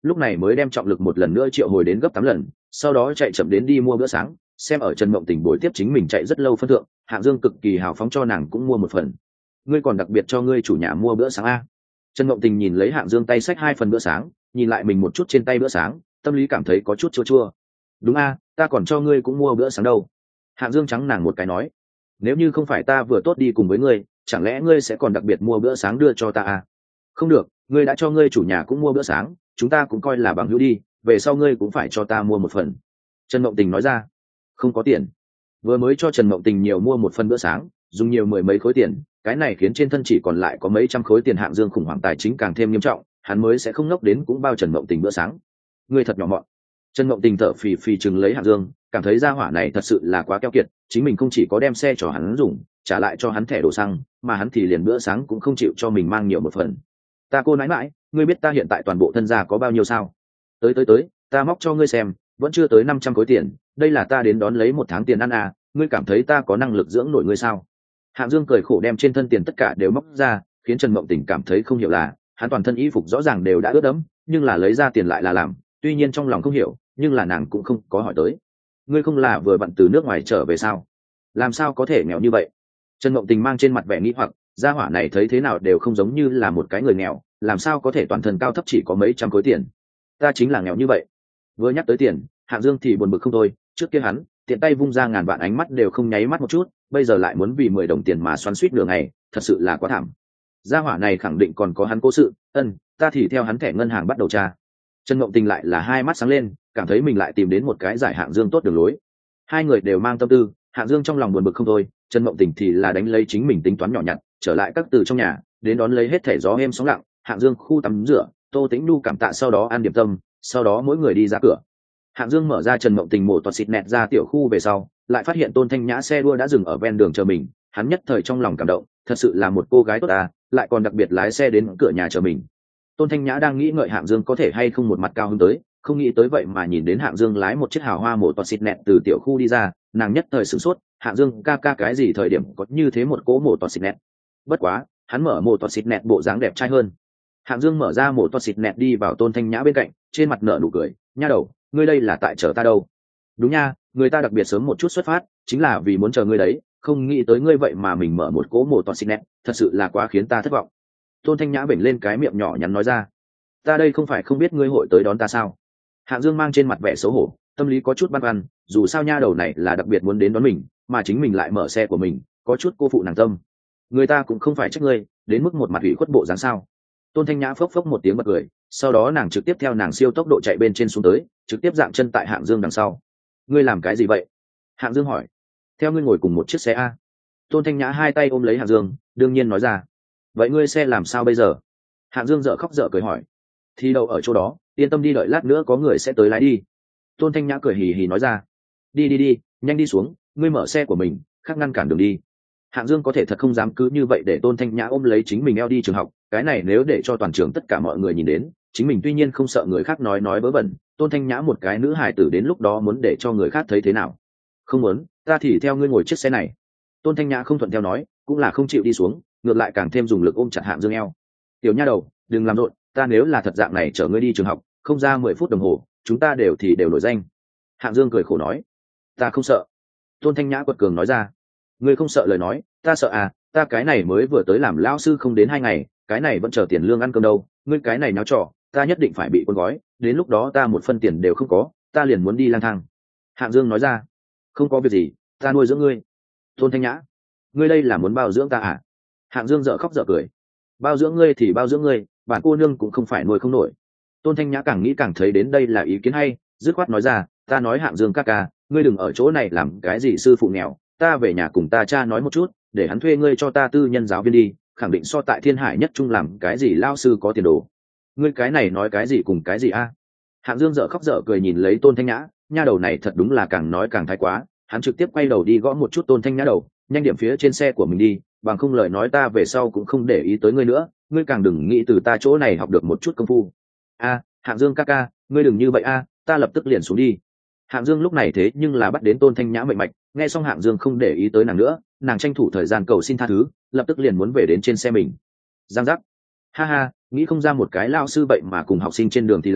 lúc này mới đem trọng lực một lần nữa triệu hồi đến gấp 8 lần, sau đó chạy chậm đến đi mua bữa sáng. Xem ở Trần Mộng Tình buổi tiếp chính mình chạy rất lâu phân thượng, Hạng Dương cực kỳ hào phóng cho nàng cũng mua một phần. Ngươi còn đặc biệt cho ngươi chủ nhà mua bữa sáng a? Trần Mộng Tình nhìn lấy Hạng Dương tay xách 2 phần bữa sáng, nhìn lại mình một chút trên tay bữa sáng, tâm lý cảm thấy có chút chua chua. Đúng a, ta còn cho ngươi cũng mua bữa sáng đâu. Hạng Dương trắng nàng một cái nói, nếu như không phải ta vừa tốt đi cùng với ngươi, chẳng lẽ ngươi sẽ còn đặc biệt mua bữa sáng đưa cho ta à? Không được, ngươi đã cho ngươi chủ nhà cũng mua bữa sáng, chúng ta cũng coi là bằng hữu đi, về sau ngươi cũng phải cho ta mua một phần. Trần Mộng Tình nói ra. Không có tiền. Vừa mới cho Trần Mộng Tình nhiều mua một phần bữa sáng, dùng nhiều mười mấy khối tiền, cái này khiến trên thân chỉ còn lại có mấy trăm khối tiền. Hạng Dương khủng hoảng tài chính càng thêm nghiêm trọng, hắn mới sẽ không ngốc đến cũng bao Trần Mộng Tình bữa sáng. Ngươi thật nhỏ mọn. Trần Mộng Tình thở phì phì chừng lấy Hạng Dương, cảm thấy gia hỏa này thật sự là quá keo kiệt, chính mình không chỉ có đem xe cho hắn dùng, trả lại cho hắn thẻ đổ xăng, mà hắn thì liền bữa sáng cũng không chịu cho mình mang nhiều một phần. Ta cô nãi mãi, ngươi biết ta hiện tại toàn bộ thân gia có bao nhiêu sao? Tới, ta móc cho ngươi xem, vẫn chưa tới 500 khối tiền, đây là ta đến đón lấy một tháng tiền ăn à, ngươi cảm thấy ta có năng lực dưỡng nổi ngươi sao? Hạng Dương cười khổ đem trên thân tiền tất cả đều móc ra, khiến Trần Mộng Tình cảm thấy không hiểu là, hắn toàn thân y phục rõ ràng đều đã ướt đẫm, nhưng là lấy ra tiền lại là làm, tuy nhiên trong lòng không hiểu, nhưng là nàng cũng không có hỏi tới. Ngươi không là vừa vặn từ nước ngoài trở về sao? Làm sao có thể nghèo như vậy? Trần Mộng Tình mang trên mặt vẻ nghĩ hoặc, gia hỏa này thấy thế nào đều không giống như là một cái người nghèo, làm sao có thể toàn thân cao thấp chỉ có mấy trăm khối tiền? Ta chính là nghèo như vậy. Vừa nhắc tới tiền, Hạng Dương thì buồn bực không thôi, trước kia hắn tiện tay vung ra ngàn vạn ánh mắt đều không nháy mắt một chút, bây giờ lại muốn vì 10 đồng tiền mà xoắn xuýt nửa ngày, thật sự là quá thảm. Gia hỏa này khẳng định còn có hắn cố sự, ta thì theo hắn thẻ ngân hàng bắt đầu tra. Trần Mộng Tình lại là hai mắt sáng lên, cảm thấy mình lại tìm đến một cái giải Hạng Dương tốt đường lối. Hai người đều mang tâm tư, Hạng Dương trong lòng buồn bực không thôi, Trần Mộng Tình thì là đánh lấy chính mình tính toán nhỏ nhặt, trở lại các từ trong nhà, đến đón lấy hết thẻ gió êm sóng lặng. Hạng Dương khu tắm rửa, Tô Tĩnh Nu cảm tạ sau đó ăn điểm tâm, sau đó mỗi người đi ra cửa. Hạng Dương mở ra Trần Mộng Tình mổ toạt xịt nẹt ra tiểu khu về sau, lại phát hiện Tôn Thanh Nhã xe đua đã dừng ở ven đường chờ mình, hắn nhất thời trong lòng cảm động, thật sự là một cô gái tốt à, lại còn đặc biệt lái xe đến cửa nhà chờ mình. Tôn Thanh Nhã đang nghĩ ngợi Hạng Dương có thể hay không một mặt cao hứng tới, không nghĩ tới vậy mà nhìn đến Hạng Dương lái một chiếc hào hoa mổ toạt xịt nẹt từ tiểu khu đi ra, nàng nhất thời sửng sốt, Hạng Dương ca cái gì thời điểm có như thế một cỗ mổ toạt xịt nẹt. Bất quá, hắn mở mổ toạt xịt nẹt bộ dáng đẹp trai hơn. Hạng Dương mở ra mổ toạt xịt nẹt đi vào Tôn Thanh Nhã bên cạnh, trên mặt nở nụ cười, nha đầu, ngươi đây là tại chờ ta đâu? Đúng nha, người ta đặc biệt sớm một chút xuất phát, chính là vì muốn chờ ngươi đấy, không nghĩ tới ngươi vậy mà mình mở một cỗ mổ toạt xịt nẹt, thật sự là quá khiến ta thất vọng. Tôn Thanh Nhã bỉnh lên cái miệng nhỏ nhắn nói ra, ta đây không phải không biết ngươi hội tới đón ta sao? Hạng Dương mang trên mặt vẻ xấu hổ, tâm lý có chút băn khoăn, dù sao nha đầu này là đặc biệt muốn đến đón mình, mà chính mình lại mở xe của mình, có chút cô phụ nàng tâm. Người ta cũng không phải trách ngươi, đến mức một mặt ủy khuất bộ dáng sao? Tôn Thanh Nhã phốc phốc một tiếng bật cười, sau đó nàng trực tiếp theo nàng siêu tốc độ chạy bên trên xuống tới, trực tiếp dạng chân tại Hạng Dương đằng sau. Ngươi làm cái gì vậy? Hạng Dương hỏi. Theo ngươi ngồi cùng một chiếc xe a. Tôn Thanh Nhã hai tay ôm lấy Hạng Dương, đương nhiên nói ra. Vậy ngươi xe làm sao bây giờ? Hạng Dương dở khóc dở cười hỏi. Thì đậu ở chỗ đó, yên tâm đi, đợi lát nữa có người sẽ tới lái đi. Tôn Thanh Nhã cười hì hì nói ra. Đi, nhanh đi xuống, ngươi mở xe của mình, khác ngăn cản đường đi. Hạng Dương có thể thật không dám cứ như vậy để Tôn Thanh Nhã ôm lấy chính mình eo đi trường học, cái này nếu để cho toàn trường tất cả mọi người nhìn đến, chính mình tuy nhiên không sợ người khác nói vớ vẩn, Tôn Thanh Nhã một cái nữ hài tử đến lúc đó muốn để cho người khác thấy thế nào? Không muốn, ta thì theo ngươi ngồi chiếc xe này. Tôn Thanh Nhã không thuận theo nói, cũng là không chịu đi xuống, ngược lại càng thêm dùng lực ôm chặt Hạng Dương eo. Tiểu nha đầu, đừng làm rộn, ta nếu là thật dạng này chở ngươi đi trường học, không ra 10 phút đồng hồ, chúng ta đều nổi danh. Hạng Dương cười khổ nói, ta không sợ. Tôn Thanh Nhã quật cường nói ra, ngươi không sợ lời nói, ta sợ à, ta cái này mới vừa tới làm lão sư không đến 2 ngày, cái này vẫn chờ tiền lương ăn cơm đâu, ngươi cái này náo trò, ta nhất định phải bị cuốn gói, đến lúc đó ta một phân tiền đều không có, ta liền muốn đi lang thang. Hạng Dương nói ra, không có việc gì, ta nuôi dưỡng ngươi. Tôn Thanh Nhã, ngươi đây là muốn bao dưỡng ta à? Hạng Dương dở khóc dở cười, bao dưỡng ngươi thì bao dưỡng ngươi, bản cô nương cũng không phải nuôi không nổi. Tôn Thanh Nhã càng nghĩ càng thấy đến đây là ý kiến hay, dứt khoát nói ra, ta nói Hạng Dương ca, ngươi đừng ở chỗ này làm cái gì sư phụ nghèo, ta về nhà cùng ta cha nói một chút, để hắn thuê ngươi cho ta tư nhân giáo viên đi, khẳng định so tại Thiên Hải nhất trung làm cái gì lao sư có tiền đồ. Ngươi cái này nói cái gì cùng cái gì a? Hạng Dương dở khóc dở cười nhìn lấy Tôn Thanh Nhã, nha đầu này thật đúng là càng nói càng thái quá, hắn trực tiếp quay đầu đi gõ một chút Tôn Thanh Nhã đầu, nhanh điểm phía trên xe của mình đi, bằng không lời nói ta về sau cũng không để ý tới ngươi nữa, ngươi càng đừng nghĩ từ ta chỗ này học được một chút công phu. A, Hạng Dương ca, ngươi đừng như vậy a, ta lập tức liền xuống đi. Hạng Dương lúc này thế nhưng là bắt đến Tôn Thanh Nhã mệnh mạch, nghe xong Hạng Dương không để ý tới nàng nữa, nàng tranh thủ thời gian cầu xin tha thứ, lập tức liền muốn về đến trên xe mình. Giang giác. Ha ha, nghĩ không ra một cái lao sư vậy mà cùng học sinh trên đường thì làm,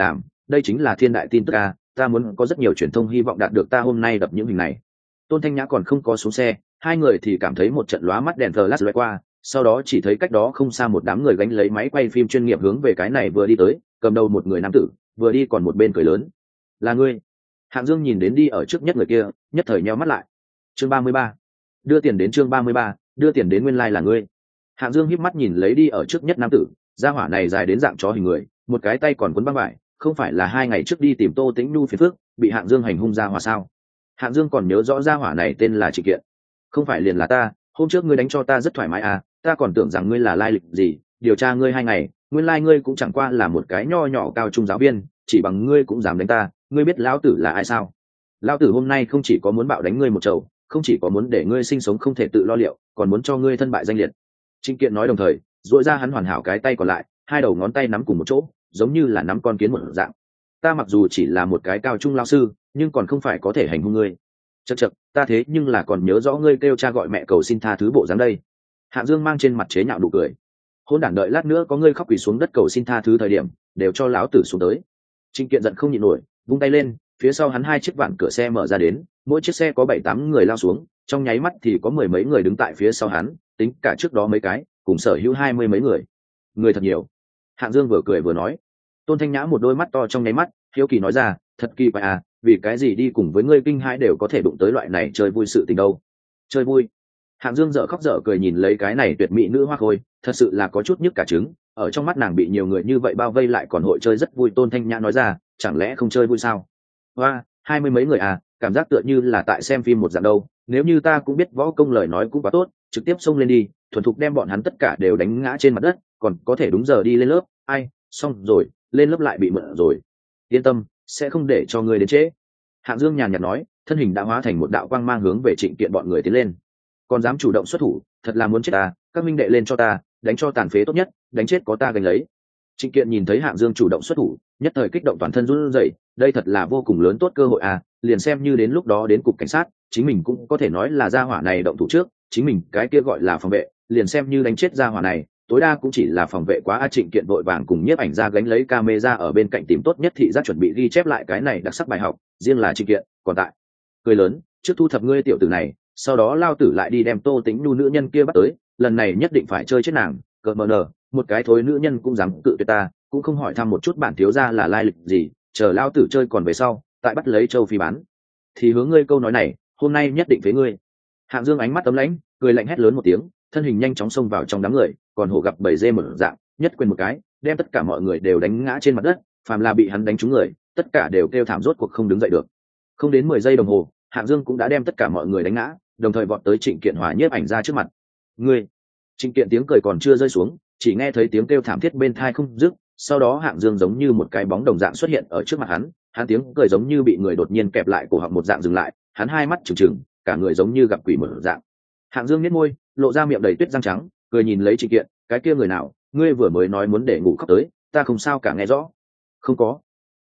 đây chính là thiên đại tin tức a, ta muốn có rất nhiều truyền thông hy vọng đạt được ta hôm nay đập những hình này. Tôn Thanh Nhã còn không có xuống xe, hai người thì cảm thấy một trận lóa mắt đèn flash lóe qua, sau đó chỉ thấy cách đó không xa một đám người gánh lấy máy quay phim chuyên nghiệp hướng về cái này vừa đi tới, cầm đầu một người nam tử, vừa đi còn một bên cười lớn. Là ngươi? Hạng Dương nhìn đến đi ở trước nhất người kia, nhất thời nheo mắt lại. Chương 33. Đưa tiền đến chương 33, đưa tiền đến, nguyên lai là ngươi. Hạng Dương híp mắt nhìn lấy đi ở trước nhất nam tử, gia hỏa này dài đến dạng chó hình người, một cái tay còn quấn băng vải, không phải là 2 ngày trước đi tìm Tô Tĩnh Nhu phiền phức, bị Hạng Dương hành hung ra hỏa sao? Hạng Dương còn nhớ rõ gia hỏa này tên là Trịnh Kiện. Không phải liền là ta, hôm trước ngươi đánh cho ta rất thoải mái à, ta còn tưởng rằng ngươi là lai lịch gì, điều tra ngươi 2 ngày, nguyên lai ngươi cũng chẳng qua là một cái nho nhỏ cao trung giáo viên, chỉ bằng ngươi cũng dám đánh ta, ngươi biết lão tử là ai sao? Lão tử hôm nay không chỉ có muốn bạo đánh ngươi một chầu, không chỉ có muốn để ngươi sinh sống không thể tự lo liệu, còn muốn cho ngươi thân bại danh liệt. Trịnh Kiện nói đồng thời, duỗi ra hắn hoàn hảo cái tay còn lại, hai đầu ngón tay nắm cùng một chỗ, giống như là nắm con kiến một dạng. Ta mặc dù chỉ là một cái cao trung lao sư, nhưng còn không phải có thể hành hung ngươi. Chậc chậc, ta thế nhưng là còn nhớ rõ ngươi kêu cha gọi mẹ cầu xin tha thứ bộ dáng đây. Hạng Dương mang trên mặt chế nhạo nụ cười. Hôn đản, đợi lát nữa có ngươi khóc quỳ xuống đất cầu xin tha thứ thời điểm, đều cho lão tử xuống tới. Trịnh Kiện giận không nhịn nổi, vung tay lên, phía sau hắn 2 chiếc vạn cửa xe mở ra đến, mỗi chiếc xe có 7-8 người lao xuống, trong nháy mắt thì có 10 mấy người đứng tại phía sau hắn, tính cả trước đó mấy cái, cùng sở hữu 20 mấy người. Người thật nhiều. Hạng Dương vừa cười vừa nói. Tôn Thanh Nhã một đôi mắt to trong nháy mắt, hiếu kỳ nói ra, thật kỳ quái à, vì cái gì đi cùng với ngươi kinh hãi đều có thể đụng tới loại này chơi vui sự tình đâu. Chơi vui? Hạng Dương dở khóc dở cười nhìn lấy cái này tuyệt mỹ nữ hoa khôi, thật sự là có chút nhức cả trứng, ở trong mắt nàng bị nhiều người như vậy bao vây lại còn hội chơi rất vui. Tôn Thanh Nhã nói ra, chẳng lẽ không chơi vui sao? Hoa, 20 mấy người à, cảm giác tựa như là tại xem phim một dạng đâu, nếu như ta cũng biết võ công lời nói cũng quá tốt, trực tiếp xông lên đi, thuần thục đem bọn hắn tất cả đều đánh ngã trên mặt đất, còn có thể đúng giờ đi lên lớp. Ai, xong rồi, lên lớp lại bị mượn rồi. Yên tâm, sẽ không để cho ngươi đến trễ. Hạng Dương nhàn nhạt nói, thân hình đã hóa thành một đạo quang mang hướng về Trịnh Kiện bọn người tiến lên. Còn dám chủ động xuất thủ, thật là muốn chết ta, các minh đệ lên cho ta, đánh cho tàn phế tốt nhất, đánh chết có ta gánh lấy. Trịnh Kiện nhìn thấy Hạng Dương chủ động xuất thủ, nhất thời kích động toàn thân run rẩy, đây thật là vô cùng lớn tốt cơ hội à, liền xem như đến lúc đó đến cục cảnh sát, chính mình cũng có thể nói là gia hỏa này động thủ trước, chính mình cái kia gọi là phòng vệ, liền xem như đánh chết gia hỏa này, tối đa cũng chỉ là phòng vệ quá a. Trịnh Kiện vội vàng cùng nhiếp ảnh ra gánh lấy camera ở bên cạnh tìm tốt nhất thị giác chuẩn bị ghi chép lại cái này đặc sắc bài học, riêng là Trịnh Kiện, còn tại cười lớn, trước thu thập ngươi tiểu tử này, sau đó lao tử lại đi đem Tô Tĩnh Nhu nữ nhân kia bắt tới, lần này nhất định phải chơi chết nàng, cờ mờ nờ, một cái thối nữ nhân cũng dám cự tuyệt ta, cũng không hỏi thăm một chút bản thiếu gia là lai lịch gì, chờ lao tử chơi còn về sau, tại bắt lấy châu phi bán. Thì hướng ngươi câu nói này, hôm nay nhất định với ngươi. Hạng Dương ánh mắt tấm lãnh, cười lạnh hét lớn một tiếng, thân hình nhanh chóng xông vào trong đám người, còn hổ gặp bầy dê một dạng, nhất quyền một cái, đem tất cả mọi người đều đánh ngã trên mặt đất, phàm là bị hắn đánh trúng người, tất cả đều kêu thảm rốt cuộc không đứng dậy được. Không đến 10 giây đồng hồ, Hạng Dương cũng đã đem tất cả mọi người đánh ngã, đồng thời vọt tới Trịnh Kiện Hòa nhiếp ảnh ra trước mặt. Ngươi! Trịnh Kiện tiếng cười còn chưa rơi xuống, chỉ nghe thấy tiếng kêu thảm thiết bên tai không dứt, sau đó Hạng Dương giống như một cái bóng đồng dạng xuất hiện ở trước mặt hắn tiếng cười giống như bị người đột nhiên kẹp lại cổ họng một dạng dừng lại, hắn hai mắt trừng trừng, cả người giống như gặp quỷ mở dạng. Hạng Dương nhếch môi, lộ ra miệng đầy tuyết răng trắng, cười nhìn lấy Trịnh Kiện, cái kia người nào, ngươi vừa mới nói muốn để ngủ khóc tới, ta không sao cả nghe rõ. Không có,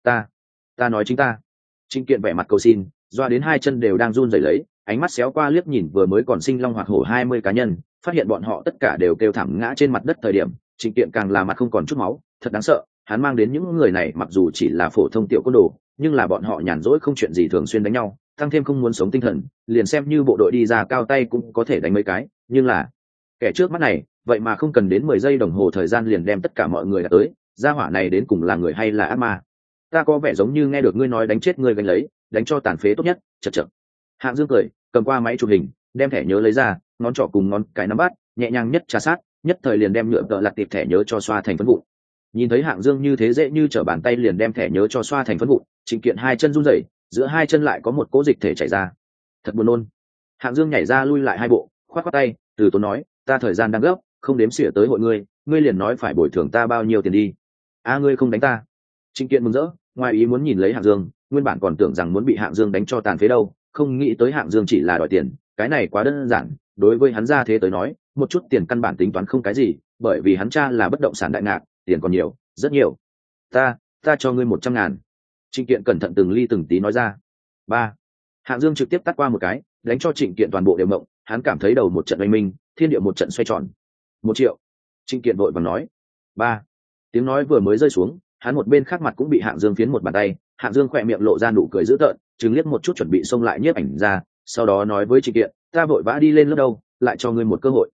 ta nói chính ta. Trịnh Kiện vẻ mặt cầu xin, doa đến 2 chân đều đang run rẩy lấy, ánh mắt xéo qua liếc nhìn vừa mới còn sinh long hoạt hổ 20 cá nhân, phát hiện bọn họ tất cả đều kêu thảm ngã trên mặt đất thời điểm, Trịnh Kiện càng là mặt không còn chút máu, thật đáng sợ. Hắn mang đến những người này mặc dù chỉ là phổ thông tiểu côn đồ, nhưng là bọn họ nhàn rỗi không chuyện gì thường xuyên đánh nhau, tăng thêm không muốn sống tinh thần, liền xem như bộ đội đi ra cao tay cũng có thể đánh mấy cái, nhưng là kẻ trước mắt này, vậy mà không cần đến 10 giây đồng hồ thời gian liền đem tất cả mọi người đã tới, gia hỏa này đến cùng là người hay là ác ma? Ta có vẻ giống như nghe được ngươi nói đánh chết ngươi gánh lấy, đánh cho tàn phế tốt nhất, chậc chậc. Hạng Dương cười, cầm qua máy chụp hình, đem thẻ nhớ lấy ra, ngón trỏ cùng ngón cái nắm bắt, nhẹ nhàng nhất trà sát, nhất thời liền đem nhựa tợ lặt tiệp thẻ nhớ cho xoa thành phấn vụn. Nhìn thấy Hạng Dương như thế dễ như trở bàn tay liền đem thẻ nhớ cho xoa thành phấn vụn, Trịnh Kiện 2 chân run rẩy, giữa 2 chân lại có một cỗ dịch thể chảy ra. Thật buồn nôn. Hạng Dương nhảy ra lui lại 2 bộ, khoát khoát tay, từ tốn nói, ta thời gian đang gấp, không đếm xỉa tới hội ngươi liền nói phải bồi thường ta bao nhiêu tiền đi. Ngươi không đánh ta. Trịnh Kiện mừng rỡ, ngoài ý muốn nhìn lấy Hạng Dương, nguyên bản còn tưởng rằng muốn bị Hạng Dương đánh cho tàn phế đâu, không nghĩ tới Hạng Dương chỉ là đòi tiền, cái này quá đơn giản, đối với hắn ra thế tới nói, một chút tiền căn bản tính toán không cái gì, bởi vì hắn cha là bất động sản đại ngạc, tiền còn nhiều, rất nhiều. Ta cho ngươi 100.000. Trịnh Kiện cẩn thận từng ly từng tí nói ra. 3. Hạng Dương trực tiếp tắt qua một cái, đánh cho Trịnh Kiện toàn bộ đều mộng, hắn cảm thấy đầu một trận oanh minh, thiên địa một trận xoay tròn. 1 triệu. Trịnh Kiện vội vàng nói. 3. Tiếng nói vừa mới rơi xuống, hắn một bên khác mặt cũng bị Hạng Dương phiến một bàn tay. Hạng Dương khỏe miệng lộ ra nụ cười dữ tợn, trừng liếc một chút chuẩn bị xông lại nhiếp ảnh ra, sau đó nói với Trịnh Kiện, ta vội vã đi lên lớp đâu, lại cho ngươi một cơ hội.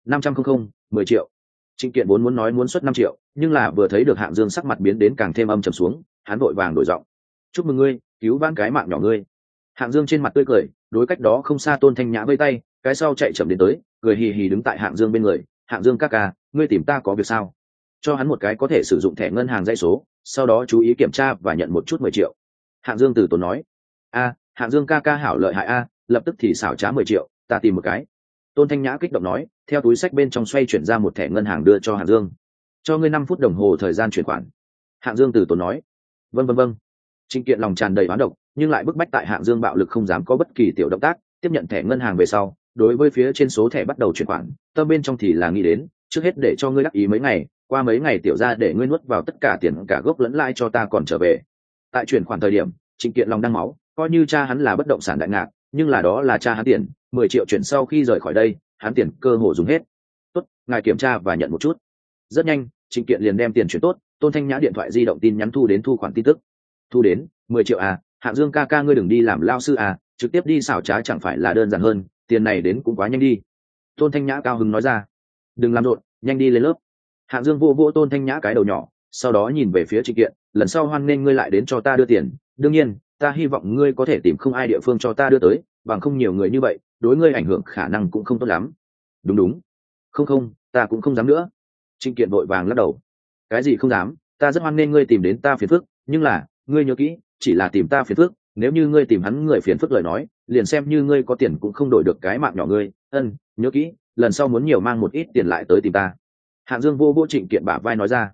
10 triệu. Trịnh Kiện vốn muốn nói muốn xuất 5 triệu, nhưng là vừa thấy được Hạng Dương sắc mặt biến đến càng thêm âm trầm xuống, hắn vội vàng đổi giọng. Chúc mừng ngươi, cứu vãn cái mạng nhỏ ngươi. Hạng Dương trên mặt tươi cười, đối cách đó không xa Tôn Thanh Nhã vây tay, cái sau chạy chậm đến tới, cười hì hì đứng tại Hạng Dương bên người. Hạng Dương ca ca, ngươi tìm ta có việc sao? Cho hắn một cái có thể sử dụng thẻ ngân hàng dãy số, sau đó chú ý kiểm tra và nhận một chút 10 triệu. Hạng Dương từ tốn nói. Hạng Dương ca ca hảo lợi hại lập tức thì xảo trá 10 triệu, ta tìm một cái. Tôn Thanh Nhã kích động nói, theo túi sách bên trong xoay chuyển ra một thẻ ngân hàng đưa cho Hạng Dương. Cho ngươi 5 phút đồng hồ thời gian chuyển khoản. Hạng Dương từ tốn nói. Vâng. Trịnh Kiện lòng tràn đầy oán độc, nhưng lại bức bách tại Hạng Dương bạo lực không dám có bất kỳ tiểu động tác. Tiếp nhận thẻ ngân hàng về sau, đối với phía trên số thẻ bắt đầu chuyển khoản, tâm bên trong thì là nghĩ đến, trước hết để cho ngươi đắc ý mấy ngày, qua mấy ngày tiểu ra để ngươi nuốt vào tất cả tiền cả gốc lẫn lãi cho ta còn trở về. Tại chuyển khoản thời điểm, Trịnh Kiện lòng đang máu, coi như cha hắn là bất động sản đại ngạc, nhưng là đó là cha hắn tiền, 10 triệu chuyển sau khi rời khỏi đây, hắn tiền cơ hồ dùng hết. Tốt, ngài kiểm tra và nhận một chút. Rất nhanh, Trịnh Kiện liền đem tiền chuyển tốt. Tôn Thanh Nhã điện thoại di động tin nhắn thu đến thu khoản tin tức. Thu đến 10 triệu Hạng Dương ca ca ngươi đừng đi làm lao sư trực tiếp đi xảo trá chẳng phải là đơn giản hơn, tiền này đến cũng quá nhanh đi. Tôn Thanh Nhã cao hứng nói ra. Đừng làm rộn, nhanh đi lên lớp. Hạng Dương vô Tôn Thanh Nhã cái đầu nhỏ, sau đó nhìn về phía Trịnh Kiện, lần sau hoan nên ngươi lại đến cho ta đưa tiền, đương nhiên ta hy vọng ngươi có thể tìm không ai địa phương cho ta đưa tới, bằng không nhiều người như vậy đối ngươi ảnh hưởng khả năng cũng không tốt lắm. Đúng, không, ta cũng không dám nữa. Trịnh Kiện vội vàng lắc đầu. Cái gì không dám, ta rất hoan nên ngươi tìm đến ta phiền phức, nhưng là ngươi nhớ kỹ, chỉ là tìm ta phiền phức, nếu như ngươi tìm hắn người phiền phức lời nói, liền xem như ngươi có tiền cũng không đổi được cái mạng nhỏ ngươi. Nhớ kỹ, lần sau muốn nhiều mang một ít tiền lại tới tìm ta. Hạng Dương vô Trịnh Kiện bả vai nói ra.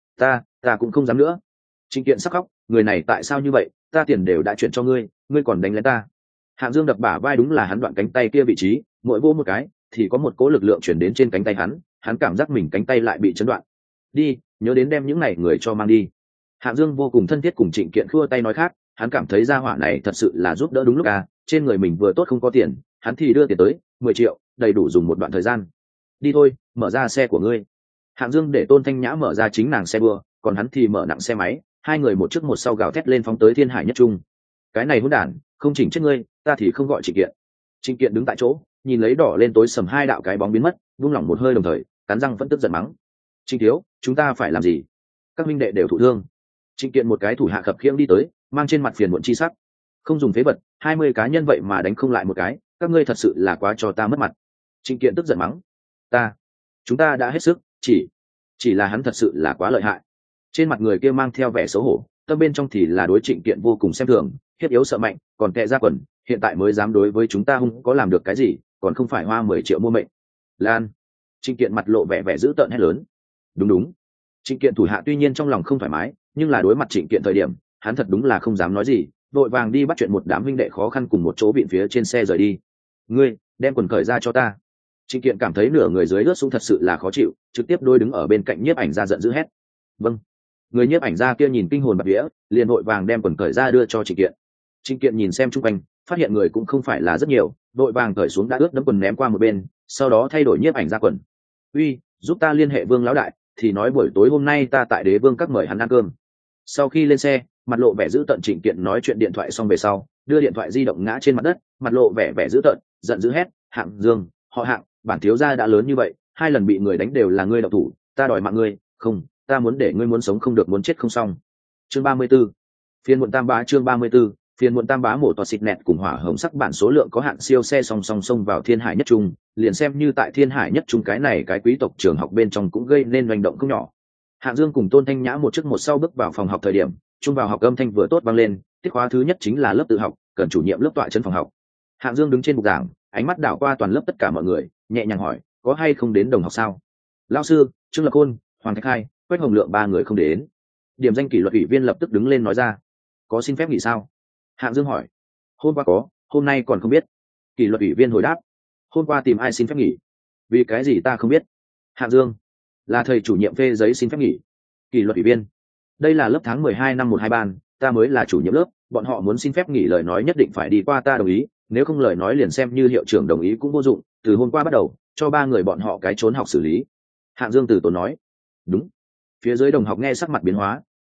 Ta cũng không dám nữa. Trịnh Kiện sắc khóc, người này tại sao như vậy, ta tiền đều đã chuyển cho ngươi, ngươi còn đánh lén ta. Hạng Dương đập bả vai đúng là hắn đoạn cánh tay kia vị trí, mỗi vô một cái thì có một cỗ lực lượng chuyển đến trên cánh tay hắn cảm giác mình cánh tay lại bị chấn đoạn. Đi, nhớ đến đem những này người cho mang đi. Hạng Dương vô cùng thân thiết cùng Trịnh Kiện khua tay nói khác, hắn cảm thấy gia hỏa này thật sự là giúp đỡ đúng lúc trên người mình vừa tốt không có tiền, hắn thì đưa tiền tới 10 triệu, đầy đủ dùng một đoạn thời gian. Đi thôi, mở ra xe của ngươi. Hạng Dương để Tôn Thanh Nhã mở ra chính nàng xe đua, còn hắn thì mở nặng xe máy, hai người một trước một sau gào thét lên phóng tới Thiên Hải Nhất Trung. Cái này hỗn đản, không chỉnh chết ngươi, ta thì không gọi Trịnh Kiện. Trịnh Kiện đứng tại chỗ, nhìn lấy đỏ lên tối sầm hai đạo cái bóng biến mất, buông lỏng một hơi đồng thời, cắn răng vẫn tức giận mắng. Trịnh thiếu, chúng ta phải làm gì? Các minh đệ đều thụ thương. Trịnh Kiện một cái thủ hạ khập khiễng đi tới, mang trên mặt phiền muộn chi sắc. Không dùng phế vật, 20 cá nhân vậy mà đánh không lại một cái, các ngươi thật sự là quá cho ta mất mặt. Trịnh Kiện tức giận mắng. Chúng ta đã hết sức, chỉ là hắn thật sự là quá lợi hại. Trên mặt người kia mang theo vẻ xấu hổ, tâm bên trong thì là đối Trịnh Kiện vô cùng xem thường, hiếp yếu sợ mạnh, còn tệ ra quần, hiện tại mới dám đối với chúng ta hung có làm được cái gì, còn không phải hoa 10 triệu mua mệnh. Lan. Trịnh Kiện mặt lộ vẻ dữ tợn hét lớn. Đúng. Trịnh Kiện thủ hạ tuy nhiên trong lòng không thoải mái, nhưng là đối mặt Trịnh Kiện thời điểm, hắn thật đúng là không dám nói gì, vội vàng đi bắt chuyện một đám huynh đệ khó khăn cùng một chỗ vịn phía trên xe rời đi. Ngươi, đem quần cởi ra cho ta. Trịnh Kiện cảm thấy nửa người dưới ướt sũng thật sự là khó chịu, trực tiếp đứng ở bên cạnh nhiếp ảnh gia giận dữ hét. Vâng. Người nhiếp ảnh gia kia nhìn kinh hồn bạt vía, liền vội vàng đem quần cởi ra đưa cho Trịnh Kiện. Trịnh Kiện nhìn xem chung quanh, phát hiện người cũng không phải là rất nhiều, vội vàng cởi xuống đã ướt đẫm quần ném qua một bên, sau đó thay đổi nhiếp ảnh gia quần. Uy, giúp ta liên hệ Vương lão đại, thì nói buổi tối hôm nay ta tại Đế Vương các mời hắn ăn cơm. Sau khi lên xe, mặt lộ vẻ dữ tợn Trịnh Kiện nói chuyện điện thoại xong về sau, đưa điện thoại di động ngã trên mặt đất, mặt lộ vẻ dữ tợn, giận dữ hét. Hạng Dương, họ Hạng, bản thiếu gia đã lớn như vậy, 2 lần bị người đánh đều là ngươi động thủ, ta đòi mạng ngươi, không, ta muốn để ngươi muốn sống không được muốn chết không xong. Chương 34. Phiên muộn tam bá. Chương 34. Phiên muộn tam bá mổ toa xịt nẹt cùng hỏa hồng sắc bản số lượng có hạn siêu xe song song xông vào Thiên Hải Nhất Trung, liền xem như tại Thiên Hải Nhất Trung cái này cái quý tộc trường học bên trong cũng gây nên hành động không nhỏ. Hạng Dương cùng Tôn Thanh Nhã một trước một sau bước vào phòng học thời điểm, chung vào học âm thanh vừa tốt vang lên, tiết khóa thứ nhất chính là lớp tự học, cần chủ nhiệm lớp tọa chân phòng học. Hạng Dương đứng trên bục giảng, ánh mắt đảo qua toàn lớp tất cả mọi người, nhẹ nhàng hỏi, có hay không đến đồng học sao? Lão sư, Trương Lập Khôn, Hoàng Thạch Hai, Quách Hồng Lượng 3 người không đến. Điểm danh kỷ luật ủy viên lập tức đứng lên nói ra. Có xin phép nghỉ sao? Hạng Dương hỏi. Hôm qua có, hôm nay còn không biết. Kỷ luật ủy viên hồi đáp. Hôm qua tìm ai xin phép nghỉ? Vì cái gì ta không biết. Hạng Dương. Là thầy chủ nhiệm phê giấy xin phép nghỉ. Kỷ luật ủy viên. Đây là lớp tháng 12 năm 12 ban, ta mới là chủ nhiệm lớp, bọn họ muốn xin phép nghỉ lời nói nhất định phải đi qua ta đồng ý, nếu không lời nói liền xem như hiệu trưởng đồng ý cũng vô dụng, từ hôm qua bắt đầu cho 3 người bọn họ cái trốn học xử lý. Hạng Dương từ tốn nói. Đúng. Phía dưới đồng học nghe sắc mặt biến hóa,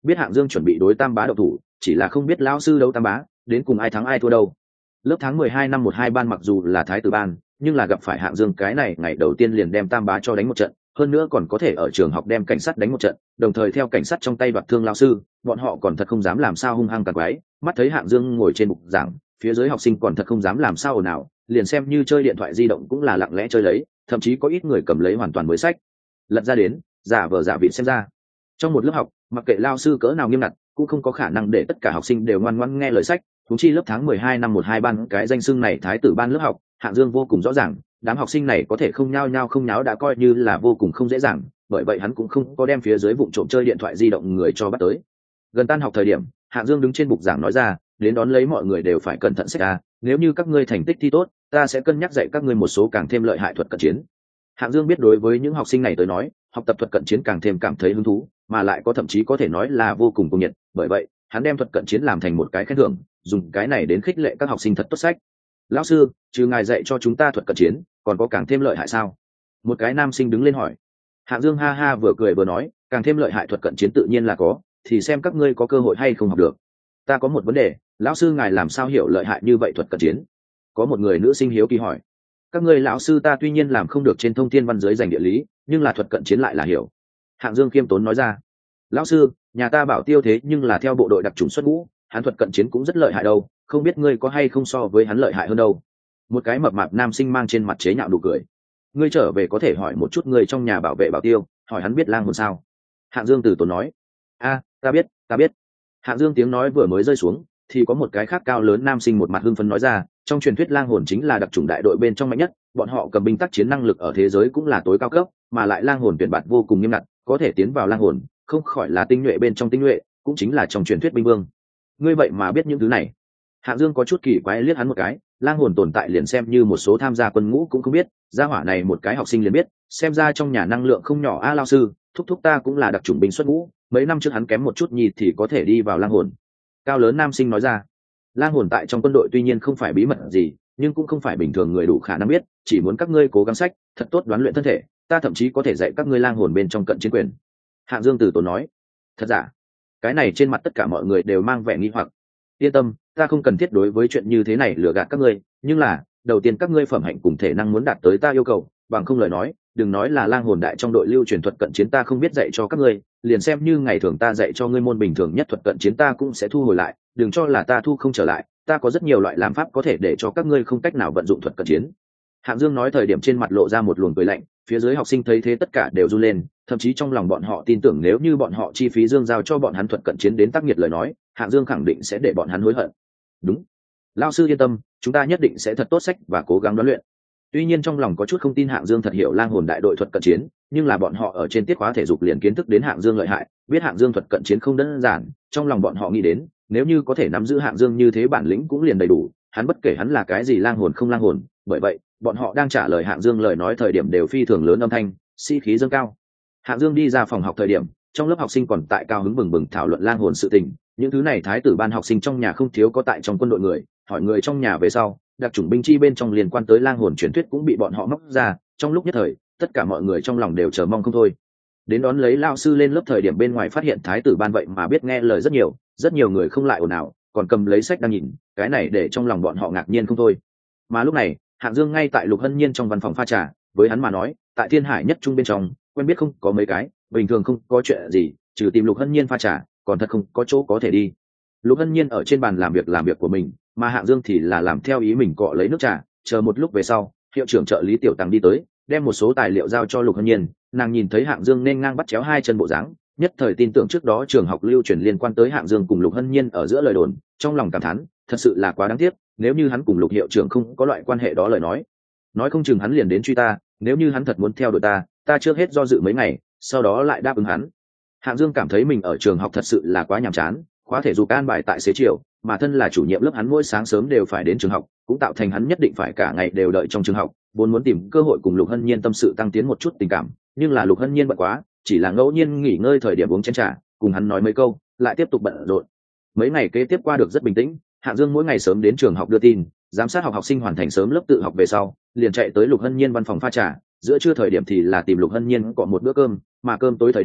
biết Hạng Dương chuẩn bị đối Tam Bá độc thủ, chỉ là không biết lão sư đấu Tam Bá đến cùng ai thắng ai thua đâu. Lớp tháng 12 năm 12 ban mặc dù là thái tử ban, nhưng là gặp phải Hạng Dương cái này ngày đầu tiên liền đem Tam Bá cho đánh một trận, hơn nữa còn có thể ở trường học đem cảnh sát đánh một trận, đồng thời theo cảnh sát trong tay đoạt thương lão sư, bọn họ còn thật không dám làm sao hung hăng càn quái. Mắt thấy Hạng Dương ngồi trên bục giảng, phía dưới học sinh còn thật không dám làm sao ồn ào, liền xem như chơi điện thoại di động cũng là lặng lẽ chơi lấy, thậm chí có ít người cầm lấy hoàn toàn mới sách lật ra đến giả vờ giả vị xem ra. Trong một lớp học, mặc kệ lao sư cỡ nào nghiêm ngặt cũng không có khả năng để tất cả học sinh đều ngoan ngoãn nghe lời sách, thúng chi lớp tháng 12 năm 12 ban cái danh xưng này thái tử ban lớp học, Hạng Dương vô cùng rõ ràng đám học sinh này có thể không nhao nhao không nháo đã coi như là vô cùng không dễ dàng, bởi vậy hắn cũng không có đem phía dưới vụ trộm chơi điện thoại di động người cho bắt tới. Gần tan học thời điểm, Hạng Dương đứng trên bục giảng nói ra, đến đón lấy mọi người đều phải cẩn thận sách a, nếu như các ngươi thành tích thi tốt, ta sẽ cân nhắc dạy các ngươi một số càng thêm lợi hại thuật cận chiến. Hạng Dương biết đối với những học sinh này tới nói, học tập thuật cận chiến càng thêm cảm thấy hứng thú, mà lại có thậm chí có thể nói là vô cùng cuồng nhiệt, bởi vậy, hắn đem thuật cận chiến làm thành một cái khen thưởng, dùng cái này đến khích lệ các học sinh thật tốt sách. Lão sư, trừ ngài dạy cho chúng ta thuật cận chiến, còn có càng thêm lợi hại sao? Một cái nam sinh đứng lên hỏi. Hạng Dương ha ha vừa cười vừa nói, càng thêm lợi hại thuật cận chiến tự nhiên là có, thì xem các ngươi có cơ hội hay không học được. Ta có một vấn đề, lão sư ngài làm sao hiểu lợi hại như vậy thuật cận chiến? Có một người nữ sinh hiếu kỳ hỏi. Các ngươi lão sư ta tuy nhiên làm không được trên thông thiên văn giới dành địa lý, nhưng là thuật cận chiến lại là hiểu. Hạng Dương khiêm tốn nói ra. Lão sư, nhà ta Bảo Tiêu thế nhưng là theo bộ đội đặc chủng xuất ngũ, hắn thuật cận chiến cũng rất lợi hại đâu, không biết ngươi có hay không so với hắn lợi hại hơn đâu. Một cái mập mạp nam sinh mang trên mặt chế nhạo nụ cười. Ngươi trở về có thể hỏi một chút người trong nhà bảo vệ Bảo Tiêu, hỏi hắn biết lang hồn sao? Hạng Dương từ tốn nói. A, ta biết. Hạng Dương tiếng nói vừa mới rơi xuống, thì có một cái khác cao lớn nam sinh một mặt hưng phấn nói ra, trong truyền thuyết lang hồn chính là đặc chủng đại đội bên trong mạnh nhất, bọn họ cầm binh tác chiến năng lực ở thế giới cũng là tối cao cấp, mà lại lang hồn tuyển bạt vô cùng nghiêm ngặt, có thể tiến vào lang hồn, không khỏi là tinh nhuệ bên trong tinh nhuệ, cũng chính là trong truyền thuyết binh vương. Ngươi vậy mà biết những thứ này? Hạng Dương có chút kỳ quái liếc hắn một cái, lang hồn tồn tại liền xem như một số tham gia quân ngũ cũng không biết, gia hỏa này một cái học sinh liền biết, xem ra trong nhà năng lượng không nhỏ a. Lão sư, thúc ta cũng là đặc chủng binh xuất ngũ, mấy năm trước hắn kém một chút nhì thì có thể đi vào lang hồn. Cao lớn nam sinh nói ra. Lang hồn tại trong quân đội tuy nhiên không phải bí mật gì, nhưng cũng không phải bình thường người đủ khả năng biết, chỉ muốn các ngươi cố gắng sách thật tốt đoán luyện thân thể, ta thậm chí có thể dạy các ngươi lang hồn bên trong cận chiến quyền. Hạng Dương từ tốn nói. Thật giả? Cái này trên mặt tất cả mọi người đều mang vẻ nghi hoặc. Yên tâm, ta không cần thiết đối với chuyện như thế này lừa gạt các ngươi, nhưng là đầu tiên các ngươi phẩm hạnh cùng thể năng muốn đạt tới ta yêu cầu, bằng không lời nói đừng nói là lang hồn đại trong đội lưu truyền thuật cận chiến ta không biết dạy cho các ngươi, liền xem như ngày thường ta dạy cho ngươi môn bình thường nhất thuật cận chiến ta cũng sẽ thu hồi lại, đừng cho là ta thu không trở lại, ta có rất nhiều loại làm pháp có thể để cho các ngươi không cách nào vận dụng thuật cận chiến. Hạng Dương nói thời điểm trên mặt lộ ra một luồng cười lạnh, phía dưới học sinh thấy thế tất cả đều run lên, thậm chí trong lòng bọn họ tin tưởng nếu như bọn họ chi phí Dương giao cho bọn hắn thuật cận chiến đến tác nghiệt lời nói, Hạng Dương khẳng định sẽ để bọn hắn hối hận. Đúng, lão sư yên tâm, chúng ta nhất định sẽ thật tốt sách và cố gắng đoán luyện. Tuy nhiên trong lòng có chút không tin Hạng Dương thật hiểu lang hồn đại đội thuật cận chiến, nhưng là bọn họ ở trên tiết khóa thể dục liền kiến thức đến Hạng Dương lợi hại, biết Hạng Dương thuật cận chiến không đơn giản, trong lòng bọn họ nghĩ đến, nếu như có thể nắm giữ Hạng Dương như thế bản lĩnh cũng liền đầy đủ, hắn bất kể hắn là cái gì lang hồn không lang hồn, bởi vậy, bọn họ đang trả lời Hạng Dương lời nói thời điểm đều phi thường lớn âm thanh, sĩ khí dâng cao. Hạng Dương đi ra phòng học thời điểm, trong lớp học sinh còn tại cao hứng bừng bừng thảo luận lang hồn sự tình, những thứ này thái tử ban học sinh trong nhà không thiếu có tại trong quân đội người, hỏi người trong nhà về sau, đặc chủng binh chi bên trong liên quan tới lang hồn truyền thuyết cũng bị bọn họ móc ra, trong lúc nhất thời, tất cả mọi người trong lòng đều chờ mong không thôi. Đến đón lấy lao sư lên lớp thời điểm bên ngoài phát hiện thái tử ban vậy mà biết nghe lời rất nhiều người không lại ồn ào, còn cầm lấy sách đang nhìn, cái này để trong lòng bọn họ ngạc nhiên không thôi. Mà lúc này, Hạng Dương ngay tại Lục Hân Nhiên trong văn phòng pha trà, với hắn mà nói, tại Thiên Hải nhất trung bên trong, quen biết không có mấy cái, bình thường không có chuyện gì, trừ tìm Lục Hân Nhiên pha trà, còn thật không có chỗ có thể đi. Lục Hân Nhiên ở trên bàn làm việc của mình, mà Hạng Dương thì là làm theo ý mình cọ lấy nước trà, chờ một lúc về sau, hiệu trưởng trợ lý Tiểu Tăng đi tới, đem một số tài liệu giao cho Lục Hân Nhiên, nàng nhìn thấy Hạng Dương nên ngang bắt chéo hai chân bộ dáng, nhất thời tin tưởng trước đó trường học lưu truyền liên quan tới Hạng Dương cùng Lục Hân Nhiên ở giữa lời đồn, trong lòng cảm thán, thật sự là quá đáng tiếc, nếu như hắn cùng Lục hiệu trưởng không có loại quan hệ đó lời nói không chừng hắn liền đến truy ta, nếu như hắn thật muốn theo đuổi ta trước hết do dự mấy ngày, sau đó lại đáp ứng hắn. Hạng Dương cảm thấy mình ở trường học thật sự là quá nhàm chán, khóa thể dục an bài tại xế chiều, mà thân là chủ nhiệm lớp hắn mỗi sáng sớm đều phải đến trường học, cũng tạo thành hắn nhất định phải cả ngày đều đợi trong trường học, vốn muốn tìm cơ hội cùng Lục Hân Nhiên tâm sự tăng tiến một chút tình cảm, nhưng là Lục Hân Nhiên bận quá, chỉ là ngẫu nhiên nghỉ ngơi thời điểm uống chén trà, cùng hắn nói mấy câu, lại tiếp tục bận rộn. Mấy ngày kế tiếp qua được rất bình tĩnh, Hạng Dương mỗi ngày sớm đến trường học đưa tin, giám sát học sinh hoàn thành sớm lớp tự học về sau, liền chạy tới Lục Hân Nhiên văn phòng pha trà, giữa trưa thời điểm thì là tìm Lục Hân Nhiên cọ một bữa cơm, mà cơm tối thời điểm,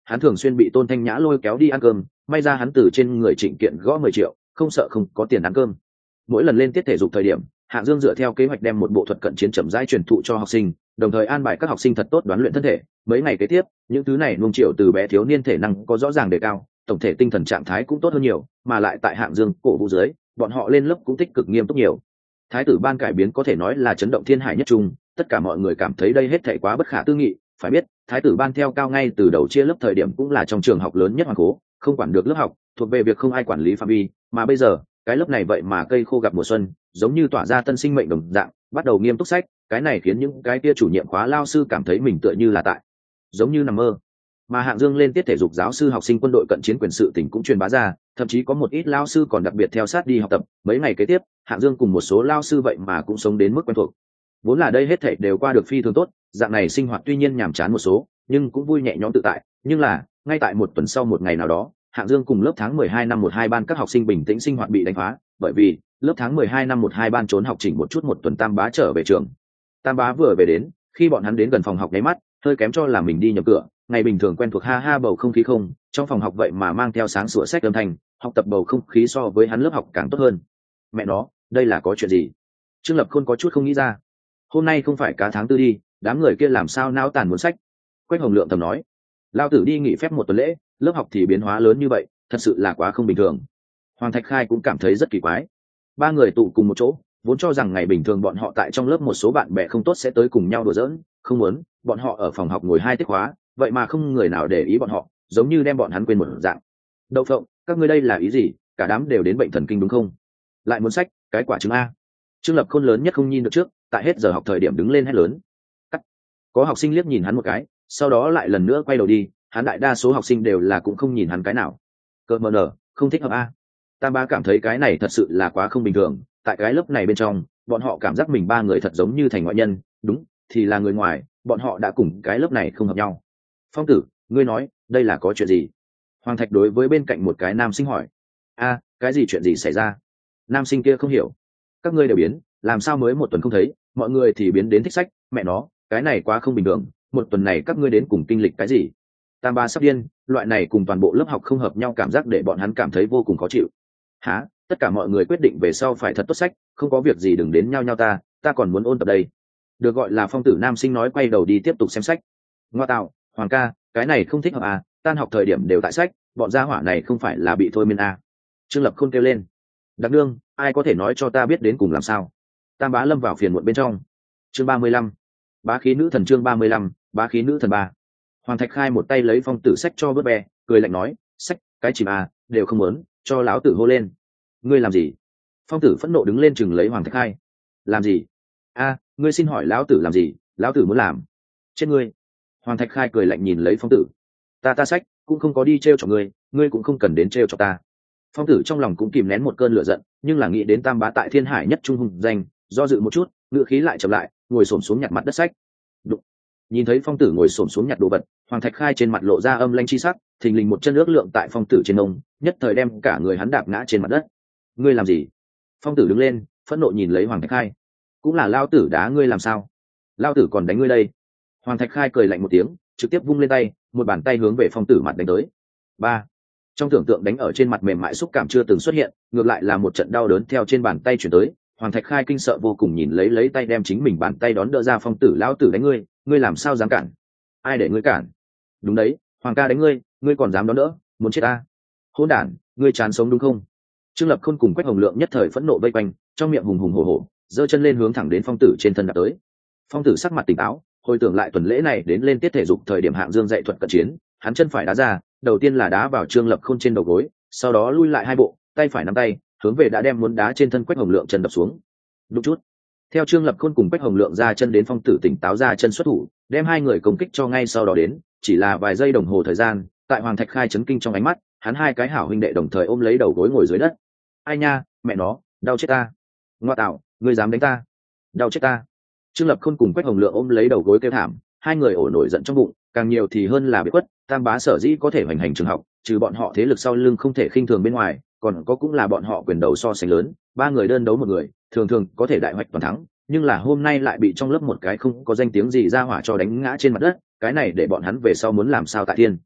hắn thường xuyên bị Tôn Thanh Nhã lôi kéo đi ăn cơm, may ra hắn từ trên người Trịnh Kiện gõ 10 triệu, không sợ không có tiền ăn cơm. Mỗi lần lên tiết thể dục thời điểm, Hạng Dương dựa theo kế hoạch đem một bộ thuật cận chiến chậm rãi truyền thụ cho học sinh, đồng thời an bài các học sinh thật tốt đoán luyện thân thể. Mấy ngày kế tiếp, những thứ này nuông chiều từ bé thiếu niên thể năng có rõ ràng đề cao, tổng thể tinh thần trạng thái cũng tốt hơn nhiều, mà lại tại Hạng Dương cổ vũ dưới, bọn họ lên lớp cũng tích cực nghiêm túc nhiều. Thái tử ban cải biến có thể nói là chấn động thiên hải nhất trung, tất cả mọi người cảm thấy đây hết thảy quá bất khả tư nghị. Phải biết, thái tử ban theo cao ngay từ đầu chia lớp thời điểm cũng là trong trường học lớn nhất hoàng cố, không quản được lớp học, thuộc về việc không ai quản lý phạm vi, mà bây giờ, cái lớp này vậy mà cây khô gặp mùa xuân, giống như tỏa ra tân sinh mệnh đồng dạng, bắt đầu nghiêm túc sách, cái này khiến những cái kia chủ nhiệm khóa lao sư cảm thấy mình tựa như là tại, giống như nằm mơ. Mà Hạng Dương lên tiết thể dục giáo sư học sinh quân đội cận chiến quyền sự tỉnh cũng truyền bá ra, thậm chí có một ít lao sư còn đặc biệt theo sát đi học tập. Mấy ngày kế tiếp, Hạng Dương cùng một số lao sư vậy mà cũng sống đến mức quen thuộc. Vốn là đây hết thảy đều qua được phi thường tốt, dạng này sinh hoạt tuy nhiên nhàm chán một số, nhưng cũng vui nhẹ nhõm tự tại. Nhưng là, ngay tại một tuần sau một ngày nào đó, Hạng Dương cùng lớp tháng 12 năm 12 ban các học sinh bình tĩnh sinh hoạt bị đánh phá, bởi vì lớp tháng 12 năm 12 ban trốn học chỉnh một chút một tuần Tam Bá trở về trường. Tam Bá vừa về đến, khi bọn hắn đến gần phòng học nháy mắt, hơi kém cho là mình đi nhầm cửa. Ngày bình thường quen thuộc ha ha bầu không khí không, trong phòng học vậy mà mang theo sáng sủa sách âm thanh, học tập bầu không khí so với hắn lớp học càng tốt hơn. Mẹ nó, đây là có chuyện gì? Trương Lập Khôn có chút không nghĩ ra. Hôm nay không phải cá tháng tư đi, đám người kia làm sao nao tàn muốn sách? Quách Hồng Lượng thầm nói, lao tử đi nghỉ phép một tuần lễ, lớp học thì biến hóa lớn như vậy, thật sự là quá không bình thường. Hoàng Thạch Khai cũng cảm thấy rất kỳ quái. Ba người tụ cùng một chỗ, vốn cho rằng ngày bình thường bọn họ tại trong lớp một số bạn bè không tốt sẽ tới cùng nhau đùa giỡn, không muốn, bọn họ ở phòng học ngồi 2 tiết khóa, vậy mà không người nào để ý bọn họ, giống như đem bọn hắn quên một dạng. Đậu phộng, các ngươi đây là ý gì? Cả đám đều đến bệnh thần kinh đúng không? Lại muốn sách, cái quả trứng a. Trương Lập Khôn lớn nhất không nhìn được trước, tại hết giờ học thời điểm đứng lên hét lớn. Cắt. Có học sinh liếc nhìn hắn một cái, sau đó lại lần nữa quay đầu đi, hắn đại đa số học sinh đều là cũng không nhìn hắn cái nào. Cơ mờ nở, không thích hợp a. Tam Bá cảm thấy cái này thật sự là quá không bình thường, tại cái lớp này bên trong, bọn họ cảm giác mình ba người thật giống như thành ngoại nhân, đúng, thì là người ngoài, bọn họ đã cùng cái lớp này không hợp nhau. Phong tử, ngươi nói, đây là có chuyện gì? Hoàng Thạch đối với bên cạnh một cái nam sinh hỏi. A, cái gì chuyện gì xảy ra? Nam sinh kia không hiểu. Các ngươi đều biến, làm sao mới một tuần không thấy, mọi người thì biến đến thích sách, mẹ nó, cái này quá không bình thường, một tuần này các ngươi đến cùng kinh lịch cái gì? Tam Bá sắp điên, loại này cùng toàn bộ lớp học không hợp nhau cảm giác để bọn hắn cảm thấy vô cùng khó chịu. Hả? Tất cả mọi người quyết định về sau phải thật tốt sách, không có việc gì đừng đến nhau ta còn muốn ôn tập đây. Được gọi là Phong tử nam sinh nói quay đầu đi tiếp tục xem sách. Ngoa tạo, Hoàng ca, cái này không thích hợp à, tan học thời điểm đều tại sách, bọn gia hỏa này không phải là bị thôi miên à. Trương Lập Khôn kêu lên. Đặc đương, ai có thể nói cho ta biết đến cùng làm sao? Tam Bá lâm vào phiền muộn bên trong. Chương 35. Bá khí nữ thần chương 35, bá khí nữ thần 3. Hoàng Thạch Khai một tay lấy Phong tử sách cho vớt bè, cười lạnh nói, sách, cái chìm à, đều không muốn, cho láo tử hô lên. Ngươi làm gì? Phong tử phẫn nộ đứng lên chừng lấy Hoàng Thạch Khai. Làm gì? A, ngươi xin hỏi lão tử làm gì? Lão tử muốn làm. Chết ngươi. Hoàng Thạch Khai cười lạnh nhìn lấy Phong tử. Ta sách, cũng không có đi trêu chọc ngươi cũng không cần đến trêu chọc ta. Phong tử trong lòng cũng kìm nén một cơn lửa giận, nhưng là nghĩ đến Tam Bá tại Thiên Hải nhất trung hùng danh, do dự một chút, ngựa khí lại chậm lại, ngồi xổm xuống nhặt mặt đất sách. Đụng. Nhìn thấy Phong tử ngồi xổm xuống nhặt đồ vật, Hoàng Thạch Khai trên mặt lộ ra âm lanh chi sắc, thình lình một chân ước lượng tại Phong tử trên ông, nhất thời đem cả người hắn đạp ngã trên mặt đất. Ngươi làm gì? Phong tử đứng lên, phẫn nộ nhìn lấy Hoàng Thạch Khai. Cũng là lao tử đá ngươi làm sao? Lao tử còn đánh ngươi đây. Hoàng Thạch Khai cười lạnh một tiếng, trực tiếp vung lên tay, một bàn tay hướng về Phong tử mặt đánh tới. Ba. Trong tưởng tượng đánh ở trên mặt mềm mại xúc cảm chưa từng xuất hiện, ngược lại là một trận đau đớn theo trên bàn tay chuyển tới. Hoàng Thạch Khai kinh sợ vô cùng nhìn lấy tay đem chính mình bàn tay đón đỡ ra. Phong tử, lao tử đánh ngươi làm sao dám cản? Ai để ngươi cản? Đúng đấy, Hoàng ca đánh ngươi còn dám đón đỡ, muốn chết ta? Hỗn đản, ngươi chán sống đúng không? Trương Lập Khôn cùng Quách Hồng Lượng nhất thời phẫn nộ vây quanh, trong miệng hùng hùng hổ hổ, giơ chân lên hướng thẳng đến Phong tử trên thân đạp tới. Phong tử sắc mặt tỉnh táo, hồi tưởng lại tuần lễ này đến lên tiết thể dục thời điểm Hạng Dương dạy thuật cận chiến, hắn chân phải đá ra, đầu tiên là đá vào Trương Lập Khôn trên đầu gối, sau đó lui lại 2 bộ, tay phải nắm tay, hướng về đã đem muốn đá trên thân Quách Hồng Lượng chân đập xuống. Đúng chút. Theo Trương Lập Khôn cùng Quách Hồng Lượng ra chân đến, Phong tử tỉnh táo ra chân xuất thủ, đem 2 người công kích cho ngay sau đó đến, chỉ là vài giây đồng hồ thời gian, tại Hoàng Thạch Khai chấn kinh trong ánh mắt, hắn 2 cái hảo huynh đệ đồng thời ôm lấy đầu gối ngồi dưới đất. Ai nha, mẹ nó, đau chết ta. Ngoa tạo, ngươi dám đánh ta? Đau chết ta. Trương Lập Khôn cùng Quách Hồng Lượng ôm lấy đầu gối kêu thảm, 2 người ổ nổi giận trong bụng, càng nhiều thì hơn là bị quất. Tam Bá sở dĩ có thể hoành hành trường học, trừ bọn họ thế lực sau lưng không thể khinh thường bên ngoài, còn có cũng là bọn họ quyền đầu so sánh lớn, 3 người đơn đấu một người, thường thường có thể đại hoạch toàn thắng, nhưng là hôm nay lại bị trong lớp một cái không có danh tiếng gì ra hỏa cho đánh ngã trên mặt đất, cái này để bọn hắn về sau muốn làm sao tại thiên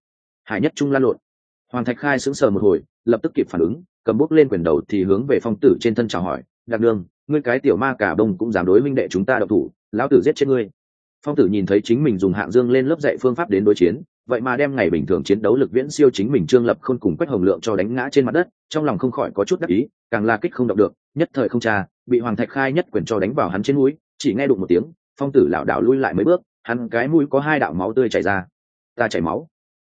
Hải Nhất Trung lan lộn. Hoàng Thạch Khai sững sờ một hồi, lập tức kịp phản ứng, cầm bút lên quyền đầu thì hướng về Phong Tử trên thân chào hỏi, "Đặc Đường, ngươi cái tiểu ma cả bông cũng dám đối minh đệ chúng ta động thủ, lão tử giết chết ngươi." Phong Tử nhìn thấy chính mình dùng Hạng Dương lên lớp dạy phương pháp đến đối chiến, vậy mà đem ngày bình thường chiến đấu lực viễn siêu chính mình Trương Lập Khôn cùng Quách Hồng Lượng cho đánh ngã trên mặt đất, trong lòng không khỏi có chút đắc ý, càng là kích không động được, nhất thời không tra, bị Hoàng Thạch Khai nhất quyền cho đánh vào hắn trên mũi, chỉ nghe đụng một tiếng, Phong Tử lảo đảo lui lại mấy bước, hắn cái mũi có hai đạo máu tươi chảy ra. "Ta chảy máu."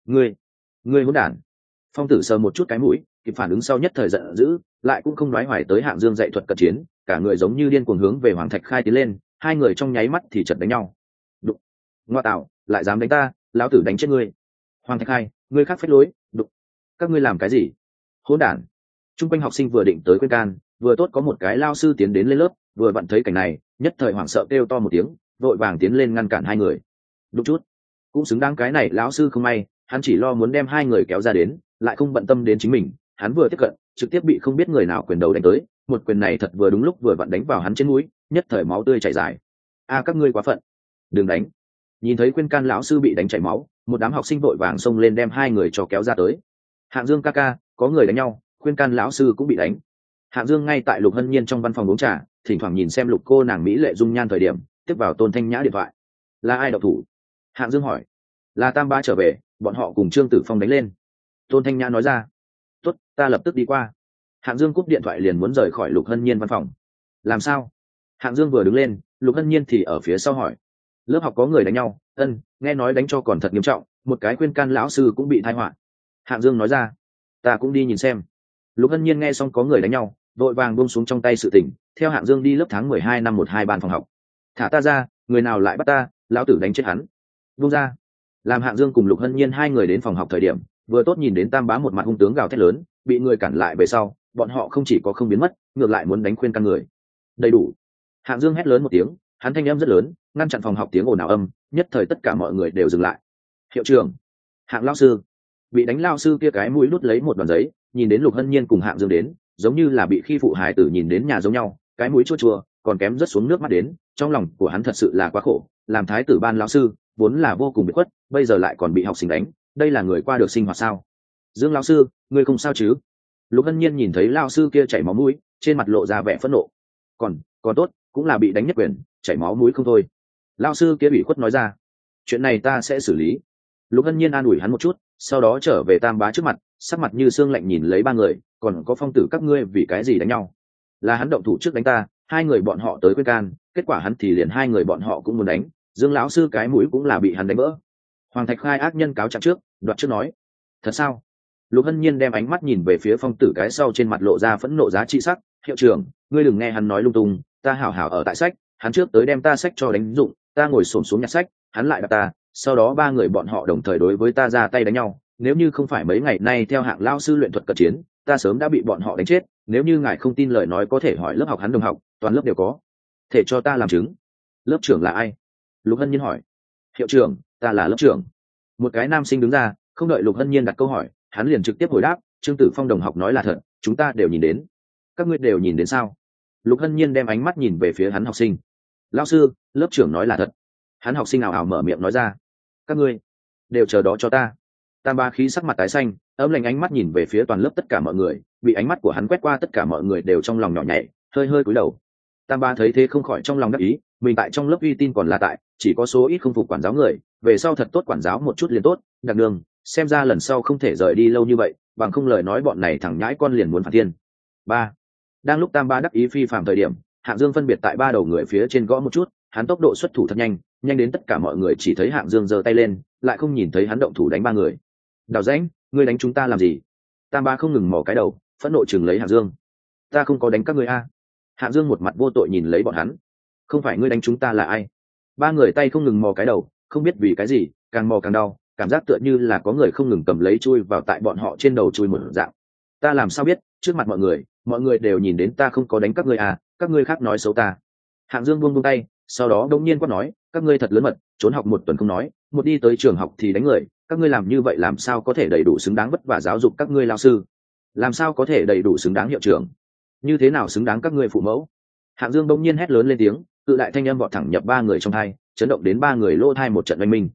Ngươi hỗn đản." Phong Tử sờ một chút cái mũi, kịp phản ứng sau nhất thời giận dữ, lại cũng không nói hoài tới Hạng Dương dạy thuật cận chiến, cả người giống như điên cuồng hướng về Hoàng Thạch Khai tiến lên, hai người trong nháy mắt thì chợt đánh nhau. "Đụng, ngoa tạo, lại dám đánh ta, lão tử đánh chết ngươi." "Hoàng Thạch Khai, ngươi khác phách lối, đụng, các ngươi làm cái gì? Hỗn đản." Trung quanh học sinh vừa định tới khuyên can, vừa tốt có một cái lao sư tiến đến lên lớp, vừa vặn thấy cảnh này, nhất thời hoảng sợ kêu to một tiếng, vội vàng tiến lên ngăn cản hai người. "Đụng chút, cũng xứng đáng cái này lão sư không may, hắn chỉ lo muốn đem hai người kéo ra đến, lại không bận tâm đến chính mình, hắn vừa tiếp cận trực tiếp bị không biết người nào quyền đầu đánh tới, một quyền này thật vừa đúng lúc vừa vặn đánh vào hắn trên mũi, nhất thời máu tươi chảy dài. A các ngươi quá phận, đừng đánh." Nhìn thấy khuyên can lão sư bị đánh chảy máu, một đám học sinh vội vàng xông lên đem hai người cho kéo ra tới. "Hạng Dương ca ca, có người đánh nhau." Khuyên can lão sư cũng bị đánh. Hạng Dương ngay tại Lục Hân Nhiên trong văn phòng uống trà, thỉnh thoảng nhìn xem Lục cô nàng mỹ lệ dung nhan thời điểm, tiếp vào Tôn Thanh Nhã điện thoại. "Là ai động thủ?" Hạng Dương hỏi. "Là Tam Ba trở về, bọn họ cùng Trương Tử Phong đánh lên." Tôn Thanh Nhã nói ra. "Tốt, ta lập tức đi qua." Hạng Dương cúp điện thoại liền muốn rời khỏi Lục Hân Nhiên văn phòng. "Làm sao?" Hạng Dương vừa đứng lên, Lục Hân Nhiên thì ở phía sau hỏi. "Lớp học có người đánh nhau." Nghe nói đánh cho còn thật nghiêm trọng, một cái khuyên can lão sư cũng bị tai họa." Hạng Dương nói ra. "Ta cũng đi nhìn xem." Lục Hân Nhiên nghe xong có người đánh nhau, vội vàng buông xuống trong tay sự tình, theo Hạng Dương đi lớp tháng 12 năm 12 ban phòng học. "Thả ta ra, người nào lại bắt ta, lão tử đánh chết hắn." "Buông ra." Làm Hạng Dương cùng Lục Hân Nhiên hai người đến phòng học thời điểm, vừa tốt nhìn đến Tam Bá một mặt hung tướng gào thét lớn, bị người cản lại về sau, bọn họ không chỉ có không biến mất, ngược lại muốn đánh khuyên can người. "Đầy đủ." Hạng Dương hét lớn một tiếng, hắn thanh âm rất lớn, ngăn chặn phòng học tiếng ồn ào âm, nhất thời tất cả mọi người đều dừng lại. "Hiệu trưởng." Hạng lão sư. Bị đánh lão sư kia cái mũi đút lấy một đoàn giấy, nhìn đến Lục Hân Nhiên cùng Hạng Dương đến, giống như là bị khi phụ hài tử nhìn đến nhà giống nhau, cái mũi chua chua, còn kém rất xuống nước mắt đến, trong lòng của hắn thật sự là quá khổ, làm thái tử ban lão sư, vốn là vô cùng biệt khuất, bây giờ lại còn bị học sinh đánh, đây là người qua được sinh hoạt sao? "Dương lão sư, ngươi không sao chứ?" Lục Hân Nhiên nhìn thấy lão sư kia chảy máu mũi, trên mặt lộ ra vẻ phẫn nộ. Còn tốt, cũng là bị đánh nhất quyền, chảy máu mũi không thôi." Lão sư kia ủy khuất nói ra. "Chuyện này ta sẽ xử lý." Lục Hân Nhiên an ủi hắn một chút, sau đó trở về Tam Bá trước mặt, sắc mặt như xương lạnh nhìn lấy ba người, "Còn có Phong Tử các ngươi vì cái gì đánh nhau? Là hắn động thủ trước đánh ta, hai người bọn họ tới khuyên can, kết quả hắn thì liền hai người bọn họ cũng muốn đánh, Dương lão sư cái mũi cũng là bị hắn đánh vỡ." Hoàng Thạch Khai ác nhân cáo trạng trước, đoạt trước nói. "Thật sao?" Lục Hân Nhiên đem ánh mắt nhìn về phía Phong Tử cái sau, trên mặt lộ ra phẫn nộ giá trị sắc. "Hiệu trưởng, ngươi đừng nghe hắn nói lung tung, ta hảo hảo ở tại sách, hắn trước tới đem ta sách cho đánh dụng, ta ngồi xổm xuống nhặt sách, hắn lại đập ta, sau đó ba người bọn họ đồng thời đối với ta ra tay đánh nhau, nếu như không phải mấy ngày nay theo Hạng lão sư luyện thuật cận chiến, ta sớm đã bị bọn họ đánh chết, nếu như ngài không tin lời nói có thể hỏi lớp học hắn đồng học, toàn lớp đều có thể cho ta làm chứng." "Lớp trưởng là ai?" Lục Hân Nhiên hỏi. "Hiệu trưởng, ta là lớp trưởng." Một cái nam sinh đứng ra, không đợi Lục Hân Nhiên đặt câu hỏi, hắn liền trực tiếp hồi đáp, "Trương Tử Phong đồng học nói là thật, chúng ta đều nhìn đến." "Các ngươi đều nhìn đến sao?" Lục Hân Nhiên đem ánh mắt nhìn về phía hắn học sinh. "Lão sư, lớp trưởng nói là thật." Hắn học sinh nào ảo mở miệng nói ra. "Các ngươi đều chờ đó cho ta." Tam Ba khí sắc mặt tái xanh, ấm lạnh ánh mắt nhìn về phía toàn lớp tất cả mọi người, bị ánh mắt của hắn quét qua, tất cả mọi người đều trong lòng nhỏ nhảy, hơi hơi cúi đầu. Tam Ba thấy thế không khỏi trong lòng đắc ý, mình tại trong lớp uy tin còn là tại, chỉ có số ít không phục quản giáo người, về sau thật tốt quản giáo một chút liền tốt. Đặc Đường, xem ra lần sau không thể rời đi lâu như vậy, bằng không lời nói bọn này thằng nhãi con liền muốn phản thiên. Ba. Đang lúc Tam Ba đắc ý phi phàm thời điểm, Hạng Dương phân biệt tại ba đầu người phía trên gõ một chút, hắn tốc độ xuất thủ thật nhanh, nhanh đến tất cả mọi người chỉ thấy Hạng Dương giơ tay lên, lại không nhìn thấy hắn động thủ đánh ba người. "Đào Rãnh, ngươi đánh chúng ta làm gì?" Tam Ba không ngừng mò cái đầu, phẫn nộ chừng lấy Hạng Dương. "Ta không có đánh các ngươi a." Hạng Dương một mặt vô tội nhìn lấy bọn hắn. "Không phải ngươi đánh chúng ta là ai?" Ba người tay không ngừng mò cái đầu, không biết vì cái gì, càng mò càng đau, cảm giác tựa như là có người không ngừng cầm lấy chui vào tại bọn họ trên đầu chui một dạng. "Ta làm sao biết, trước mặt mọi người đều nhìn đến ta không có đánh các ngươi à, các ngươi khác nói xấu ta." Hạng Dương buông tay, sau đó đống nhiên quát nói, "Các ngươi thật lớn mật, trốn học một tuần không nói, một đi tới trường học thì đánh người, các ngươi làm như vậy làm sao có thể đầy đủ xứng đáng vất vả giáo dục các ngươi lao sư, làm sao có thể đầy đủ xứng đáng hiệu trưởng, như thế nào xứng đáng các ngươi phụ mẫu?" Hạng Dương bỗng nhiên hét lớn lên tiếng, cự đại thanh âm vọt thẳng nhập ba người trong tai, chấn động đến ba người lỗ tai một trận oanh minh.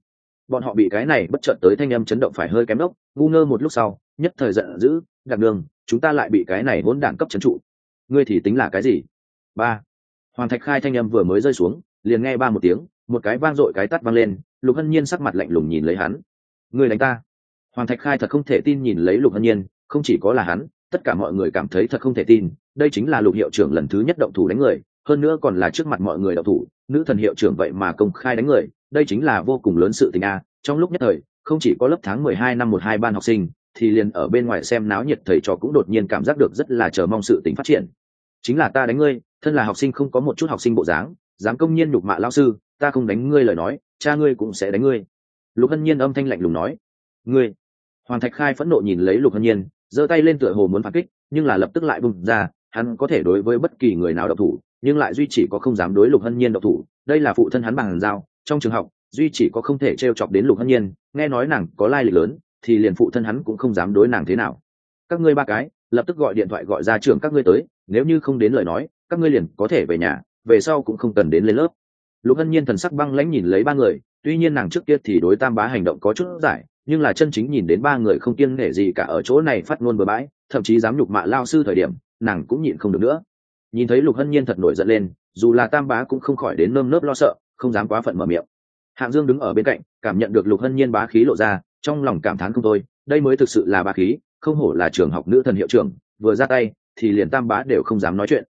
bọn họ bị cái này bất chợt tới thanh âm chấn động phải hơi kém ốc, ngu ngơ một lúc sau nhất thời giận dữ, đặc đường chúng ta lại bị cái này hỗn đản cấp trấn trụ. Ngươi thì tính là cái gì? Ba. Hoàng Thạch Khai thanh âm vừa mới rơi xuống, liền nghe ba một tiếng, một cái vang dội cái tát vang lên. Lục Hân Nhiên sắc mặt lạnh lùng nhìn lấy hắn. Ngươi đánh ta? Hoàng Thạch Khai thật không thể tin nhìn lấy Lục Hân Nhiên, không chỉ có là hắn, tất cả mọi người cảm thấy thật không thể tin. Đây chính là Lục hiệu trưởng lần thứ nhất động thủ đánh người, hơn nữa còn là trước mặt mọi người động thủ. Nữ thần hiệu trưởng vậy mà công khai đánh người, đây chính là vô cùng lớn sự tình a. Trong lúc nhất thời, không chỉ có lớp tháng 12 năm 12 ban học sinh, thì liền ở bên ngoài xem náo nhiệt thầy trò cũng đột nhiên cảm giác được rất là chờ mong sự tình phát triển. Chính là ta đánh ngươi, thân là học sinh không có một chút học sinh bộ dáng, dám công nhiên nhục mạ lão sư, ta không đánh ngươi lời nói, cha ngươi cũng sẽ đánh ngươi. Lục Hân Nhiên âm thanh lạnh lùng nói. Ngươi? Hoàng Thạch Khai phẫn nộ nhìn lấy Lục Hân Nhiên, giơ tay lên tựa hồ muốn phản kích, nhưng là lập tức lại bung ra. Hắn có thể đối với bất kỳ người nào động thủ, nhưng lại duy chỉ có không dám đối Lục Hân Nhiên động thủ. Đây là phụ thân hắn bằng giao, trong trường học duy chỉ có không thể trêu chọc đến Lục Hân Nhiên. Nghe nói nàng có lai lịch lớn, thì liền phụ thân hắn cũng không dám đối nàng thế nào. Các ngươi ba cái lập tức gọi điện thoại gọi ra trưởng các ngươi tới, nếu như không đến lời nói, các ngươi liền có thể về nhà, về sau cũng không cần đến lên lớp. Lục Hân Nhiên thần sắc băng lãnh nhìn lấy ba người, tuy nhiên nàng trước kia thì đối Tam Bá hành động có chút giải, nhưng là chân chính nhìn đến ba người không kiêng nể gì cả ở chỗ này phát ngôn bừa bãi, thậm chí dám nhục mạ lao sư thời điểm, nàng cũng nhịn không được nữa. Nhìn thấy Lục Hân Nhiên thật nổi giận lên, dù là Tam Bá cũng không khỏi đến nơm nớp lo sợ, không dám quá phận mở miệng. Hạng Dương đứng ở bên cạnh, cảm nhận được Lục Hân Nhiên bá khí lộ ra, trong lòng cảm thán không thôi, đây mới thực sự là bá khí, không hổ là trường học nữ thần hiệu trưởng, vừa ra tay thì liền Tam Bá đều không dám nói chuyện.